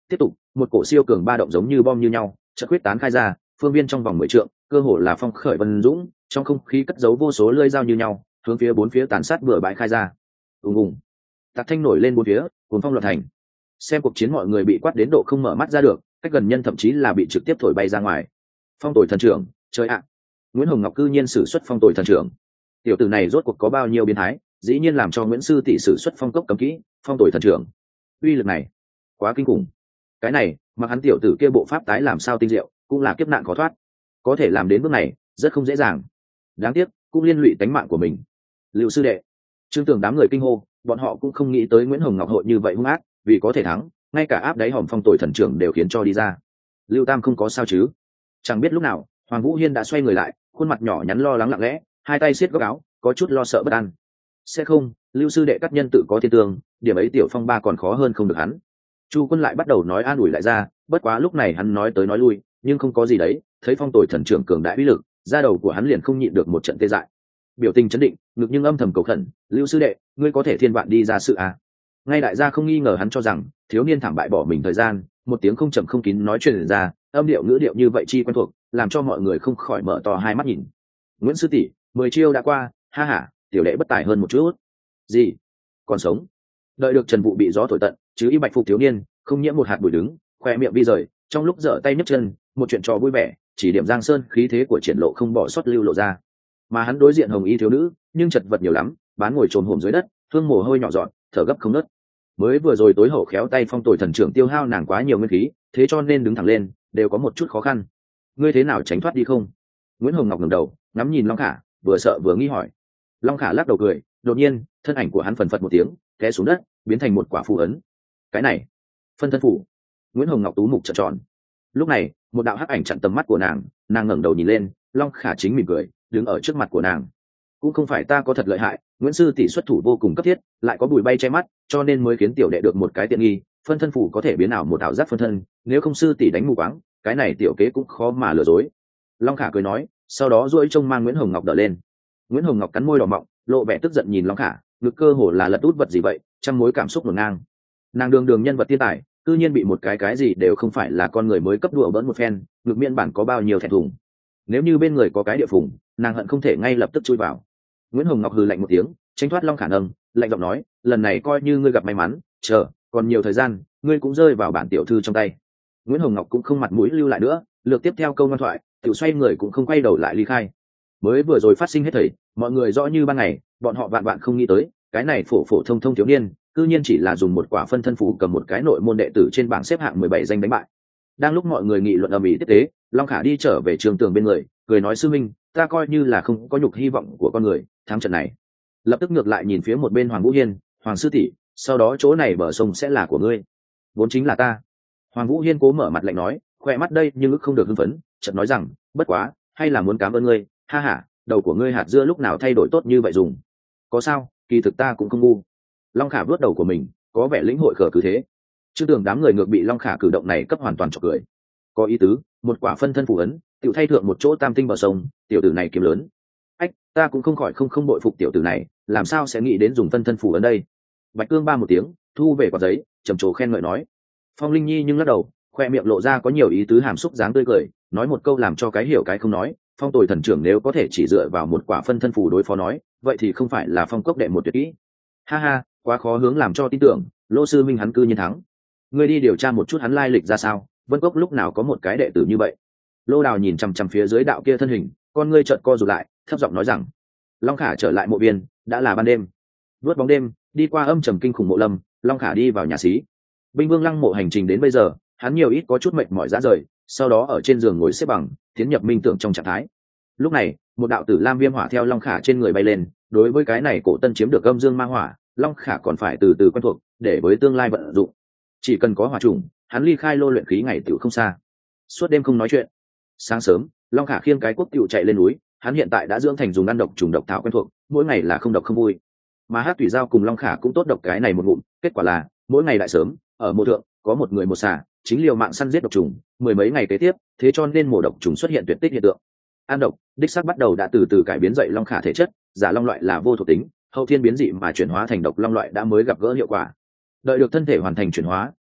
tiếp tục một cổ siêu cường ba động giống như bom như nhau chợt quyết tán khai ra, phương viên trong vòng 10 trượng cơ hồ là phong khởi vân dũng, trong không khí cất giấu vô số lưỡi dao như nhau hướng phía bốn phía tàn sát bừa bãi khai ra. ùng ùng, tạc thanh nổi lên bốn phía, cuồng phong loạn thành. Xem cuộc chiến mọi người bị quát đến độ không mở mắt ra được, cách gần nhân thậm chí là bị trực tiếp thổi bay ra ngoài. Phong tội thần trưởng, trời ạ! Nguyễn Hồng Ngọc cư nhiên sử xuất phong tội thần trưởng. Tiểu tử này rốt cuộc có bao nhiêu biến thái, dĩ nhiên làm cho Nguyễn sư tỷ sử xuất phong cốc cấm kỹ, phong tội thần trưởng. Uy lực này, quá kinh khủng. Cái này, mặc hắn tiểu tử kia bộ pháp tái làm sao tinh diệu, cũng là kiếp nạn khó thoát. Có thể làm đến bước này, rất không dễ dàng. Đáng tiếc, cũng liên lụy tính mạng của mình. Lưu sư đệ, Trương Tường đám người kinh hô, bọn họ cũng không nghĩ tới Nguyễn Hồng Ngọc hội như vậy hung ác, vì có thể thắng, ngay cả áp đáy hòm phong tội thần trưởng đều khiến cho đi ra. Lưu Tam không có sao chứ? Chẳng biết lúc nào, Hoàng Vũ Hiên đã xoay người lại, khuôn mặt nhỏ nhắn lo lắng lặng lẽ, hai tay siết góc áo, có chút lo sợ bất an. Sẽ không, Lưu sư đệ các nhân tự có thiên tương, điểm ấy tiểu phong ba còn khó hơn không được hắn. Chu Quân lại bắt đầu nói an ủi lại ra, bất quá lúc này hắn nói tới nói lui, nhưng không có gì đấy, thấy phong tội thần trưởng cường đại uy lực, da đầu của hắn liền không nhịn được một trận tê dại. Biểu tình chấn định, ngực nhưng âm thầm cầu khẩn, Lưu sư đệ, ngươi có thể thiên vạn đi ra sự à? Ngay đại gia không nghi ngờ hắn cho rằng thiếu niên thảm bại bỏ mình thời gian, một tiếng không chậm không kín nói chuyện ra, âm điệu ngữ điệu như vậy chi quen thuộc, làm cho mọi người không khỏi mở to hai mắt nhìn. Nguyễn sư tỷ, 10 chiêu đã qua, ha ha, tiểu đệ bất tài hơn một chút. Gì? Còn sống? Đợi được Trần Vũ bị gió thổi tận, chứ y bạch phục thiếu niên, không nhiễm một hạt bụi đứng, khoe miệng vi rời, trong lúc giở tay nhấc chân, một chuyện trò vui vẻ, chỉ điểm Giang Sơn khí thế của triển lộ không bỏ sót lưu lộ ra. Mà hắn đối diện hồng y thiếu nữ, nhưng chật vật nhiều lắm, bán ngồi trồn hổm dưới đất, thương mồ hôi nhỏ giọt, thở gấp không ngớt. Mới vừa rồi tối hậu khéo tay phong tội thần trưởng tiêu hao nàng quá nhiều nguyên khí, thế cho nên đứng thẳng lên đều có một chút khó khăn. Ngươi thế nào tránh thoát đi không? Nguyễn Hồng Ngọc ngẩng đầu, ngắm nhìn Long Khả, vừa sợ vừa nghi hỏi. Long Khả lắc đầu cười, đột nhiên thân ảnh của hắn phần phật một tiếng té xuống đất, biến thành một quả phù ấn. Cái này, phân thân phủ. Nguyễn Hồng Ngọc tú mục trợn tròn. Lúc này một đạo hắc ảnh chặn tầm mắt của nàng, nàng ngẩng đầu nhìn lên, Long Khả chính mỉm cười đứng ở trước mặt của nàng. Cũng không phải ta có thật lợi hại, Nguyễn sư tỷ xuất thủ vô cùng cấp thiết, lại có bụi bay che mắt, cho nên mới khiến tiểu đệ được một cái tiện nghi, phân thân phủ có thể biến ảo một ảo giác phân thân, nếu không sư tỷ đánh mù quáng, cái này tiểu kế cũng khó mà lừa dối. Long Khả cười nói, sau đó duỗi trông mang Nguyễn Hồng Ngọc đỡ lên. Nguyễn Hồng Ngọc cắn môi đỏ mọng, lộ vẻ tức giận nhìn Long Khả, ngực cơ hồ là lật út vật gì vậy, trăm mối cảm xúc ngổn ngang. Nàng đường đường nhân vật thiên tài, tự nhiên bị một cái gì đều không phải là con người mới cấp đùa bỡn một phen, ngực miệng bản có bao nhiêu thẹn thùng. Nếu như bên người có cái địa phùng, nàng hận không thể ngay lập tức chui vào. Nguyễn Hồng Ngọc hừ lạnh một tiếng, tránh thoát Long Khả nâng, lạnh giọng nói, lần này coi như ngươi gặp may mắn, chờ, còn nhiều thời gian, ngươi cũng rơi vào bản tiểu thư trong tay. Nguyễn Hồng Ngọc cũng không mặt mũi lưu lại nữa, lược tiếp theo câu ngoan thoại, tự xoay người cũng không quay đầu lại ly khai. Mới vừa rồi phát sinh hết thảy, mọi người rõ như ban ngày, bọn họ vạn vạn không nghĩ tới, cái này phổ phổ thông thông thiếu niên, cư nhiên chỉ là dùng một quả phân thân phù cầm một cái nội môn đệ tử trên bảng xếp hạng 17 danh đánh bại. Đang lúc mọi người nghị luận ầm ĩ tiếp tế, Long Khả đi trở về Trường Tường bên người, cười nói sư minh, ta coi như là không có nhục hy vọng của con người, thắng trận này. Lập tức ngược lại nhìn phía một bên Hoàng Vũ Hiên, Hoàng sư tỷ, sau đó chỗ này bờ sông sẽ là của ngươi. Vốn chính là ta. Hoàng Vũ Hiên cố mở mặt lạnh nói, khoe mắt đây nhưng ức không được hưng phấn, chợt nói rằng, bất quá, hay là muốn cảm ơn ngươi, ha ha, đầu của ngươi hạt dưa lúc nào thay đổi tốt như vậy dùng. Có sao, kỳ thực ta cũng không ngu. Long Khả vớt đầu của mình, có vẻ lĩnh hội khở cứ thế. Chưa tưởng đám người ngược bị Long Khả cử động này cấp hoàn toàn chọc cười. Có ý tứ, một quả phân thân phù ấn, tiểu thay thượng một chỗ tam tinh bờ sông, tiểu tử này kiếm lớn. Ách, ta cũng không khỏi không bội phục tiểu tử này, làm sao sẽ nghĩ đến dùng phân thân phù ấn đây? Bạch Cương ba một tiếng, thu về quả giấy, trầm trồ khen ngợi nói. Phong Linh Nhi nhưng lắc đầu, khoe miệng lộ ra có nhiều ý tứ hàm xúc dáng tươi cười, nói một câu làm cho cái hiểu cái không nói. Phong Tồi thần trưởng nếu có thể chỉ dựa vào một quả phân thân phù đối phó nói, vậy thì không phải là phong cốc đệ một tuyệt kỹ. Ha ha, quá khó hướng làm cho tin tưởng, Lô sư minh hắn cư nhiên thắng. Ngươi đi điều tra một chút hắn lai lịch ra sao, Vân Cốc lúc nào có một cái đệ tử như vậy. Lô Đào nhìn chằm chằm phía dưới đạo kia thân hình, con ngươi trợn co rụt lại, thấp giọng nói rằng. Long Khả trở lại mộ viên, đã là ban đêm. Vớt bóng đêm, đi qua âm trầm kinh khủng mộ lâm, Long Khả đi vào nhà xí. Binh Vương Lăng mộ hành trình đến bây giờ, hắn nhiều ít có chút mệt mỏi rã rời, sau đó ở trên giường ngồi xếp bằng, tiến nhập minh tưởng trong trạng thái. Lúc này, một đạo tử lam viêm hỏa theo Long Khả trên người bay lên, đối với cái này cổ tân chiếm được âm dương ma hỏa, Long Khả còn phải từ từ quen thuộc, để với tương lai vận dụng. Chỉ cần có hỏa trùng, hắn ly khai lô luyện khí ngày tiểu không xa. Suốt đêm không nói chuyện. Sáng sớm, Long Khả khiêng cái cuốc tiểu chạy lên núi, hắn hiện tại đã dưỡng thành dùng ăn độc trùng độc thảo quen thuộc, mỗi ngày là không độc không vui. Mà Hát Tùy Giao cùng Long Khả cũng tốt độc cái này một ngụm, kết quả là mỗi ngày lại sớm, ở mộ thượng có một người một xà, chính liều mạng săn giết độc trùng, mười mấy ngày kế tiếp, thế cho nên mổ độc trùng xuất hiện tuyệt tích hiện tượng. An độc, đích xác bắt đầu đã từ từ cải biến dậy Long Khả thể chất, giả long loại là vô thuộc tính, hậu thiên biến dị mà chuyển hóa thành độc long loại đã mới gặp gỡ hiệu quả. Đợi được thân thể hoàn thành chuyển hóa,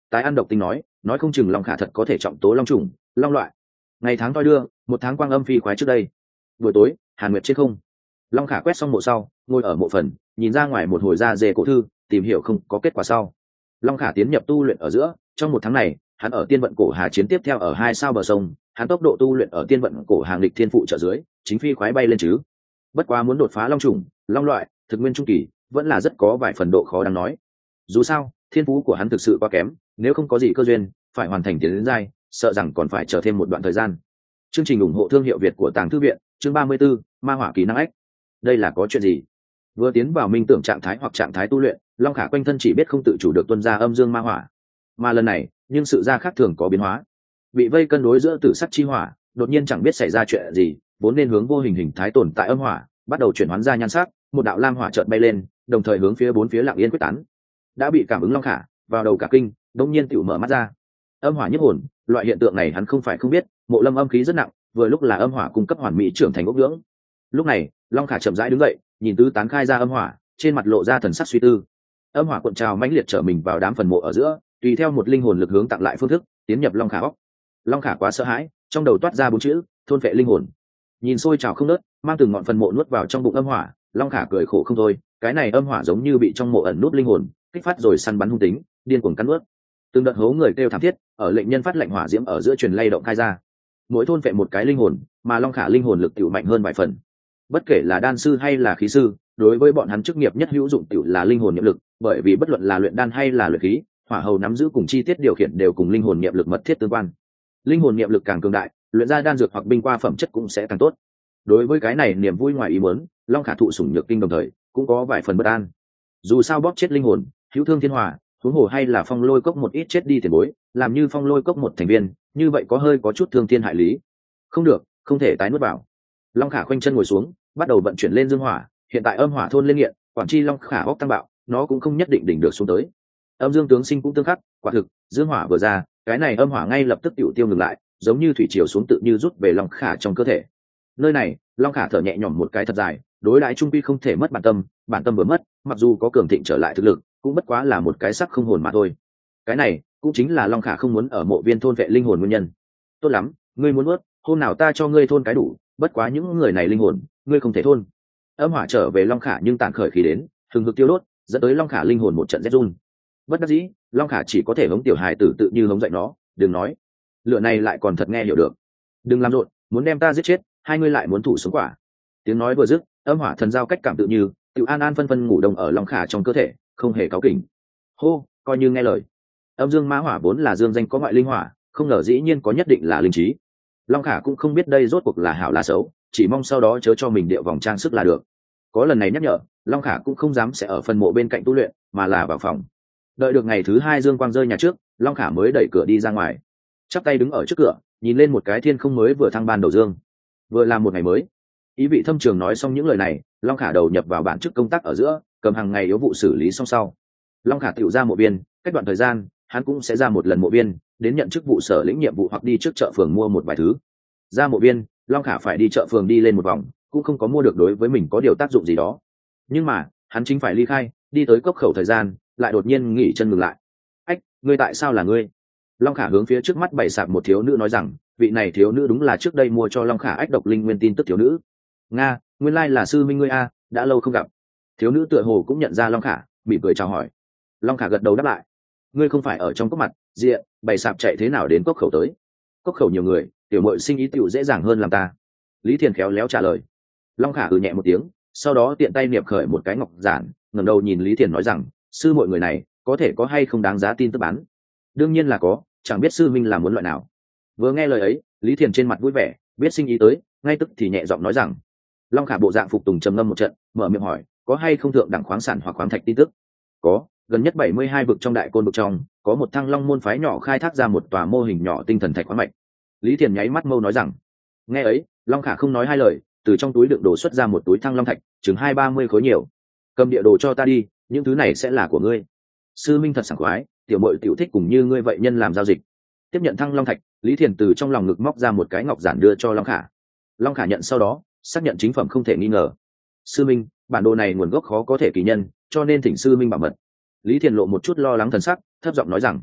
tái ăn độc tính nói không chừng long khả thật có thể trọng tố long trùng long loại. Ngày tháng toi đưa, một tháng quang âm phi khoái trước đây. Buổi tối hàn nguyệt trên không, long khả quét xong mộ sau ngồi ở mộ phần, nhìn ra ngoài một hồi ra dề cổ thư, tìm hiểu không có kết quả sau. Long khả tiến nhập tu luyện ở giữa, trong một tháng này hắn ở tiên vận cổ hà chiến tiếp theo ở 2 sao bờ sông, hắn tốc độ tu luyện ở tiên vận cổ hàng lịch thiên phụ trợ dưới chính phi khoái bay lên chứ. Bất quá muốn đột phá long trùng long loại thực nguyên trung kỳ vẫn là rất có vài phần độ khó đáng nói. Dù sao thiên phú của hắn thực sự quá kém, nếu không có gì cơ duyên phải hoàn thành tiến đến giai, sợ rằng còn phải chờ thêm một đoạn thời gian. Chương trình ủng hộ thương hiệu Việt của Tàng Thư viện, chương 34, ma hỏa kỹ năng ách. Đây là có chuyện gì? Vừa tiến vào minh tưởng trạng thái hoặc trạng thái tu luyện, long khả quanh thân chỉ biết không tự chủ được tuôn ra âm dương ma hỏa, mà lần này nhưng sự ra khác thường có biến hóa. Bị vây cân đối giữa tử sắc chi hỏa, đột nhiên chẳng biết xảy ra chuyện gì, vốn nên hướng vô hình hình thái tồn tại âm hỏa bắt đầu chuyển hóa ra nhan sắc, một đạo lam hỏa chợt bay lên, đồng thời hướng phía bốn phía lặng yên quyết tán. Đã bị cảm ứng long khả vào đầu cả kinh, đột nhiên tiểu mở mắt ra. Âm hỏa nhiếp hồn, loại hiện tượng này hắn không phải không biết, mộ lâm âm khí rất nặng, vừa lúc là âm hỏa cung cấp hoàn mỹ trưởng thành ốc dưỡng. Lúc này long khả chậm rãi đứng dậy, nhìn tứ tán khai ra âm hỏa, trên mặt lộ ra thần sắc suy tư. Âm hỏa cuộn trào mãnh liệt trở mình vào đám phần mộ ở giữa, tùy theo một linh hồn lực hướng tặng lại phương thức tiến nhập long khả óc. Long khả quá sợ hãi, trong đầu toát ra 4 chữ thôn vệ linh hồn. Nhìn sôi trào không nớt, mang từng ngọn phần mộ nuốt vào trong bụng âm hỏa, long khả cười khổ không thôi. Cái này âm hỏa giống như bị trong mộ ẩn nút linh hồn kích phát rồi săn bắn hung tính, điên cuồng cắn nuốt. Từng đợt hố người kêu thảm thiết ở lệnh nhân phát lệnh hỏa diễm ở giữa truyền lay động khai ra. Mỗi thôn vệ một cái linh hồn, mà long khả linh hồn lực tiểu mạnh hơn vài phần. Bất kể là đan sư hay là khí sư, đối với bọn hắn chức nghiệp nhất hữu dụng tiểu là linh hồn niệm lực, bởi vì bất luận là luyện đan hay là luyện khí, hỏa hầu nắm giữ cùng chi tiết điều khiển đều cùng linh hồn niệm lực mật thiết tương quan. Linh hồn niệm lực càng cường đại, luyện ra đan dược hoặc binh qua phẩm chất cũng sẽ càng tốt. Đối với cái này niềm vui ngoài ý muốn, long khả thụ sủng nhược kinh, đồng thời cũng có vài phần bất an. Dù sao bóp chết linh hồn hữu thương thiên hòa, huống hồ hay là phong lôi cốc một ít chết đi tiền bối, làm như phong lôi cốc một thành viên, như vậy có chút thương thiên hại lý. Không được, không thể tái nuốt vào. Long khả khoanh chân ngồi xuống, bắt đầu vận chuyển lên dương hỏa. Hiện tại âm hỏa thôn lên nghiện, quản chi long khả óc tăng bạo, nó cũng không nhất định đỉnh được xuống tới. Âm dương tướng sinh cũng tương khắc, quả thực dương hỏa vừa ra, cái này âm hỏa ngay lập tức tiểu tiêu ngừng lại, giống như thủy triều xuống tự như rút về long khả trong cơ thể. Nơi này long khả thở nhẹ nhõm một cái thật dài, đối đãi trung quy không thể mất bản tâm vừa mất, mặc dù có cường thịnh trở lại thực lực, cũng bất quá là một cái sắc không hồn mà thôi. Cái này cũng chính là long khả không muốn ở mộ viên thôn vệ linh hồn nguyên nhân. Tốt lắm, ngươi muốn nuốt, hôm nào ta cho ngươi thôn cái đủ, bất quá những người này linh hồn ngươi không thể thôn. Âm hỏa trở về long khả nhưng tàn khởi khí đến, hừng hực tiêu đốt, dẫn tới long khả linh hồn một trận rét run. Bất đắc dĩ, long khả chỉ có thể hống tiểu hài tử tự như hống dậy nó, đừng nói, lựa này lại còn thật nghe hiểu được. Đừng làm rộn, muốn đem ta giết chết, hai ngươi lại muốn thủ sống quả. Tiếng nói vừa dứt, âm hỏa thần giao cách cảm tự như tiểu an phân phân ngủ đông ở long khả trong cơ thể, không hề cáu kỉnh. Hô, coi như nghe lời. Âm dương mã hỏa vốn là dương danh có ngoại linh hỏa, không ngờ dĩ nhiên có nhất định là linh trí. Long khả cũng không biết đây rốt cuộc là hảo là xấu, chỉ mong sau đó chớ cho mình điệu vòng trang sức là được. Có lần này nhắc nhở, long khả cũng không dám sẽ ở phần mộ bên cạnh tu luyện, mà là vào phòng. Đợi được ngày thứ 2 dương quang rơi nhà trước, long khả mới đẩy cửa đi ra ngoài, chắp tay đứng ở trước cửa, nhìn lên một cái thiên không mới vừa thăng ban đầu dương. Vừa là một ngày mới. Ý vị thâm trường nói xong những lời này, long khả đầu nhập vào bản chức công tác ở giữa, cầm hàng ngày yếu vụ xử lý xong sau, long khả tiểu ra mộ viên. Cách đoạn thời gian hắn cũng sẽ ra một lần mộ viên, đến nhận chức vụ sở lĩnh nhiệm vụ hoặc đi trước chợ phường mua một vài thứ. Ra mộ viên, long khả phải đi chợ phường đi lên một vòng, cũng không có mua được đối với mình có điều tác dụng gì đó. Nhưng mà hắn chính phải ly khai, đi tới cốc khẩu thời gian, lại đột nhiên nghỉ chân ngừng lại. Ách, ngươi tại sao là ngươi? Long khả hướng phía trước mắt bày sạp một thiếu nữ nói rằng, vị này thiếu nữ đúng là trước đây mua cho long khả ách độc linh nguyên tin tức thiếu nữ. Nga, nguyên lai là sư minh ngươi a, đã lâu không gặp. Thiếu nữ tựa hồ cũng nhận ra long khả, mỉm cười chào hỏi. Long khả gật đầu đáp lại. Ngươi không phải ở trong cốc mặt diện bày sạp chạy thế nào đến cốc khẩu tới? Cốc khẩu nhiều người, tiểu muội sinh ý tiểu dễ dàng hơn làm ta. Lý Thiền khéo léo trả lời. Long khả nhẹ một tiếng, sau đó tiện tay niệm khởi một cái ngọc giản, ngẩng đầu nhìn Lý Thiền nói rằng, sư muội người này có thể có hay không đáng giá tin tức bán? Đương nhiên là có, chẳng biết sư minh là muốn loại nào. Vừa nghe lời ấy, Lý Thiền trên mặt vui vẻ, biết sinh ý tới, ngay tức thì nhẹ giọng nói rằng. Long khả bộ dạng phục tùng trầm ngâm một trận, mở miệng hỏi, có hay không thượng đẳng khoáng sản hoặc khoáng thạch tin tức? Có, gần nhất 72 vực trong đại côn vực trong, có một thăng long môn phái nhỏ khai thác ra một tòa mô hình nhỏ tinh thần thạch khoáng mạch. Lý Thiền nháy mắt mâu nói rằng. Nghe ấy, long khả không nói hai lời, từ trong túi đựng đồ xuất ra một túi thăng long thạch, chừng 20-30 khối nhiều. Cầm địa đồ cho ta đi, những thứ này sẽ là của ngươi. Sư minh thật sảng khoái, tiểu muội tiểu thích cùng như ngươi vậy nhân làm giao dịch. Tiếp nhận thăng long thạch, Lý Thiền từ trong lòng ngực móc ra một cái ngọc giản đưa cho long khả. Long khả nhận sau đó, xác nhận chính phẩm không thể nghi ngờ. Sư minh, bản đồ này nguồn gốc khó có thể kỳ nhân, cho nên thỉnh sư minh bảo mật. Lý Thiền lộ một chút lo lắng thần sắc, thấp giọng nói rằng.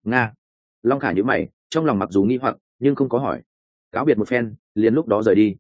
Nga. Long Khả nhíu mày, trong lòng mặc dù nghi hoặc nhưng không có hỏi. Cáo biệt một phen, liền lúc đó rời đi.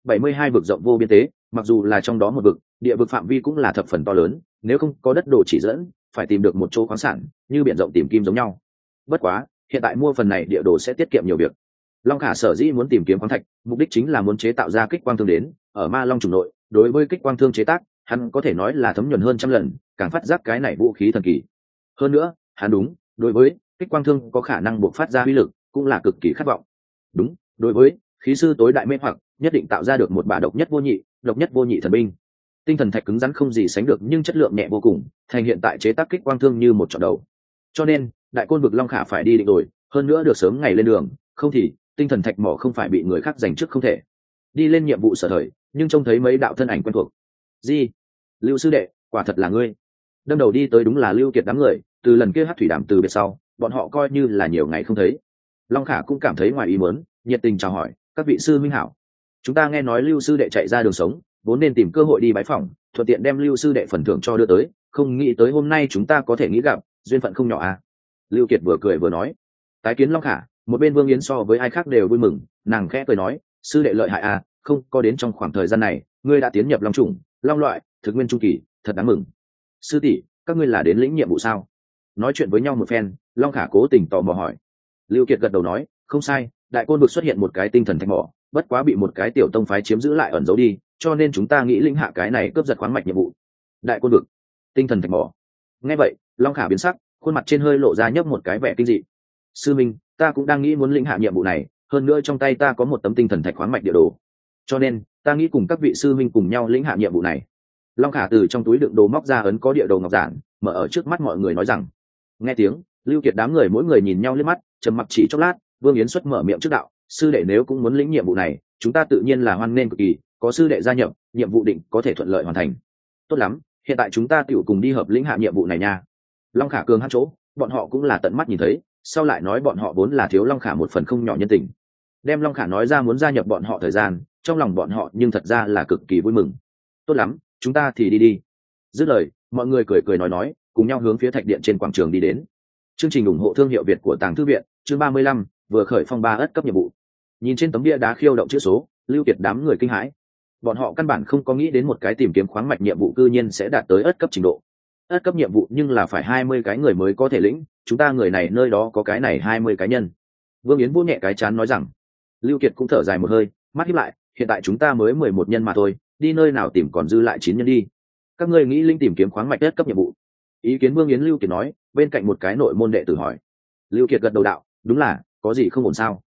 72 vực rộng vô biên tế, mặc dù là trong đó một vực, địa vực phạm vi cũng là thập phần to lớn, nếu không có đất đồ chỉ dẫn, phải tìm được một chỗ khoáng sản, như biển rộng tìm kim giống nhau. Bất quá, hiện tại mua phần này địa đồ sẽ tiết kiệm nhiều việc. Long Khả sở dĩ muốn tìm kiếm khoáng thạch, mục đích chính là muốn chế tạo ra kích quang thương đến, ở Ma Long chủng nội, đối với kích quang thương chế tác, hắn có thể nói là thấm nhuần hơn trăm lần, càng phát giác cái này vũ khí thần kỳ. Hơn nữa, hắn đúng, đối với kích quang thương có khả năng buộc phát ra uy lực, cũng là cực kỳ khát vọng. Đúng, đối với khí sư tối đại mê hoặc, nhất định tạo ra được một bả độc nhất vô nhị thần binh. Tinh thần thạch cứng rắn không gì sánh được nhưng chất lượng nhẹ vô cùng, thành hiện tại chế tác kích quang thương như một chọn đầu. Cho nên, đại côn vực Long Khả phải đi định rồi, hơn nữa được sớm ngày lên đường, không thì tinh thần thạch mỏ không phải bị người khác giành trước không thể. Đi lên nhiệm vụ sở thời, nhưng trông thấy mấy đạo thân ảnh quen thuộc. Gì? Lưu sư đệ, quả thật là ngươi. Đâm đầu đi tới đúng là Lưu Kiệt đám người, từ lần kia Hắc thủy đàm từ biệt sau, bọn họ coi như là nhiều ngày không thấy. Long Khả cũng cảm thấy ngoài ý muốn, nhiệt tình chào hỏi, các vị sư minh hảo. Chúng ta nghe nói Lưu sư đệ chạy ra đường sống, vốn nên tìm cơ hội đi bái phỏng, thuận tiện đem Lưu sư đệ phần thưởng cho đưa tới, không nghĩ tới hôm nay chúng ta có thể nghĩ gặp, duyên phận không nhỏ à. Lưu Kiệt vừa cười vừa nói. Tái kiến Long Khả, một bên Vương Yến so với ai khác đều vui mừng, nàng khẽ cười nói, sư đệ lợi hại à, không có đến trong khoảng thời gian này, ngươi đã tiến nhập Long chủng, Long loại, thực nguyên trung kỳ, thật đáng mừng. Sư tỷ, các ngươi là đến lĩnh nhiệm vụ sao? Nói chuyện với nhau một phen, Long Khả cố tình tò mò hỏi. Lưu Kiệt gật đầu nói, không sai, đại côn vực xuất hiện một cái tinh thần thạch mỏ, bất quá bị một cái tiểu tông phái chiếm giữ lại ẩn giấu đi, cho nên chúng ta nghĩ lĩnh hạ cái này cướp giật khoáng mạch nhiệm vụ. Đại côn vực, tinh thần thạch mỏ. Nghe vậy, Long Khả biến sắc, khuôn mặt trên hơi lộ ra nhấp một cái vẻ kinh dị. Sư minh, ta cũng đang nghĩ muốn lĩnh hạ nhiệm vụ này, hơn nữa trong tay ta có một tấm tinh thần thạch khoáng mạch địa đồ, cho nên ta nghĩ cùng các vị sư minh cùng nhau lĩnh hạ nhiệm vụ này. Long Khả từ trong túi đựng đồ móc ra ấn có địa đồ ngọc giản, mở ở trước mắt mọi người nói rằng. Nghe tiếng, Lưu Kiệt đám người mỗi người nhìn nhau liếc mắt, trầm mặc chỉ chốc lát, Vương Yến xuất mở miệng trước đạo, sư đệ nếu cũng muốn lĩnh nhiệm vụ này, chúng ta tự nhiên là hoan nghênh cực kỳ, có sư đệ gia nhập, nhiệm vụ định có thể thuận lợi hoàn thành. Tốt lắm, hiện tại chúng ta tiểu cùng đi hợp lĩnh hạ nhiệm vụ này nha. Long Khả cường hát chỗ, bọn họ cũng là tận mắt nhìn thấy, sau lại nói bọn họ vốn là thiếu Long Khả một phần không nhỏ nhân tình. Đem Long Khả nói ra muốn gia nhập bọn họ thời gian, trong lòng bọn họ nhưng thật ra là cực kỳ vui mừng. Tốt lắm, chúng ta thì đi đi. Dứt lời, mọi người cười cười nói, cùng nhau hướng phía thạch điện trên quảng trường đi đến. Chương trình ủng hộ thương hiệu Việt của Tàng Thư viện, chương 35, vừa khởi phong 3 ất cấp nhiệm vụ. Nhìn trên tấm bia đá khiêu động chữ số, Lưu Kiệt đám người kinh hãi. Bọn họ căn bản không có nghĩ đến một cái tìm kiếm khoáng mạch nhiệm vụ cư nhiên sẽ đạt tới ất cấp trình độ. Ất cấp nhiệm vụ nhưng là phải 20 cái người mới có thể lĩnh, chúng ta người này nơi đó có cái này 20 cá nhân. Vương Yến vỗ nhẹ cái chán nói rằng. Lưu Kiệt cũng thở dài một hơi, mắt híp lại, hiện tại chúng ta mới 11 nhân mà thôi, đi nơi nào tìm còn dư lại 9 nhân đi. Các ngươi nghĩ linh tìm kiếm khoáng mạch ất cấp nhiệm vụ? Ý kiến Vương Yến Lưu Kiệt nói, bên cạnh một cái nội môn đệ tử hỏi. Lưu Kiệt gật đầu đạo, đúng là, có gì không ổn sao?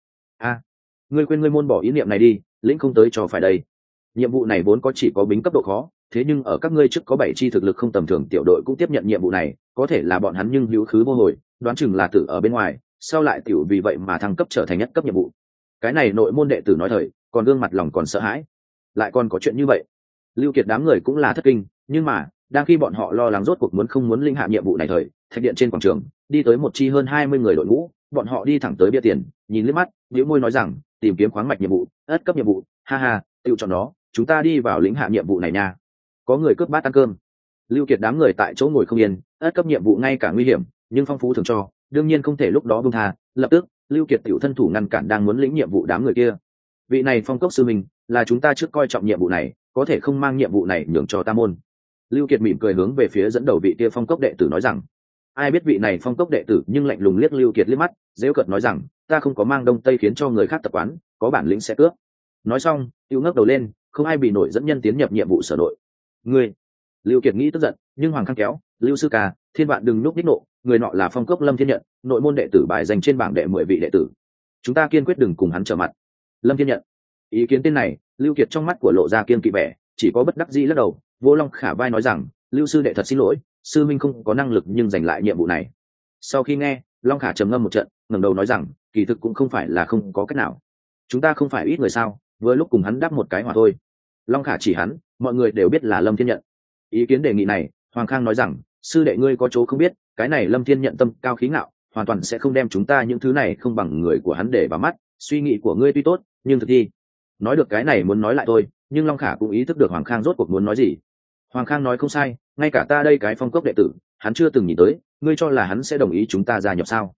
Ngươi quên ngươi môn bỏ ý niệm này đi, lĩnh không tới cho phải đây. Nhiệm vụ này vốn có chỉ có bính cấp độ khó, thế nhưng ở các ngươi trước có 7 chi thực lực không tầm thường tiểu đội cũng tiếp nhận nhiệm vụ này, có thể là bọn hắn nhưng hữu khứ vô hồi, đoán chừng là tử ở bên ngoài, sau lại tiểu vì vậy mà thăng cấp trở thành nhất cấp nhiệm vụ. Cái này nội môn đệ tử nói thời, còn gương mặt lòng còn sợ hãi. Lại còn có chuyện như vậy? Lưu Kiệt đám người cũng là thất kinh, nhưng mà, đang khi bọn họ lo lắng rốt cuộc muốn không muốn linh hạ nhiệm vụ này thời, thạch điện trên quảng trường, đi tới một chi hơn 20 người đội ngũ, bọn họ đi thẳng tới bia tiền, nhìn liếc mắt, bĩu môi nói rằng, tìm kiếm khoáng mạch nhiệm vụ, ất cấp nhiệm vụ, ha ha, tự chọn nó, chúng ta đi vào lĩnh hạ nhiệm vụ này nha. Có người cướp bát ăn cơm. Lưu Kiệt đám người tại chỗ ngồi không yên, ất cấp nhiệm vụ ngay cả nguy hiểm, nhưng phong phú thường cho, đương nhiên không thể lúc đó buông tha. Lập tức, Lưu Kiệt tiểu thân thủ ngăn cản đang muốn lĩnh nhiệm vụ đám người kia. Vị này Phong Cốc sư mình, là chúng ta trước coi trọng nhiệm vụ này, có thể không mang nhiệm vụ này nhường cho ta môn. Lưu Kiệt mỉm cười hướng về phía dẫn đầu vị kia Phong Cốc đệ tử nói rằng. Ai biết vị này Phong Cốc đệ tử nhưng lạnh lùng liếc Lưu Kiệt liếc mắt, giễu cợt nói rằng, ta không có mang đông tây khiến cho người khác tập quán, có bản lĩnh sẽ cướp. Nói xong, tiêu ngước đầu lên, không ai bị nổi dẫn nhân tiến nhập nhiệm vụ sở nội. Ngươi, Lưu Kiệt nghĩ tức giận, nhưng Hoàng Khang kéo, Lưu sư ca, thiên vạn đừng núp đích nộ, người nọ là Phong Cốc Lâm Thiên Nhận, nội môn đệ tử bài dành trên bảng đệ 10 vị đệ tử. Chúng ta kiên quyết đừng cùng hắn trở mặt. Lâm Thiên Nhận, ý kiến tên này, Lưu Kiệt trong mắt của lộ ra kiên kỵ vẻ, chỉ có bất đắc dĩ lắc đầu. Vô Long Khả vai nói rằng, Lưu sư đệ thật xin lỗi, sư minh không có năng lực nhưng giành lại nhiệm vụ này. Sau khi nghe, Long Khả trầm ngâm một trận, ngẩng đầu nói rằng, kỳ thực cũng không phải là không có cách nào. Chúng ta không phải ít người sao, vừa lúc cùng hắn đáp một cái hòa thôi. Long Khả chỉ hắn, mọi người đều biết là Lâm Thiên Nhận. Ý kiến đề nghị này, Hoàng Khang nói rằng, sư đệ ngươi có chỗ không biết, cái này Lâm Thiên Nhận tâm cao khí ngạo, hoàn toàn sẽ không đem chúng ta những thứ này không bằng người của hắn để vào mắt. Suy nghĩ của ngươi tuy tốt, nhưng thực thi. Nói được cái này muốn nói lại thôi, nhưng Long Khả cũng ý thức được Hoàng Khang rốt cuộc muốn nói gì. Hoàng Khang nói không sai, ngay cả ta đây cái Phong Cốc đệ tử, hắn chưa từng nhìn tới, ngươi cho là hắn sẽ đồng ý chúng ta gia nhập sao?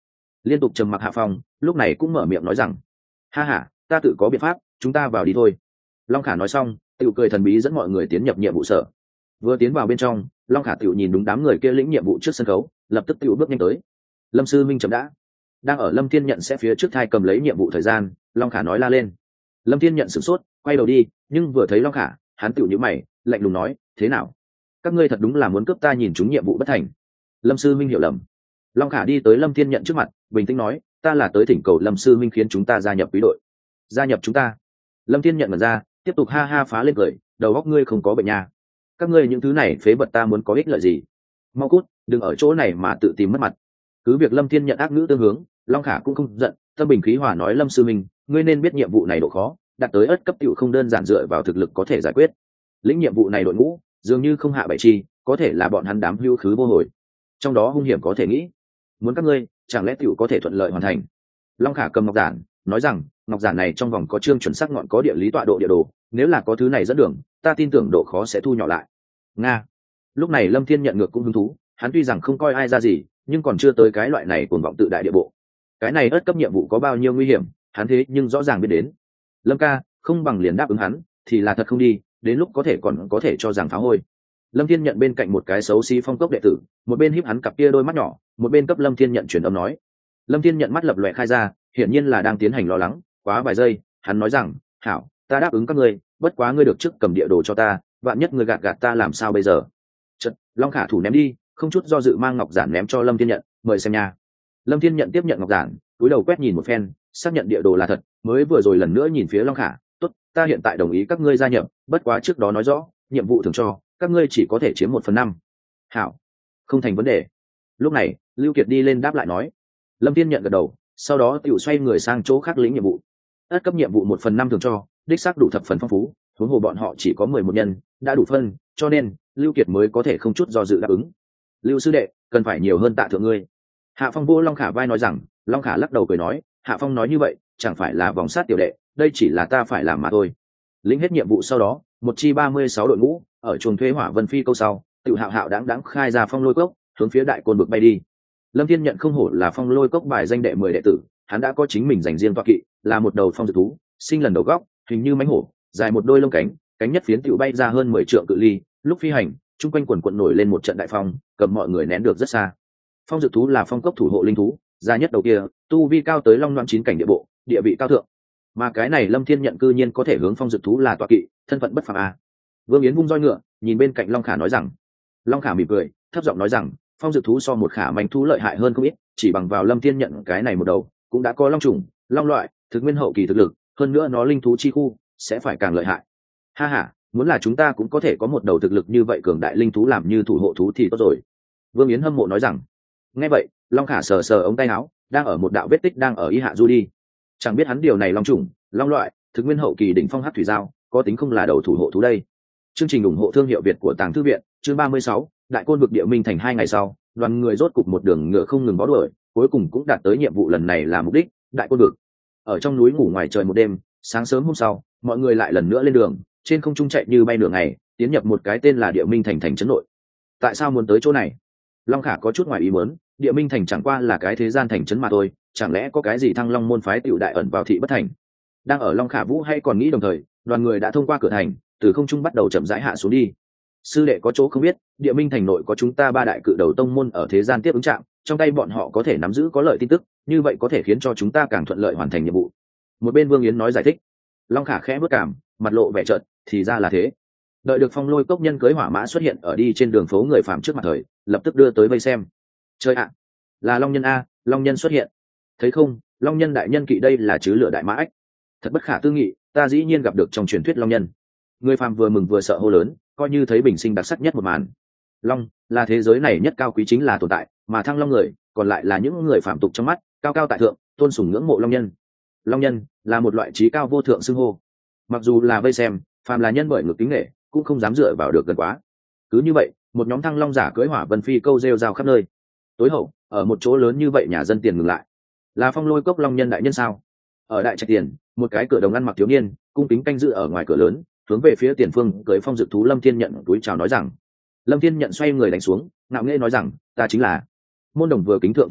liên tục trầm mặc Hạ Phong lúc này cũng mở miệng nói rằng: ha ha, ta tự có biện pháp, chúng ta vào đi thôi. Long Khả nói xong tự cười thần bí dẫn mọi người tiến nhập nhiệm vụ sở. Vừa tiến vào bên trong, Long Khả tự nhìn đúng đám người kia lĩnh nhiệm vụ trước sân khấu, lập tức tự bước nhanh tới. Lâm sư minh chậm đã. Đang ở Lâm Thiên Nhận sẽ phía trước thai cầm lấy nhiệm vụ thời gian, Long Khả nói la lên. Lâm Thiên Nhận sửng sốt, quay đầu đi, nhưng vừa thấy Long Khả, hắn tự nhíu mày, lạnh lùng nói: thế nào, các ngươi thật đúng là muốn cướp ta nhìn chúng nhiệm vụ bất thành. Lâm sư minh hiểu lầm. Long Khả đi tới Lâm Thiên Nhận trước mặt, bình tĩnh nói: ta là tới thỉnh cầu Lâm sư minh khiến chúng ta gia nhập quý đội. Gia nhập chúng ta? Lâm Thiên Nhận mở ra, tiếp tục ha ha phá lên cười: đầu óc ngươi không có bệnh nha, các ngươi những thứ này phế vật ta muốn có ích lợi gì? Mau cút, đừng ở chỗ này mà tự tìm mất mặt. Cứ việc Lâm Thiên Nhận ác ngữ tương hướng, Long Khả cũng không giận, tâm bình khí hòa nói: Lâm sư minh, ngươi nên biết nhiệm vụ này độ khó, đạt tới ất cấp tiểu không đơn giản dựa vào thực lực có thể giải quyết. Lĩnh nhiệm vụ này đội ngũ dường như không hạ bảy chi, có thể là bọn hắn đám hưu khứ vô hồi, trong đó hung hiểm có thể nghĩ, muốn các ngươi chẳng lẽ tiểu có thể thuận lợi hoàn thành? Long Khả cầm ngọc giản nói rằng: ngọc giản này trong vòng có chương chuẩn xác ngọn có địa lý tọa độ địa đồ, nếu là có thứ này dẫn đường, ta tin tưởng độ khó sẽ thu nhỏ lại. Nga. Lúc này Lâm Thiên Nhận ngược cũng hứng thú, hắn tuy rằng không coi ai ra gì, nhưng còn chưa tới cái loại này cuồng vọng tự đại địa bộ. Cái này ất cấp nhiệm vụ có bao nhiêu nguy hiểm, hắn thế nhưng rõ ràng biết đến. Lâm ca, không bằng liền đáp ứng hắn, thì là thật không đi, đến lúc có thể còn có thể cho rằng phá hôi. Lâm Thiên Nhận bên cạnh một cái xấu xí phong cốc đệ tử, một bên híp hắn cặp kia đôi mắt nhỏ, một bên cấp Lâm Thiên Nhận truyền âm nói. Lâm Thiên Nhận mắt lập lòe khai ra, hiển nhiên là đang tiến hành lo lắng. Quá vài giây, hắn nói rằng: hảo, ta đáp ứng các ngươi, bất quá ngươi được trước cầm địa đồ cho ta, vạn nhất ngươi gạt ta làm sao bây giờ? Chợt, Long Khả thủ ném đi, không chút do dự mang ngọc giản ném cho Lâm Thiên Nhận, mời xem nha. Lâm Thiên Nhận tiếp nhận ngọc giản, cúi đầu quét nhìn một phen, xác nhận địa đồ là thật, mới vừa rồi lần nữa nhìn phía Long Khả: tốt, ta hiện tại đồng ý các ngươi gia nhập, bất quá trước đó nói rõ, nhiệm vụ thường cho các ngươi chỉ có thể chiếm 1/5. Hảo, không thành vấn đề. Lúc này Lưu Kiệt đi lên đáp lại nói. Lâm Thiên Nhận gật đầu, sau đó tiểu xoay người sang chỗ khác lĩnh nhiệm vụ. Ất cấp nhiệm vụ 1/5 thường cho, đích xác đủ thập phần phong phú, huống hồ bọn họ chỉ có 11 nhân, đã đủ phân, cho nên Lưu Kiệt mới có thể không chút do dự đáp ứng. Lưu sư đệ, cần phải nhiều hơn tạ thượng ngươi. Hạ Phong vô Long Khả vai nói rằng. Long Khả lắc đầu cười nói: Hạ Phong nói như vậy, chẳng phải là vòng sát tiểu đệ, đây chỉ là ta phải làm mà thôi. Lĩnh hết nhiệm vụ sau đó, một chi 36 đội ngũ ở chuồng thuê Hỏa Vân Phi câu sau, tự hạo hạo đáng khai ra Phong Lôi Cốc, hướng phía đại côn vực bay đi. Lâm Thiên Nhận không hổ là Phong Lôi Cốc bài danh đệ 10 đệ tử, hắn đã có chính mình dành riêng tọa kỵ, là một đầu phong dược thú, sinh lần đầu góc, hình như mãnh hổ, dài một đôi lông cánh, cánh nhất phiến tựu bay ra hơn 10 trượng cự ly, lúc phi hành, trung quanh quần quần nổi lên một trận đại phong, cầm mọi người nén được rất xa. Phong dược thú là phong cốc thủ hộ linh thú, dài nhất đầu kia, tu vi cao tới long loan 9 cảnh địa bộ, địa vị cao thượng. Mà cái này Lâm Thiên Nhận cư nhiên có thể hướng phong dược thú là tọa kỵ, thân phận bất phàm a. Vương Yến vung roi ngựa, nhìn bên cạnh Long Khả nói rằng. Long Khả mỉm cười, thấp giọng nói rằng: phong dược thú so một khả manh thú lợi hại hơn không ít, chỉ bằng vào Lâm Thiên Nhận cái này một đầu, cũng đã có long trùng, long loại, thực nguyên hậu kỳ thực lực, hơn nữa nó linh thú chi khu sẽ phải càng lợi hại. Ha ha, muốn là chúng ta cũng có thể có một đầu thực lực như vậy cường đại linh thú làm như thủ hộ thú thì tốt rồi. Vương Yến hâm mộ nói rằng. Nghe vậy, Long Khả sờ sờ ống tay áo, đang ở một đạo vết tích đang ở y hạ du đi. Chẳng biết hắn điều này long trùng, long loại, thực nguyên hậu kỳ đỉnh phong hắc thủy giao, có tính không là đầu thủ hộ thú đây. Chương trình ủng hộ thương hiệu Việt của Tàng Thư viện, chương 36, Đại Côn vực địa minh thành 2 ngày sau, đoàn người rốt cục một đường ngựa không ngừng bó đuổi, cuối cùng cũng đạt tới nhiệm vụ lần này là mục đích, Đại Côn vực. Ở trong núi ngủ ngoài trời một đêm, sáng sớm hôm sau, mọi người lại lần nữa lên đường, trên không trung chạy như bay nửa ngày, tiến nhập một cái tên là Địa Minh thành thành trấn nội. Tại sao muốn tới chỗ này? Long Khả có chút ngoài ý muốn, Địa Minh thành chẳng qua là cái thế gian thành trấn mà thôi, chẳng lẽ có cái gì Thăng Long môn phái tiểu đại ẩn vào thị bất thành? Đang ở Long Khả Vũ hay còn nghĩ đồng thời, đoàn người đã thông qua cửa thành, từ không trung bắt đầu chậm rãi hạ xuống đi. Sư đệ có chỗ không biết, Địa Minh thành nội có chúng ta 3 đại cự đầu tông môn ở thế gian tiếp ứng trạm, trong tay bọn họ có thể nắm giữ có lợi tin tức, như vậy có thể khiến cho chúng ta càng thuận lợi hoàn thành nhiệm vụ. Một bên Vương Yến nói giải thích. Long Khả khẽ bước cảm, mặt lộ vẻ trợn, thì ra là thế. Đợi được Phong Lôi Cốc nhân cưới hỏa mã xuất hiện ở đi trên đường phố người phàm trước mặt thời, lập tức đưa tới vây xem. Chơi ạ, là Long nhân a, Long nhân xuất hiện. Thấy không, Long nhân đại nhân kỵ đây là chứ lửa đại mã ách. Thật bất khả tư nghị, ta dĩ nhiên gặp được trong truyền thuyết Long nhân. Người phàm vừa mừng vừa sợ hô lớn, coi như thấy bình sinh đặc sắc nhất một màn. Long là thế giới này nhất cao quý chính là tồn tại, mà Thăng Long người còn lại là những người phàm tục trong mắt, cao cao tại thượng, tôn sùng ngưỡng mộ Long nhân. Long nhân là một loại trí cao vô thượng xưng hô. Mặc dù là vây xem, phàm là nhân bởi ngược kính nghệ, cũng không dám dựa vào được gần quá. Cứ như vậy, một nhóm Thăng Long giả cưỡi hỏa vân phi câu rêu rao khắp nơi. Tối hậu, ở một chỗ lớn như vậy nhà dân tiền ngừng lại. Là Phong Lôi Cốc Long nhân đại nhân sao? Ở đại trạch tiền, một cái cửa đồng ăn mặc thiếu niên, cung kính canh giữ ở ngoài cửa lớn, hướng về phía tiền phương cưỡi phong dược thú Lâm Thiên Nhận túi chào nói rằng. Lâm Thiên Nhận xoay người đánh xuống, ngạo nghễ nói rằng, ta chính là. Môn đồng vừa kính thượng thi lễ,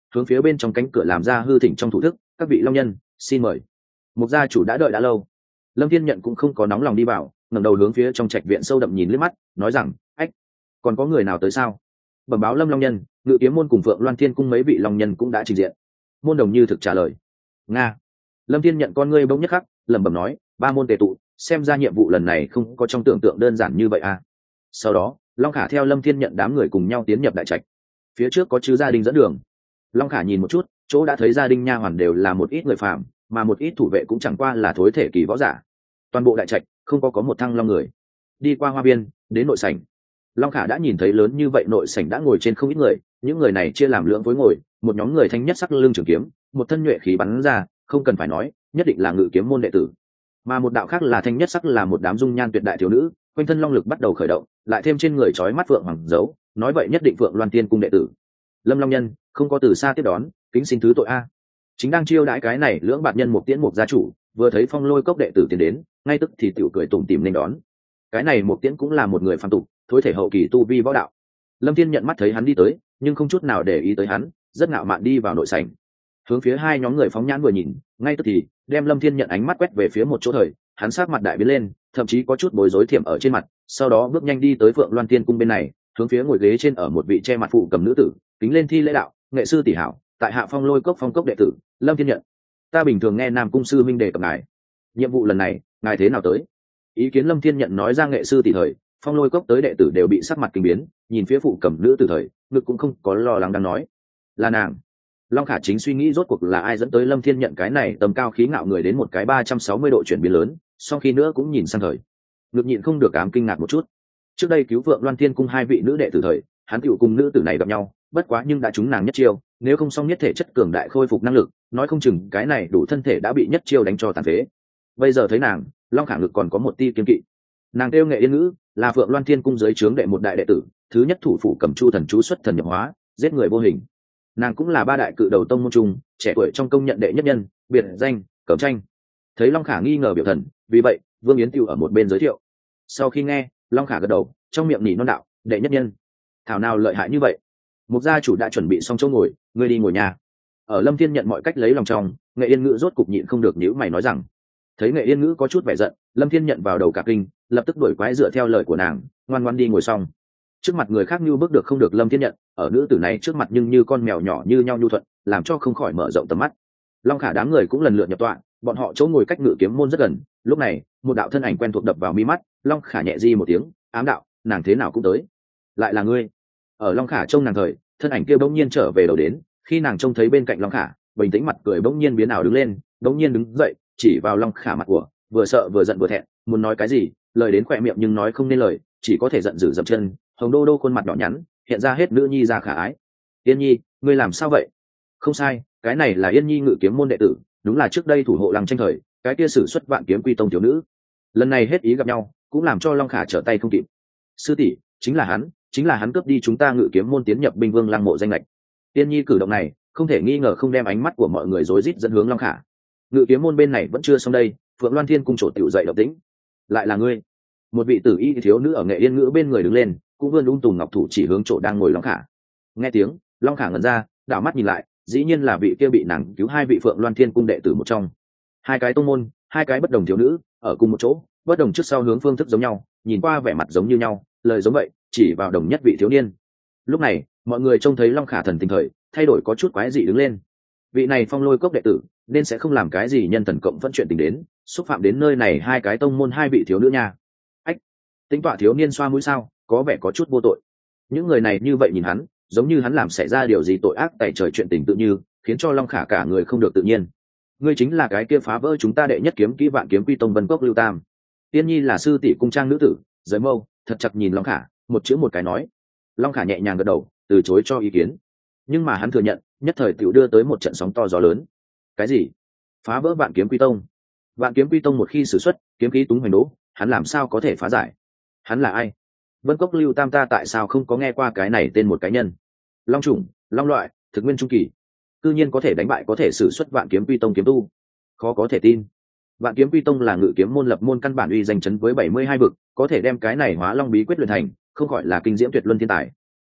hướng phía bên trong cánh cửa làm ra hư thỉnh trong thủ thức, các vị long nhân xin mời. Mục gia chủ đã đợi đã lâu. Lâm Thiên Nhận cũng không có nóng lòng đi vào, ngẩng đầu hướng phía trong trạch viện sâu đậm nhìn liếc mắt, nói rằng ách, còn có người nào tới sao? Bẩm báo Lâm long nhân, Ngự Kiếm môn cùng Phượng Loan Thiên cung mấy vị long nhân cũng đã trình diện. Môn đồng như thực trả lời. Nga. Lâm Thiên Nhận con ngươi bỗng nhất khắc, lẩm bẩm nói, ba môn tề tụ, xem ra nhiệm vụ lần này không có trong tưởng tượng đơn giản như vậy à. Sau đó Long Khả theo Lâm Thiên Nhận đám người cùng nhau tiến nhập đại trạch. Phía trước có chứ gia đình dẫn đường. Long Khả nhìn một chút, chỗ đã thấy gia đình nha hoàn đều là một ít người phàm, mà một ít thủ vệ cũng chẳng qua là thối thể kỳ võ giả. Toàn bộ đại trạch không có một thăng long người. Đi qua hoa viên đến nội sảnh, Long Khả đã nhìn thấy lớn như vậy nội sảnh đã ngồi trên không ít người, những người này chia làm lưỡng phối ngồi, một nhóm người thanh nhất sắc lưng trường kiếm, một thân nhuệ khí bắn ra, không cần phải nói, nhất định là Ngự Kiếm môn đệ tử. Mà một đạo khác là thanh nhất sắc là một đám dung nhan tuyệt đại thiếu nữ, quanh thân long lực bắt đầu khởi động, lại thêm trên người trói mắt phượng hoàng dấu, nói vậy nhất định Phượng Loan Tiên cung đệ tử. Lâm long nhân không có từ xa tiếp đón, kính xin thứ tội a. Chính đang chiêu đãi cái này lưỡng bạt nhân một tiễn một gia chủ, vừa thấy Phong Lôi cốc đệ tử tiến đến, ngay tức thì tiểu cười tủm tỉm nên đón. Cái này một tiễn cũng là một người phàm tục, thối thể hậu kỳ tu vi võ đạo. Lâm Thiên Nhận mắt thấy hắn đi tới, nhưng không chút nào để ý tới hắn, rất ngạo mạn đi vào nội sảnh. Hướng phía hai nhóm người phóng nhãn vừa nhìn, ngay tức thì đem Lâm Thiên Nhận ánh mắt quét về phía một chỗ thời, hắn sát mặt đại biến lên, thậm chí có chút bối rối thiểm ở trên mặt, sau đó bước nhanh đi tới Phượng Loan Tiên cung bên này, hướng phía ngồi ghế trên ở một vị che mặt phụ cầm nữ tử, kính lên thi lễ đạo, nghệ sư tỷ hảo, tại hạ Phong Lôi cốc phong cốc đệ tử Lâm Thiên Nhận. Ta bình thường nghe Nam cung sư minh đề cập ngài, nhiệm vụ lần này ngài thế nào tới? Ý kiến Lâm Thiên Nhận nói ra nghệ sư tỷ thời, Phong Lôi cốc tới đệ tử đều bị sắc mặt kinh biến, nhìn phía phụ cầm nữ tử thời, ngực cũng không có lo lắng đang nói, là nàng. Long Khả chính suy nghĩ rốt cuộc là ai dẫn tới Lâm Thiên Nhận cái này tầm cao khí ngạo người đến một cái 360 độ chuyển biến lớn, sau khi nữa cũng nhìn sang thời, ngực nhịn không được ám kinh ngạc một chút. Trước đây cứu Phượng Loan Thiên cung hai vị nữ đệ tử thời, hắn tiểu cùng nữ tử này gặp nhau, bất quá nhưng đã trúng nàng nhất chiêu, nếu không xong nhất thể chất cường đại khôi phục năng lực, nói không chừng cái này đủ thân thể đã bị nhất chiêu đánh cho tàn phế. Bây giờ thấy nàng, Long Khả ngực còn có một tia kiên kỵ. Nàng kêu Nghệ Yên Ngữ, là Phượng Loan Thiên cung dưới trướng đệ một đại đệ tử, thứ nhất thủ phủ cầm chu thần chú xuất thần nhập hóa, giết người vô hình. Nàng cũng là ba đại cự đầu tông môn trung, trẻ tuổi trong công nhận đệ nhất nhân, biệt danh Cẩm Tranh. Thấy Long Khả nghi ngờ biểu thần, vì vậy Vương Yến Tiêu ở một bên giới thiệu. Sau khi nghe, Long Khả gật đầu, trong miệng nỉ non đạo, đệ nhất nhân, thảo nào lợi hại như vậy. Một gia chủ đã chuẩn bị xong chỗ ngồi, ngươi đi ngồi nhà. Ở Lâm Thiên Nhận mọi cách lấy lòng trong, Nghệ Yên Ngữ rốt cục nhịn không được nhíu mày nói rằng. Thấy Nghệ Yên Ngữ có chút vẻ giận, Lâm Thiên Nhận vào đầu cả kinh, lập tức đuổi quái dựa theo lời của nàng, ngoan ngoãn đi ngồi xong. Trước mặt người khác như bước được không được Lâm Thiên Nhận, ở nữ tử này trước mặt nhưng như con mèo nhỏ như nhau nhu thuận, làm cho không khỏi mở rộng tầm mắt. Long Khả đám người cũng lần lượt nhập tọa, bọn họ chỗ ngồi cách Ngự Kiếm môn rất gần. Lúc này, một đạo thân ảnh quen thuộc đập vào mi mắt, Long Khả nhẹ di một tiếng, ám đạo, nàng thế nào cũng tới, lại là ngươi. Ở Long Khả trông nàng thời, thân ảnh kia bỗng nhiên trở về đầu đến, khi nàng trông thấy bên cạnh Long Khả, bình tĩnh mặt cười bỗng nhiên biến ảo đứng lên, bỗng nhiên đứng dậy, chỉ vào Long Khả mặt của, vừa sợ vừa giận vừa thẹn, muốn nói cái gì, lời đến khỏe miệng nhưng nói không nên lời, chỉ có thể giận dữ dậm chân, hồng đô đô khuôn mặt nhỏ nhắn, hiện ra hết nữ nhi ra khả ái. Yên Nhi, ngươi làm sao vậy? Không sai, cái này là Yên Nhi Ngự Kiếm môn đệ tử, đúng là trước đây thủ hộ Lăng Tranh thời, cái kia sử xuất Vạn Kiếm Quy tông thiếu nữ. Lần này hết ý gặp nhau, cũng làm cho Long Khả trở tay không kịp. Sư tỷ, chính là hắn cướp đi chúng ta Ngự Kiếm môn tiến nhập Binh Vương Lăng mộ danh lệch. Yên Nhi cử động này, không thể nghi ngờ không đem ánh mắt của mọi người rối rít dẫn hướng Long Khả. Ngự Kiếm môn bên này vẫn chưa xong đây, Phượng Loan Thiên cung trổ tiểu dậy động tĩnh. Lại là ngươi? Một vị tử y thiếu nữ ở Nghệ Yên Ngữ bên người đứng lên, cũng vươn ung tùm ngọc thủ chỉ hướng chỗ đang ngồi Long Khả. Nghe tiếng, Long Khả ngẩn ra, đảo mắt nhìn lại, dĩ nhiên là vị kia bị nàng cứu hai vị Phượng Loan Thiên cung đệ tử một trong. Hai cái tông môn, hai cái bất đồng thiếu nữ, ở cùng một chỗ, bất đồng trước sau hướng phương thức giống nhau, nhìn qua vẻ mặt giống như nhau, lời giống vậy, chỉ vào đồng nhất vị thiếu niên. Lúc này, mọi người trông thấy Long Khả thần tình thời, thay đổi có chút quái dị đứng lên. Vị này Phong Lôi cốc đệ tử, nên sẽ không làm cái gì nhân thần cộng vẫn chuyện tình đến, xúc phạm đến nơi này hai cái tông môn hai vị thiếu nữ nha. Ách, tính tọa thiếu niên xoa mũi sao, có vẻ có chút vô tội. Những người này như vậy nhìn hắn, giống như hắn làm xảy ra điều gì tội ác tày trời chuyện tình tự như, khiến cho Long Khả cả người không được tự nhiên. Ngươi chính là cái kia phá vỡ chúng ta đệ nhất kiếm kỹ Vạn Kiếm Quy tông Vân Cốc Lưu Tam. Tiên Nhi là sư tỷ cung trang nữ tử, giới mâu thật chặt nhìn Long Khả, một chữ một cái nói. Long Khả nhẹ nhàng gật đầu, từ chối cho ý kiến. Nhưng mà hắn thừa nhận, nhất thời tiểu đưa tới một trận sóng to gió lớn. Cái gì? Phá vỡ Vạn Kiếm Quy tông? Vạn Kiếm Quy tông một khi sử xuất, kiếm khí túng hoành đố, hắn làm sao có thể phá giải? Hắn là ai? Vân Cốc Lưu Tam ta tại sao không có nghe qua cái này tên một cái nhân? Long chủng, long loại, thực nguyên trung kỳ, cư nhiên có thể đánh bại có thể sử xuất Vạn Kiếm Quy tông kiếm tu, khó có thể tin. Vạn Kiếm Quy tông là Ngự Kiếm môn lập môn căn bản uy danh chấn với 72 vực, có thể đem cái này Hóa Long bí quyết luyện thành, không gọi là kinh diễm tuyệt luân thiên tài.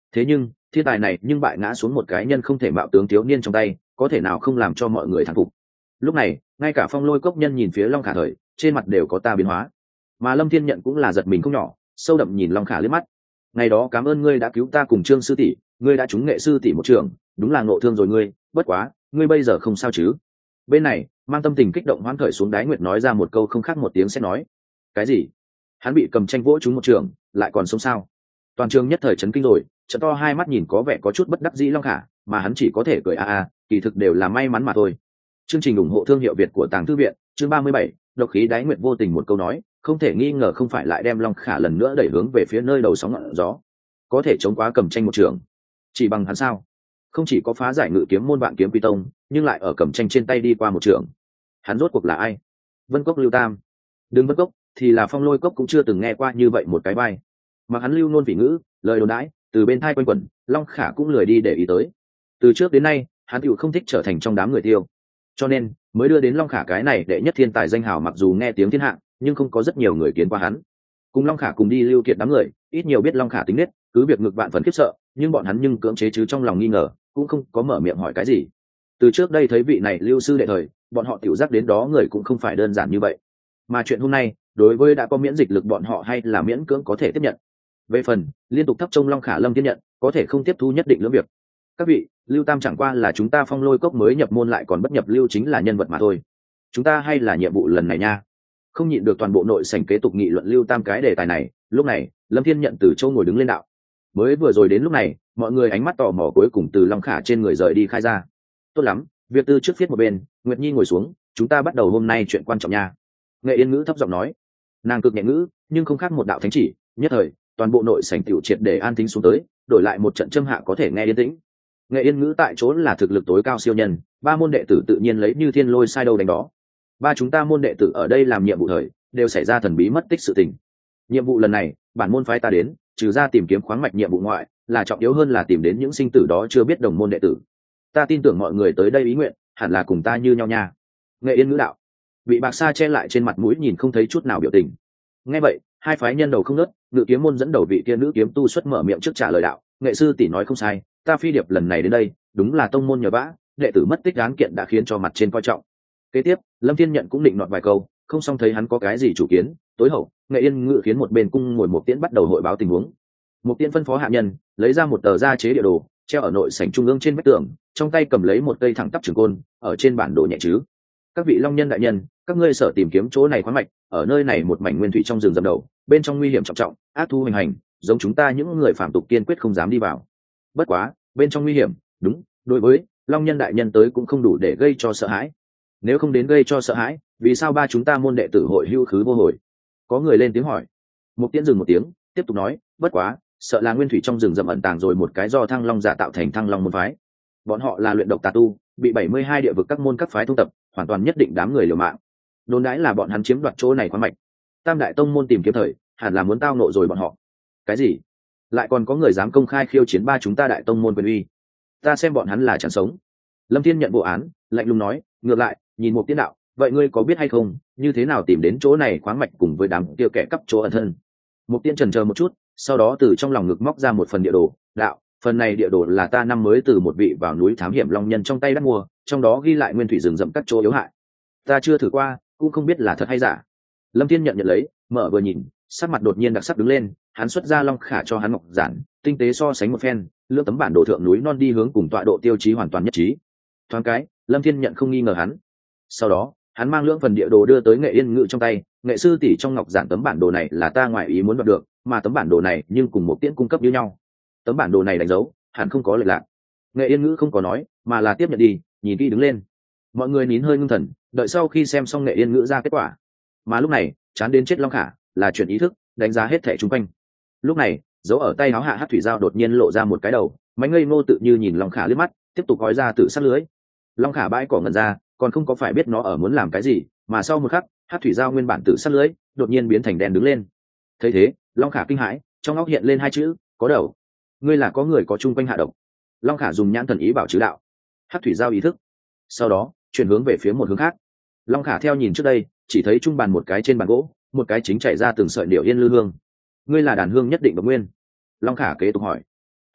thế nhưng thiên tài này nhưng bại ngã xuống một cái nhân không thể mạo tướng thiếu niên trong tay, có thể nào không làm cho mọi người thán phục. Lúc này ngay cả Phong Lôi Cốc nhân nhìn phía Long Khả thời, trên mặt đều có ta biến hóa. Mà Lâm Thiên Nhận cũng là giật mình không nhỏ, sâu đậm nhìn Long Khả liếc mắt. Ngày đó cảm ơn ngươi đã cứu ta cùng Trương sư tỷ, ngươi đã trúng Nghệ sư tỷ một trường, đúng là ngộ thương rồi ngươi, bất quá ngươi bây giờ không sao chứ? Bên này mang tâm tình kích động hoán khởi xuống đáy nguyệt nói ra một câu không khác một tiếng sẽ nói. Cái gì? Hắn bị cầm tranh vỗ trúng một trường, lại còn sống sao? Toàn trường nhất thời chấn kinh rồi, trận to hai mắt nhìn có vẻ có chút bất đắc dĩ Long Khả, mà hắn chỉ có thể cười kỳ thực đều là may mắn mà thôi. Chương trình ủng hộ thương hiệu Việt của Tàng Thư viện, chương 37, độc khí đáy nguyệt vô tình một câu nói, không thể nghi ngờ không phải lại đem Long Khả lần nữa đẩy hướng về phía nơi đầu sóng ngọn gió. Có thể chống quá cầm tranh một trường, chỉ bằng hắn sao? Không chỉ có phá giải ngự kiếm môn Vạn Kiếm Quy Tông, nhưng lại ở cầm tranh trên tay đi qua một trường. Hắn rốt cuộc là ai? Vân Cốc Lưu Tam. Đừng Vân Cốc, thì là Phong Lôi Cốc cũng chưa từng nghe qua như vậy một cái vai. Mà hắn lưu nôn vị ngữ, lời đồn đãi, từ bên thai quanh quẩn, Long Khả cũng lười đi để ý tới. Từ trước đến nay, hắn tựu không thích trở thành trong đám người tiêu, cho nên mới đưa đến Long Khả cái này đệ nhất thiên tài danh hào, mặc dù nghe tiếng thiên hạ, nhưng không có rất nhiều người kiến qua hắn. Cùng Long Khả cùng đi lưu kiệt đám người, ít nhiều biết Long Khả tính nết, cứ việc ngực vạn phần khiếp sợ, nhưng bọn hắn nhưng cưỡng chế chứ trong lòng nghi ngờ, cũng không có mở miệng hỏi cái gì. Từ trước đây thấy vị này lưu sư đệ thời, bọn họ tiểu giác đến đó người cũng không phải đơn giản như vậy. Mà chuyện hôm nay, đối với đã có miễn dịch lực bọn họ hay là miễn cưỡng có thể tiếp nhận. Về phần liên tục thấp trông Long Khả Lâm Thiên Nhận, có thể không tiếp thu nhất định lưỡng việc. Các vị, Lưu Tam chẳng qua là chúng ta Phong Lôi Cốc mới nhập môn lại còn bất nhập lưu chính là nhân vật mà thôi. Chúng ta hay là nhiệm vụ lần này nha. Không nhịn được toàn bộ nội sảnh kế tục nghị luận Lưu Tam cái đề tài này. Lúc này Lâm Thiên Nhận từ châu ngồi đứng lên đạo. Mới vừa rồi đến lúc này, mọi người ánh mắt tò mò cuối cùng từ Long Khả trên người rời đi khai ra. Tốt lắm, việc tư trước viết một bên, Nguyệt Nhi ngồi xuống, chúng ta bắt đầu hôm nay chuyện quan trọng nha. Nghệ Yên Ngữ thấp giọng nói. Nàng cực nhẹ ngữ, nhưng không khác một đạo thánh chỉ, nhất thời toàn bộ nội sảnh tiểu triệt để an tĩnh xuống tới, đổi lại một trận châm hạ có thể nghe yên tĩnh. Nghệ Yên Ngữ tại chỗ là thực lực tối cao siêu nhân, ba môn đệ tử tự nhiên lấy như thiên lôi sai đâu đánh đó. Ba chúng ta môn đệ tử ở đây làm nhiệm vụ thời, đều xảy ra thần bí mất tích sự tình. Nhiệm vụ lần này, bản môn phái ta đến, trừ ra tìm kiếm khoáng mạch nhiệm vụ ngoại, là trọng yếu hơn là tìm đến những sinh tử đó chưa biết đồng môn đệ tử. Ta tin tưởng mọi người tới đây ý nguyện, hẳn là cùng ta như nhau nha. Nghệ Yên Ngữ đạo. Bị bạc sa che lại trên mặt mũi nhìn không thấy chút nào biểu tình. Nghe vậy, hai phái nhân đầu không nớt, ngự kiếm môn dẫn đầu vị kia nữ kiếm tu xuất mở miệng trước trả lời đạo. Nghệ sư tỷ nói không sai, ta phi điệp lần này đến đây, đúng là tông môn nhờ vả, đệ tử mất tích án kiện đã khiến cho mặt trên coi trọng. Kế tiếp, Lâm Thiên Nhận cũng định nọt vài câu, không xong thấy hắn có cái gì chủ kiến, tối hậu, Nghệ Yên Ngữ khiến một bên cung ngồi một tiễn bắt đầu hội báo tình huống. Một tiễn phân phó hạ nhân, lấy ra một tờ gia chế địa đồ, treo ở nội sảnh trung ương trên vách tường, trong tay cầm lấy một cây thẳng tắp trường côn, ở trên bản đồ nhẹ chứ. Các vị long nhân đại nhân, các ngươi sở tìm kiếm chỗ này khoáng mạch, ở nơi này một mảnh nguyên thủy trong rừng rậm đầu, bên trong nguy hiểm trọng trọng, ác thú hoành hành, giống chúng ta những người phạm tục kiên quyết không dám đi vào. Bất quá, bên trong nguy hiểm, đúng, đối với long nhân đại nhân tới cũng không đủ để gây cho sợ hãi. Nếu không đến gây cho sợ hãi, vì sao ba chúng ta môn đệ tử hội hưu khứ vô hồi? Có người lên tiếng hỏi. Một tiễn dừng một tiếng, tiếp tục nói, bất quá, sợ là nguyên thủy trong rừng rậm ẩn tàng rồi một cái do thăng long giả tạo thành thăng long môn phái. Bọn họ là luyện độc tà tu, bị 72 địa vực các môn các phái thu tập, hoàn toàn nhất định đám người liều mạng. Đồn đãi là bọn hắn chiếm đoạt chỗ này khoáng mạch. Tam đại tông môn tìm kiếm thời, hẳn là muốn tao nộ rồi bọn họ. Cái gì? Lại còn có người dám công khai khiêu chiến ba chúng ta đại tông môn quyền uy? Ta xem bọn hắn là chẳng sống. Lâm Thiên Nhận vụ án, lạnh lùng nói, ngược lại, nhìn một tiên đạo, vậy ngươi có biết hay không, như thế nào tìm đến chỗ này khoáng mạch cùng với đám kia kẻ cắp chỗ ẩn thân? Một tiên chần chờ một chút, sau đó từ trong lòng ngực móc ra một phần địa đồ, đạo, phần này địa đồ là ta năm mới từ một vị vào núi thám hiểm long nhân trong tay đắt mua, trong đó ghi lại nguyên thủy rừng rậm các chỗ yếu hại. Ta chưa thử qua, cũng không biết là thật hay giả. Lâm Thiên nhận lấy, mở vừa nhìn, sắc mặt đột nhiên đặc sắc đứng lên, hắn xuất ra Long Khả cho hắn ngọc giản, tinh tế so sánh một phen, lựa tấm bản đồ thượng núi non đi hướng cùng tọa độ tiêu chí hoàn toàn nhất trí. Thoáng cái, Lâm Thiên nhận không nghi ngờ hắn. Sau đó, hắn mang lưỡng phần địa đồ đưa tới Nghệ Yên Ngữ trong tay, Nghệ sư tỷ trong ngọc giản tấm bản đồ này là ta ngoài ý muốn đoạt được, mà tấm bản đồ này nhưng cùng một tiễn cung cấp như nhau. Tấm bản đồ này đánh dấu, hẳn không có lệch lạc. Nghệ Yên Ngữ không có nói, mà là tiếp nhận đi, nhìn kỹ đứng lên. Mọi người nín hơi ngưng thần, đợi sau khi xem xong Nghệ Yên Ngữ ra kết quả. Mà lúc này, chán đến chết Long Khả, là chuyển ý thức, đánh giá hết thảy xung quanh. Lúc này, dấu ở tay áo hạ Hắc thủy dao đột nhiên lộ ra một cái đầu, mánh ngây ngô tự như nhìn Long Khả liếc mắt, tiếp tục gói ra tự sát lưới. Long Khả bãi cỏ ngẩn ra, còn không có phải biết nó ở muốn làm cái gì, mà sau một khắc, Hắc thủy dao nguyên bản tự sát lưới, đột nhiên biến thành đen đứng lên. Thấy thế, Long Khả kinh hãi, trong óc hiện lên hai chữ, có đầu. Ngươi là có người có chung quanh hạ độc. Long Khả dùng nhãn thần ý bảo chứ đạo. Hắc thủy giao ý thức, sau đó chuyển hướng về phía một hướng khác. Long Khả theo nhìn trước đây, chỉ thấy trung bàn một cái trên bàn gỗ, một cái chính chảy ra từng sợi điệu yên lư hương. Ngươi là đàn hương nhất định độc nguyên. Long Khả kế tục hỏi.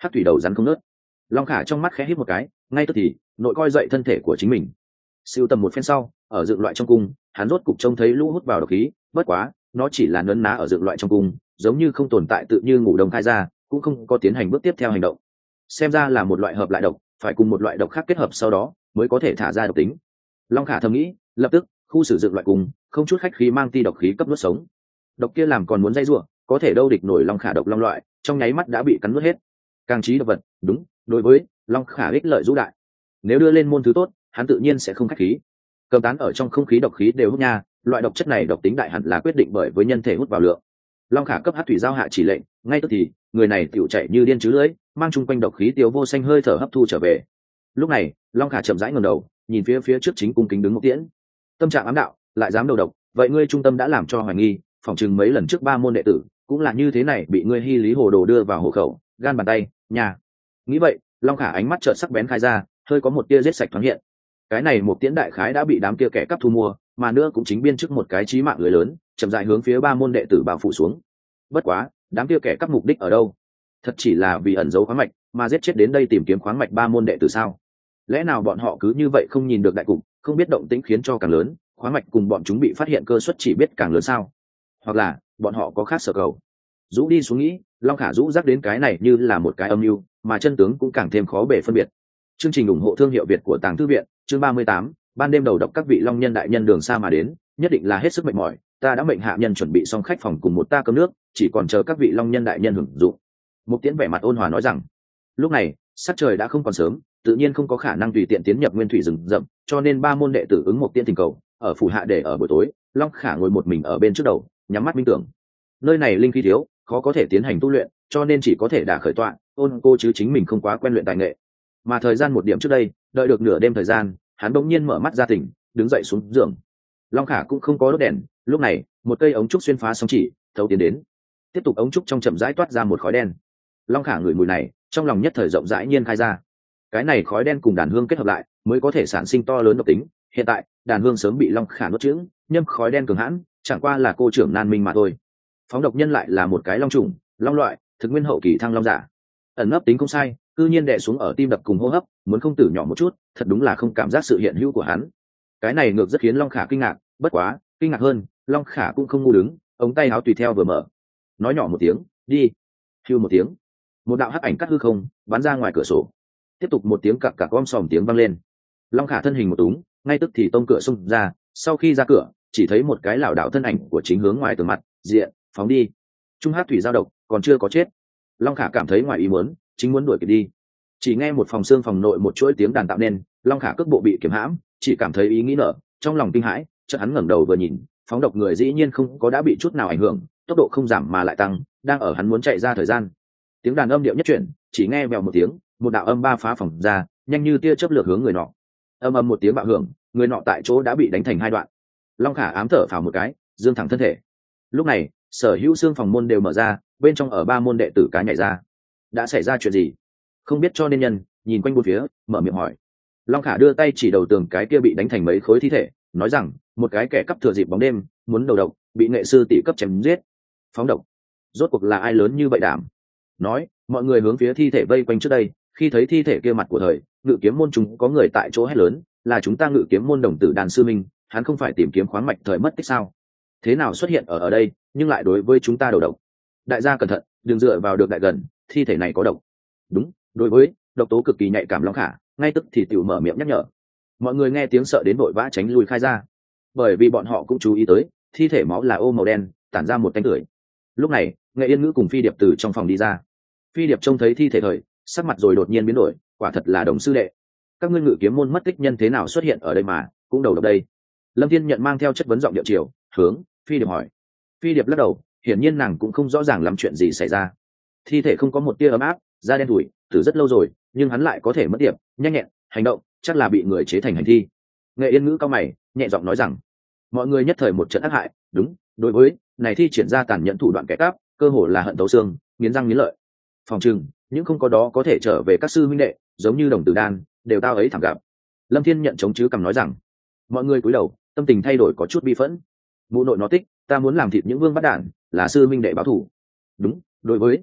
Hắc thủy đầu rắn không nớt. Long Khả trong mắt khẽ hít một cái, ngay tức thì nội coi dậy thân thể của chính mình. Siêu tầm một phen sau, ở dựng loại trong cung, hắn rốt cục trông thấy lũ hút vào độc khí, bất quá, nó chỉ là nấn ná ở dựng loại trong cung, giống như không tồn tại, tự như ngủ đông khai ra, cũng không có tiến hành bước tiếp theo hành động. Xem ra là một loại hợp lại độc, phải cùng một loại độc khác kết hợp sau đó mới có thể thả ra độc tính. Long Khả thầm nghĩ, lập tức khu sử dụng loại cùng, không chút khách khí mang ti độc khí cấp nuốt sống. Độc kia làm còn muốn dây rủa, có thể đâu địch nổi Long Khả độc long loại, trong nháy mắt đã bị cắn nuốt hết. Càng trí độc vật, đúng, đối với Long Khả ích lợi rũ đại. Nếu đưa lên môn thứ tốt, hắn tự nhiên sẽ không khách khí. Cầm tán ở trong không khí độc khí đều hút nha, loại độc chất này độc tính đại hẳn là quyết định bởi với nhân thể hút vào lượng. Long Khả cấp Hắc thủy giao hạ chỉ lệnh, ngay tức thì người này tiểu chạy như điên chứ lưỡi, mang chung quanh độc khí tiêu vô xanh hơi thở hấp thu trở về. Lúc này Long Khả chậm rãi ngẩng đầu, nhìn phía trước chính cung kính đứng một tiễn. Tâm trạng ám đạo, lại dám đầu độc, vậy ngươi trung tâm đã làm cho hoài nghi, phỏng chừng mấy lần trước 3 môn đệ tử cũng là như thế này, bị ngươi hy lý hồ đồ đưa vào hộ khẩu, gan bàn tay nhà. Nghĩ vậy, Long Khả ánh mắt chợt sắc bén khai ra, hơi có một tia giết sạch thoáng hiện. Cái này một tiễn đại khái đã bị đám kia kẻ cắp thu mua, mà nữa cũng chính biên chức một cái chí mạng lưới lớn, chậm rãi hướng phía 3 môn đệ tử bao phủ xuống. Bất quá, đám kia kẻ cắp mục đích ở đâu? Thật chỉ là vì ẩn giấu khoáng mạch mà giết chết đến đây tìm kiếm khoáng mạch 3 môn đệ tử sao? Lẽ nào bọn họ cứ như vậy không nhìn được đại cục, không biết động tĩnh khiến cho càng lớn, khoáng mạch cùng bọn chúng bị phát hiện cơ suất chỉ biết càng lớn sao? Hoặc là bọn họ có khác sở cầu? Rũ đi xuống nghĩ, Long Khả rũ rắc đến cái này như là một cái âm mưu, mà chân tướng cũng càng thêm khó bề phân biệt. Chương trình ủng hộ thương hiệu Việt của Tàng Thư viện, chương 38, ban đêm đầu độc các vị long nhân đại nhân đường xa mà đến, nhất định là hết sức mệt mỏi, ta đã mệnh hạ nhân chuẩn bị xong khách phòng cùng một ta cơm nước, chỉ còn chờ các vị long nhân đại nhân hưởng dụng. Mục Tiễn vẻ mặt ôn hòa nói rằng, lúc này sắc trời đã không còn sớm, tự nhiên không có khả năng tùy tiện tiến nhập nguyên thủy rừng rậm, cho nên 3 môn đệ tử ứng Mục Tiễn thỉnh cầu, ở phủ hạ để ở buổi tối. Long Khả ngồi một mình ở bên trước đầu, nhắm mắt minh tưởng. Nơi này linh khí thiếu, khó có thể tiến hành tu luyện, cho nên chỉ có thể đả khởi tọa, ôn cô chứ chính mình không quá quen luyện tài nghệ. Mà thời gian một điểm trước đây, đợi được nửa đêm thời gian, hắn bỗng nhiên mở mắt ra tỉnh, đứng dậy xuống giường. Long Khả cũng không có đốt đèn, lúc này một cây ống trúc xuyên phá sóng chỉ thấu tiến đến, tiếp tục ống trúc trong chậm rãi toát ra một khói đen. Long Khả ngửi mùi này, trong lòng nhất thời rộng rãi nhiên khai ra. Cái này khói đen cùng đàn hương kết hợp lại mới có thể sản sinh to lớn độc tính, hiện tại đàn hương sớm bị Long Khả nuốt chửng, nhâm khói đen cường hãn, chẳng qua là cô trưởng nan minh mà thôi. Phóng độc nhân lại là một cái long trùng, long loại, thực nguyên hậu kỳ thăng long giả, ẩn nấp tính không sai, cư nhiên đè xuống ở tim đập cùng hô hấp, muốn không tử nhỏ một chút, thật đúng là không cảm giác sự hiện hữu của hắn. Cái này ngược rất khiến Long Khả kinh ngạc, bất quá kinh ngạc hơn, Long Khả cũng không ngu đứng, ống tay áo tùy theo vừa mở, nói nhỏ một tiếng, đi. Hưu một tiếng, một đạo hắc ảnh cắt hư không, bắn ra ngoài cửa sổ. Tiếp tục một tiếng cặc cặc om sòm tiếng vang lên. Long Khả thân hình một túng, ngay tức thì tông cửa xông ra, sau khi ra cửa, chỉ thấy một cái lảo đảo thân ảnh của chính hướng ngoài tường mặt diện phóng đi. Trung hắc thủy giao độc còn chưa có chết. Long Khả cảm thấy ngoài ý muốn, chính muốn đuổi kịp đi, chỉ nghe một phòng xương phòng nội một chuỗi tiếng đàn tạo nên, Long Khả cước bộ bị kiểm hãm, chỉ cảm thấy ý nghĩ nở, trong lòng kinh hãi, chợt hắn ngẩng đầu vừa nhìn, phóng độc người dĩ nhiên không có đã bị chút nào ảnh hưởng, tốc độ không giảm mà lại tăng, đang ở hắn muốn chạy ra thời gian. Tiếng đàn âm điệu nhất chuyển, chỉ nghe bèo một tiếng, một đạo âm ba phá phòng ra, nhanh như tia chớp lược hướng người nọ. Âm âm một tiếng bạo hưởng, người nọ tại chỗ đã bị đánh thành 2 đoạn. Long Khả ám thở phào một cái, dương thẳng thân thể. Lúc này sở hữu xương phòng môn đều mở ra, bên trong ở 3 môn đệ tử cá nhảy ra. Đã xảy ra chuyện gì? Không biết cho nên nhân nhìn quanh bốn phía, mở miệng hỏi. Long Khả đưa tay chỉ đầu tường cái kia bị đánh thành mấy khối thi thể, nói rằng một cái kẻ cắp thừa dịp bóng đêm muốn đầu độc, bị nghệ sư tỷ cấp chém giết. Phóng độc, rốt cuộc là ai lớn như vậy đảm? Nói mọi người hướng phía thi thể vây quanh trước đây, khi thấy thi thể kia mặt của thời Ngự Kiếm môn chúng có người tại chỗ hét lớn, là chúng ta Ngự Kiếm môn đồng tử Đàn sư minh, hắn không phải tìm kiếm khoáng mạch thời mất tích sao? Thế nào xuất hiện ở đây, nhưng lại đối với chúng ta đầu độc? Đại gia cẩn thận, đừng dựa vào được đại gần, thi thể này có độc. Đúng, đối với độc tố cực kỳ nhạy cảm Long Khả ngay tức thì tiểu mở miệng nhắc nhở. Mọi người nghe tiếng sợ đến vội vã tránh lui khai ra, bởi vì bọn họ cũng chú ý tới thi thể máu là ô màu đen, tản ra một tanh tưởi. Lúc này Nghệ Yên Ngữ cùng Phi Điệp từ trong phòng đi ra. Phi Điệp trông thấy thi thể thời, sắc mặt rồi đột nhiên biến đổi, quả thật là đồng sư đệ. Các ngươi Ngự Kiếm môn mất tích nhân thế nào xuất hiện ở đây mà cũng đầu độc đây? Lâm Thiên Nhận mang theo chất vấn giọng điệu chiều hướng Phi Điệp hỏi. Phi Điệp lắc đầu, hiển nhiên nàng cũng không rõ ràng lắm chuyện gì xảy ra. Thi thể không có một tia ấm áp, da đen thủi, từ rất lâu rồi, nhưng hắn lại có thể mất điểm, nhanh nhẹn hành động, chắc là bị người chế thành hành thi. Nghệ Yên Ngữ cao mày, nhẹ giọng nói rằng. Mọi người nhất thời một trận ác hại, đúng, đối với này thi triển ra tàn nhẫn thủ đoạn kẻ cắp, cơ hồ là hận thấu xương, nghiến răng nghiến lợi. Phòng trừng những không có đó có thể trở về các sư huynh đệ, giống như Đồng Tử Đan, đều tao ấy thẳng gặp. Lâm Thiên Nhận chống chứ cằm nói rằng. Mọi người cúi đầu, tâm tình thay đổi có chút bi phẫn. Mụ nội nó tích, ta muốn làm thịt những vương bắt đản, là sư huynh đệ báo thù. Đúng, đối với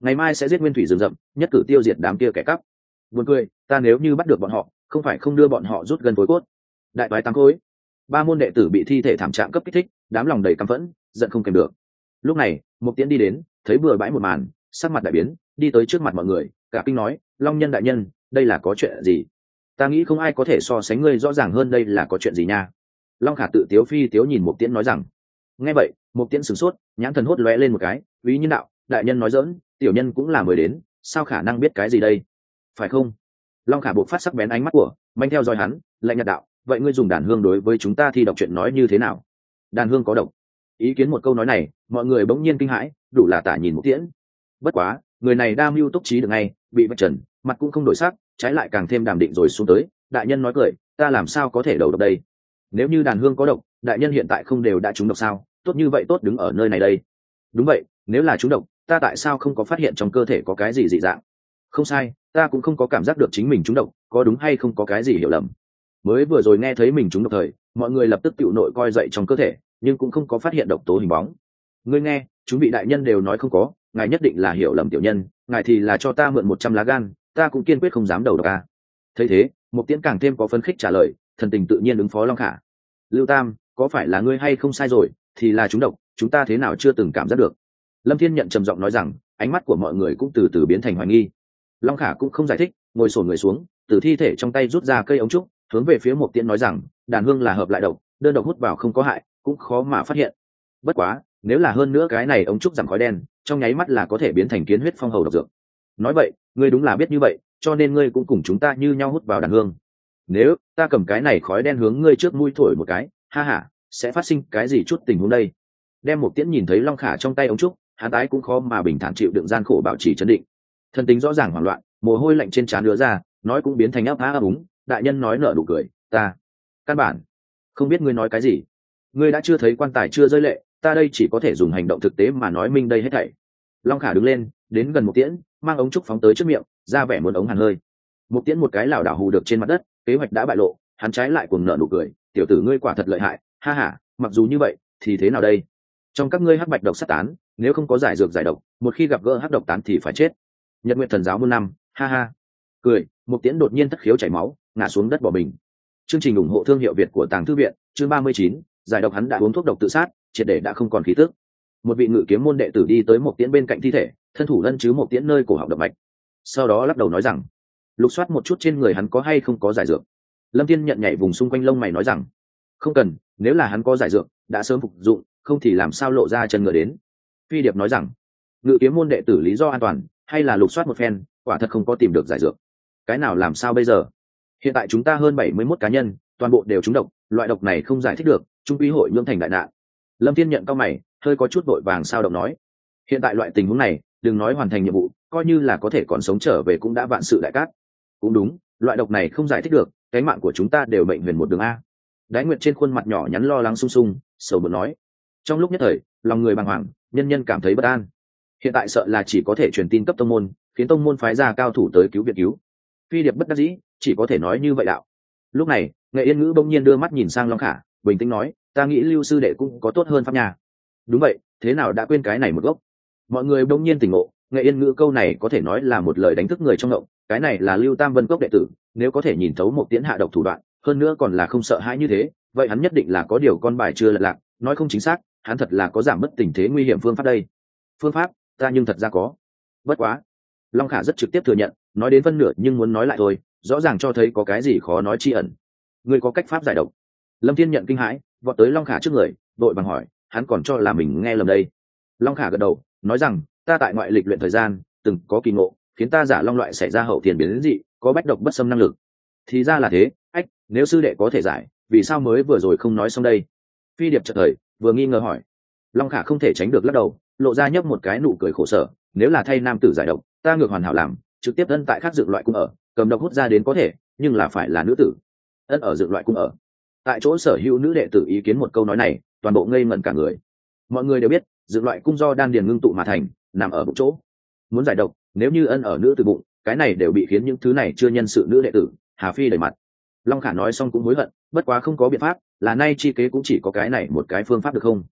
ngày mai sẽ giết nguyên thủy rừng rậm, nhất cử tiêu diệt đám kia kẻ cắp. Buồn cười, ta nếu như bắt được bọn họ, không phải không đưa bọn họ rút gần phối cốt. Đại toái tám khối. Ba môn đệ tử bị thi thể thảm trạng cấp kích thích, đám lòng đầy căm phẫn, giận không kèm được. Lúc này, Mục Tiễn đi đến, thấy bừa bãi một màn, sắc mặt đại biến, đi tới trước mặt mọi người, cả kinh nói, Long Nhân đại nhân, đây là có chuyện gì? Ta nghĩ không ai có thể so sánh ngươi rõ ràng hơn đây là có chuyện gì nha. Long Khả tự tiếu phi tiếu nhìn Mục Tiễn nói rằng. Nghe vậy, Mục Tiễn sửng sốt, nhãn thần hốt lóe lên một cái, úy nhân đạo, đại nhân nói giỡn, tiểu nhân cũng là mới đến, sao khả năng biết cái gì đây? Phải không? Long Khả buộc phát sắc bén ánh mắt của, manh theo dõi hắn, lạnh nhạt đạo, vậy ngươi dùng đàn hương đối với chúng ta thi độc chuyện nói như thế nào? Đàn hương có độc? Ý kiến một câu nói này, mọi người bỗng nhiên kinh hãi, đủ là tả nhìn Mục Tiễn. Bất quá, người này đa mưu túc trí được ngay, bị vạch trần, mặt cũng không đổi sắc, trái lại càng thêm đàm định rồi xuống tới. Đại nhân nói cười, ta làm sao có thể đầu độc đây? Nếu như đàn hương có độc, đại nhân hiện tại không đều đã trúng độc sao? Tốt như vậy tốt đứng ở nơi này đây. Đúng vậy, nếu là trúng độc, ta tại sao không có phát hiện trong cơ thể có cái gì dị dạng? Không sai, ta cũng không có cảm giác được chính mình trúng độc, có đúng hay không có cái gì hiểu lầm. Mới vừa rồi nghe thấy mình trúng độc thời, mọi người lập tức tự nội coi dậy trong cơ thể, nhưng cũng không có phát hiện độc tố hình bóng. Ngươi nghe, chúng vị đại nhân đều nói không có, ngài nhất định là hiểu lầm tiểu nhân, ngài thì là cho ta mượn 100 lá gan, ta cũng kiên quyết không dám đầu độc a. Thấy thế, Mục Tiễn càng thêm có phấn khích trả lời, thần tình tự nhiên ứng phó Long Khả. Lưu Tam, có phải là ngươi hay không sai rồi, thì là chúng độc, chúng ta thế nào chưa từng cảm giác được. Lâm Thiên Nhận trầm giọng nói rằng, ánh mắt của mọi người cũng từ từ biến thành hoài nghi. Long Khả cũng không giải thích, ngồi xổm người xuống, từ thi thể trong tay rút ra cây ống trúc, hướng về phía Mục Tiễn nói rằng, đàn hương là hợp lại độc, đơn độc hút vào không có hại, cũng khó mà phát hiện. Bất quá, nếu là hơn nữa cái này ống trúc giảm khói đen, trong nháy mắt là có thể biến thành kiến huyết phong hầu độc dược. Nói vậy, ngươi đúng là biết như vậy, cho nên ngươi cũng cùng chúng ta như nhau hút vào đàn hương. Nếu ta cầm cái này khói đen hướng ngươi trước mũi thổi một cái, ha ha, sẽ phát sinh cái gì chút tình huống đây? Đem Mục Tiễn nhìn thấy Long Khả trong tay ống trúc, hắn tái cũng khó mà bình thản chịu đựng gian khổ bảo trì trấn định. Thân tính rõ ràng hoảng loạn, mồ hôi lạnh trên trán đứa ra, nói cũng biến thành ấp á ấp úng. Đại nhân nói nở nụ cười, ta căn bản không biết ngươi nói cái gì. Ngươi đã chưa thấy quan tài chưa rơi lệ, ta đây chỉ có thể dùng hành động thực tế mà nói minh đây hết thảy. Long Khả đứng lên, đến gần Mục Tiễn, mang ống trúc phóng tới trước miệng, ra vẻ muốn ống hàn hơi. Mục Tiễn một cái lảo đảo hù được trên mặt đất, kế hoạch đã bại lộ, hắn trái lại cuồng nở nụ cười, tiểu tử ngươi quả thật lợi hại, ha ha, mặc dù như vậy, thì thế nào đây? Trong các ngươi hắc bạch độc sát tán, nếu không có giải dược giải độc, một khi gặp gỡ hắc độc tán thì phải chết. Nhật Nguyệt Thần giáo muôn năm, ha ha. Cười, Mục Tiễn đột nhiên thất khiếu chảy máu, ngã xuống đất bỏ mình. Chương trình ủng hộ thương hiệu Việt của Tàng Thư viện, chương 39, giải độc hắn đã uống thuốc độc tự sát, triệt để đã không còn khí tức. Một vị ngự kiếm môn đệ tử đi tới Mục Tiễn bên cạnh thi thể, thân thủ lân chứ Mục Tiễn nơi cổ họng động mạch. Sau đó lắc đầu nói rằng, lục soát một chút trên người hắn có hay không có giải dược. Lâm Thiên Nhận nhảy vùng xung quanh lông mày nói rằng, không cần, nếu là hắn có giải dược, đã sớm phục dụng, không thì làm sao lộ ra chân ngựa đến. Phi Điệp nói rằng, ngự kiếm môn đệ tử lý do an toàn, hay là lục soát một phen, quả thật không có tìm được giải dược. Cái nào làm sao bây giờ? Hiện tại chúng ta hơn 71 cá nhân, toàn bộ đều trúng độc, loại độc này không giải thích được, trung quy hội nhưỡng thành đại nạn. Lâm Thiên Nhận cao mày, hơi có chút vội vàng sao động nói, hiện tại loại tình huống này, đừng nói hoàn thành nhiệm vụ, coi như là có thể còn sống trở về cũng đã vạn sự đại cát. Cũng đúng, loại độc này không giải thích được, cái mạng của chúng ta đều mệnh huyền một đường a. Đái Nguyệt trên khuôn mặt nhỏ nhắn lo lắng sung sung, sầu buồn nói. Trong lúc nhất thời, lòng người bàng hoàng, nhân nhân cảm thấy bất an. Hiện tại sợ là chỉ có thể truyền tin cấp tông môn, khiến tông môn phái ra cao thủ tới cứu viện cứu. Phi Điệp bất đắc dĩ, chỉ có thể nói như vậy đạo. Lúc này, Nghệ Yên Ngữ bỗng nhiên đưa mắt nhìn sang Long Khả, bình tĩnh nói, ta nghĩ Lưu sư đệ cũng có tốt hơn pháp nhà. Đúng vậy, thế nào đã quên cái này một gốc. Mọi người bỗng nhiên tỉnh ngộ, Nghệ Yên Ngữ câu này có thể nói là một lời đánh thức người trong ngộng, cái này là Lưu Tam Vân Cốc đệ tử, nếu có thể nhìn thấu Mục Tiễn hạ độc thủ đoạn, hơn nữa còn là không sợ hãi như thế, vậy hắn nhất định là có điều con bài chưa lật lạc, nói không chính xác, hắn thật là có giảm mất tình thế nguy hiểm phương pháp đây. Phương pháp, ta nhưng thật ra có. Bất quá, Long Khả rất trực tiếp thừa nhận, nói đến phân nửa nhưng muốn nói lại thôi, rõ ràng cho thấy có cái gì khó nói chi ẩn. Ngươi có cách pháp giải độc? Lâm Thiên Nhận kinh hãi, vọt tới Long Khả trước người, đội bằng hỏi, hắn còn cho là mình nghe lầm đây. Long Khả gật đầu, nói rằng, ta tại ngoại lịch luyện thời gian, từng có kỳ ngộ, khiến ta giả long loại xảy ra hậu tiền biến dị, có bách độc bất xâm năng lực. Thì ra là thế, ách, nếu sư đệ có thể giải, vì sao mới vừa rồi không nói xong đây? Phi Điệp chợt thời, vừa nghi ngờ hỏi. Long Khả không thể tránh được lắc đầu, lộ ra nhấp một cái nụ cười khổ sở, nếu là thay nam tử giải độc, ta ngược hoàn hảo làm, trực tiếp ân tại khác dựng loại cung ở, cầm độc hút ra đến có thể, nhưng là phải là nữ tử. Ân ở dựng loại cung ở. Tại chỗ sở hữu nữ đệ tử ý kiến một câu nói này, toàn bộ ngây ngẩn cả người. Mọi người đều biết, dựng loại cung do đan điền ngưng tụ mà thành, nằm ở bụng chỗ. Muốn giải độc, nếu như ân ở nữ tử bụng, cái này đều bị khiến những thứ này chưa nhân sự nữ đệ tử, Hà Phi đầy mặt. Long Khả nói xong cũng hối hận, bất quá không có biện pháp, là nay chi kế cũng chỉ có cái này một cái phương pháp được không?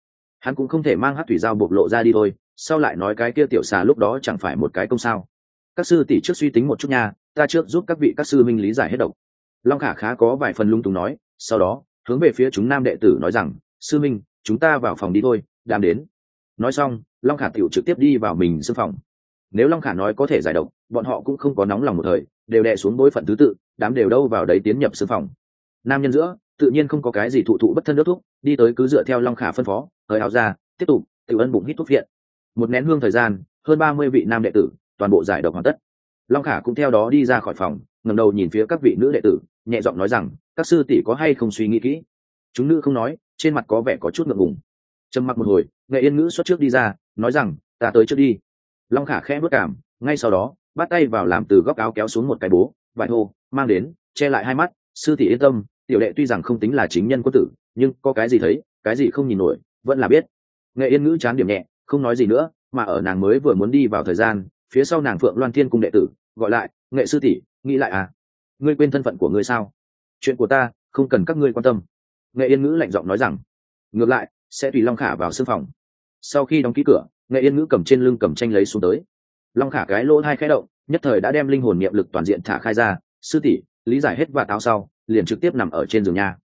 hắn cũng không thể mang hát thủy dao bộc lộ ra đi thôi, sau lại nói cái kia tiểu xà lúc đó chẳng phải một cái công sao. Các sư tỷ trước suy tính một chút nha, ta trước giúp các vị các sư minh lý giải hết độc. Long Khả khá có vài phần lung túng nói, sau đó hướng về phía chúng nam đệ tử nói rằng, sư minh, chúng ta vào phòng đi thôi, đám đến. Nói xong, Long Khả tiểu trực tiếp đi vào mình sư phòng. Nếu Long Khả nói có thể giải độc, bọn họ cũng không có nóng lòng một thời, đều đè xuống bối phận thứ tự, đám đều đâu vào đấy tiến nhập sư phòng. Nam nhân giữa tự nhiên không có cái gì thụ thụ bất thân nước thuốc, đi tới cứ dựa theo Long Khả phân phó, thời áo ra, tiếp tục tiểu ân bụng hít thuốc viện. Một nén hương thời gian, hơn 30 vị nam đệ tử toàn bộ giải độc hoàn tất. Long Khả cũng theo đó đi ra khỏi phòng, ngẩng đầu nhìn phía các vị nữ đệ tử, nhẹ giọng nói rằng, các sư tỷ có hay không suy nghĩ kỹ. Chúng nữ không nói, trên mặt có vẻ có chút ngượng ngùng. Trầm mặc một hồi, Nghệ Yên Ngữ xuất trước đi ra, nói rằng, ta tới trước đi. Long Khả khẽ bước cảm, ngay sau đó bắt tay vào làm từ góc áo kéo xuống một cái bố vải thô mang đến, che lại hai mắt. Sư tỷ yên tâm, tiểu đệ tuy rằng không tính là chính nhân quân tử, nhưng có cái gì thấy cái gì không nhìn nổi vẫn là biết. Nghệ Yên Ngữ chán điểm nhẹ, không nói gì nữa, mà ở nàng mới vừa muốn đi vào thời gian, phía sau nàng Phượng Loan Thiên cung đệ tử gọi lại, Nghệ sư tỷ, nghĩ lại à, ngươi quên thân phận của ngươi sao? Chuyện của ta không cần các ngươi quan tâm. Nghệ Yên Ngữ lạnh giọng nói rằng, ngược lại sẽ tùy Long Khả vào sương phòng. Sau khi đóng ký cửa, Nghệ Yên Ngữ cầm trên lưng cầm tranh lấy xuống tới. Long Khả cái lỗ hai khẽ động, nhất thời đã đem linh hồn niệm lực toàn diện thả khai ra. Sư tỷ lý giải hết và táo sau, liền trực tiếp nằm ở trên giường nha.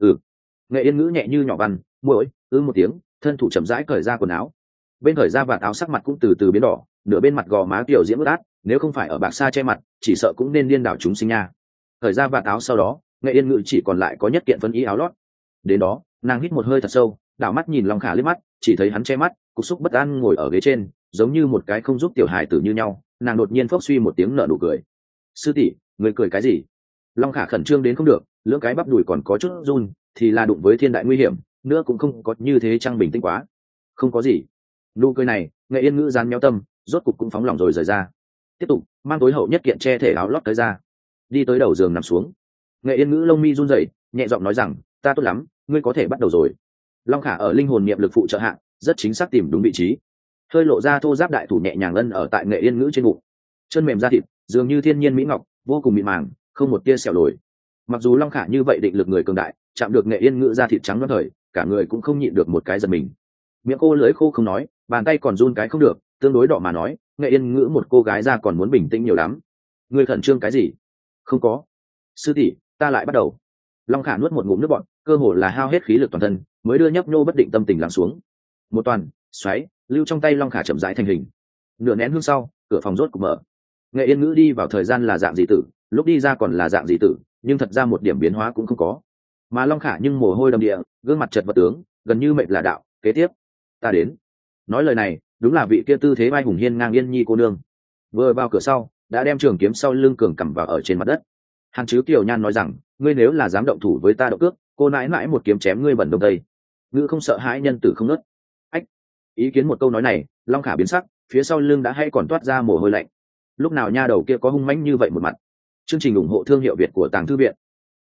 Nghệ Yên Ngữ nhẹ như nhỏ văn, mũi một tiếng, thân thủ chậm rãi cởi ra quần áo. Bên cởi ra và áo sắc mặt cũng từ từ biến đỏ, nửa bên mặt gò má kiểu diễm ướt át, nếu không phải ở bạc sa che mặt, chỉ sợ cũng nên điên đảo chúng sinh nha. Cởi ra và áo sau đó, Nghệ Yên Ngữ chỉ còn lại có nhất kiện phân y áo lót. Đến đó, nàng hít một hơi thật sâu, đảo mắt nhìn Long Khả liếc mắt, chỉ thấy hắn che mắt, cục xúc bất an ngồi ở ghế trên, giống như một cái không giúp tiểu hài tử như nhau. Nàng đột nhiên phốc suy một tiếng nở nụ cười. Sư tỷ, người cười cái gì? Long Khả khẩn trương đến không được, lưỡng cái bắp đùi còn có chút run, thì là đụng với thiên đại nguy hiểm, nữa cũng không có như thế trang bình tĩnh quá. Không có gì. Nụ cười này, Nghệ Yên Ngữ dán méo tâm, rốt cục cũng phóng lòng rồi rời ra. Tiếp tục mang tối hậu nhất kiện che thể áo lót tới ra, đi tới đầu giường nằm xuống. Nghệ Yên Ngữ lông mi run rẩy, nhẹ giọng nói rằng, ta tốt lắm, ngươi có thể bắt đầu rồi. Long Khả ở linh hồn niệm lực phụ trợ hạ, rất chính xác tìm đúng vị trí, hơi lộ ra thô giáp đại thủ nhẹ nhàng ân ở tại Nghệ Yên Ngữ trên bụng, chân mềm da thịt dường như thiên nhiên mỹ ngọc, vô cùng mịn màng, không một tia sẹo lồi. Mặc dù Long Khả như vậy định lực người cường đại, chạm được Nghệ Yên Ngữ da thịt trắng loáng thời, cả người cũng không nhịn được một cái giật mình. Miệng khô lưỡi khô không nói, bàn tay còn run cái không được, tương đối đỏ mà nói, Nghệ Yên Ngữ một cô gái ra còn muốn bình tĩnh nhiều lắm. Ngươi khẩn trương cái gì? Không có. Sư tỷ, ta lại bắt đầu. Long Khả nuốt một ngụm nước bọt, cơ hồ là hao hết khí lực toàn thân, mới đưa nhấp nhô bất định tâm tình lắng xuống. Một toàn xoáy lưu trong tay Long Khả chậm rãi thành hình. Nửa nén hương sau, cửa phòng rốt cục mở. Nghệ Yên Ngữ đi vào thời gian là dạng dị tử, lúc đi ra còn là dạng dị tử, nhưng thật ra một điểm biến hóa cũng không có. Mà Long Khả nhưng mồ hôi đầm địa, gương mặt chật vật tướng, gần như mệt là đạo. Kế tiếp, ta đến. Nói lời này, đúng là vị kia tư thế vai hùng hiên ngang Yên Nhi cô nương. Vừa vào cửa sau, đã đem trường kiếm sau lưng cường cầm vào ở trên mặt đất. Hàn Chứ Kiều Nhan nói rằng, ngươi nếu là dám động thủ với ta động cước, cô nãi nãi một kiếm chém ngươi bẩn đông tây. Ngữ không sợ hãi, nhân tử không nứt. Ách! Ý kiến một câu nói này, Long Khả biến sắc, phía sau lưng đã hay còn toát ra mồ hôi lạnh. Lúc nào nha đầu kia có hung mãnh như vậy một mặt. Chương trình ủng hộ thương hiệu Việt của Tàng Thư Viện.